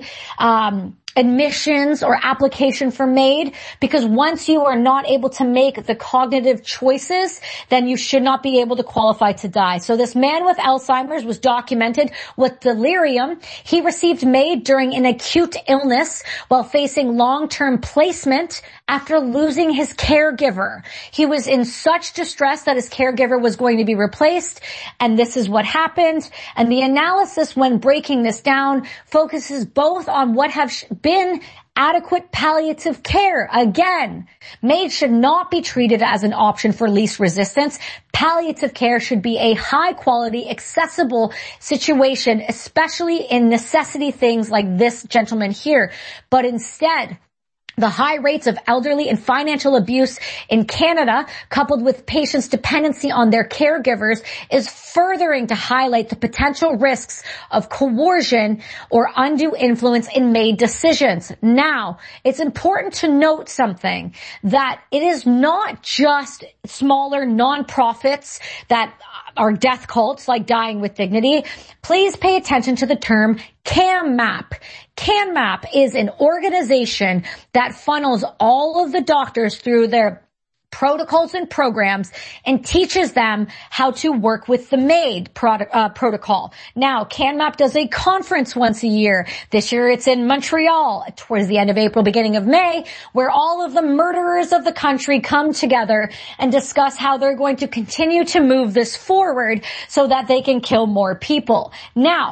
Speaker 10: um admissions or application for MAID, because once you are not able to make the cognitive choices, then you should not be able to qualify to die. So this man with Alzheimer's was documented with delirium. He received MAID during an acute illness while facing long-term placement after losing his caregiver. He was in such distress that his caregiver was going to be replaced, and this is what happened. And the analysis when breaking this down focuses both on what have been adequate palliative care. Again, MAID should not be treated as an option for least resistance. Palliative care should be a high quality, accessible situation, especially in necessity things like this gentleman here. But instead, the high rates of elderly and financial abuse in Canada, coupled with patients' dependency on their caregivers, is furthering to highlight the potential risks of coercion or undue influence in MAID decisions. Now, it's important to note something, that it is not just smaller nonprofits that are death cults like Dying with Dignity. Please pay attention to the term CanMap. CanMap is an organization that funnels all of the doctors through their protocols and programs and teaches them how to work with the MAID product, uh, protocol. Now, CanMap does a conference once a year. This year it's in Montreal towards the end of April, beginning of May, where all of the murderers of the country come together and discuss how they're going to continue to move this forward so that they can kill more people. Now,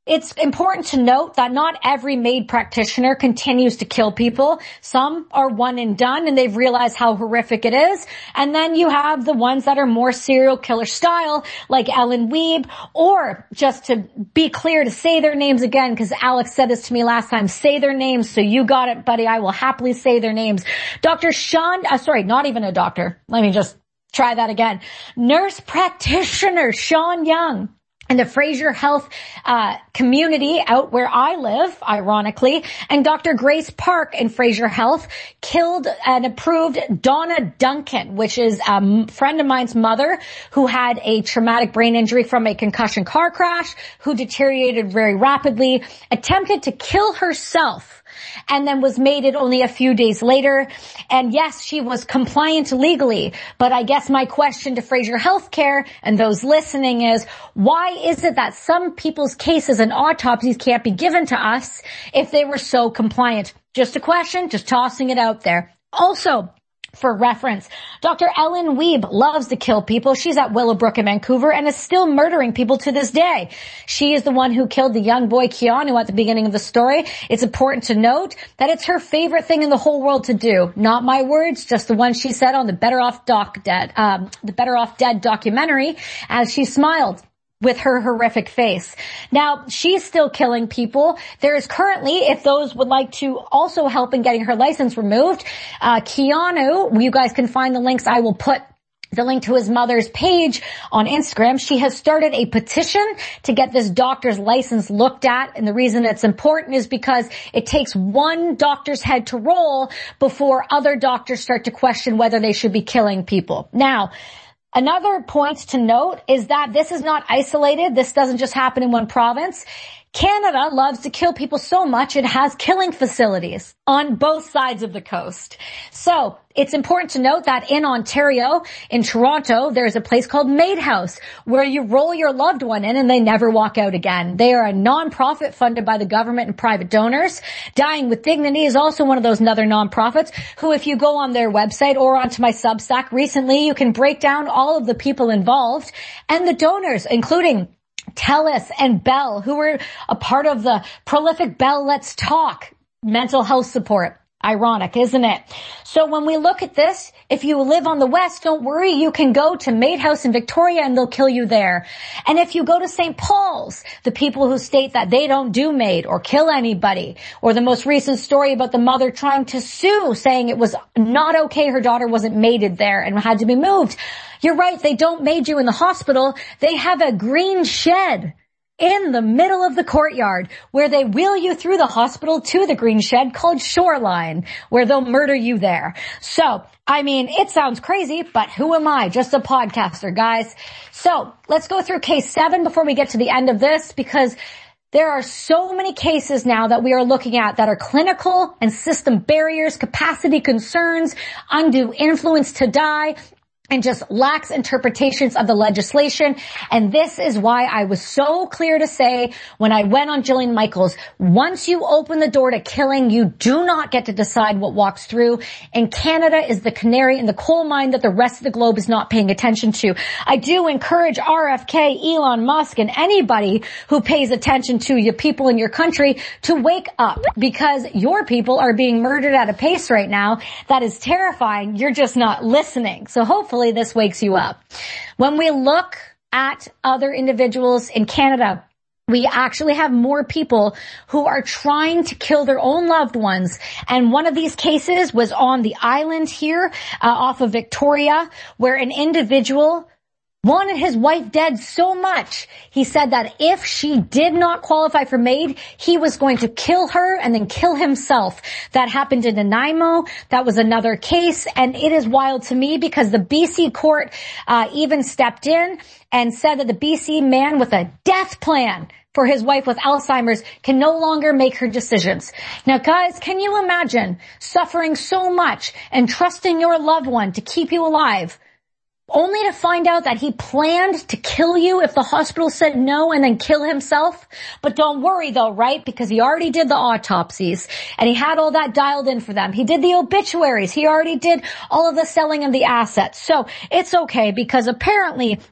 Speaker 10: It's important to note that not every MAID practitioner continues to kill people. Some are one and done and they've realized how horrific it is. And then you have the ones that are more serial killer style, like Ellen Wiebe, or just to be clear, to say their names again, because Alex said this to me last time, say their names, so you got it, buddy. I will happily say their names. Doctor Sean, uh, sorry, not even a doctor. Let me just try that again. Nurse practitioner Sean Young. In the Fraser Health uh community out where I live, ironically, and Doctor Grace Park in Fraser Health killed and approved Donna Duncan, which is a friend of mine's mother who had a traumatic brain injury from a concussion car crash, who deteriorated very rapidly, attempted to kill herself, and then was mated only a few days later. And yes, she was compliant legally, but I guess my question to Fraser Healthcare and those listening is, why is it that some people's cases and autopsies can't be given to us if they were so compliant? Just a question, just tossing it out there. Also, for reference, Doctor Ellen Wiebe loves to kill people. She's at Willowbrook in Vancouver and is still murdering people to this day. She is the one who killed the young boy Keanu at the beginning of the story. It's important to note that it's her favorite thing in the whole world to do. Not my words, just the one she said on the Better Off Doc Dead, um, the Better Off Dead documentary, as she smiled with her horrific face. Now, she's still killing people. There is currently, if those would like to also help in getting her license removed, uh, Keanu, you guys can find the links. I will put the link to his mother's page on Instagram. She has started a petition to get this doctor's license looked at. And the reason it's important is because it takes one doctor's head to roll before other doctors start to question whether they should be killing people. Now, another point to note is that this is not isolated. This doesn't just happen in one province. Canada loves to kill people so much it has killing facilities on both sides of the coast. So it's important to note that in Ontario, in Toronto, there's a place called Maid House where you roll your loved one in and they never walk out again. They are a non-profit funded by the government and private donors. Dying with Dignity is also one of those other non-profits who, if you go on their website or onto my Substack recently, you can break down all of the people involved and the donors, including Telus and Bell, who were a part of the prolific Bell Let's Talk mental health support. Ironic, isn't it? So when we look at this, if you live on the West, don't worry, you can go to Maid House in Victoria and they'll kill you there. And if you go to Saint Paul's, the people who state that they don't do maid or kill anybody, or the most recent story about the mother trying to sue, saying it was not okay her daughter wasn't maided there and had to be moved. You're right, they don't maid you in the hospital. They have a green shed in the middle of the courtyard where they wheel you through the hospital to the green shed called Shoreline, where they'll murder you there. So, I mean, it sounds crazy, but who am I? Just a podcaster, guys. So, let's go through case seven before we get to the end of this, because there are so many cases now that we are looking at that are clinical and system barriers, capacity concerns, undue influence to die, and just lacks interpretations of the legislation. And this is why I was so clear to say when I went on Jillian Michaels, once you open the door to killing, you do not get to decide what walks through. And Canada is the canary in the coal mine that the rest of the globe is not paying attention to. I do encourage R F K, Elon Musk, and anybody who pays attention to your people in your country to wake up, because your people are being murdered at a pace right now that is terrifying. You're just not listening. So hopefully this wakes you up. When we look at other individuals in Canada, we actually have more people who are trying to kill their own loved ones. And one of these cases was on the island here, uh, off of Victoria, where an individual wanted his wife dead so much, he said that if she did not qualify for maid, he was going to kill her and then kill himself. That happened in Nanaimo. That was another case, and it is wild to me because the B C court uh even stepped in and said that the B C man with a death plan for his wife with Alzheimer's can no longer make her decisions. Now, guys, can you imagine suffering so much and trusting your loved one to keep you alive, only to find out that he planned to kill you if the hospital said no and then kill himself? But don't worry though, right? Because he already did the autopsies and he had all that dialed in for them. He did the obituaries. He already did all of the selling of the assets. So it's okay, because apparently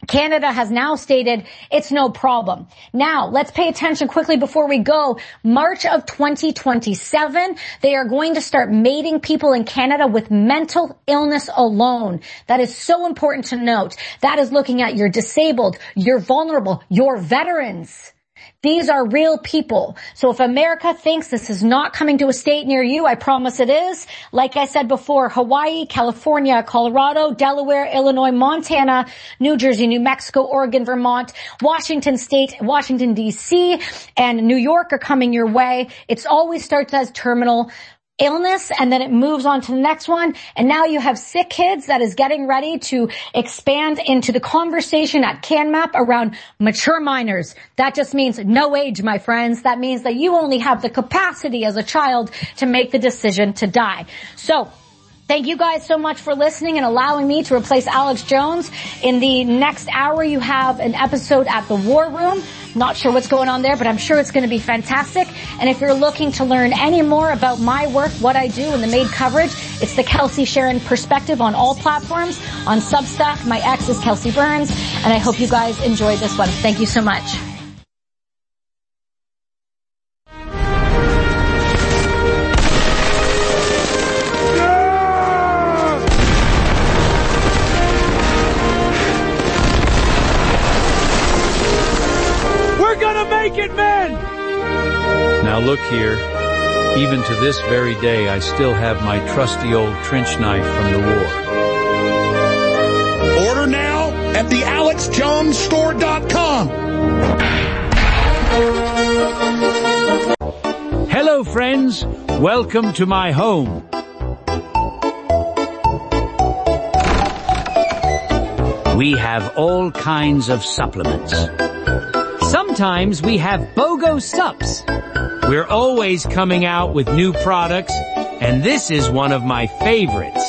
Speaker 10: Canada has now stated it's no problem. Now, let's pay attention quickly before we go. March of twenty twenty-seven, they are going to start mating people in Canada with mental illness alone. That is so important to note. That is looking at your disabled, your vulnerable, your veterans. These are real people. So if America thinks this is not coming to a state near you, I promise it is. Like I said before, Hawaii, California, Colorado, Delaware, Illinois, Montana, New Jersey, New Mexico, Oregon, Vermont, Washington State, Washington, D C, and New York are coming your way. It always starts as terminal illness, and then it moves on to the next one. And now you have sick kids that is getting ready to expand into the conversation at CanMap around mature minors. That just means no age, my friends. That means that you only have the capacity as a child to make the decision to die. So, thank you guys so much for listening and allowing me to replace Alex Jones. In the next hour, you have an episode at the War Room. Not sure what's going on there, but I'm sure it's going to be fantastic. And if you're looking to learn any more about my work, what I do, and the MAID coverage, it's the Kelsey Sharon Perspective on all platforms. On Substack, my ex is Kelsey Burns, and I hope you guys enjoyed this one. Thank you so much.
Speaker 8: Make it, men! Now look here. Even to this very day, I still have my trusty old trench knife from the war.
Speaker 2: Order now at the alex jones store dot com.
Speaker 8: Hello, friends. Welcome to my home. We have all kinds of supplements. Sometimes we have BOGO Sups. We're always coming out with new products, and this is one of my favorites.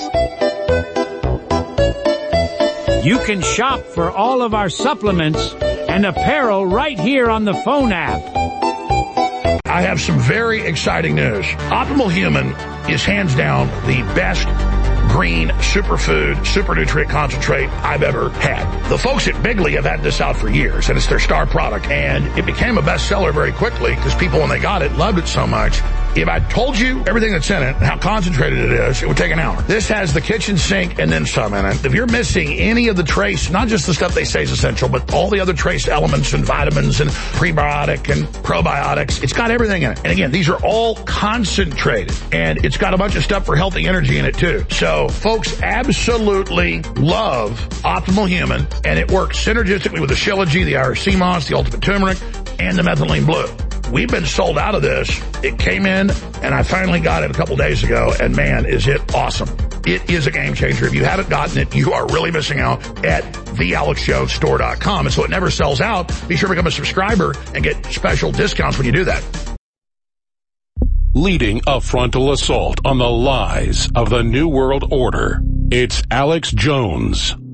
Speaker 8: You can shop for all of our supplements and apparel right here on the phone app.
Speaker 2: I have some very exciting news. Optimal Human is hands down the best green superfood, super nutrient concentrate I've ever had. The folks at Bigley have had this out for years, and it's their star product, and it became a bestseller very quickly because people, when they got it, loved it so much. If I told you everything that's in it, how concentrated it is, it would take an hour. This has the kitchen sink and then some in it. If you're missing any of the trace, not just the stuff they say is essential, but all the other trace elements and vitamins and prebiotic and probiotics, it's got everything in it. And again, these are all concentrated, and it's got a bunch of stuff for healthy energy in it too. So folks absolutely love Optimal Human, and it works synergistically with the Shilajit, the Irish Sea Moss, the Ultimate Turmeric, and the Methylene Blue. We've been sold out of this. It came in, and I finally got it a couple days ago, and man, is it awesome. It is a game changer. If you haven't gotten it, you are really missing out at the alex jones store dot com. And so it never sells out. Be sure to become a subscriber and get special discounts when you do that.
Speaker 4: Leading a frontal assault on the lies of the New World Order, it's Alex Jones.